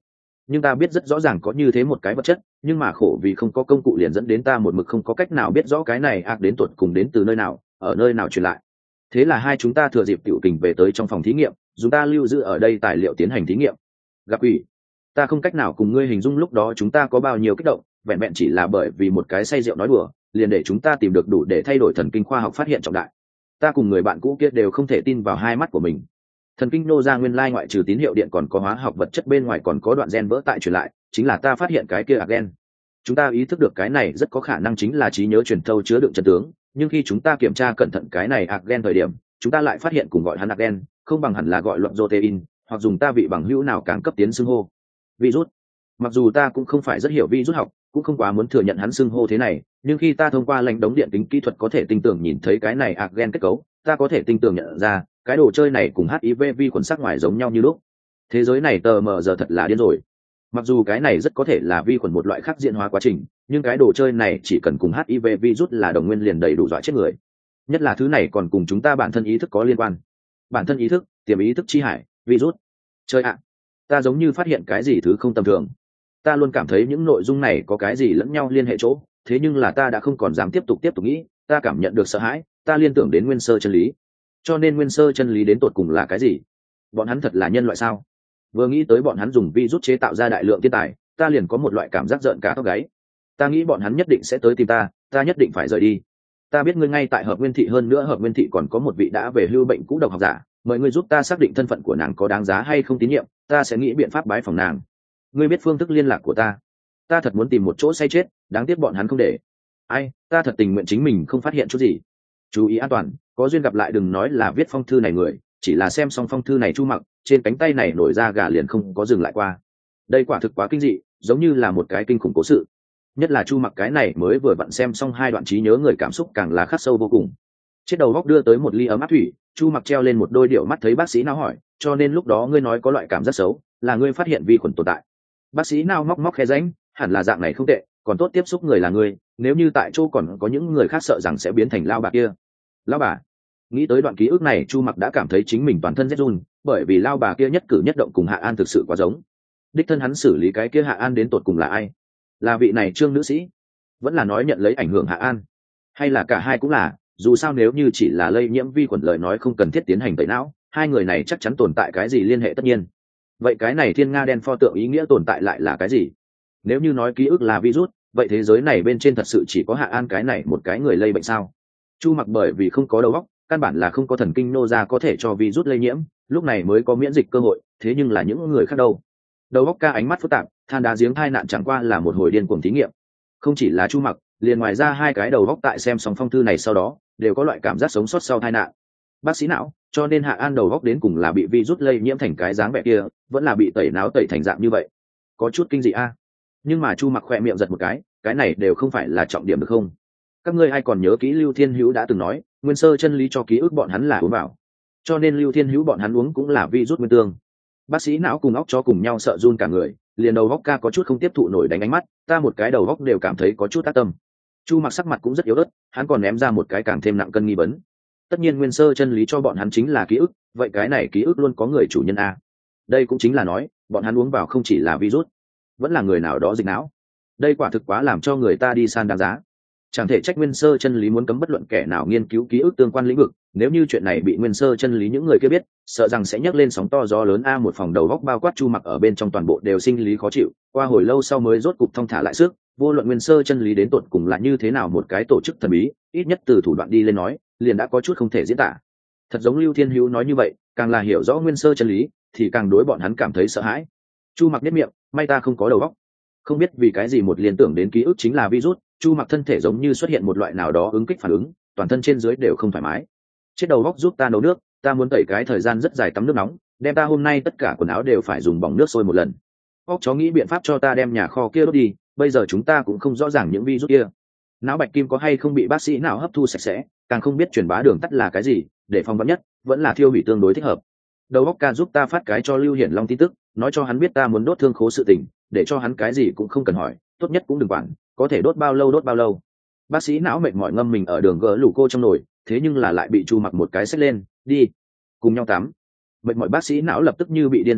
nhưng ta biết rất rõ ràng có như thế một cái vật chất, nhưng mà khổ vì không có công cụ liền dẫn đến ta một mực không có cách nào biết rõ cái này ác đến tuột cùng đến từ nơi nào, ở nơi nào truyền lại. Thế là hai chúng ta thừa dịp tiểu kình về tới trong phòng thí nghiệm, dùng ta lưu giữ ở đây tài liệu tiến hành thí nghiệm. Gặp ủy, ta không cách nào cùng ngươi hình dung lúc đó chúng ta có bao nhiêu kích động, vẹn vẹn chỉ là bởi vì một cái say rượu nói đùa, liền để chúng ta tìm được đủ để thay đổi thần kinh khoa học phát hiện trọng đại. Ta cùng người bạn cũ kia đều không thể tin vào hai mắt của mình. Thần kinh nô ra nguyên lai ngoại trừ tín hiệu điện còn có hóa học vật chất bên ngoài còn có đoạn gen vỡ tại truyền lại, chính là ta phát hiện cái kia gen. Chúng ta ý thức được cái này rất có khả năng chính là trí nhớ truyền thâu chứa đựng chân tướng, nhưng khi chúng ta kiểm tra cẩn thận cái này gen thời điểm, chúng ta lại phát hiện cùng gọi hắn gen, không bằng hẳn là gọi luận protein, hoặc dùng ta vị bằng hữu nào càng cấp tiến xưng hô. Virus. Mặc dù ta cũng không phải rất hiểu virus học, cũng không quá muốn thừa nhận hắn xưng hô thế này, nhưng khi ta thông qua lệnh đống điện tính kỹ thuật có thể tinh tường nhìn thấy cái này gen kết cấu, ta có thể tinh tường nhận ra cái đồ chơi này cùng hát i vê vi khuẩn sắc ngoài giống nhau như lúc. Thế giới này tờ mờ giờ thật là điên rồi. Mặc dù cái này rất có thể là vi khuẩn một loại khác diễn hóa quá trình, nhưng cái đồ chơi này chỉ cần cùng hát i vê virus là đồng nguyên liền đầy đủ dọa chết người. Nhất là thứ này còn cùng chúng ta bản thân ý thức có liên quan. Bản thân ý thức, tiềm ý thức chi hải, virus. Chơi ạ, ta giống như phát hiện cái gì thứ không tầm thường. Ta luôn cảm thấy những nội dung này có cái gì lẫn nhau liên hệ chỗ, thế nhưng là ta đã không còn dám tiếp tục tiếp tục nghĩ, ta cảm nhận được sợ hãi, ta liên tưởng đến nguyên sơ chân lý. Cho nên nguyên sơ chân lý đến tột cùng là cái gì? Bọn hắn thật là nhân loại sao? Vừa nghĩ tới bọn hắn dùng virus chế tạo ra đại lượng thiên tài, ta liền có một loại cảm giác giận cả tóc gáy. Ta nghĩ bọn hắn nhất định sẽ tới tìm ta, ta nhất định phải rời đi. Ta biết ngươi ngay tại Hợp Nguyên thị, hơn nữa Hợp Nguyên thị còn có một vị đã về hưu bệnh cũ độc học giả, mời ngươi giúp ta xác định thân phận của nàng có đáng giá hay không tín nhiệm, ta sẽ nghĩ biện pháp bái phòng nàng. Ngươi biết phương thức liên lạc của ta. Ta thật muốn tìm một chỗ say chết, đáng tiếc bọn hắn không để. Ai, ta thật tình nguyện chính mình không phát hiện chút gì. Chú ý an toàn, có duyên gặp lại đừng nói là viết phong thư này người, chỉ là xem xong phong thư này Chu Mặc, trên cánh tay này nổi ra gà liền không có dừng lại qua. Đây quả thực quá kinh dị, giống như là một cái kinh khủng cố sự. Nhất là Chu Mặc cái này mới vừa vặn xem xong hai đoạn trí nhớ người cảm xúc càng là khắc sâu vô cùng. Chết đầu góc đưa tới một ly ấm áp thủy, Chu Mặc treo lên một đôi điệu mắt thấy bác sĩ nào hỏi, cho nên lúc đó ngươi nói có loại cảm giác xấu, là ngươi phát hiện vi khuẩn tồn tại. Bác sĩ nào móc móc khe rãnh, hẳn là dạng này không tệ, còn tốt tiếp xúc người là ngươi, nếu như tại chỗ còn có những người khác sợ rằng sẽ biến thành lao bà kia. Lao bà. Nghĩ tới đoạn ký ức này Chu Mặc đã cảm thấy chính mình toàn thân rét run, bởi vì lao bà kia nhất cử nhất động cùng Hạ An thực sự quá giống. Đích thân hắn xử lý cái kia Hạ An đến tột cùng là ai? Là vị này Trương nữ sĩ, vẫn là nói nhận lấy ảnh hưởng Hạ An, hay là cả hai cũng là? Dù sao nếu như chỉ là lây nhiễm vi khuẩn lời nói không cần thiết tiến hành tẩy não, hai người này chắc chắn tồn tại cái gì liên hệ tất nhiên. Vậy cái này thiên nga đen pho tượng ý nghĩa tồn tại lại là cái gì? Nếu như nói ký ức là virus, vậy thế giới này bên trên thật sự chỉ có Hạ An cái này một cái người lây bệnh sao? Chu Mặc bởi vì không có đầu óc, căn bản là không có thần kinh nô ra có thể cho virus lây nhiễm, lúc này mới có miễn dịch cơ hội, thế nhưng là những người khác đâu? Đầu óc ca ánh mắt phức tạp, than đá giếng thai nạn chẳng qua là một hồi điên cuồng thí nghiệm. Không chỉ là Chu Mặc, liền ngoài ra hai cái đầu óc tại xem xong phong thư này sau đó, đều có loại cảm giác sống sót sau tai nạn. Bác sĩ não, cho nên Hạ An đầu óc đến cùng là bị virus lây nhiễm thành cái dáng vẻ kia, vẫn là bị tẩy não tẩy thành dạng như vậy. Có chút kinh dị a. Nhưng mà Chu Mặc khẽ miệng giật một cái, cái này đều không phải là trọng điểm được không? Các ngươi ai còn nhớ kỹ Lưu Thiên Hữu đã từng nói, nguyên sơ chân lý cho ký ức bọn hắn là uống vào. Cho nên Lưu Thiên Hữu bọn hắn uống cũng là virus nguyên tương. Bác sĩ não cùng óc chó cùng nhau sợ run cả người, liền đầu óc ca có chút không tiếp thụ nổi đánh ánh mắt, ta một cái đầu óc đều cảm thấy có chút tác tâm. Chu Mặc sắc mặt cũng rất yếu ớt, hắn còn ném ra một cái càng thêm nặng cân nghi vấn. Tất nhiên nguyên sơ chân lý cho bọn hắn chính là ký ức, vậy cái này ký ức luôn có người chủ nhân a. Đây cũng chính là nói, bọn hắn uống vào không chỉ là virus, vẫn là người nào đó dịch não. Đây quả thực quá làm cho người ta đi san đáng giá. Chẳng thể trách nguyên sơ chân lý muốn cấm bất luận kẻ nào nghiên cứu ký ức tương quan lĩnh vực, nếu như chuyện này bị nguyên sơ chân lý những người kia biết, sợ rằng sẽ nhấc lên sóng to gió lớn a. Một phòng đầu góc bao quát Chu Mặc ở bên trong toàn bộ đều sinh lý khó chịu, qua hồi lâu sau mới rốt cục thong thả lại sức. Vô luận nguyên sơ chân lý đến tột cùng là như thế nào một cái tổ chức thần bí, ít nhất từ thủ đoạn đi lên nói, liền đã có chút không thể diễn tả. Thật giống Lưu Thiên Hữu nói như vậy, càng là hiểu rõ nguyên sơ chân lý, thì càng đối bọn hắn cảm thấy sợ hãi. Chu Mặc nhếch miệng, may ta không có đầu óc. Không biết vì cái gì một liên tưởng đến ký ức chính là virus, Chu Mặc thân thể giống như xuất hiện một loại nào đó ứng kích phản ứng, toàn thân trên dưới đều không thoải mái. Chết đầu óc giúp ta nấu nước, ta muốn tẩy cái thời gian rất dài tắm nước nóng, đem ta hôm nay tất cả quần áo đều phải dùng bỏng nước sôi một lần. Óc chó nghĩ biện pháp cho ta đem nhà kho kia đốt đi, bây giờ chúng ta cũng không rõ ràng những virus kia. Não bạch kim có hay không bị bác sĩ nào hấp thu sạch sẽ, càng không biết truyền bá đường tắt là cái gì, để phòng vắn nhất, vẫn là thiêu hủy tương đối thích hợp. Đầu óc ca giúp ta phát cái cho Lưu Hiển Long tin tức, nói cho hắn biết ta muốn đốt thương khố sự tình, để cho hắn cái gì cũng không cần hỏi, tốt nhất cũng đừng quản, có thể đốt bao lâu đốt bao lâu. Bác sĩ não mệt mỏi ngâm mình ở đường gỡ lủ cô trong nồi, thế nhưng là lại bị Chu Mặc một cái xách lên, đi cùng nhau tắm. Mệt mỏi bác sĩ não lập tức như bị điên giấy rủa,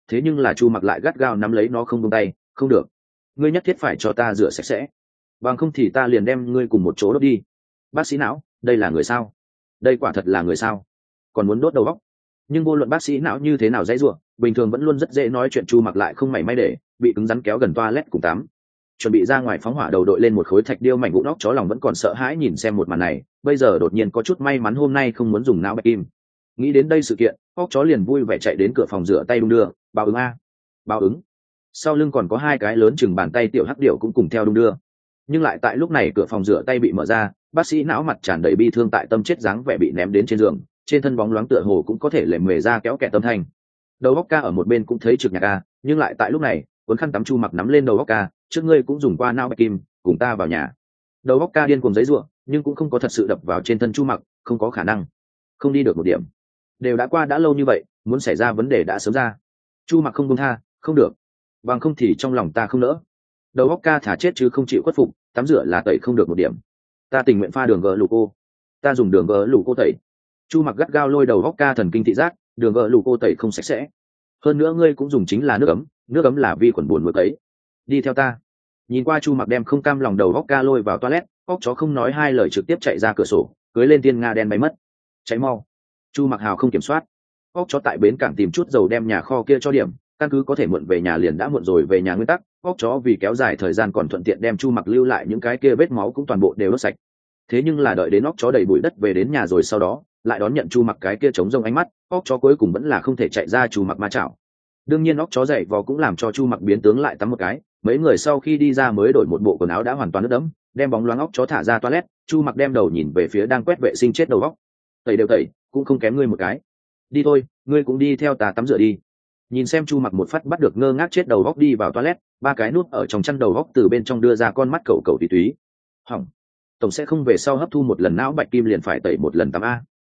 thế nhưng là chu mặc lại gắt gao nắm lấy nó không buông tay. Không được, ngươi nhất thiết phải cho ta rửa sạch sẽ, bằng không thì ta liền đem ngươi cùng một chỗ đốt đi. Bác sĩ não, đây là người sao? Đây quả thật là người sao? Còn muốn đốt đầu óc? Nhưng vô luận bác sĩ não như thế nào dãy ruộng, bình thường vẫn luôn rất dễ nói chuyện. Chu mặc lại không mảy may để bị cứng rắn kéo gần toilet cùng tắm, chuẩn bị ra ngoài phóng hỏa đầu đội lên một khối thạch điêu mảnh vụn. Óc chó lòng vẫn còn sợ hãi nhìn xem một màn này, bây giờ đột nhiên có chút may mắn hôm nay không muốn dùng não bạch kim. Nghĩ đến đây sự kiện, óc chó liền vui vẻ chạy đến cửa phòng rửa tay đung đưa. Báo ứng a, báo ứng. Sau lưng còn có hai cái lớn chừng bàn tay tiểu hắc điểu cũng cùng theo đung đưa. Nhưng lại tại lúc này cửa phòng rửa tay bị mở ra, bác sĩ não mặt tràn đầy bi thương tại tâm chết dáng vẻ bị ném đến trên giường, trên thân bóng loáng tựa hồ cũng có thể lệ mề ra kéo kẹt tâm thanh. Đầu óc ca ở một bên cũng thấy trực nhạc ca, nhưng lại tại lúc này cuốn khăn tắm chu mặc nắm lên đầu óc ca. Trước ngươi cũng dùng qua não bạch kim, cùng ta vào nhà. Đầu óc ca điên cuồng giấy ruộng, nhưng cũng không có thật sự đập vào trên thân chu mặc, không có khả năng, không đi được một điểm. Đều đã qua đã lâu như vậy, muốn xảy ra vấn đề đã sớm ra. Chu mặc không buông tha, không được, bằng không thì trong lòng ta không nỡ. Đầu óc ca thả chết chứ không chịu khuất phục, tắm rửa là tẩy không được một điểm. Ta tình nguyện pha đường gỡ lù cô, ta dùng đường gỡ lù cô tẩy. Chu mặc gắt gao lôi đầu óc ca thần kinh thị giác, đường gỡ lù cô tẩy không sạch sẽ, hơn nữa ngươi cũng dùng chính là nước ấm, nước ấm là vi khuẩn buồn mực ấy. Đi theo ta. Nhìn qua chu mặc đem không cam lòng đầu óc ca lôi vào toilet, óc chó không nói hai lời trực tiếp chạy ra cửa sổ, cưới lên tiên nga đen bay mất. Cháy mau. Chu mặc hào không kiểm soát. Óc chó tại bến cảng tìm chút dầu đem nhà kho kia cho điểm, căn cứ có thể muộn về nhà liền đã muộn rồi về nhà nguyên tắc. Óc chó vì kéo dài thời gian còn thuận tiện đem chu mặc lưu lại những cái kia vết máu cũng toàn bộ đều đốt sạch. Thế nhưng là đợi đến óc chó đầy bụi đất về đến nhà rồi sau đó lại đón nhận chu mặc cái kia trống rông ánh mắt, óc chó cuối cùng vẫn là không thể chạy ra chu mặc ma chảo. Đương nhiên óc chó dậy vò cũng làm cho chu mặc biến tướng lại tắm một cái. Mấy người sau khi đi ra mới đổi một bộ quần áo đã hoàn toàn ướt đẫm, đem bóng loáng óc chó thả ra toilet. Chu mặc đem đầu nhìn về phía đang quét vệ sinh chết đầu óc. Tẩy đều tẩy, cũng không kém ngươi một cái. Đi thôi, ngươi cũng đi theo ta tắm rửa đi. Nhìn xem chu mặc một phát bắt được ngơ ngác chết đầu óc đi vào toilet, ba cái nút ở trong chăn đầu óc từ bên trong đưa ra con mắt cầu cầu tùy túy. Hỏng, tổng sẽ không về sau hấp thu một lần não bạch kim liền phải tẩy một lần tắm a.